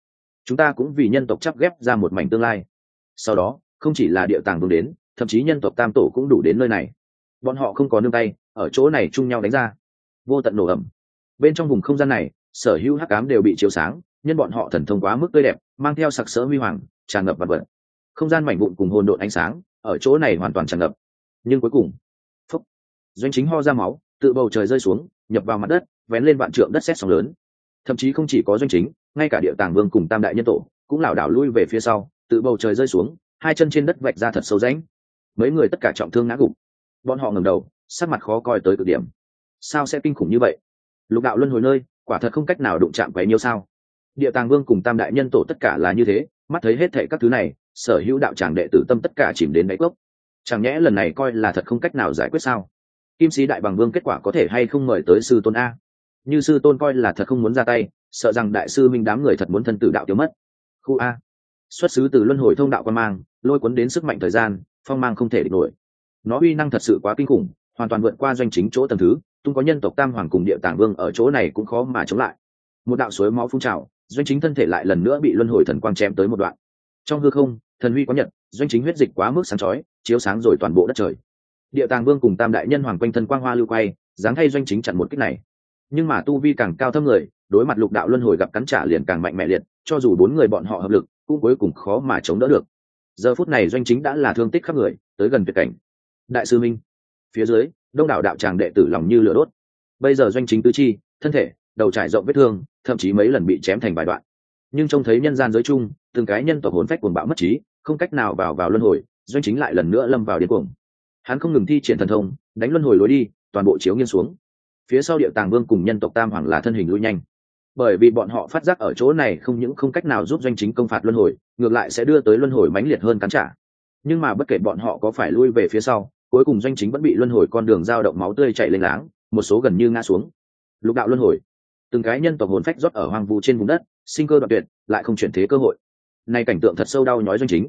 chúng ta cũng vì nhân tộc chắp ghép ra một mảnh tương lai. Sau đó không chỉ là địa tàng vương đến, thậm chí nhân tộc tam tổ cũng đủ đến nơi này. Bọn họ không có nương tay, ở chỗ này chung nhau đánh ra. Vô tận nổ ẩm. Bên trong vùng không gian này, sở hữu hắc ám đều bị chiếu sáng, nhân bọn họ thần thông quá mức tươi đẹp, mang theo sặc sỡ huy hoàng, tràn ngập vật vật. Không gian mảnh vụn cùng hồn độn ánh sáng, ở chỗ này hoàn toàn tràn ngập. Nhưng cuối cùng, phúc, Doanh Chính ho ra máu, tự bầu trời rơi xuống, nhập vào mặt đất, vén lên vạn trượng đất sét sóng lớn. Thậm chí không chỉ có Doanh Chính, ngay cả địa tàng vương cùng tam đại nhân tổ cũng lảo đảo lui về phía sau, tự bầu trời rơi xuống, hai chân trên đất vạch ra thật sâu rãnh. Mấy người tất cả trọng thương ngã gục. Bọn họ ngẩng đầu, sắc mặt khó coi tới cực điểm. Sao sẽ kinh khủng như vậy? Lục đạo luân hồi nơi, quả thật không cách nào đụng chạm quấy nhiêu sao? Địa tàng vương cùng tam đại nhân tổ tất cả là như thế, mắt thấy hết thảy các thứ này, sở hữu đạo tràng đệ tử tâm tất cả chìm đến đáy cốc. Chẳng nhẽ lần này coi là thật không cách nào giải quyết sao? Kim sĩ đại bằng vương kết quả có thể hay không mời tới sư tôn a? Như sư tôn coi là thật không muốn ra tay, sợ rằng đại sư minh đám người thật muốn thân tử đạo tiêu mất. Khu a, xuất xứ từ luân hồi thông đạo quan mang, lôi cuốn đến sức mạnh thời gian, phong mang không thể địch nổi. Nó uy năng thật sự quá kinh khủng, hoàn toàn vượt qua Doanh Chính chỗ tầng thứ, tung có nhân tộc tam hoàng cùng địa tàng vương ở chỗ này cũng khó mà chống lại. Một đạo suối máu phun trào, Doanh Chính thân thể lại lần nữa bị luân hồi thần quang chém tới một đoạn. Trong hư không, thần huy có nhật, Doanh Chính huyết dịch quá mức sáng chói, chiếu sáng rồi toàn bộ đất trời. Địa tàng vương cùng tam đại nhân hoàng quanh thân quang hoa lưu quay, dáng thay Doanh Chính chặn một kích này. Nhưng mà tu vi càng cao thâm người, đối mặt lục đạo luân hồi gặp cắn trả liền càng mạnh mẽ liệt, cho dù bốn người bọn họ hợp lực, cũng cuối cùng khó mà chống đỡ được. Giờ phút này Doanh Chính đã là thương tích khắp người, tới gần tuyệt cảnh. Đại sư minh, phía dưới đông đảo đạo tràng đệ tử lòng như lửa đốt. Bây giờ Doanh Chính tứ chi, thân thể, đầu trải rộng vết thương, thậm chí mấy lần bị chém thành vài đoạn. Nhưng trông thấy nhân gian giới chung, từng cái nhân tộc hồn phách cuồng bạo mất trí, không cách nào vào luân hồi, Doanh Chính lại lần nữa lâm vào điên cuồng. Hắn không ngừng thi triển thần thông, đánh luân hồi lối đi, toàn bộ chiếu nghiêng xuống. Phía sau địa tàng vương cùng nhân tộc tam hoàng là thân hình lui nhanh, bởi vì bọn họ phát giác ở chỗ này không những không cách nào giúp Doanh Chính công phạt luân hồi, ngược lại sẽ đưa tới luân hồi mãnh liệt hơn cắn trả. Nhưng mà bất kể bọn họ có phải lui về phía sau, cuối cùng Doanh Chính vẫn bị luân hồi con đường dao động máu tươi chảy lênh láng, một số gần như ngã xuống. Lục đạo luân hồi, từng cái nhân tộc hồn phách rót ở hoang vu trên vùng đất, sinh cơ đoạn tuyệt, lại không chuyển thế cơ hội. Này cảnh tượng thật sâu đau nhói Doanh Chính.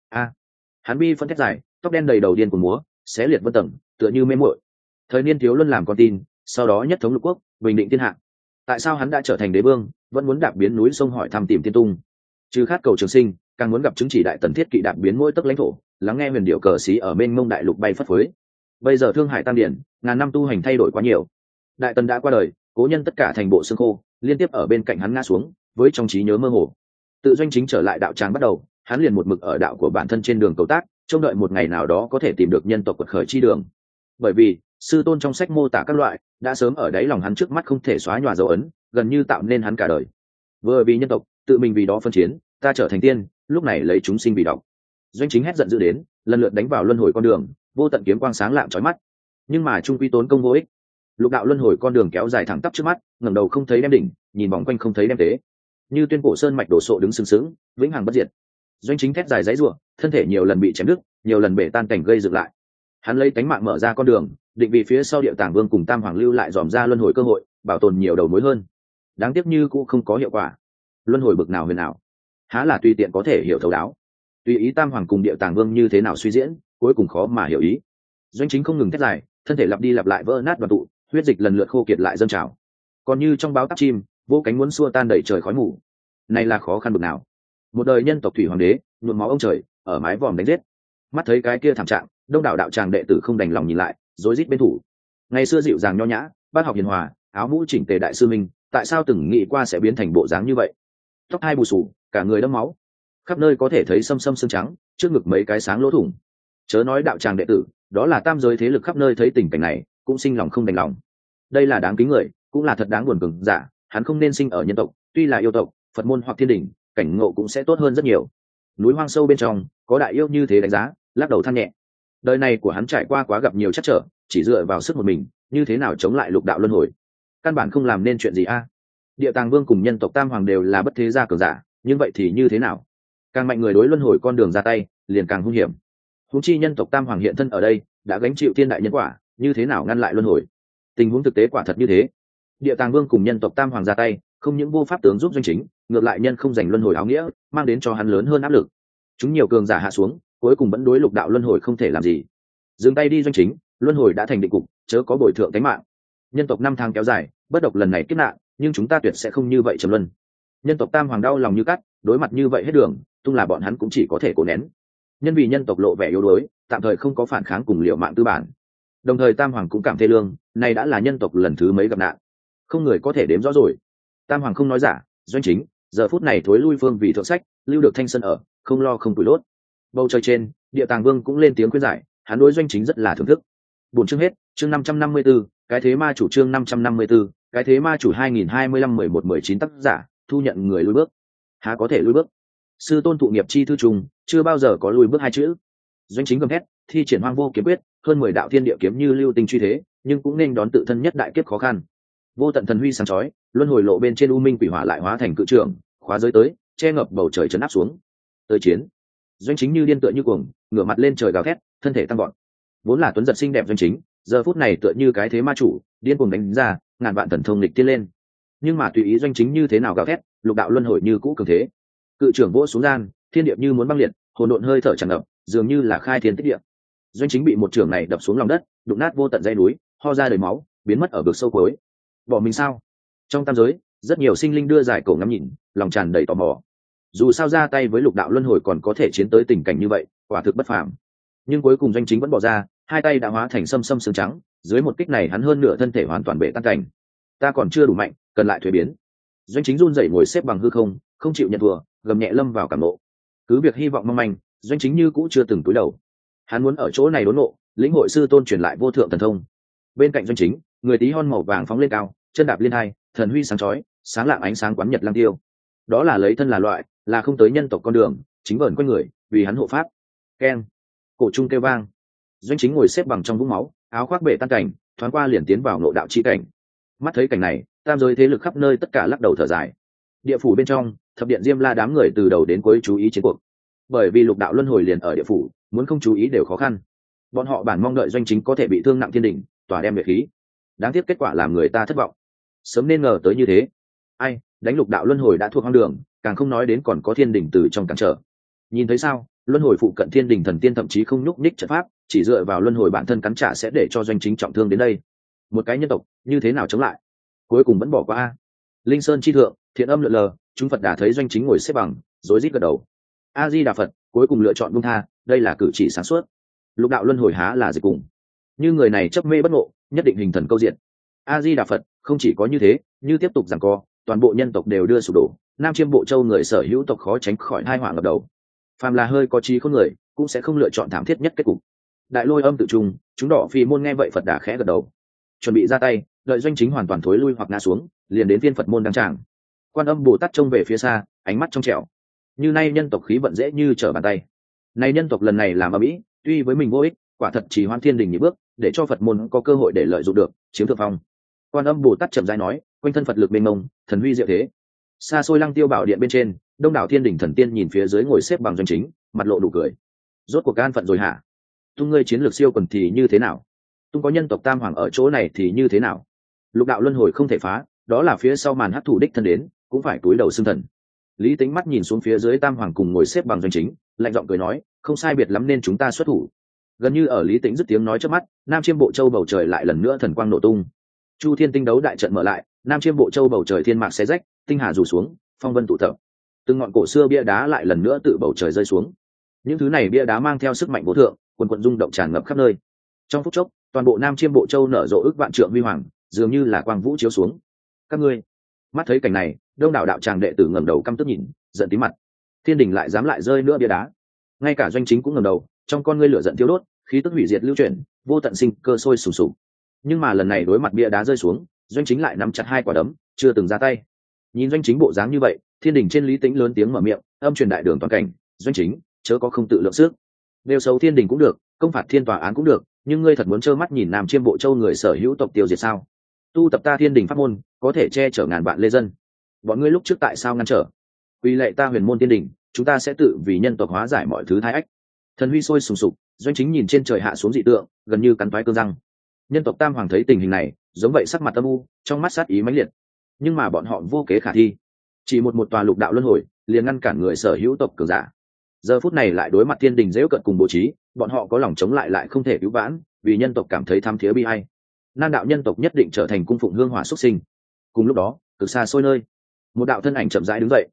Hắn bi phân thét dài, tóc đen đầy đầu điên cuồng múa, xé liệt vân tầng, tựa như mê muội. Thời niên thiếu luân làm con tin, sau đó nhất thống lục quốc, bình định thiên hạ. Tại sao hắn đã trở thành đế vương, vẫn muốn đạp biến núi sông hỏi thăm tìm tiên tung? Trừ khát cầu trường sinh, càng muốn gặp chứng chỉ đại tần thiết kỵ đạp biến mỗi tấc lãnh thổ, lắng nghe huyền điệu cờ xí ở mênh mông đại lục bay phất phới. Bây giờ thương hải tam điển, ngàn năm tu hành thay đổi quá nhiều. Đại tần đã qua đời, cố nhân tất cả thành bộ xương khô, liên tiếp ở bên cạnh hắn ngã xuống, với trong trí nhớ mơ hồ. Tự Doanh Chính trở lại đạo tràng bắt đầu, hắn liền một mực ở đạo của bản thân trên đường cầu tác, trông đợi một ngày nào đó có thể tìm được nhân tộc quật khởi chi đường. Bởi vì sư tôn trong sách mô tả các loại đã sớm ở đáy lòng hắn trước mắt không thể xóa nhòa dấu ấn, gần như tạo nên hắn cả đời. Vừa vì nhân tộc, tự mình vì đó phân chiến, ta trở thành tiên, lúc này lấy chúng sinh vì độc. Doanh Chính hét giận dữ đến, lần lượt đánh vào luân hồi con đường, vô tận kiếm quang sáng lạng chói mắt. Nhưng mà trung quy tốn công vô ích. Lục đạo luân hồi con đường kéo dài thẳng tắp trước mắt, ngẩng đầu không thấy đem đỉnh, nhìn vòng quanh không thấy đem tế. Như tuyên cổ sơn mạch đổ sộ đứng sừng sững, vĩnh hằng bất diệt. Doanh Chính thét dài giãy giụa, thân thể nhiều lần bị chém đứt, nhiều lần bể tan cảnh gây dựng lại. Hắn lấy tánh mạng mở ra con đường, định vị phía sau địa tàng vương cùng tam hoàng lưu lại dòm ra luân hồi cơ hội, bảo tồn nhiều đầu mối hơn. Đáng tiếc như cũng không có hiệu quả. Luân hồi bực nào huyền ảo, há là tùy tiện có thể hiểu thấu đáo. Tùy ý tam hoàng cùng địa tàng vương như thế nào suy diễn, cuối cùng khó mà hiểu ý. Doanh Chính không ngừng thét dài, thân thể lặp đi lặp lại vỡ nát đoàn tụ, huyết dịch lần lượt khô kiệt lại dâng trào. Còn như trong báo táp chim, vô cánh muốn xua tan đẩy trời khói mù. Này là khó khăn bực nào. Một đời nhân tộc thủy hoàng đế, nhuộm máu ông trời, ở mái vòm đánh giết. Mắt thấy cái kia thảm trạng, đông đảo đạo tràng đệ tử không đành lòng nhìn lại, rối rít bên thủ. Ngày xưa dịu dàng nho nhã, bác học hiền hòa, áo mũ chỉnh tề đại sư minh, tại sao từng nghĩ qua sẽ biến thành bộ dáng như vậy? Tóc hai bù xù, cả người đẫm máu, khắp nơi có thể thấy xâm xâm xương trắng, trước ngực mấy cái sáng lỗ thủng. Chớ nói đạo tràng đệ tử, đó là tam giới thế lực khắp nơi thấy tình cảnh này, cũng sinh lòng không đành lòng. Đây là đáng kính người, cũng là thật đáng buồn cường giả, hắn không nên sinh ở nhân tộc, tuy là yêu tộc, Phật môn hoặc thiên đình, cảnh ngộ cũng sẽ tốt hơn rất nhiều. Núi hoang sâu bên trong, có đại yêu như thế đánh giá, lắc đầu than nhẹ. Đời này của hắn trải qua quá gặp nhiều trắc trở, chỉ dựa vào sức một mình, như thế nào chống lại lục đạo luân hồi? Căn bản không làm nên chuyện gì a. Địa tàng vương cùng nhân tộc tam hoàng đều là bất thế gia cường giả, nhưng vậy thì như thế nào? Càng mạnh người đối luân hồi con đường ra tay, liền càng hung hiểm. Huống chi nhân tộc tam hoàng hiện thân ở đây, đã gánh chịu thiên đại nhân quả, như thế nào ngăn lại luân hồi? Tình huống thực tế quả thật như thế. Địa tàng vương cùng nhân tộc tam hoàng ra tay, không những vô pháp tướng giúp Doanh Chính, ngược lại nhân không giành luân hồi áo nghĩa, mang đến cho hắn lớn hơn áp lực. Chúng nhiều cường giả hạ xuống, cuối cùng vẫn đối lục đạo luân hồi không thể làm gì. Dừng tay đi Doanh Chính, luân hồi đã thành định cục, chớ có bồi thượng tính mạng. Nhân tộc 5 tháng kéo dài, bất độc lần này kiếp nạn, nhưng chúng ta tuyệt sẽ không như vậy trầm luân. Nhân tộc tam hoàng đau lòng như cắt, đối mặt như vậy hết đường, tung là bọn hắn cũng chỉ có thể cố nén. Nhân vì nhân tộc lộ vẻ yếu đuối, tạm thời không có phản kháng cùng liều mạng tư bản. Đồng thời Tam Hoàng cũng cảm thê lương, này đã là nhân tộc lần thứ mấy gặp nạn, không người có thể đếm rõ rồi. Tam Hoàng không nói giả, Doanh Chính giờ phút này thối lui phương vì thượng sách, lưu được thanh sơn ở, không lo không tủi lốt. Bầu trời trên, Địa Tàng Vương cũng lên tiếng khuyên giải, hắn đối Doanh Chính rất là thưởng thức. Buổi chương hết, chương 554, cái thế ma chủ chương 554, cái thế ma chủ 2025-11-19 tác giả, thu nhận người lui bước. Há có thể lui bước? Sư tôn thụ nghiệp chi thư trùng, chưa bao giờ có lui bước hai chữ. Doanh Chính gầm thét, thi triển Hoang Vô Kiếm Quyết, hơn 10 đạo thiên địa kiếm như lưu tinh truy thế, nhưng cũng nên đón tự thân nhất đại kiếp khó khăn. Vô tận thần huy sáng chói, luân hồi lộ bên trên u minh quỷ hỏa lại hóa thành cự trường, khóa giới tới, che ngập bầu trời trấn áp xuống. Tới chiến. Doanh Chính như điên tựa như cuồng, ngửa mặt lên trời gào thét, thân thể tăng vọt. Vốn là tuấn giật xinh đẹp Doanh Chính, giờ phút này tựa như cái thế ma chủ, điên cuồng đánh ra, ngàn vạn thần thông lịch tiên lên. Nhưng mà tùy ý Doanh Chính như thế nào gào thét, lục đạo luân hồi như cũ cường thế. Cự trưởng vỗ xuống gian, thiên địa như muốn băng liệt, hỗn độn hơi thở tràn ngập, dường như là khai thiên tích địa. Doanh Chính bị một trưởng này đập xuống lòng đất, đụng nát vô tận dây núi, ho ra đầy máu, biến mất ở vực sâu cuối. Bỏ mình sao? Trong tam giới, rất nhiều sinh linh đưa giải cổ ngắm nhìn, lòng tràn đầy tò mò. Dù sao ra tay với lục đạo luân hồi còn có thể chiến tới tình cảnh như vậy, quả thực bất phàm. Nhưng cuối cùng Doanh Chính vẫn bỏ ra, hai tay đã hóa thành sâm xương trắng, dưới một kích này hắn hơn nửa thân thể hoàn toàn bể tan cảnh. Ta còn chưa đủ mạnh, cần lại thuế biến. Doanh Chính run rẩy ngồi xếp bằng hư không, không chịu nhận thua, gầm nhẹ lâm vào cảm nộ. Cứ việc hy vọng mong manh, Doanh Chính như cũ chưa từng cúi đầu. Hắn muốn ở chỗ này đốn nộ, lĩnh hội sư tôn truyền lại vô thượng thần thông. Bên cạnh Doanh Chính, người tí hon màu vàng phóng lên cao, chân đạp liên hai, thần huy sáng chói, sáng lạng ánh sáng quán nhật lang tiêu. Đó là lấy thân là loại, là không tới nhân tộc con đường, chính vờn quanh người, vì hắn hộ pháp. Keng, cổ trung kêu vang. Doanh Chính ngồi xếp bằng trong vũng máu, áo khoác bể tan cảnh, thoáng qua liền tiến vào ngộ đạo chi cảnh. Mắt thấy cảnh này, tam giới thế lực khắp nơi tất cả lắc đầu thở dài. Địa phủ bên trong, thập điện Diêm La đám người từ đầu đến cuối chú ý chiến cuộc. Bởi vì lục đạo luân hồi liền ở địa phủ, muốn không chú ý đều khó khăn. Bọn họ bản mong đợi Doanh Chính có thể bị thương nặng thiên đỉnh, tỏa đem về khí. Đáng tiếc kết quả làm người ta thất vọng. Sớm nên ngờ tới như thế. Ai, đánh lục đạo luân hồi đã thuộc hoang đường, càng không nói đến còn có thiên đỉnh từ trong cản trở. Nhìn thấy sao, luân hồi phụ cận thiên đỉnh thần tiên thậm chí không nhúc nhích trận pháp, chỉ dựa vào luân hồi bản thân cắn trả sẽ để cho Doanh Chính trọng thương đến đây. Một cái nhân tộc như thế nào chống lại? Cuối cùng vẫn bỏ qua a. Linh Sơn chi thượng, thiện âm lượn lờ, chúng Phật đã thấy Doanh Chính ngồi xếp bằng, rối rít gật đầu. A Di Đà Phật, cuối cùng lựa chọn buông tha, đây là cử chỉ sáng suốt. Lục đạo luân hồi há là dịch cùng. Như người này chấp mê bất ngộ, nhất định hình thần câu diện. A Di Đà Phật, không chỉ có như thế, như tiếp tục giằng co, toàn bộ nhân tộc đều đưa sụp đổ, Nam Chiêm Bộ Châu người sở hữu tộc khó tránh khỏi tai họa ngập đầu. Phàm là hơi có trí khôn người, cũng sẽ không lựa chọn thảm thiết nhất kết cục. Đại Lôi Âm tự trung, chúng đỏ phi môn nghe vậy Phật đã khẽ gật đầu, chuẩn bị ra tay, đợi Doanh Chính hoàn toàn thối lui hoặc ngã xuống, liền đến viên Phật môn đăng tràng. Quan Âm Bồ Tát trông về phía xa, ánh mắt trong trẻo. Như nay nhân tộc khí vận dễ như trở bàn tay. Nay nhân tộc lần này làm ở mỹ, tuy với mình vô ích, quả thật chỉ hoan thiên đình nhị bước, để cho Phật môn có cơ hội để lợi dụng được, chiếm thượng phong. Quan Âm Bồ Tát chậm rãi nói, quanh thân Phật lực mênh mông, thần huy diệu thế. Xa xôi Lăng Tiêu Bảo điện bên trên, đông đảo thiên đình thần tiên nhìn phía dưới ngồi xếp bằng Doanh Chính, mặt lộ nụ cười. Rốt cuộc an phận rồi hả? Tung ngươi chiến lược siêu quần thì như thế nào? Tung có nhân tộc Tam Hoàng ở chỗ này thì như thế nào? Lục đạo luân hồi không thể phá, đó là phía sau màn hắc thủ đích thân đến, cũng phải cúi đầu xưng thần. Lý Tính mắt nhìn xuống phía dưới Tam Hoàng cùng ngồi xếp bằng Doanh Chính, lạnh giọng cười nói, không sai biệt lắm nên chúng ta xuất thủ. Gần như ở Lý Tính dứt tiếng nói trước mắt, Nam Chiêm Bộ Châu bầu trời lại lần nữa thần quang nổ tung. Chu Thiên tinh đấu đại trận mở lại, Nam Chiêm Bộ Châu bầu trời thiên mạc xé rách, tinh hà rủ xuống, phong vân tụ tập. Từng ngọn cổ xưa bia đá lại lần nữa tự bầu trời rơi xuống. Những thứ này bia đá mang theo sức mạnh vô thượng, quần quần rung động tràn ngập khắp nơi. Trong phút chốc, toàn bộ Nam Chiêm Bộ Châu nở rộ ức vạn trượng huy hoàng, dường như là quang vũ chiếu xuống. Các ngươi, mắt thấy cảnh này, đông đảo đạo tràng đệ tử ngẩng đầu căm tức nhìn, giận tí mặt. Thiên đình lại dám lại rơi nữa bia đá. Ngay cả Doanh Chính cũng ngẩng đầu, trong con ngươi lửa giận thiêu đốt, khí tức hủy diệt lưu chuyển, vô tận sinh cơ sôi sùng sục. Nhưng mà lần này đối mặt bia đá rơi xuống, Doanh Chính lại nắm chặt hai quả đấm, chưa từng ra tay. Nhìn Doanh Chính bộ dáng như vậy, thiên đình trên Lý Tĩnh lớn tiếng mở miệng, âm truyền đại đường toàn cảnh, Doanh Chính, chớ có không tự lượng sức. Đều xấu thiên đình cũng được, công phạt thiên tòa án cũng được, nhưng ngươi thật muốn trơ mắt nhìn Nam Chiêm Bộ Châu người sở hữu tộc tiêu diệt sao? Tu tập ta thiên đình pháp môn, có thể che chở ngàn vạn lê dân. Bọn ngươi lúc trước tại sao ngăn trở? Quy lệ ta huyền môn thiên đình, chúng ta sẽ tự vì nhân tộc hóa giải mọi thứ thái ách. Thần huy sôi sùng sục, Doanh Chính nhìn trên trời hạ xuống dị tượng, gần như cắn toái cương răng. Nhân tộc Tam Hoàng thấy tình hình này, giống vậy sắc mặt âm u, trong mắt sát ý mãnh liệt. Nhưng mà bọn họ vô kế khả thi, chỉ một tòa lục đạo luân hồi liền ngăn cản người sở hữu tộc cường giả. Giờ phút này lại đối mặt thiên đình dễu cận cùng bố trí, bọn họ có lòng chống lại không thể cứu vãn, vì nhân tộc cảm thấy tham thiế bi ai. Nan đạo nhân tộc nhất định trở thành cung phụng hương hỏa xuất sinh. Cùng lúc đó, cực xa xôi nơi, một đạo thân ảnh chậm rãi đứng dậy.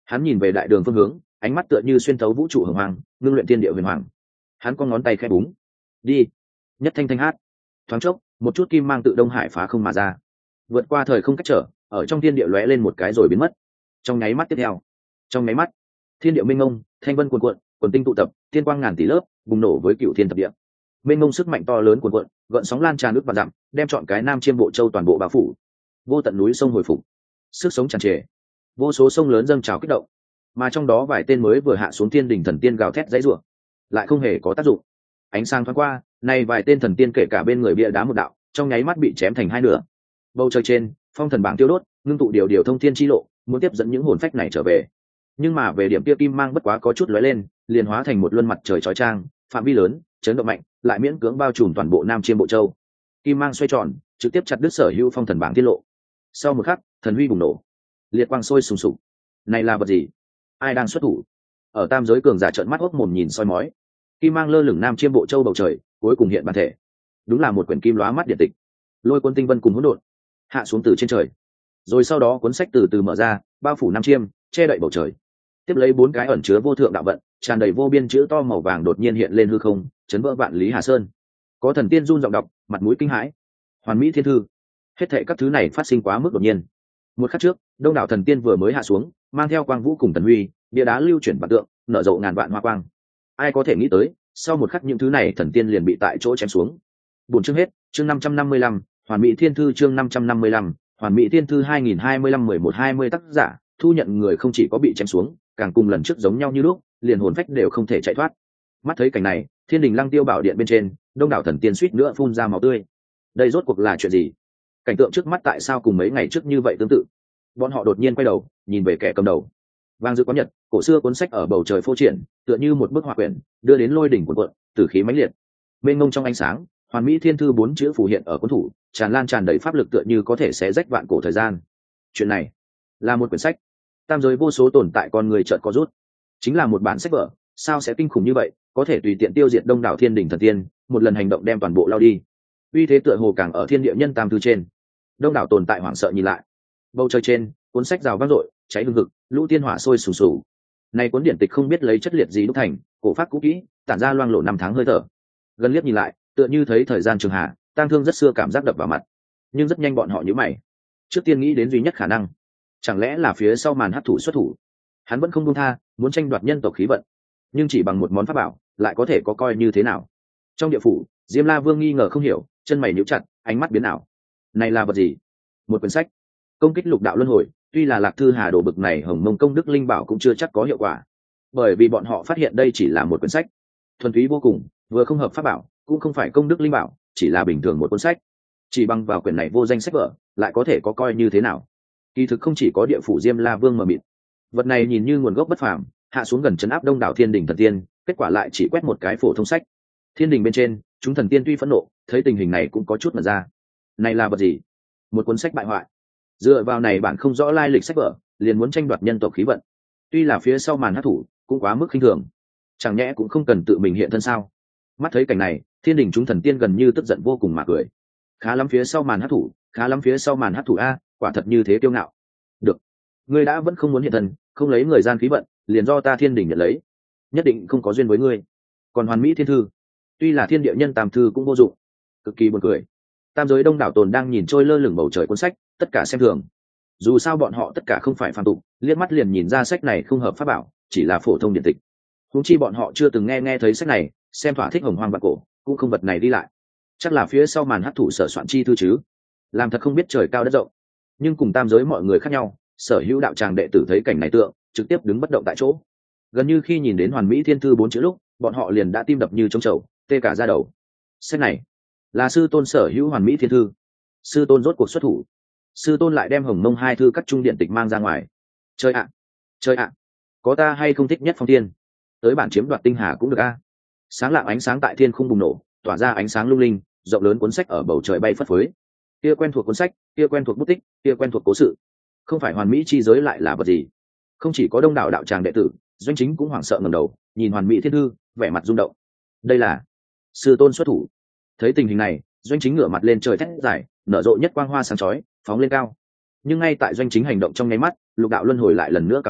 Hắn nhìn về đại đường phương hướng, ánh mắt tựa như xuyên thấu vũ trụ hồng hoàng, ngưng luyện thiên địa huyền hoàng. Hắn có ngón tay khẽ búng, đi, nhất thanh thanh hát. Thoáng chốc, một chút kim mang tự đông hải phá không mà ra, vượt qua thời không cách trở, ở trong thiên địa lóe lên một cái rồi biến mất. Trong nháy mắt tiếp theo, trong nháy mắt, thiên địa mênh mông, thanh vân cuồn cuộn, quần tinh tụ tập, thiên quang ngàn tỷ lớp, bùng nổ với cựu thiên thập địa. Mênh mông sức mạnh to lớn cuồn cuộn, gợn sóng lan tràn ước và dặm, đem trọn cái Nam Chiêm Bộ Châu toàn bộ bao phủ. Vô tận núi sông hồi phục, sức sống tràn trề, vô số sông lớn dâng trào kích động, mà trong đó vài tên mới vừa hạ xuống thiên đình thần tiên gào thét dãy rủa, lại không hề có tác dụng. Ánh sáng thoáng qua, nay vài tên thần tiên kể cả bên người bia đá một đạo, trong nháy mắt bị chém thành hai nửa. Bầu trời trên, phong thần bảng tiêu đốt, ngưng tụ điều thông thiên chi lộ, muốn tiếp dẫn những hồn phách này trở về. Nhưng mà về điểm kia kim mang bất quá có chút lóe lên, liền hóa thành một luân mặt trời chói chang, phạm vi lớn, chấn động mạnh, lại miễn cưỡng bao trùm toàn bộ Nam Chiêm Bộ Châu. Kim mang xoay tròn, trực tiếp chặt đứt sở hữu phong thần bảng tiết lộ. Sau một khắc, thần huy bùng nổ, liệt quang sôi sùng sục. Này là vật gì? Ai đang xuất thủ? Ở tam giới cường giả trợn mắt hốc mồm nhìn soi mói. Kim mang lơ lửng Nam Chiêm Bộ Châu bầu trời, cuối cùng hiện bản thể. Đúng là một quyển kim lóa mắt điện tịch. Lôi Quân tinh vân cùng hỗn độn hạ xuống từ trên trời, rồi sau đó cuốn sách từ từ mở ra, bao phủ Nam Chiêm, che đậy bầu trời. Tiếp lấy 4 cái ẩn chứa vô thượng đạo vận, tràn đầy vô biên chữ to màu vàng đột nhiên hiện lên hư không, chấn vỡ vạn lý hà sơn. Có thần tiên run giọng đọc, mặt mũi kinh hãi. Hoàn Mỹ Thiên Thư. Hết thảy các thứ này phát sinh quá mức đột nhiên. Một khắc trước, đông đảo thần tiên vừa mới hạ xuống, mang theo quang vũ cùng thần huy, bia đá lưu chuyển vạn tượng, nở rộ ngàn vạn hoa quang. Ai có thể nghĩ tới, sau một khắc những thứ này thần tiên liền bị tại chỗ chém xuống. Buổi chương hết, chương 555, Hoàn Mỹ Thiên Thư chương 555, Hoàn Mỹ Thiên Thư 2025-11-20 tác giả, thu nhận người không chỉ có bị chém xuống, càng cùng lần trước giống nhau như lúc, liền hồn phách đều không thể chạy thoát. Mắt thấy cảnh này, Thiên Đình Lăng Tiêu Bảo Điện bên trên, đông đảo thần tiên suýt nữa phun ra máu tươi. Đây rốt cuộc là chuyện gì? Cảnh tượng trước mắt tại sao cùng mấy ngày trước như vậy tương tự? Bọn họ đột nhiên quay đầu, nhìn về kẻ cầm đầu. Vang dữ có nhật, cổ xưa cuốn sách ở bầu trời phô triển, tựa như một bức họa quyển, đưa đến lôi đỉnh cuộn cuộn, tử khí mãnh liệt. Mênh mông trong ánh sáng, Hoàn Mỹ Thiên Thư 4 chữ phù hiện ở cuốn thủ, tràn lan tràn đầy pháp lực tựa như có thể xé rách vạn cổ thời gian. Chuyện này là một quyển sách. Tam giới vô số tồn tại con người chợt có rút. Chính là một bản sách vở, sao sẽ kinh khủng như vậy, có thể tùy tiện tiêu diệt đông đảo thiên đình thần tiên, một lần hành động đem toàn bộ lao đi. Uy thế tựa hồ càng ở thiên địa nhân tam thư trên. Đông đảo tồn tại hoảng sợ nhìn lại. Bầu trời trên, cuốn sách rào vang dội, cháy hừng hực, lũ tiên hỏa sôi sùng sục. Này cuốn điển tịch không biết lấy chất liệt gì đúc thành, cổ pháp cũ kỹ, tản ra loang lộ năm tháng hơi thở. Gần liếc nhìn lại, tựa như thấy thời gian trường hạ, tang thương rất xưa cảm giác đập vào mặt. Nhưng rất nhanh bọn họ nhíu mày. Trước tiên nghĩ đến duy nhất khả năng, chẳng lẽ là phía sau màn hắc thủ xuất thủ? Hắn vẫn không buông tha, muốn tranh đoạt nhân tộc khí vận, nhưng chỉ bằng một món pháp bảo, lại có thể có coi như thế nào? Trong địa phủ, Diêm La Vương nghi ngờ không hiểu, chân mày nhíu chặt, ánh mắt biến ảo. Này là vật gì? Một quyển sách. Công kích lục đạo luân hồi, tuy là Lạc Thư Hà đồ bực này Hồng Mông công đức linh bảo cũng chưa chắc có hiệu quả, bởi vì bọn họ phát hiện đây chỉ là một quyển sách, thuần túy vô cùng, vừa không hợp pháp bảo, cũng không phải công đức linh bảo, chỉ là bình thường một cuốn sách. Chỉ bằng vào quyển này vô danh sách vở, lại có thể có coi như thế nào? Kỳ thực không chỉ có địa phủ Diêm La Vương mờ mịt, vật này nhìn như nguồn gốc bất phàm, hạ xuống gần trấn áp đông đảo thiên đình thần tiên, kết quả lại chỉ quét một cái phổ thông sách. Thiên đình bên trên, chúng thần tiên tuy phẫn nộ, thấy tình hình này cũng có chút mở ra. Này là vật gì? Một cuốn sách bại hoại. Dựa vào này bạn không rõ lai lịch sách vở, liền muốn tranh đoạt nhân tộc khí vận. Tuy là phía sau màn hắc thủ, cũng quá mức khinh thường. Chẳng nhẽ cũng không cần tự mình hiện thân sao? Mắt thấy cảnh này, thiên đình chúng thần tiên gần như tức giận vô cùng mà cười. Khá lắm phía sau màn hắc thủ, khá lắm phía sau màn hắc thủ a, quả thật như thế kiêu ngạo. Được, ngươi đã vẫn không muốn hiện thân, không lấy người gian khí vận, liền do ta thiên đình nhận lấy. Nhất định không có duyên với ngươi. Còn Hoàn Mỹ Thiên Thư, tuy là thiên địa nhân tam thư cũng vô dụng, cực kỳ buồn cười. Tam giới đông đảo tồn đang nhìn trôi lơ lửng bầu trời cuốn sách, tất cả xem thường. Dù sao bọn họ tất cả không phải phàm tục, liếc mắt liền nhìn ra sách này không hợp pháp bảo, chỉ là phổ thông điện tịch. Huống chi bọn họ chưa từng nghe thấy sách này, xem thỏa thích hồng hoang bạc cổ, cũng không vật này đi lại. Chắc là phía sau màn hắc thủ sở soạn chi thư chứ. Làm thật không biết trời cao đất rộng. Nhưng cùng tam giới mọi người khác nhau, sở hữu đạo tràng đệ tử thấy cảnh này tượng, trực tiếp đứng bất động tại chỗ. Gần như khi nhìn đến Hoàn Mỹ Thiên Thư 4 chữ lúc, bọn họ liền đã tim đập như trống trầu, tê cả da đầu. Sách này là sư tôn sở hữu Hoàn Mỹ Thiên Thư. Sư tôn rốt cuộc xuất thủ. Sư tôn lại đem Hồng Mông 2 thư các trung điện tịch mang ra ngoài. Chơi ạ, chơi ạ, có ta hay không thích nhất phong thiên, tới bản chiếm đoạt tinh hà cũng được a. Sáng lạng ánh sáng tại thiên khung bùng nổ, tỏa ra ánh sáng lung linh, rộng lớn cuốn sách ở bầu trời bay phất phới. Kia quen thuộc cuốn sách, kia quen thuộc bút tích, kia quen thuộc cố sự. Không phải Hoàn Mỹ chi giới lại là vật gì? Không chỉ có đông đảo đạo tràng đệ tử, Doanh Chính cũng hoảng sợ ngẩng đầu, nhìn Hoàn Mỹ Thiên Thư, vẻ mặt rung động. Đây là sư tôn xuất thủ. Thấy tình hình này, Doanh Chính ngửa mặt lên trời thét giải, nở rộ nhất quang hoa sáng chói, phóng lên cao. Nhưng ngay tại Doanh Chính hành động trong nháy mắt, lục đạo luân hồi lại lần nữa cảm ứng,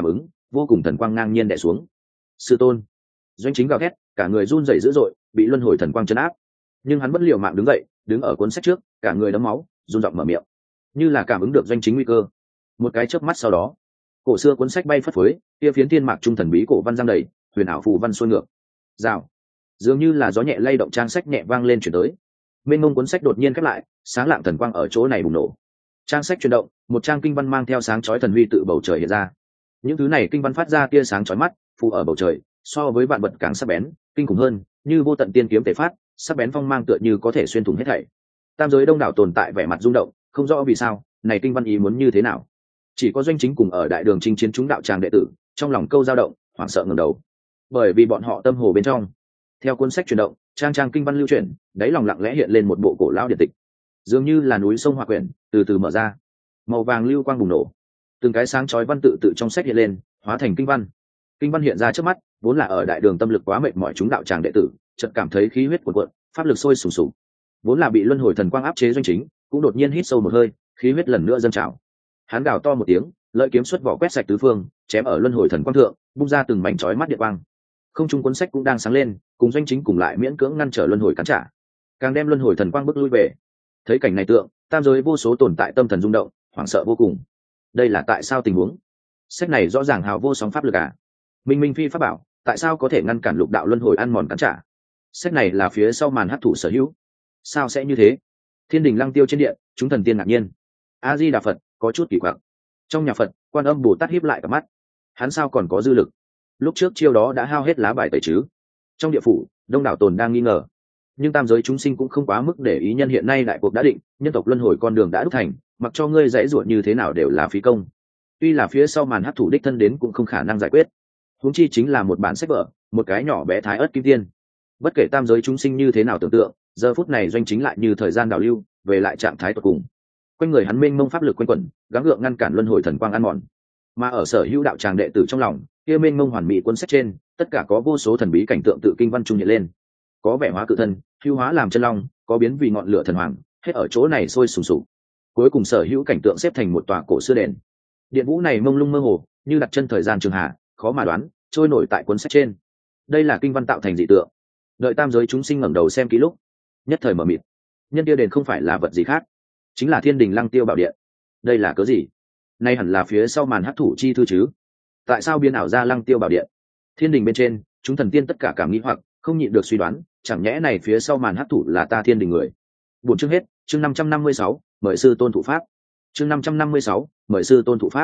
vô cùng thần quang ngang nhiên đè xuống. Sư tôn. Doanh Chính gào thét, cả người run rẩy dữ dội, bị luân hồi thần quang chấn áp. Nhưng hắn vẫn liều mạng đứng dậy, đứng ở cuốn sách trước, cả người đẫm máu, run giọng mở miệng, như là cảm ứng được Doanh Chính nguy cơ. Một cái chớp mắt sau đó, cổ xưa cuốn sách bay phất phới, kia phiến thiên mạc trung thần bí cổ văn giăng đầy, huyền ảo phù văn xuôi ngược. Rào. Dường như là gió nhẹ lay động trang sách nhẹ vang lên chuyển tới. Mênh mông cuốn sách đột nhiên khép lại, sáng lạng thần quang ở chỗ này bùng nổ. Trang sách chuyển động, một trang kinh văn mang theo sáng chói thần huy tự bầu trời hiện ra. Những thứ này kinh văn phát ra tia sáng chói mắt, phù ở bầu trời, so với vạn vật càng sắc bén, kinh khủng hơn, như vô tận tiên kiếm thể phát, sắc bén phong mang tựa như có thể xuyên thủng hết thảy. Tam giới đông đảo tồn tại vẻ mặt rung động, không rõ vì sao, này kinh văn ý muốn như thế nào. Chỉ có Doanh Chính cùng ở đại đường chinh chiến chúng đạo tràng đệ tử, trong lòng câu dao động, hoảng sợ ngẩng đầu. Bởi vì bọn họ tâm hồ bên trong, theo cuốn sách chuyển động, trang trang kinh văn lưu chuyển, đáy lòng lặng lẽ hiện lên một bộ cổ lão điện tịch, dường như là núi sông hòa quyển, từ từ mở ra, màu vàng lưu quang bùng nổ, từng cái sáng chói văn tự tự trong sách hiện lên, hóa thành kinh văn. Kinh văn hiện ra trước mắt, vốn là ở đại đường tâm lực quá mệt mỏi chúng đạo tràng đệ tử, chợt cảm thấy khí huyết cuồn cuộn, pháp lực sôi sùng sục. Vốn là bị luân hồi thần quang áp chế Doanh Chính, cũng đột nhiên hít sâu một hơi, khí huyết lần nữa dâng trào. Hắn gào to một tiếng, lợi kiếm xuất vỏ quét sạch tứ phương, chém ở luân hồi thần quang thượng, bung ra từng mảnh chói mắt điện quang. Không trung cuốn sách cũng đang sáng lên, cùng Doanh Chính cùng lại miễn cưỡng ngăn trở luân hồi cản trả, càng đem luân hồi thần quang bước lui về. Thấy cảnh này tượng, tam giới vô số tồn tại tâm thần rung động, hoảng sợ vô cùng. Đây là tại sao tình huống? Sách này rõ ràng hào vô sóng pháp lực à? Minh Minh phi pháp bảo, tại sao có thể ngăn cản lục đạo luân hồi ăn mòn cản trả? Sách này là phía sau màn hấp thụ sở hữu, sao sẽ như thế? Thiên đình lăng tiêu trên điện, chúng thần tiên ngạc nhiên. A Di Đà Phật có chút kỳ quặc. Trong nhà Phật, Quan Âm Bồ Tát híp lại cả mắt. Hắn sao còn có dư lực? Lúc trước chiêu đó đã hao hết lá bài tẩy chứ? Trong địa phủ, đông đảo tồn đang nghi ngờ, nhưng tam giới chúng sinh cũng không quá mức để ý, nhân hiện nay đại cuộc đã định, nhân tộc luân hồi con đường đã đúc thành, mặc cho ngươi dãy ruột như thế nào đều là phí công. Tuy là phía sau màn hấp thụ đích thân đến cũng không khả năng giải quyết. Huống chi chính là một bản sách vở, một cái nhỏ bé thái ớt kim tiên. Bất kể tam giới chúng sinh như thế nào tưởng tượng, giờ phút này Doanh Chính lại như thời gian đảo lưu, về lại trạng thái tột cùng. Quanh người hắn mênh mông pháp lực quanh quẩn, gắng gượng ngăn cản luân hồi thần quang ăn mòn. Mà ở sở hữu đạo tràng đệ tử trong lòng, kia mênh mông hoàn mỹ cuốn sách trên, tất cả có vô số thần bí cảnh tượng tự kinh văn trung hiện lên. Có vẻ hóa cự thân, hưu hóa làm chân long, có biến vì ngọn lửa thần hoàng, hết ở chỗ này sôi sùng sục. Cuối cùng sở hữu cảnh tượng xếp thành một tòa cổ xưa đền. Điện vũ này mông lung mơ hồ, như đặt chân thời gian trường hạ, khó mà đoán, trôi nổi tại cuốn sách trên. Đây là kinh văn tạo thành dị tượng. Đợi tam giới chúng sinh ngẩng đầu xem kỹ lúc, nhất thời mở mịt. Nhân tiêu đền không phải là vật gì khác, chính là Thiên Đình Lăng Tiêu Bảo Điện. Đây là cớ gì? Nay hẳn là phía sau màn hấp thụ chi thư chứ? Tại sao biến ảo ra Lăng Tiêu Bảo Điện? Thiên đình bên trên, chúng thần tiên tất cả cảm nghĩ hoặc không nhịn được suy đoán, chẳng nhẽ này phía sau màn hấp thụ là ta Thiên Đình người? Buổi chương hết, chương 556, mời sư tôn thụ pháp. Chương 556, mời sư tôn thụ pháp.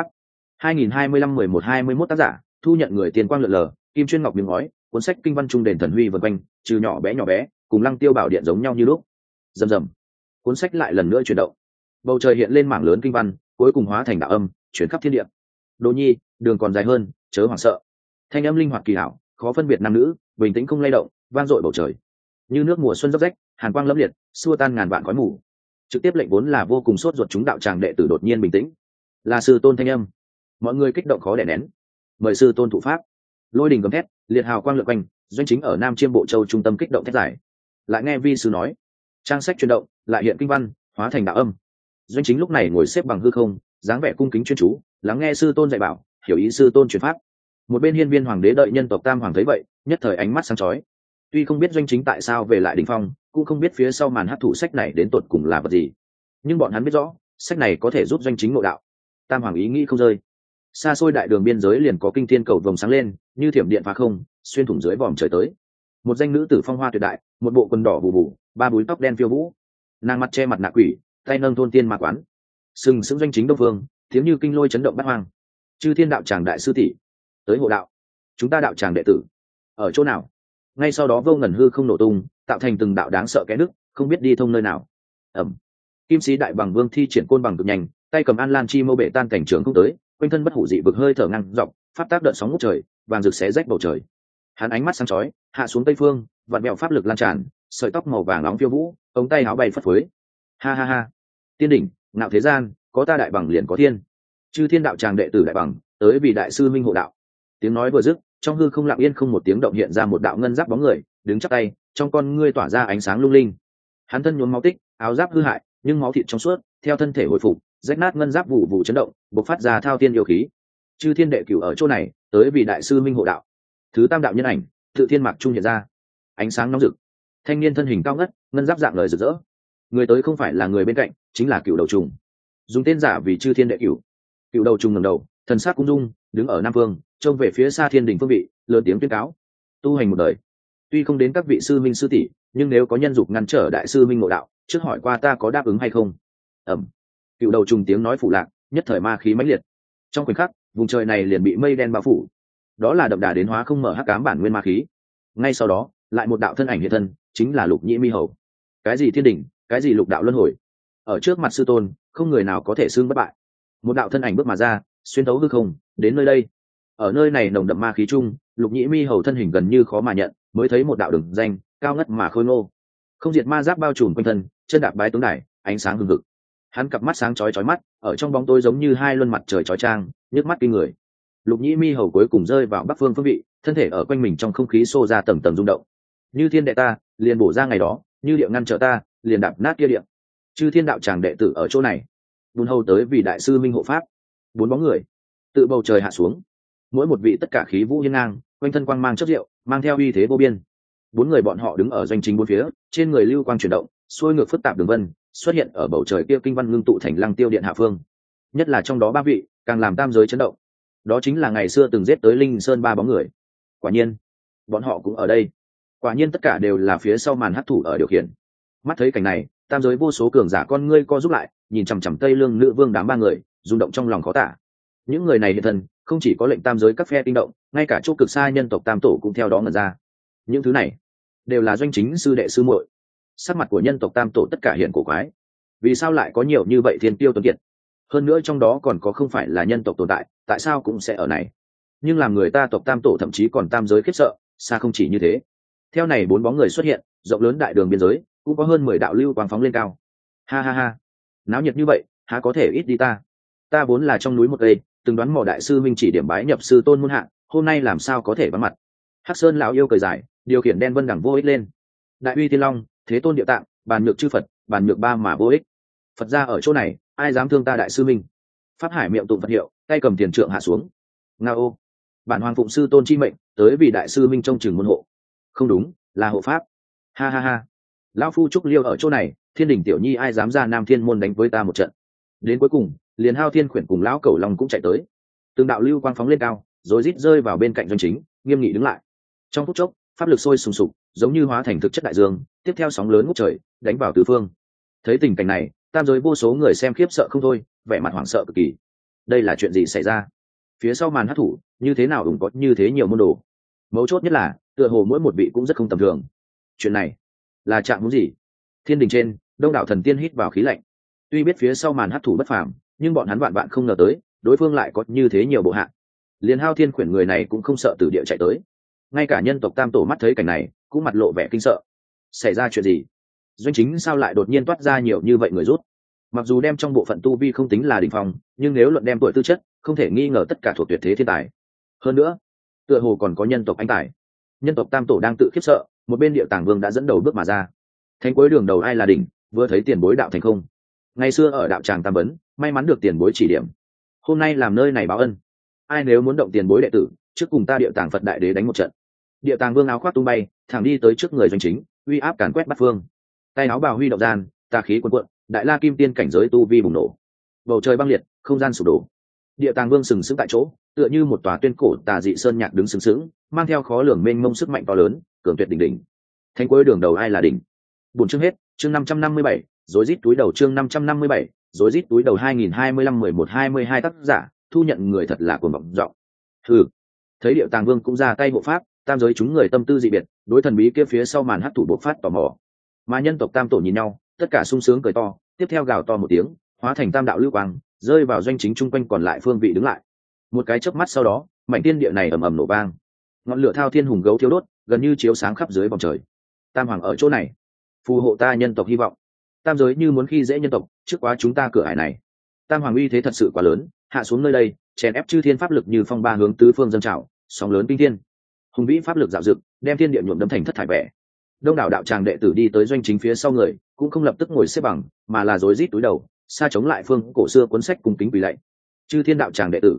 2025-11-21 tác giả, thu nhận người tiền quang lượn lờ, kim chuyên ngọc miếng ngói, cuốn sách kinh văn trung đền thần huy vần quanh, trừ nhỏ bé, cùng Lăng Tiêu Bảo Điện giống nhau như lúc. Rầm rầm, cuốn sách lại lần nữa chuyển động, bầu trời hiện lên mảng lớn kinh văn, cuối cùng hóa thành đạo âm, chuyển khắp thiên địa. Đỗ Nhi, đường còn dài hơn, chớ hoảng sợ. Thanh âm linh hoạt kỳ hảo, khó phân biệt nam nữ, bình tĩnh không lay động, vang dội bầu trời. Như nước mùa xuân róc rách, hàn quang lẫm liệt, xua tan ngàn vạn khói mù. Trực tiếp lệnh vốn là vô cùng sốt ruột chúng đạo tràng đệ tử đột nhiên bình tĩnh. Là sư tôn thanh âm. Mọi người kích động khó đè nén. Mời sư tôn thụ pháp. Lôi đình gầm thét, liệt hào quang lượn quanh, Doanh Chính ở Nam Chiêm Bộ Châu trung tâm kích động thét giải. Lại nghe vi sư nói, trang sách chuyển động, lại hiện kinh văn, hóa thành đạo âm. Doanh Chính lúc này ngồi xếp bằng hư không, dáng vẻ cung kính chuyên chú, lắng nghe sư tôn dạy bảo, hiểu ý sư tôn truyền pháp. Một bên hiên viên hoàng đế đợi nhân tộc tam hoàng thấy vậy, nhất thời ánh mắt sáng chói. Tuy không biết Doanh Chính tại sao về lại đỉnh phong, cũng không biết phía sau màn hấp thụ sách này đến tột cùng là vật gì, nhưng bọn hắn biết rõ, sách này có thể giúp Doanh Chính ngộ đạo. Tam hoàng ý nghĩ không rơi. Xa xôi đại đường biên giới liền có kinh thiên cầu vồng sáng lên, như thiểm điện phá không, xuyên thủng dưới vòm trời tới. Một danh nữ tử phong hoa tuyệt đại, một bộ quần đỏ bù bù, ba búi tóc đen phiêu vũ, nàng mặt che mặt nạ quỷ, tay nâng thôn tiên ma quán, sừng sững Doanh Chính đông phương, tiếng như kinh lôi chấn động bát hoang. Chư thiên đạo tràng đại sư tỷ tới hộ đạo, chúng ta đạo tràng đệ tử ở chỗ nào? Ngay sau đó vô ngần hư không nổ tung, tạo thành từng đạo đáng sợ kẽ nứt, không biết đi thông nơi nào. Ẩm. Kim sĩ đại bằng vương thi triển côn bằng cực nhanh, tay cầm an lan chi mâu bệ tan cảnh trường không tới, quanh thân bất hủ dị vực hơi thở ngang dọc, pháp tác đợt sóng ngút trời, vàng rực xé rách bầu trời. Hắn ánh mắt sáng chói, hạ xuống tây phương, vạn mẹo pháp lực lan tràn, sợi tóc màu vàng nóng phiêu vũ, ống tay áo bay phất phới. Ha ha ha. Tiên đỉnh, ngạo thế gian, có ta đại bằng liền có thiên. Chư thiên đạo tràng đệ tử đại bằng, tới vì đại sư minh hộ đạo. Tiếng nói vừa dứt, trong hư không lặng yên không một tiếng động hiện ra một đạo ngân giáp bóng người, đứng chắp tay, trong con ngươi tỏa ra ánh sáng lung linh. Hắn thân nhuốm máu tích, áo giáp hư hại, nhưng máu thịt trong suốt, theo thân thể hồi phục, rách nát ngân giáp vụ vụ chấn động, bộc phát ra thao tiên yêu khí. chư thiên đệ cửu ở chỗ này tới vì đại sư minh hộ đạo. Thứ tam đạo nhân ảnh tự thiên mạc trung hiện ra, ánh sáng nóng rực, thanh niên thân hình cao ngất, ngân giáp dạng lời rực rỡ. Người tới không phải là người bên cạnh, chính là cựu đầu trùng, dùng tên giả vì chư thiên đệ cửu. Cựu đầu trùng ngẩng đầu, thần sắc cung dung, đứng ở nam phương, trông về phía xa thiên đình phương vị, lớn tiếng tuyên cáo: tu hành một đời, tuy không đến các vị sư minh sư tỷ, nhưng nếu có nhân dục ngăn trở đại sư minh ngộ đạo, trước hỏi qua ta có đáp ứng hay không. ẩm Cựu đầu trùng tiếng nói phụ lạc, nhất thời ma khí mãnh liệt. Trong khoảnh khắc, vùng trời này liền bị mây đen bao phủ, đó là đậm đà đến hóa không mở hắc ám bản nguyên ma khí. Ngay sau đó, lại một đạo thân ảnh hiện thân, chính là Lục Nhĩ Mi Hầu. Cái gì thiên đình, cái gì lục đạo luân hồi, ở trước mặt sư tôn, không người nào có thể xưng bất bại. Một đạo thân ảnh bước mà ra, xuyên thấu hư không, đến nơi đây. Ở nơi này nồng đậm ma khí chung, Lục Nhĩ Mi Hầu thân hình gần như khó mà nhận, mới thấy một đạo đường danh, cao ngất mà khôi ngô, không diệt ma giáp bao trùm quanh thân, chân đạp bái tướng đài, ánh sáng hừng hực. Hắn cặp mắt sáng chói chói mắt, ở trong bóng tối giống như hai luân mặt trời chói chang, nhức mắt kinh người. Lục Nhĩ Mi Hầu cuối cùng rơi vào bắc phương phương vị, thân thể ở quanh mình trong không khí xô ra tầng tầng rung động. Như thiên đệ ta, liền bổ ra ngày đó, như địa ngăn trở ta, liền đạp nát kia địa. Chư thiên đạo tràng đệ tử ở chỗ này, đun hầu tới vì đại sư minh hộ pháp. Bốn bóng người tự bầu trời hạ xuống, mỗi một vị tất cả khí vũ hiên ngang, quanh thân quang mang chất diệu, mang theo uy thế vô biên. Bốn người bọn họ đứng ở doanh chính bốn phía, trên người lưu quang chuyển động, xuôi ngược phức tạp đường vân, xuất hiện ở bầu trời kia kinh văn ngưng tụ thành lăng tiêu điện hạ phương. Nhất là trong đó ba vị, càng làm tam giới chấn động. Đó chính là ngày xưa từng giết tới Linh Sơn ba bóng người. Quả nhiên, bọn họ cũng ở đây. Quả nhiên tất cả đều là phía sau màn hắc thủ ở điều khiển. Mắt thấy cảnh này, tam giới vô số cường giả con ngươi co rút lại, nhìn chằm chằm Tây Lương nữ vương đám ba người, rung động trong lòng khó tả. Những người này hiện thân, không chỉ có lệnh tam giới các phe kinh động, ngay cả chỗ cực xa nhân tộc tam tổ cũng theo đó ngẩn ra. Những thứ này đều là doanh chính sư đệ sư muội. Sắc mặt của nhân tộc tam tổ tất cả hiện cổ quái. Vì sao lại có nhiều như vậy thiên tiêu tuấn kiệt? Hơn nữa trong đó còn có không phải là nhân tộc tồn tại, tại sao cũng sẽ ở này? Nhưng làm người ta tộc tam tổ thậm chí còn tam giới khiếp sợ, xa không chỉ như thế. Theo này bốn bóng người xuất hiện, rộng lớn đại đường biên giới cũng có hơn 10 đạo lưu quang phóng lên cao. Ha ha ha, náo nhiệt như vậy, há có thể ít đi ta? Ta vốn là trong núi một cây, từng đoán mò đại sư minh chỉ điểm bái nhập sư tôn muôn hạ, hôm nay làm sao có thể vắng mặt? Hắc Sơn lão yêu cười dài, điều khiển đen vân đẳng vô ích lên. Đại uy thiên long, thế tôn địa tạng, bàn nhược chư Phật, bàn nhược ba mà vô ích. Phật gia ở chỗ này, ai dám thương ta đại sư minh? Pháp hải miệng tụng Phật hiệu, tay cầm tiền trượng hạ xuống. Ngao, bản hoàng phụng sư tôn chi mệnh, tới vì đại sư minh trông chừng môn hộ. Không đúng, là hộ pháp. Ha ha ha, lão phu trúc liêu ở chỗ này, thiên đình tiểu nhi ai dám ra nam thiên môn đánh với ta một trận? Đến cuối cùng, liền Hao Thiên khuyển cùng lão cẩu long cũng chạy tới. Từng đạo lưu quang phóng lên cao, rồi rít rơi vào bên cạnh doanh chính, nghiêm nghị đứng lại. Trong phút chốc, pháp lực sôi sùng sục, giống như hóa thành thực chất đại dương, tiếp theo sóng lớn ngút trời, đánh vào tứ phương. Thấy tình cảnh này, tam giới vô số người xem khiếp sợ không thôi, vẻ mặt hoảng sợ cực kỳ. Đây là chuyện gì xảy ra? Phía sau màn hắc thủ, như thế nào cũng có như thế nhiều môn đồ. Mấu chốt nhất là, tựa hồ mỗi một vị cũng rất không tầm thường. Chuyện này là trạng huống gì? Thiên đình trên, đông đảo thần tiên hít vào khí lạnh. Tuy biết phía sau màn hắc thủ bất phàm, nhưng bọn hắn vạn vạn không ngờ tới, đối phương lại có như thế nhiều bộ hạ. Liền Hao Thiên khuyển người này cũng không sợ từ địa chạy tới. Ngay cả nhân tộc tam tổ mắt thấy cảnh này, cũng mặt lộ vẻ kinh sợ. Xảy ra chuyện gì? Doanh chính sao lại đột nhiên toát ra nhiều như vậy người rút? Mặc dù đem trong bộ phận tu vi không tính là đỉnh phong, nhưng nếu luận đem tuổi tư chất, không thể nghi ngờ tất cả thuộc tuyệt thế thiên tài. Hơn nữa, tựa hồ còn có nhân tộc anh tài. Nhân tộc tam tổ đang tự khiếp sợ, một bên Địa Tàng Vương đã dẫn đầu bước mà ra. Thánh cuối đường đầu ai là đỉnh, vừa thấy tiền bối đạo thành không. Ngày xưa ở đạo tràng tam vấn, may mắn được tiền bối chỉ điểm. Hôm nay làm nơi này báo ân. Ai nếu muốn động tiền bối đệ tử, trước cùng ta Địa Tàng Phật đại đế đánh một trận. Địa Tàng Vương áo khoác tung bay, thẳng đi tới trước người doanh chính, uy áp càn quét bát phương. Tay áo bào huy động gian, tà khí cuồn cuộn, đại la kim tiên cảnh giới tu vi bùng nổ. Bầu trời băng liệt, không gian sụp đổ. Địa Tàng Vương sừng sững tại chỗ, tựa như một tòa tuyên cổ tà dị sơn nhạc đứng sừng sững, mang theo khó lường mênh mông sức mạnh to lớn, cường tuyệt đỉnh đỉnh. Thánh cuối đường đầu ai là đỉnh? Buồn chương hết, chương 557, rối rít túi đầu chương 557, rối rít túi đầu 2025-11-22 tác giả, thu nhận người thật là cuồng vọng giọng. Hừ. Thấy Địa Tàng Vương cũng ra tay hộ pháp, tam giới chúng người tâm tư dị biệt, đối thần bí kia phía sau màn hắc thủ bộc phát tò mò. Mà nhân tộc tam tổ nhìn nhau, tất cả sung sướng cười to, tiếp theo gào to một tiếng, hóa thành tam đạo lưu quang, rơi vào doanh chính chung quanh còn lại phương vị đứng lại. Một cái chớp mắt sau đó, mảnh thiên địa này ầm ầm nổ vang. Ngọn lửa thao thiên hùng gấu thiêu đốt, gần như chiếu sáng khắp dưới vòng trời. Tam hoàng ở chỗ này, phù hộ ta nhân tộc hy vọng. Tam giới như muốn khi dễ nhân tộc, trước quá chúng ta cửa ải này. Tam hoàng uy thế thật sự quá lớn, hạ xuống nơi đây, chèn ép chư thiên pháp lực như phong ba hướng tứ phương dâng trào, sóng lớn kinh thiên. Hùng vĩ pháp lực dạo dực, đem thiên địa nhuộm đấm thành thất thải vẻ. Đông đảo đạo tràng đệ tử đi tới doanh chính phía sau người, cũng không lập tức ngồi xếp bằng, mà là rối rít túi đầu, xa chống lại phương cổ xưa cuốn sách cùng kính quỳ lạy. Chư thiên đạo tràng đệ tử,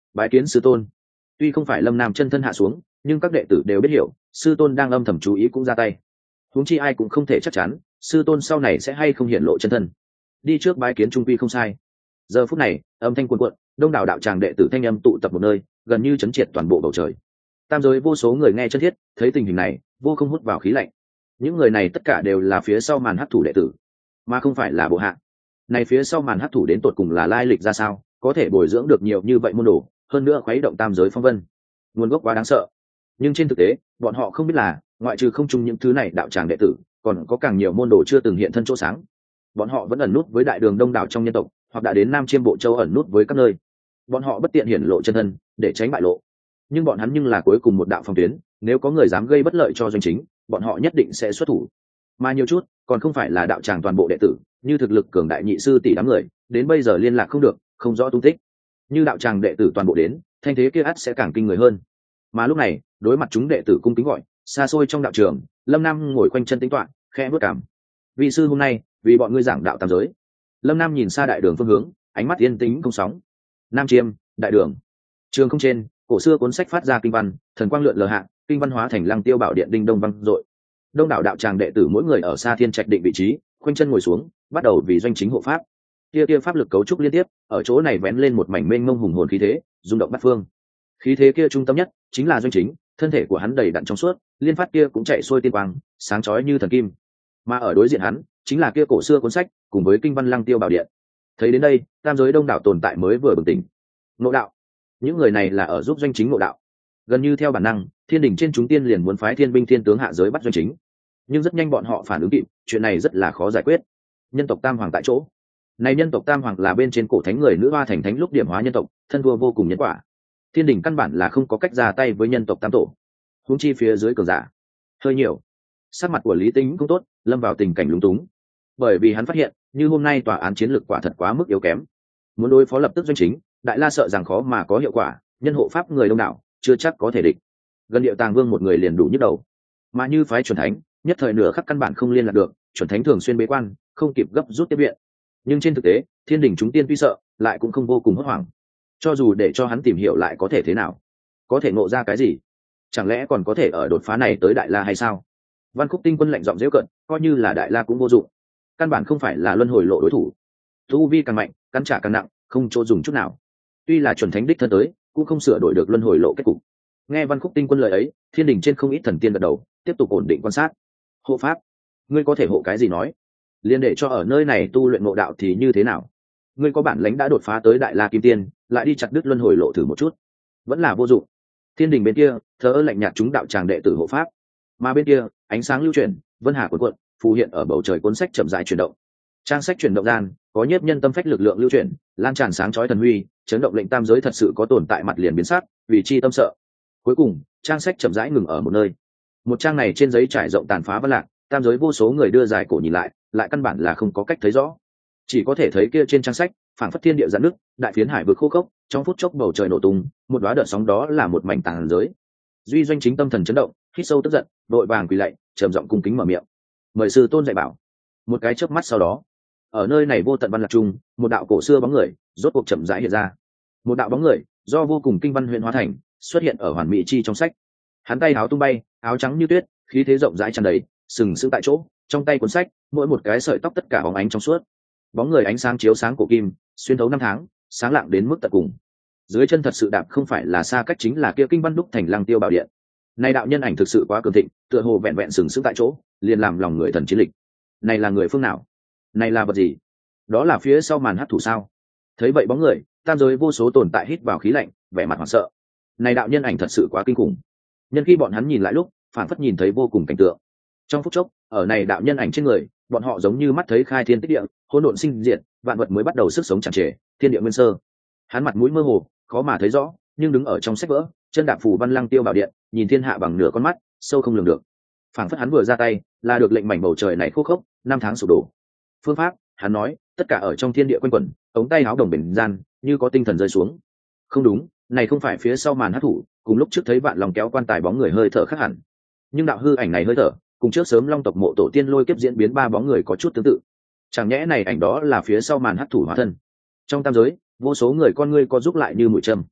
bái kiến sư tôn. Tuy không phải Lâm Nam chân thân hạ xuống, nhưng các đệ tử đều biết hiểu sư tôn đang âm thầm chú ý cũng ra tay. Huống chi ai cũng không thể chắc chắn sư tôn sau này sẽ hay không hiện lộ chân thân. Đi trước bái kiến trung quy không sai. Giờ phút này âm thanh cuồn cuộn, đông đảo đạo tràng đệ tử thanh âm tụ tập một nơi, gần như chấn triệt toàn bộ bầu trời. Tam giới vô số người nghe chân thiết, thấy tình hình này vô không hút vào khí lạnh. Những người này tất cả đều là phía sau màn hắc thủ đệ tử, mà không phải là bộ hạ. Này phía sau màn hắc thủ đến tột cùng là lai lịch ra sao, có thể bồi dưỡng được nhiều như vậy môn đồ, hơn nữa khuấy động tam giới phong vân, nguồn gốc quá đáng sợ. Nhưng trên thực tế bọn họ không biết là ngoại trừ không chung những thứ này đạo tràng đệ tử, còn có càng nhiều môn đồ chưa từng hiện thân chỗ sáng. Bọn họ vẫn ẩn nút với đại đường đông đảo trong nhân tộc, hoặc đã đến Nam Chiêm Bộ Châu ẩn nút với các nơi. Bọn họ bất tiện hiển lộ chân thân để tránh bại lộ, nhưng bọn hắn nhưng là cuối cùng một đạo phong tuyến, nếu có người dám gây bất lợi cho doanh chính, bọn họ nhất định sẽ xuất thủ. Mà nhiều chút còn không phải là đạo tràng toàn bộ đệ tử, như thực lực cường đại nhị sư tỷ đám người đến bây giờ liên lạc không được, không rõ tung tích. Như đạo tràng đệ tử toàn bộ đến, thanh thế kia ắt sẽ càng kinh người hơn. Mà lúc này đối mặt chúng đệ tử cung kính gọi, xa xôi trong đạo trường, Lâm Nam ngồi quanh chân tính toán, khẽ bước cảm. Vị sư hôm nay vì bọn ngươi giảng đạo tam giới. Lâm Nam nhìn xa đại đường phương hướng, ánh mắt yên tĩnh không sóng. Nam Chiêm, đại đường, trường không trên, cổ xưa cuốn sách phát ra kinh văn, thần quang lượn lờ hạ, kinh văn hóa thành lăng tiêu bảo điện đinh đông vang dội. Đông đảo đạo tràng đệ tử mỗi người ở xa thiên trạch định vị trí, khoanh chân ngồi xuống, bắt đầu vì doanh chính hộ pháp. Kia pháp lực cấu trúc liên tiếp, ở chỗ này vén lên một mảnh mênh mông hùng hồn khí thế, rung động bát phương. Khí thế kia trung tâm nhất chính là doanh chính, thân thể của hắn đầy đặn trong suốt, liên phát kia cũng chạy xuôi tiên quang, sáng chói như thần kim. Mà ở đối diện hắn chính là kia cổ xưa cuốn sách cùng với kinh văn lăng tiêu bảo điện. Thấy đến đây, tam giới đông đảo tồn tại mới vừa bừng tỉnh. Ngộ đạo, những người này là ở giúp doanh chính ngộ đạo. Gần như theo bản năng, thiên đình trên chúng tiên liền muốn phái thiên binh thiên tướng hạ giới bắt doanh chính, nhưng rất nhanh bọn họ phản ứng kịp, chuyện này rất là khó giải quyết. Nhân tộc tam hoàng tại chỗ. Này nhân tộc tam hoàng là bên trên cổ thánh người nữ hoa thành thánh lúc điểm hóa nhân tộc, thân thua vô cùng nhân quả. Thiên đình căn bản là không có cách ra tay với nhân tộc tam tổ, huống chi phía dưới cường giả hơi nhiều. Sắc mặt của Lý Tính cũng tốt, lâm vào tình cảnh lúng túng, bởi vì hắn phát hiện như hôm nay tòa án chiến lược quả thật quá mức yếu kém. Muốn đối phó lập tức doanh chính, đại la sợ rằng khó mà có hiệu quả, nhân hộ pháp người đông đảo chưa chắc có thể địch. Gần Điệu Tàng Vương một người liền đủ nhức đầu, mà như phái chuẩn thánh nhất thời nửa khắc căn bản không liên lạc được, chuẩn thánh thường xuyên bế quan, không kịp gấp rút tiếp viện. Nhưng trên thực tế thiên đình chúng tiên tuy sợ, lại cũng không vô cùng hốt hoảng. Cho dù để cho hắn tìm hiểu lại có thể thế nào, có thể ngộ ra cái gì, chẳng lẽ còn có thể ở đột phá này tới đại la hay sao? Văn Khúc Tinh Quân lạnh giọng giễu cận, coi như là đại la cũng vô dụng, căn bản không phải là luân hồi lộ đối thủ. Tu vi càng mạnh, cắn trả càng nặng, không chỗ dùng chút nào. Tuy là chuẩn thánh đích thân tới, cũng không sửa đổi được luân hồi lộ kết cục. Nghe Văn Khúc Tinh Quân lời ấy, thiên đình trên không ít thần tiên gật đầu, tiếp tục ổn định quan sát. Hộ pháp, ngươi có thể hộ cái gì nói? Liên để cho ở nơi này tu luyện ngộ đạo thì như thế nào? Ngươi có bản lãnh đã đột phá tới đại la kim tiên, lại đi chặt đứt luân hồi lộ thử một chút, vẫn là vô dụng. Thiên đình bên kia thờ ơ lạnh nhạt chúng đạo tràng đệ tử hộ pháp, mà bên kia ánh sáng lưu chuyển, vân hà cuộn cuộn, phù hiện ở bầu trời, cuốn sách chậm rãi chuyển động. Trang sách chuyển động gian, có nhiếp nhân tâm phách lực lượng lưu chuyển, lan tràn sáng chói thần huy, chấn động lệnh tam giới thật sự có tồn tại mặt liền biến sắc, vì chi tâm sợ. Cuối cùng trang sách chậm rãi ngừng ở một nơi. Một trang này trên giấy trải rộng tàn phá văn lạc, tam giới vô số người đưa dài cổ nhìn lại, lại căn bản là không có cách thấy rõ, chỉ có thể thấy kia trên trang sách phảng phất thiên địa giãn nước, đại phiến hải vực khô khốc, trong phút chốc bầu trời nổ tung, một đóa đợt sóng đó là một mảnh tàn giới. Duy doanh chính tâm thần chấn động, hít sâu tức giận, đội vàng quỳ lạy, trầm giọng cung kính mở miệng, mời sư tôn dạy bảo. Một cái chớp mắt sau đó, ở nơi này vô tận văn lạc trung, một đạo cổ xưa bóng người rốt cuộc chậm rãi hiện ra. Một đạo bóng người do vô cùng kinh văn huyện hóa thành, xuất hiện ở hoàn mỹ chi trong sách. Hắn tay áo tung bay, áo trắng như tuyết, khí thế rộng rãi tràn đầy, sừng sững tại chỗ, trong tay cuốn sách, mỗi một cái sợi tóc tất cả bóng ánh trong suốt. Bóng người ánh sáng chiếu sáng cổ kim, xuyên thấu năm tháng, sáng lạng đến mức tận cùng. Dưới chân thật sự đạp không phải là xa cách, chính là kia kinh văn đúc thành lăng tiêu bảo điện. Này đạo nhân ảnh thực sự quá cường thịnh, tựa hồ vẹn vẹn sừng sững tại chỗ, liền làm lòng người thần chiến lịch. Này là người phương nào? Này là vật gì? Đó là phía sau màn hắc thủ sao? Thấy vậy bóng người, tam giới vô số tồn tại hít vào khí lạnh, vẻ mặt hoảng sợ. Này đạo nhân ảnh thật sự quá kinh khủng. Nhân khi bọn hắn nhìn lại lúc, phản phất nhìn thấy vô cùng cảnh tượng. Trong phút chốc, ở này đạo nhân ảnh trên người, bọn họ giống như mắt thấy khai thiên tích địa, hỗn độn sinh diệt, vạn vật mới bắt đầu sức sống tràn trề, thiên địa nguyên sơ. Hắn mặt mũi mơ hồ, khó mà thấy rõ, nhưng đứng ở trong sách vỡ, chân đạp phù văn lăng tiêu bảo điện, nhìn thiên hạ bằng nửa con mắt, sâu không lường được. Phảng phất hắn vừa ra tay, là được lệnh mảnh bầu trời này khô khốc, năm tháng sụp đổ. Phương pháp, hắn nói, tất cả ở trong thiên địa quanh quẩn, ống tay áo đồng bình gian, như có tinh thần rơi xuống. Không đúng, này không phải phía sau màn hắc thủ, cùng lúc trước thấy vạn lòng kéo quan tài bóng người hơi thở khác hẳn. Nhưng đạo hư ảnh này hơi thở, cùng trước sớm long tộc mộ tổ tiên lôi kiếp diễn biến ba bóng người có chút tương tự. Chẳng nhẽ này ảnh đó là phía sau màn hắc thủ hóa thân? Trong tam giới, vô số người con ngươi có giúp lại như mũi châm.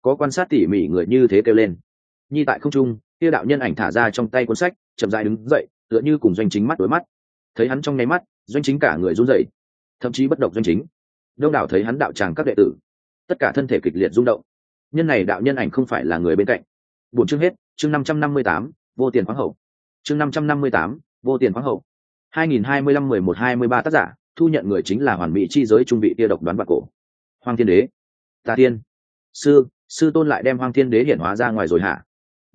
Có quan sát tỉ mỉ người như thế kêu lên. Nhi tại không trung, kia đạo nhân ảnh thả ra trong tay cuốn sách, chậm rãi đứng dậy, tựa như cùng Doanh Chính mắt đối mắt. Thấy hắn trong nháy mắt, Doanh Chính cả người run rẩy, thậm chí bất động. Doanh Chính đông đảo thấy hắn đạo tràng các đệ tử, tất cả thân thể kịch liệt rung động. Nhân này đạo nhân ảnh không phải là người bên cạnh. Buổi chương hết, chương 558, vô tiền khoáng hậu. Chương 558, vô tiền khoáng hậu. 2025-11-23 tác giả, thu nhận người chính là hoàn mỹ chi giới trung vị kia độc đoán bạc cổ. Hoang Thiên Đế. Tà Tiên. Sư tôn lại đem Hoang Thiên Đế hiển hóa ra ngoài rồi hả?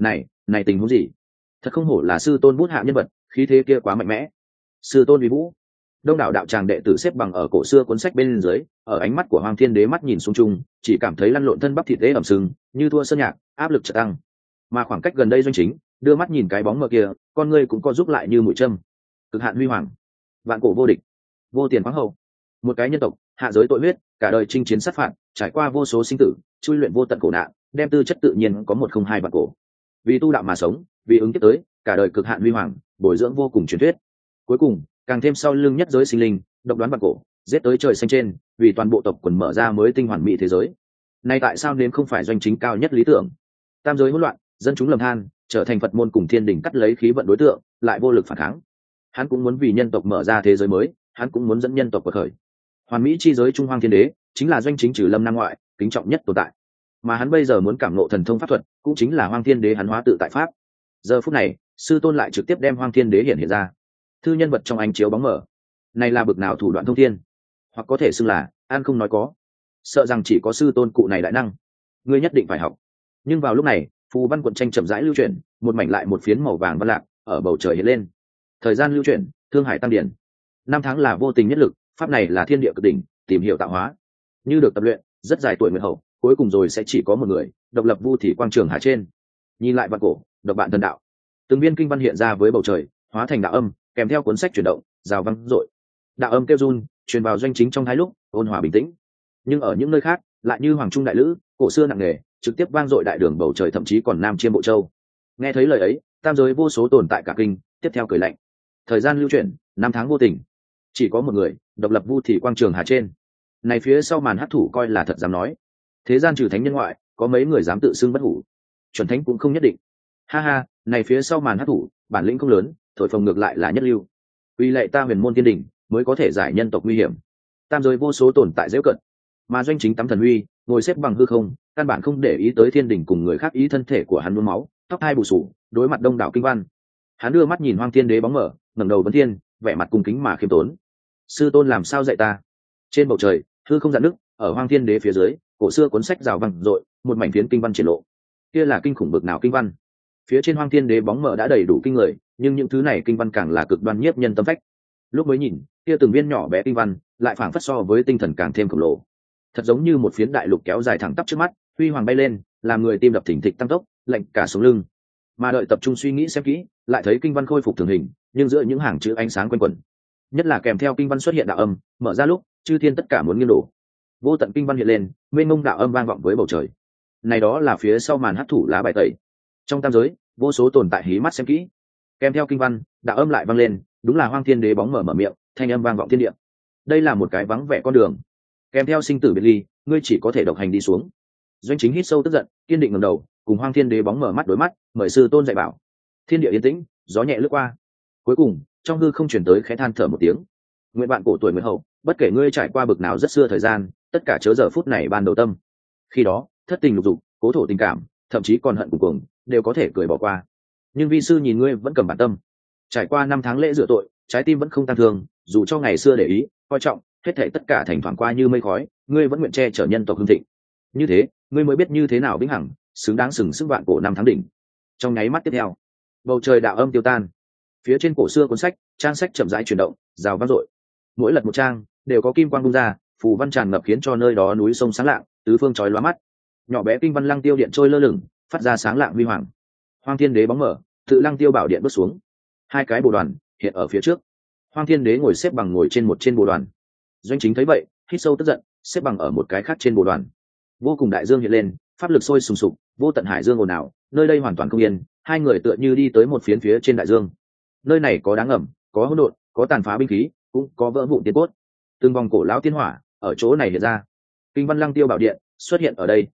Này tình huống gì? Thật không hổ là sư tôn bút hạ nhân vật, khí thế kia quá mạnh mẽ. Sư tôn uy vũ. Đông đảo đạo tràng đệ tử xếp bằng ở cổ xưa cuốn sách bên dưới, ở ánh mắt của Hoang Thiên Đế mắt nhìn xuống chung, chỉ cảm thấy lăn lộn thân bắp thịt đế ẩm sưng, như thua sơn nhạc, áp lực chợt tăng. Mà khoảng cách gần đây Doanh Chính, đưa mắt nhìn cái bóng mờ kia, con người cũng co giúp lại như mũi châm. Cực hạn huy hoàng, vạn cổ vô địch, vô tiền khoáng hậu. Một cái nhân tộc, hạ giới tội huyết, cả đời chinh chiến sát phạt, trải qua vô số sinh tử, chui luyện vô tận cổ nạn, đem tư chất tự nhiên có 102 vạn cổ. Vì tu đạo mà sống, vì ứng kiếp tới, cả đời cực hạn huy hoàng, bồi dưỡng vô cùng truyền thuyết. Cuối cùng, càng thêm sau lưng nhất giới sinh linh, độc đoán vạn cổ, giết tới trời xanh trên, vì toàn bộ tộc quần mở ra mới tinh hoàn mỹ thế giới. Nay tại sao nên không phải Doanh Chính cao nhất lý tưởng? Tam giới hỗn loạn, dân chúng lầm than, trở thành Phật môn cùng thiên đình cắt lấy khí vận đối tượng, lại vô lực phản kháng. Hắn cũng muốn vì nhân tộc mở ra thế giới mới, hắn cũng muốn dẫn nhân tộc quật khởi. Hoàn mỹ chi giới Trung Hoang Thiên Đế chính là Doanh Chính trừ lâm nam ngoại kính trọng nhất tồn tại, mà hắn bây giờ muốn cảm ngộ thần thông pháp thuật, cũng chính là Hoang Thiên Đế hắn hóa tự tại pháp. Giờ phút này, sư tôn lại trực tiếp đem Hoang Thiên Đế hiện ra, thư nhân vật trong ánh chiếu bóng mở. Này là bực nào thủ đoạn thông thiên, hoặc có thể xưng là an không nói có, sợ rằng chỉ có sư tôn cụ này đại năng, ngươi nhất định phải học. Nhưng vào lúc này, phù văn quận tranh chậm rãi lưu chuyển, một mảnh lại một phiến màu vàng văn lạc ở bầu trời hiện lên. Thời gian lưu chuyển, thương hải tăng điển. 5 tháng là vô tình nhất lực, pháp này là thiên địa cực đỉnh, tìm hiểu tạo hóa. Như được tập luyện, rất dài tuổi nguyện hậu, cuối cùng rồi sẽ chỉ có một người, độc lập vu thì quang trường hạ trên. Nhìn lại văn cổ, độc bạn thần đạo. Từng viên kinh văn hiện ra với bầu trời, hóa thành đạo âm, kèm theo cuốn sách chuyển động, rào vang dội. Đạo âm kêu run, truyền vào Doanh Chính trong thái lúc, ôn hòa bình tĩnh. Nhưng ở những nơi khác, lại như hoàng trung đại lữ, cổ xưa nặng nề, trực tiếp vang dội đại đường bầu trời, thậm chí còn nam chiêm bộ châu. Nghe thấy lời ấy, tam giới vô số tồn tại cả kinh, tiếp theo cười lạnh. Thời gian lưu chuyển, 5 tháng vô tình, chỉ có một người, độc lập vu thì quang trường hà trên. Này phía sau màn hắc thủ coi là thật dám nói, thế gian trừ thánh nhân ngoại, có mấy người dám tự xưng bất hủ? Chuẩn thánh cũng không nhất định. Ha ha, này phía sau màn hắc thủ, bản lĩnh không lớn, thổi phồng ngược lại là nhất lưu. Uy lệ ta huyền môn thiên đình, mới có thể giải nhân tộc nguy hiểm. Tam giới vô số tồn tại dễ cận, mà Doanh Chính tắm thần uy, ngồi xếp bằng hư không, căn bản không để ý tới thiên đình cùng người khác ý thân thể của hắn nhuốm máu, tóc hai bù sù, đối mặt đông đảo kinh văn. Hắn đưa mắt nhìn Hoang Thiên Đế bóng mở, ngẩng đầu vấn thiên, vẻ mặt cung kính mà khiêm tốn. Sư tôn làm sao dạy ta? Trên bầu trời, hư không dạn nước, ở Hoang Thiên Đế phía dưới, cổ xưa cuốn sách rào vang rội, một mảnh phiến kinh văn triển lộ. Kia là kinh khủng bực nào kinh văn? Phía trên Hoang Thiên Đế bóng mở đã đầy đủ kinh người, nhưng những thứ này kinh văn càng là cực đoan nhiếp nhân tâm phách. Lúc mới nhìn, kia từng viên nhỏ bé kinh văn, lại phảng phất so với tinh thần càng thêm khổng lồ. Thật giống như một phiến đại lục kéo dài thẳng tắp trước mắt, huy hoàng bay lên, làm người tim đập thình thịch tăng tốc, lạnh cả sống lưng. Mà đợi tập trung suy nghĩ xem kỹ, lại thấy kinh văn khôi phục thường hình, nhưng giữa những hàng chữ ánh sáng quanh quẩn. Nhất là kèm theo kinh văn xuất hiện đạo âm, mở ra lúc, chư thiên tất cả muốn nghiêng đổ. Vô tận kinh văn hiện lên, mênh mông đạo âm vang vọng với bầu trời. Này đó là phía sau màn hắc thủ lá bài tẩy. Trong tam giới, vô số tồn tại hí mắt xem kỹ. Kèm theo kinh văn, đạo âm lại vang lên, đúng là Hoang Thiên Đế bóng mở miệng, thanh âm vang vọng thiên địa. Đây là một cái vắng vẻ con đường, kèm theo sinh tử biệt ly, ngươi chỉ có thể độc hành đi xuống. Doanh Chính hít sâu tức giận, kiên định ngẩng đầu, cùng Hoang Thiên Đế bóng mở mắt đối mắt, mời sư tôn dạy bảo. Thiên địa yên tĩnh, gió nhẹ lướt qua. Cuối cùng, trong hư không truyền tới khẽ than thở một tiếng. Nguyện bạn cổ tuổi nguyện hậu, bất kể ngươi trải qua bực nào rất xưa thời gian, tất cả chớ giờ phút này ban đầu tâm. Khi đó, thất tình lục dục, cố thổ tình cảm, thậm chí còn hận cùng cuồng, đều có thể cười bỏ qua. Nhưng vi sư nhìn ngươi vẫn cầm bản tâm, trải qua 5 tháng lễ rửa tội, trái tim vẫn không tan thương, dù cho ngày xưa để ý, coi trọng, hết thảy tất cả thành thoảng qua như mây khói, ngươi vẫn nguyện che chở nhân tộc hưng thịnh. Như thế, ngươi mới biết như thế nào vĩnh hằng, xứng đáng sừng sức vạn cổ 5 tháng đỉnh. Trong nháy mắt tiếp theo, bầu trời đạo âm tiêu tan, phía trên cổ xưa cuốn sách, trang sách chậm rãi chuyển động, rào vang dội. Mỗi lật một trang, đều có kim quang bung ra, phù văn tràn ngập khiến cho nơi đó núi sông sáng lạng, tứ phương chói lóa mắt. Nhỏ bé kinh văn lăng tiêu điện trôi lơ lửng, phát ra sáng lạng huy hoàng. Hoang Thiên Đế bóng mở, tự lăng tiêu bảo điện bước xuống. 2 cái bồ đoàn hiện ở phía trước. Hoang Thiên Đế ngồi xếp bằng ngồi trên một trên bồ đoàn. Doanh Chính thấy vậy, hít sâu tức giận, xếp bằng ở một cái khác trên bồ đoàn. Vô cùng đại dương hiện lên, pháp lực sôi sùng sục, vô tận hải dương ồn ào, nơi đây hoàn toàn không yên. 2 người tựa như đi tới một phiến phía trên đại dương. Nơi này có đáng ngầm, có hỗn độn, có tàn phá binh khí, cũng có vỡ vụn tiên cốt. Từng vòng cổ lão tiên hỏa ở chỗ này hiện ra. Kinh văn lăng tiêu bảo điện xuất hiện ở đây,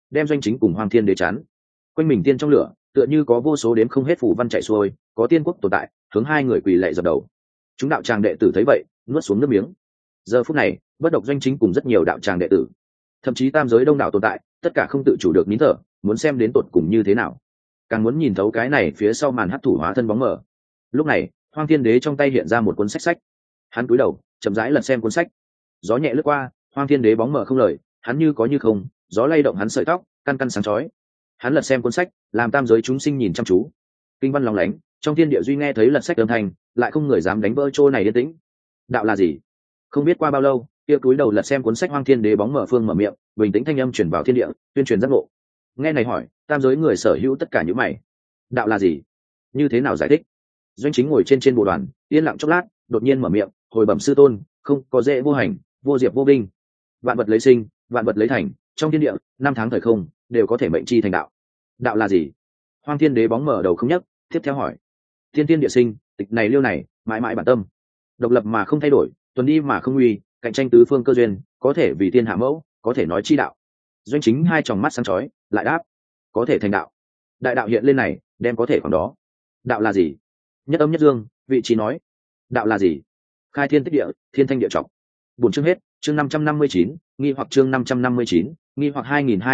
đem doanh chính cùng Hoang Thiên Đế chắn. Quanh mình tiên trong lửa, tựa như có vô số đếm không hết phù văn chạy xuôi, có tiên quốc tồn tại, hướng hai người quỳ lạy dập đầu. Chúng đạo tràng đệ tử thấy vậy, nuốt xuống nước miếng. Giờ phút này, bất độc doanh chính cùng rất nhiều đạo tràng đệ tử, thậm chí tam giới đông đảo tồn tại, tất cả không tự chủ được nín thở, muốn xem đến tột cùng như thế nào, càng muốn nhìn thấu cái này phía sau màn hắc thủ hóa thân bóng mờ. Lúc này, Hoang Thiên Đế trong tay hiện ra một cuốn sách. Hắn cúi đầu, chậm rãi lật xem cuốn sách. Gió nhẹ lướt qua, Hoang Thiên Đế bóng mờ không lời, hắn như có như không, gió lay động hắn sợi tóc, căn căn sáng chói. Hắn lật xem cuốn sách, làm tam giới chúng sinh nhìn chăm chú. Kinh văn lóng lánh, trong thiên địa duy nghe thấy lật sách âm thanh, lại không người dám đánh vỡ chỗ này yên tĩnh. Đạo là gì? Không biết qua bao lâu, kia cúi đầu lật xem cuốn sách Hoang Thiên Đế bóng mở phương mở miệng, bình tĩnh thanh âm truyền vào thiên địa, tuyên truyền giác ngộ. Nghe này hỏi, tam giới người sở hữu tất cả những mày. Đạo là gì? Như thế nào giải thích? Doanh chính ngồi trên bộ đoàn, yên lặng chốc lát, đột nhiên mở miệng, hồi bẩm sư tôn, không có dễ vô hành, vô diệp vô binh, vạn vật lấy sinh, vạn vật lấy thành, trong thiên địa, năm tháng thời không, đều có thể mệnh chi thành đạo. Đạo là gì? Hoang Thiên Đế bóng mở đầu không nhấc, tiếp theo hỏi. Thiên thiên địa sinh, tịch này liêu này, mãi mãi bản tâm, độc lập mà không thay đổi, tuần đi mà không uy, cạnh tranh tứ phương cơ duyên, có thể vì thiên hạ mẫu, có thể nói chi đạo. Doanh chính hai tròng mắt sáng chói, lại đáp, có thể thành đạo. Đại đạo hiện lên này, đem có thể còn đó. Đạo là gì? Nhất âm nhất dương, vị trí nói. Đạo là gì? Khai thiên tích địa, thiên thanh địa trọng. Buổi chương hết, chương 559, nghi hoặc chương 559, nghi hoặc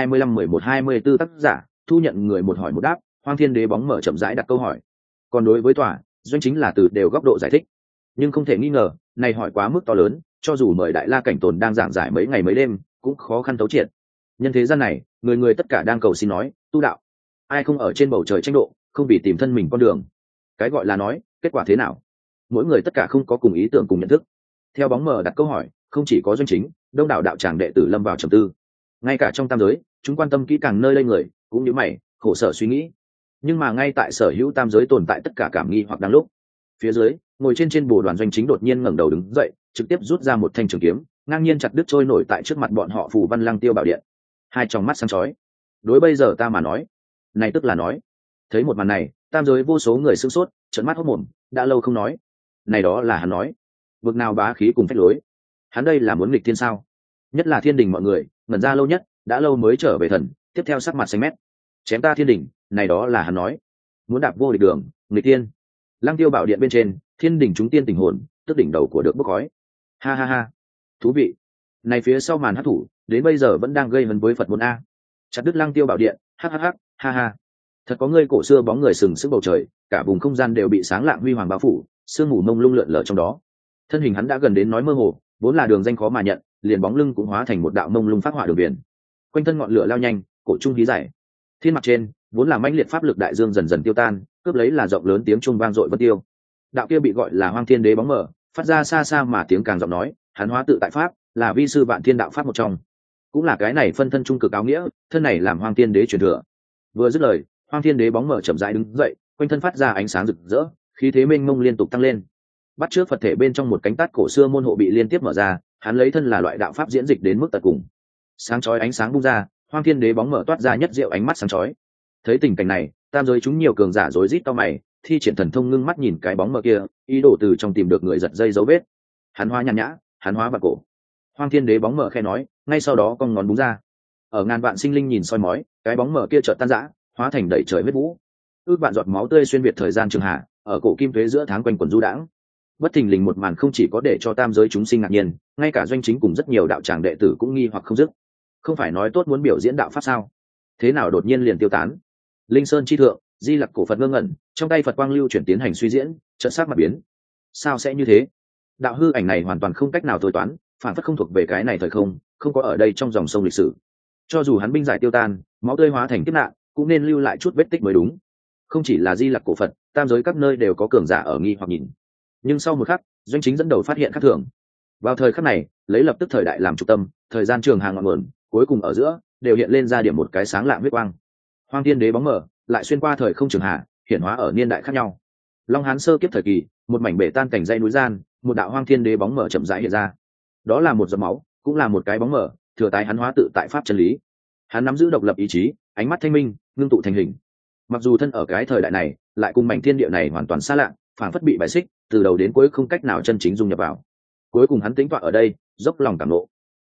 2025-11-24 tác giả, thu nhận người một hỏi một đáp. Hoang Thiên Đế bóng mở chậm rãi đặt câu hỏi. Còn đối với tòa, Doanh chính là từ đều góc độ giải thích, nhưng không thể nghi ngờ, này hỏi quá mức to lớn, cho dù mời Đại La Cảnh Tồn đang giảng giải mấy ngày mấy đêm, cũng khó khăn thấu triệt. Nhân thế gian này, người người tất cả đang cầu xin nói, tu đạo. Ai không ở trên bầu trời tranh độ, không vì tìm thân mình con đường. Cái gọi là nói, kết quả thế nào? Mỗi người tất cả không có cùng ý tưởng cùng nhận thức. Theo bóng mờ đặt câu hỏi, không chỉ có Doanh chính, đông đảo đạo tràng đệ tử lâm vào trầm tư. Ngay cả trong tam giới, chúng quan tâm kỹ càng nơi đây người, cũng như mày, khổ sở suy nghĩ. Nhưng mà ngay tại sở hữu tam giới tồn tại tất cả cảm nghi hoặc đang lúc. Phía dưới, ngồi trên bồ đoàn Doanh chính đột nhiên ngẩng đầu đứng dậy, trực tiếp rút ra một thanh trường kiếm, ngang nhiên chặt đứt trôi nổi tại trước mặt bọn họ phù văn lăng tiêu bảo điện. Hai tròng mắt sáng chói. Đối bây giờ ta mà nói, này tức là nói. Thấy một màn này, tam giới vô số người sửng sốt, trợn mắt hốt mồm, đã lâu không nói. Này đó là hắn nói. Vực nào bá khí cùng phách lối. Hắn đây là muốn nghịch thiên sao? Nhất là thiên đình mọi người, ngẩn ra lâu nhất, đã lâu mới trở về thần, tiếp theo sắc mặt xanh mét. Chém ta thiên đình, này đó là hắn nói. Muốn đạp vô địch đường, nghịch thiên. Lăng tiêu bảo điện bên trên, thiên đình chúng tiên tình hồn, tức đỉnh đầu của được bốc khói. Ha ha ha, thú vị. Này phía sau màn hắc thủ, đến bây giờ vẫn đang gây hấn với Phật môn a. Chặt đứt lăng tiêu bảo điện, ha ha ha, ha ha. Thật có người cổ xưa bóng người sừng sững bầu trời, cả vùng không gian đều bị sáng lạng huy hoàng bao phủ, sương mù mông lung lượn lờ trong đó. Thân hình hắn đã gần đến nói mơ hồ, vốn là đường danh khó mà nhận, liền bóng lưng cũng hóa thành một đạo mông lung phát hỏa đường biển. Quanh thân ngọn lửa lao nhanh, cổ trung hí dài. Thiên mặt trên, vốn là mãnh liệt pháp lực đại dương dần dần tiêu tan, cướp lấy là rộng lớn tiếng trung vang dội vân tiêu. Đạo kia bị gọi là Hoang Thiên Đế bóng mở, phát ra xa xa mà tiếng càng giọng nói, hắn hóa tự tại pháp, là vi sư vạn thiên đạo pháp một trong, cũng là cái này phân thân trung cực áo nghĩa, thân này làm Hoang Thiên Đế truyền thừa. Vừa dứt lời, Hoang Thiên Đế bóng mở chậm rãi đứng dậy, quanh thân phát ra ánh sáng rực rỡ, khí thế mênh mông liên tục tăng lên. Bắt trước Phật thể bên trong một cánh tát cổ xưa môn hộ bị liên tiếp mở ra, hắn lấy thân là loại đạo pháp diễn dịch đến mức tận cùng. Sáng chói ánh sáng bung ra, Hoang Thiên Đế bóng mở toát ra nhất diệu ánh mắt sáng chói. Thấy tình cảnh này, tam giới chúng nhiều cường giả rối rít cau mày, thi triển thần thông ngưng mắt nhìn cái bóng mờ kia, ý đồ từ trong tìm được người giật dây dấu vết. Hắn hóa nhàn nhã, hắn hóa vạn cổ. Hoang Thiên Đế bóng mờ khe nói, ngay sau đó cong ngón búng ra. Ở ngàn vạn sinh linh nhìn soi mói, cái bóng mờ kia chợt tan rã, hóa thành đầy trời huyết vũ. Ước vạn giọt máu tươi xuyên việt thời gian trường hạ, ở cổ kim thuế giữa tháng quanh quần du đãng. Bất thình lình một màn không chỉ có để cho tam giới chúng sinh ngạc nhiên, ngay cả Doanh chính cùng rất nhiều đạo tràng đệ tử cũng nghi hoặc không dứt. Không phải nói tốt muốn biểu diễn đạo pháp sao? Thế nào đột nhiên liền tiêu tán? Linh Sơn chi thượng, Di Lặc cổ Phật ngơ ngẩn, trong tay Phật quang lưu chuyển tiến hành suy diễn, chợt sắc mặt biến. Sao sẽ như thế? Đạo hư ảnh này hoàn toàn không cách nào thôi toán, phản phất không thuộc về cái này thời không, không có ở đây trong dòng sông lịch sử. Cho dù hắn binh giải tiêu tan, máu tươi hóa thành kiếp nạn, cũng nên lưu lại chút vết tích mới đúng. Không chỉ là Di Lặc cổ Phật, tam giới các nơi đều có cường giả ở nghi hoặc nhìn. Nhưng sau một khắc, Doanh chính dẫn đầu phát hiện khác thường. Vào thời khắc này, lấy lập tức thời đại làm trung tâm, thời gian trường hàng ngọn nguồn, cuối cùng ở giữa đều hiện lên ra điểm một cái sáng lạng huyết quang. Hoang Thiên Đế bóng mở, lại xuyên qua thời không trường hạ, hiển hóa ở niên đại khác nhau. Long Hán sơ kiếp thời kỳ, một mảnh bể tan cảnh dãy núi gian, một đạo Hoang Thiên Đế bóng mở chậm rãi hiện ra. Đó là một giọt máu, cũng là một cái bóng mở, thừa tái hắn hóa tự tại pháp chân lý. Hắn nắm giữ độc lập ý chí, ánh mắt thanh minh, ngưng tụ thành hình. Mặc dù thân ở cái thời đại này, lại cùng mảnh thiên địa này hoàn toàn xa lạ, phản phất bị bài xích, từ đầu đến cuối không cách nào chân chính dung nhập vào. Cuối cùng hắn tính toán ở đây, dốc lòng cảm ngộ.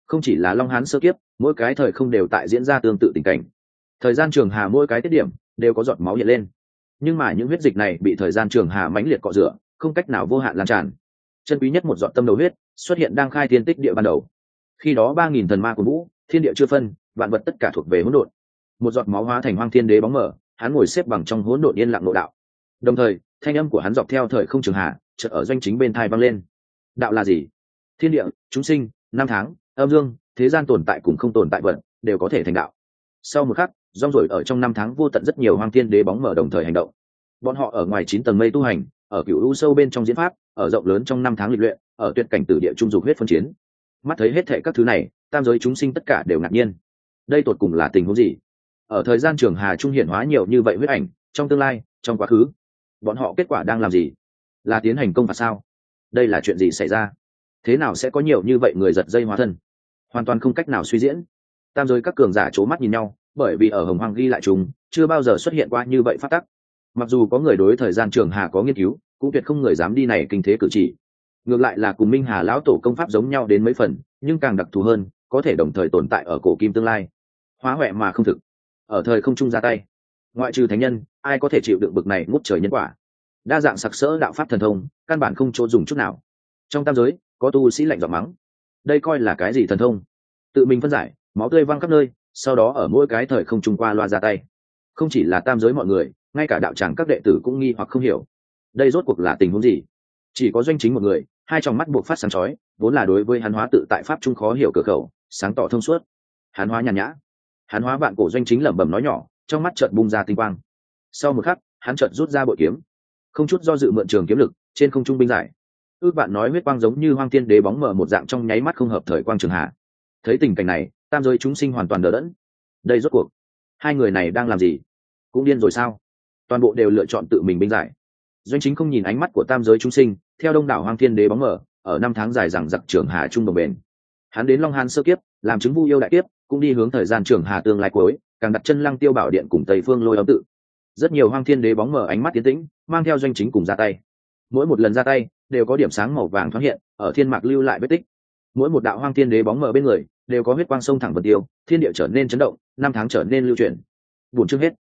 Không chỉ là Long Hán sơ kiếp, mỗi cái thời không đều tại diễn ra tương tự tình cảnh. Thời gian trường hà mỗi cái tiết điểm đều có giọt máu hiện lên, nhưng mà những huyết dịch này bị thời gian trường hà mãnh liệt cọ rửa, không cách nào vô hạn lan tràn. Chân quý nhất một giọt tâm đầu huyết xuất hiện đang khai thiên tích địa ban đầu. Khi đó 3000 thần ma của vũ, thiên địa chưa phân, vạn vật tất cả thuộc về hỗn độn. Một giọt máu hóa thành Hoang Thiên Đế bóng mờ, hắn ngồi xếp bằng trong hỗn độn yên lặng nội đạo. Đồng thời, thanh âm của hắn dọc theo thời không trường hà, chợt ở doanh chính bên tai vang lên. Đạo là gì? Thiên địa, chúng sinh, năm tháng, âm dương, thế gian tồn tại cùng không tồn tại vật, đều có thể thành đạo. Sau một khắc, rong ruổi ở trong năm tháng vô tận rất nhiều Hoang Thiên Đế bóng mờ đồng thời hành động. Bọn họ ở ngoài 9 tầng mây tu hành, ở cựu u sâu bên trong diễn pháp, ở rộng lớn trong năm tháng lịch luyện, ở tuyệt cảnh tử địa trung dục huyết phân chiến. Mắt thấy hết thảy các thứ này, tam giới chúng sinh tất cả đều ngạc nhiên. Đây tột cùng là tình huống gì? Ở thời gian trường hà trung hiển hóa nhiều như vậy huyết ảnh, trong tương lai, trong quá khứ, bọn họ kết quả đang làm gì? Là tiến hành công phạt sao? Đây là chuyện gì xảy ra? Thế nào sẽ có nhiều như vậy người giật dây hóa thân? Hoàn toàn không cách nào suy diễn. Tam giới các cường giả c mắt nhìn nhau, bởi vì ở Hồng Hoang ghi lại chúng chưa bao giờ xuất hiện qua như vậy phát tắc. Mặc dù có người đối thời gian trường hà có nghiên cứu, cũng tuyệt không người dám đi này kinh thế cử chỉ. Ngược lại là cùng Minh Hà lão tổ công pháp giống nhau đến mấy phần, nhưng càng đặc thù hơn, có thể đồng thời tồn tại ở cổ kim tương lai. Hóa huệ mà không thực, ở thời không trung ra tay. Ngoại trừ thánh nhân, ai có thể chịu đựng bực này ngút trời nhân quả? Đa dạng sặc sỡ đạo pháp thần thông, căn bản không chỗ dùng chút nào. Trong tam giới, có tu sĩ lạnh giọng mắng. Đây coi là cái gì thần thông? Tự mình phân giải, máu tươi văng khắp nơi, sau đó ở mỗi cái thời không trung qua loa ra tay. Không chỉ là tam giới mọi người, ngay cả đạo tràng các đệ tử cũng nghi hoặc không hiểu. Đây rốt cuộc là tình huống gì? Chỉ có doanh chính một người, hai tròng mắt buộc phát sáng chói, vốn là đối với hắn hóa tự tại pháp trung khó hiểu cửa khẩu, sáng tỏ thông suốt. Hắn hóa nhàn nhã, hắn hóa vạn cổ doanh chính lẩm bẩm nói nhỏ, trong mắt chợt bung ra tinh quang. Sau một khắc, hắn chợt rút ra bội kiếm, không chút do dự mượn trường kiếm lực, trên không trung binh giải. Ước bạn nói huyết quang giống như Hoang Thiên Đế bóng mờ một dạng trong nháy mắt không hợp thời quang trường hạ. Thấy tình cảnh này, tam giới chúng sinh hoàn toàn đờ đẫn. Đây rốt cuộc, hai người này đang làm gì? Cũng điên rồi sao? Toàn bộ đều lựa chọn tự mình binh giải. Doanh chính không nhìn ánh mắt của tam giới chúng sinh, theo đông đảo Hoang Thiên Đế bóng mờ, ở năm tháng dài rằng giặc trường hà trung đồng bền. Hắn đến Long Hán sơ kiếp, làm chứng Vu yêu đại kiếp, cũng đi hướng thời gian trường hà tương lai cuối, càng đặt chân Lăng Tiêu Bảo Điện cùng Tây Phương Lôi Âm tự. Rất nhiều Hoang Thiên Đế bóng mờ ánh mắt tiến tĩnh, mang theo doanh chính cùng ra tay. Mỗi một lần ra tay, đều có điểm sáng màu vàng thoáng hiện, ở thiên mạc lưu lại vết tích. Mỗi một đạo Hoang Thiên Đế bóng mờ bên người, đều có huyết quang sông thẳng vân tiêu, thiên địa trở nên chấn động, năm tháng trở nên lưu chuyển. Buồn chương hết.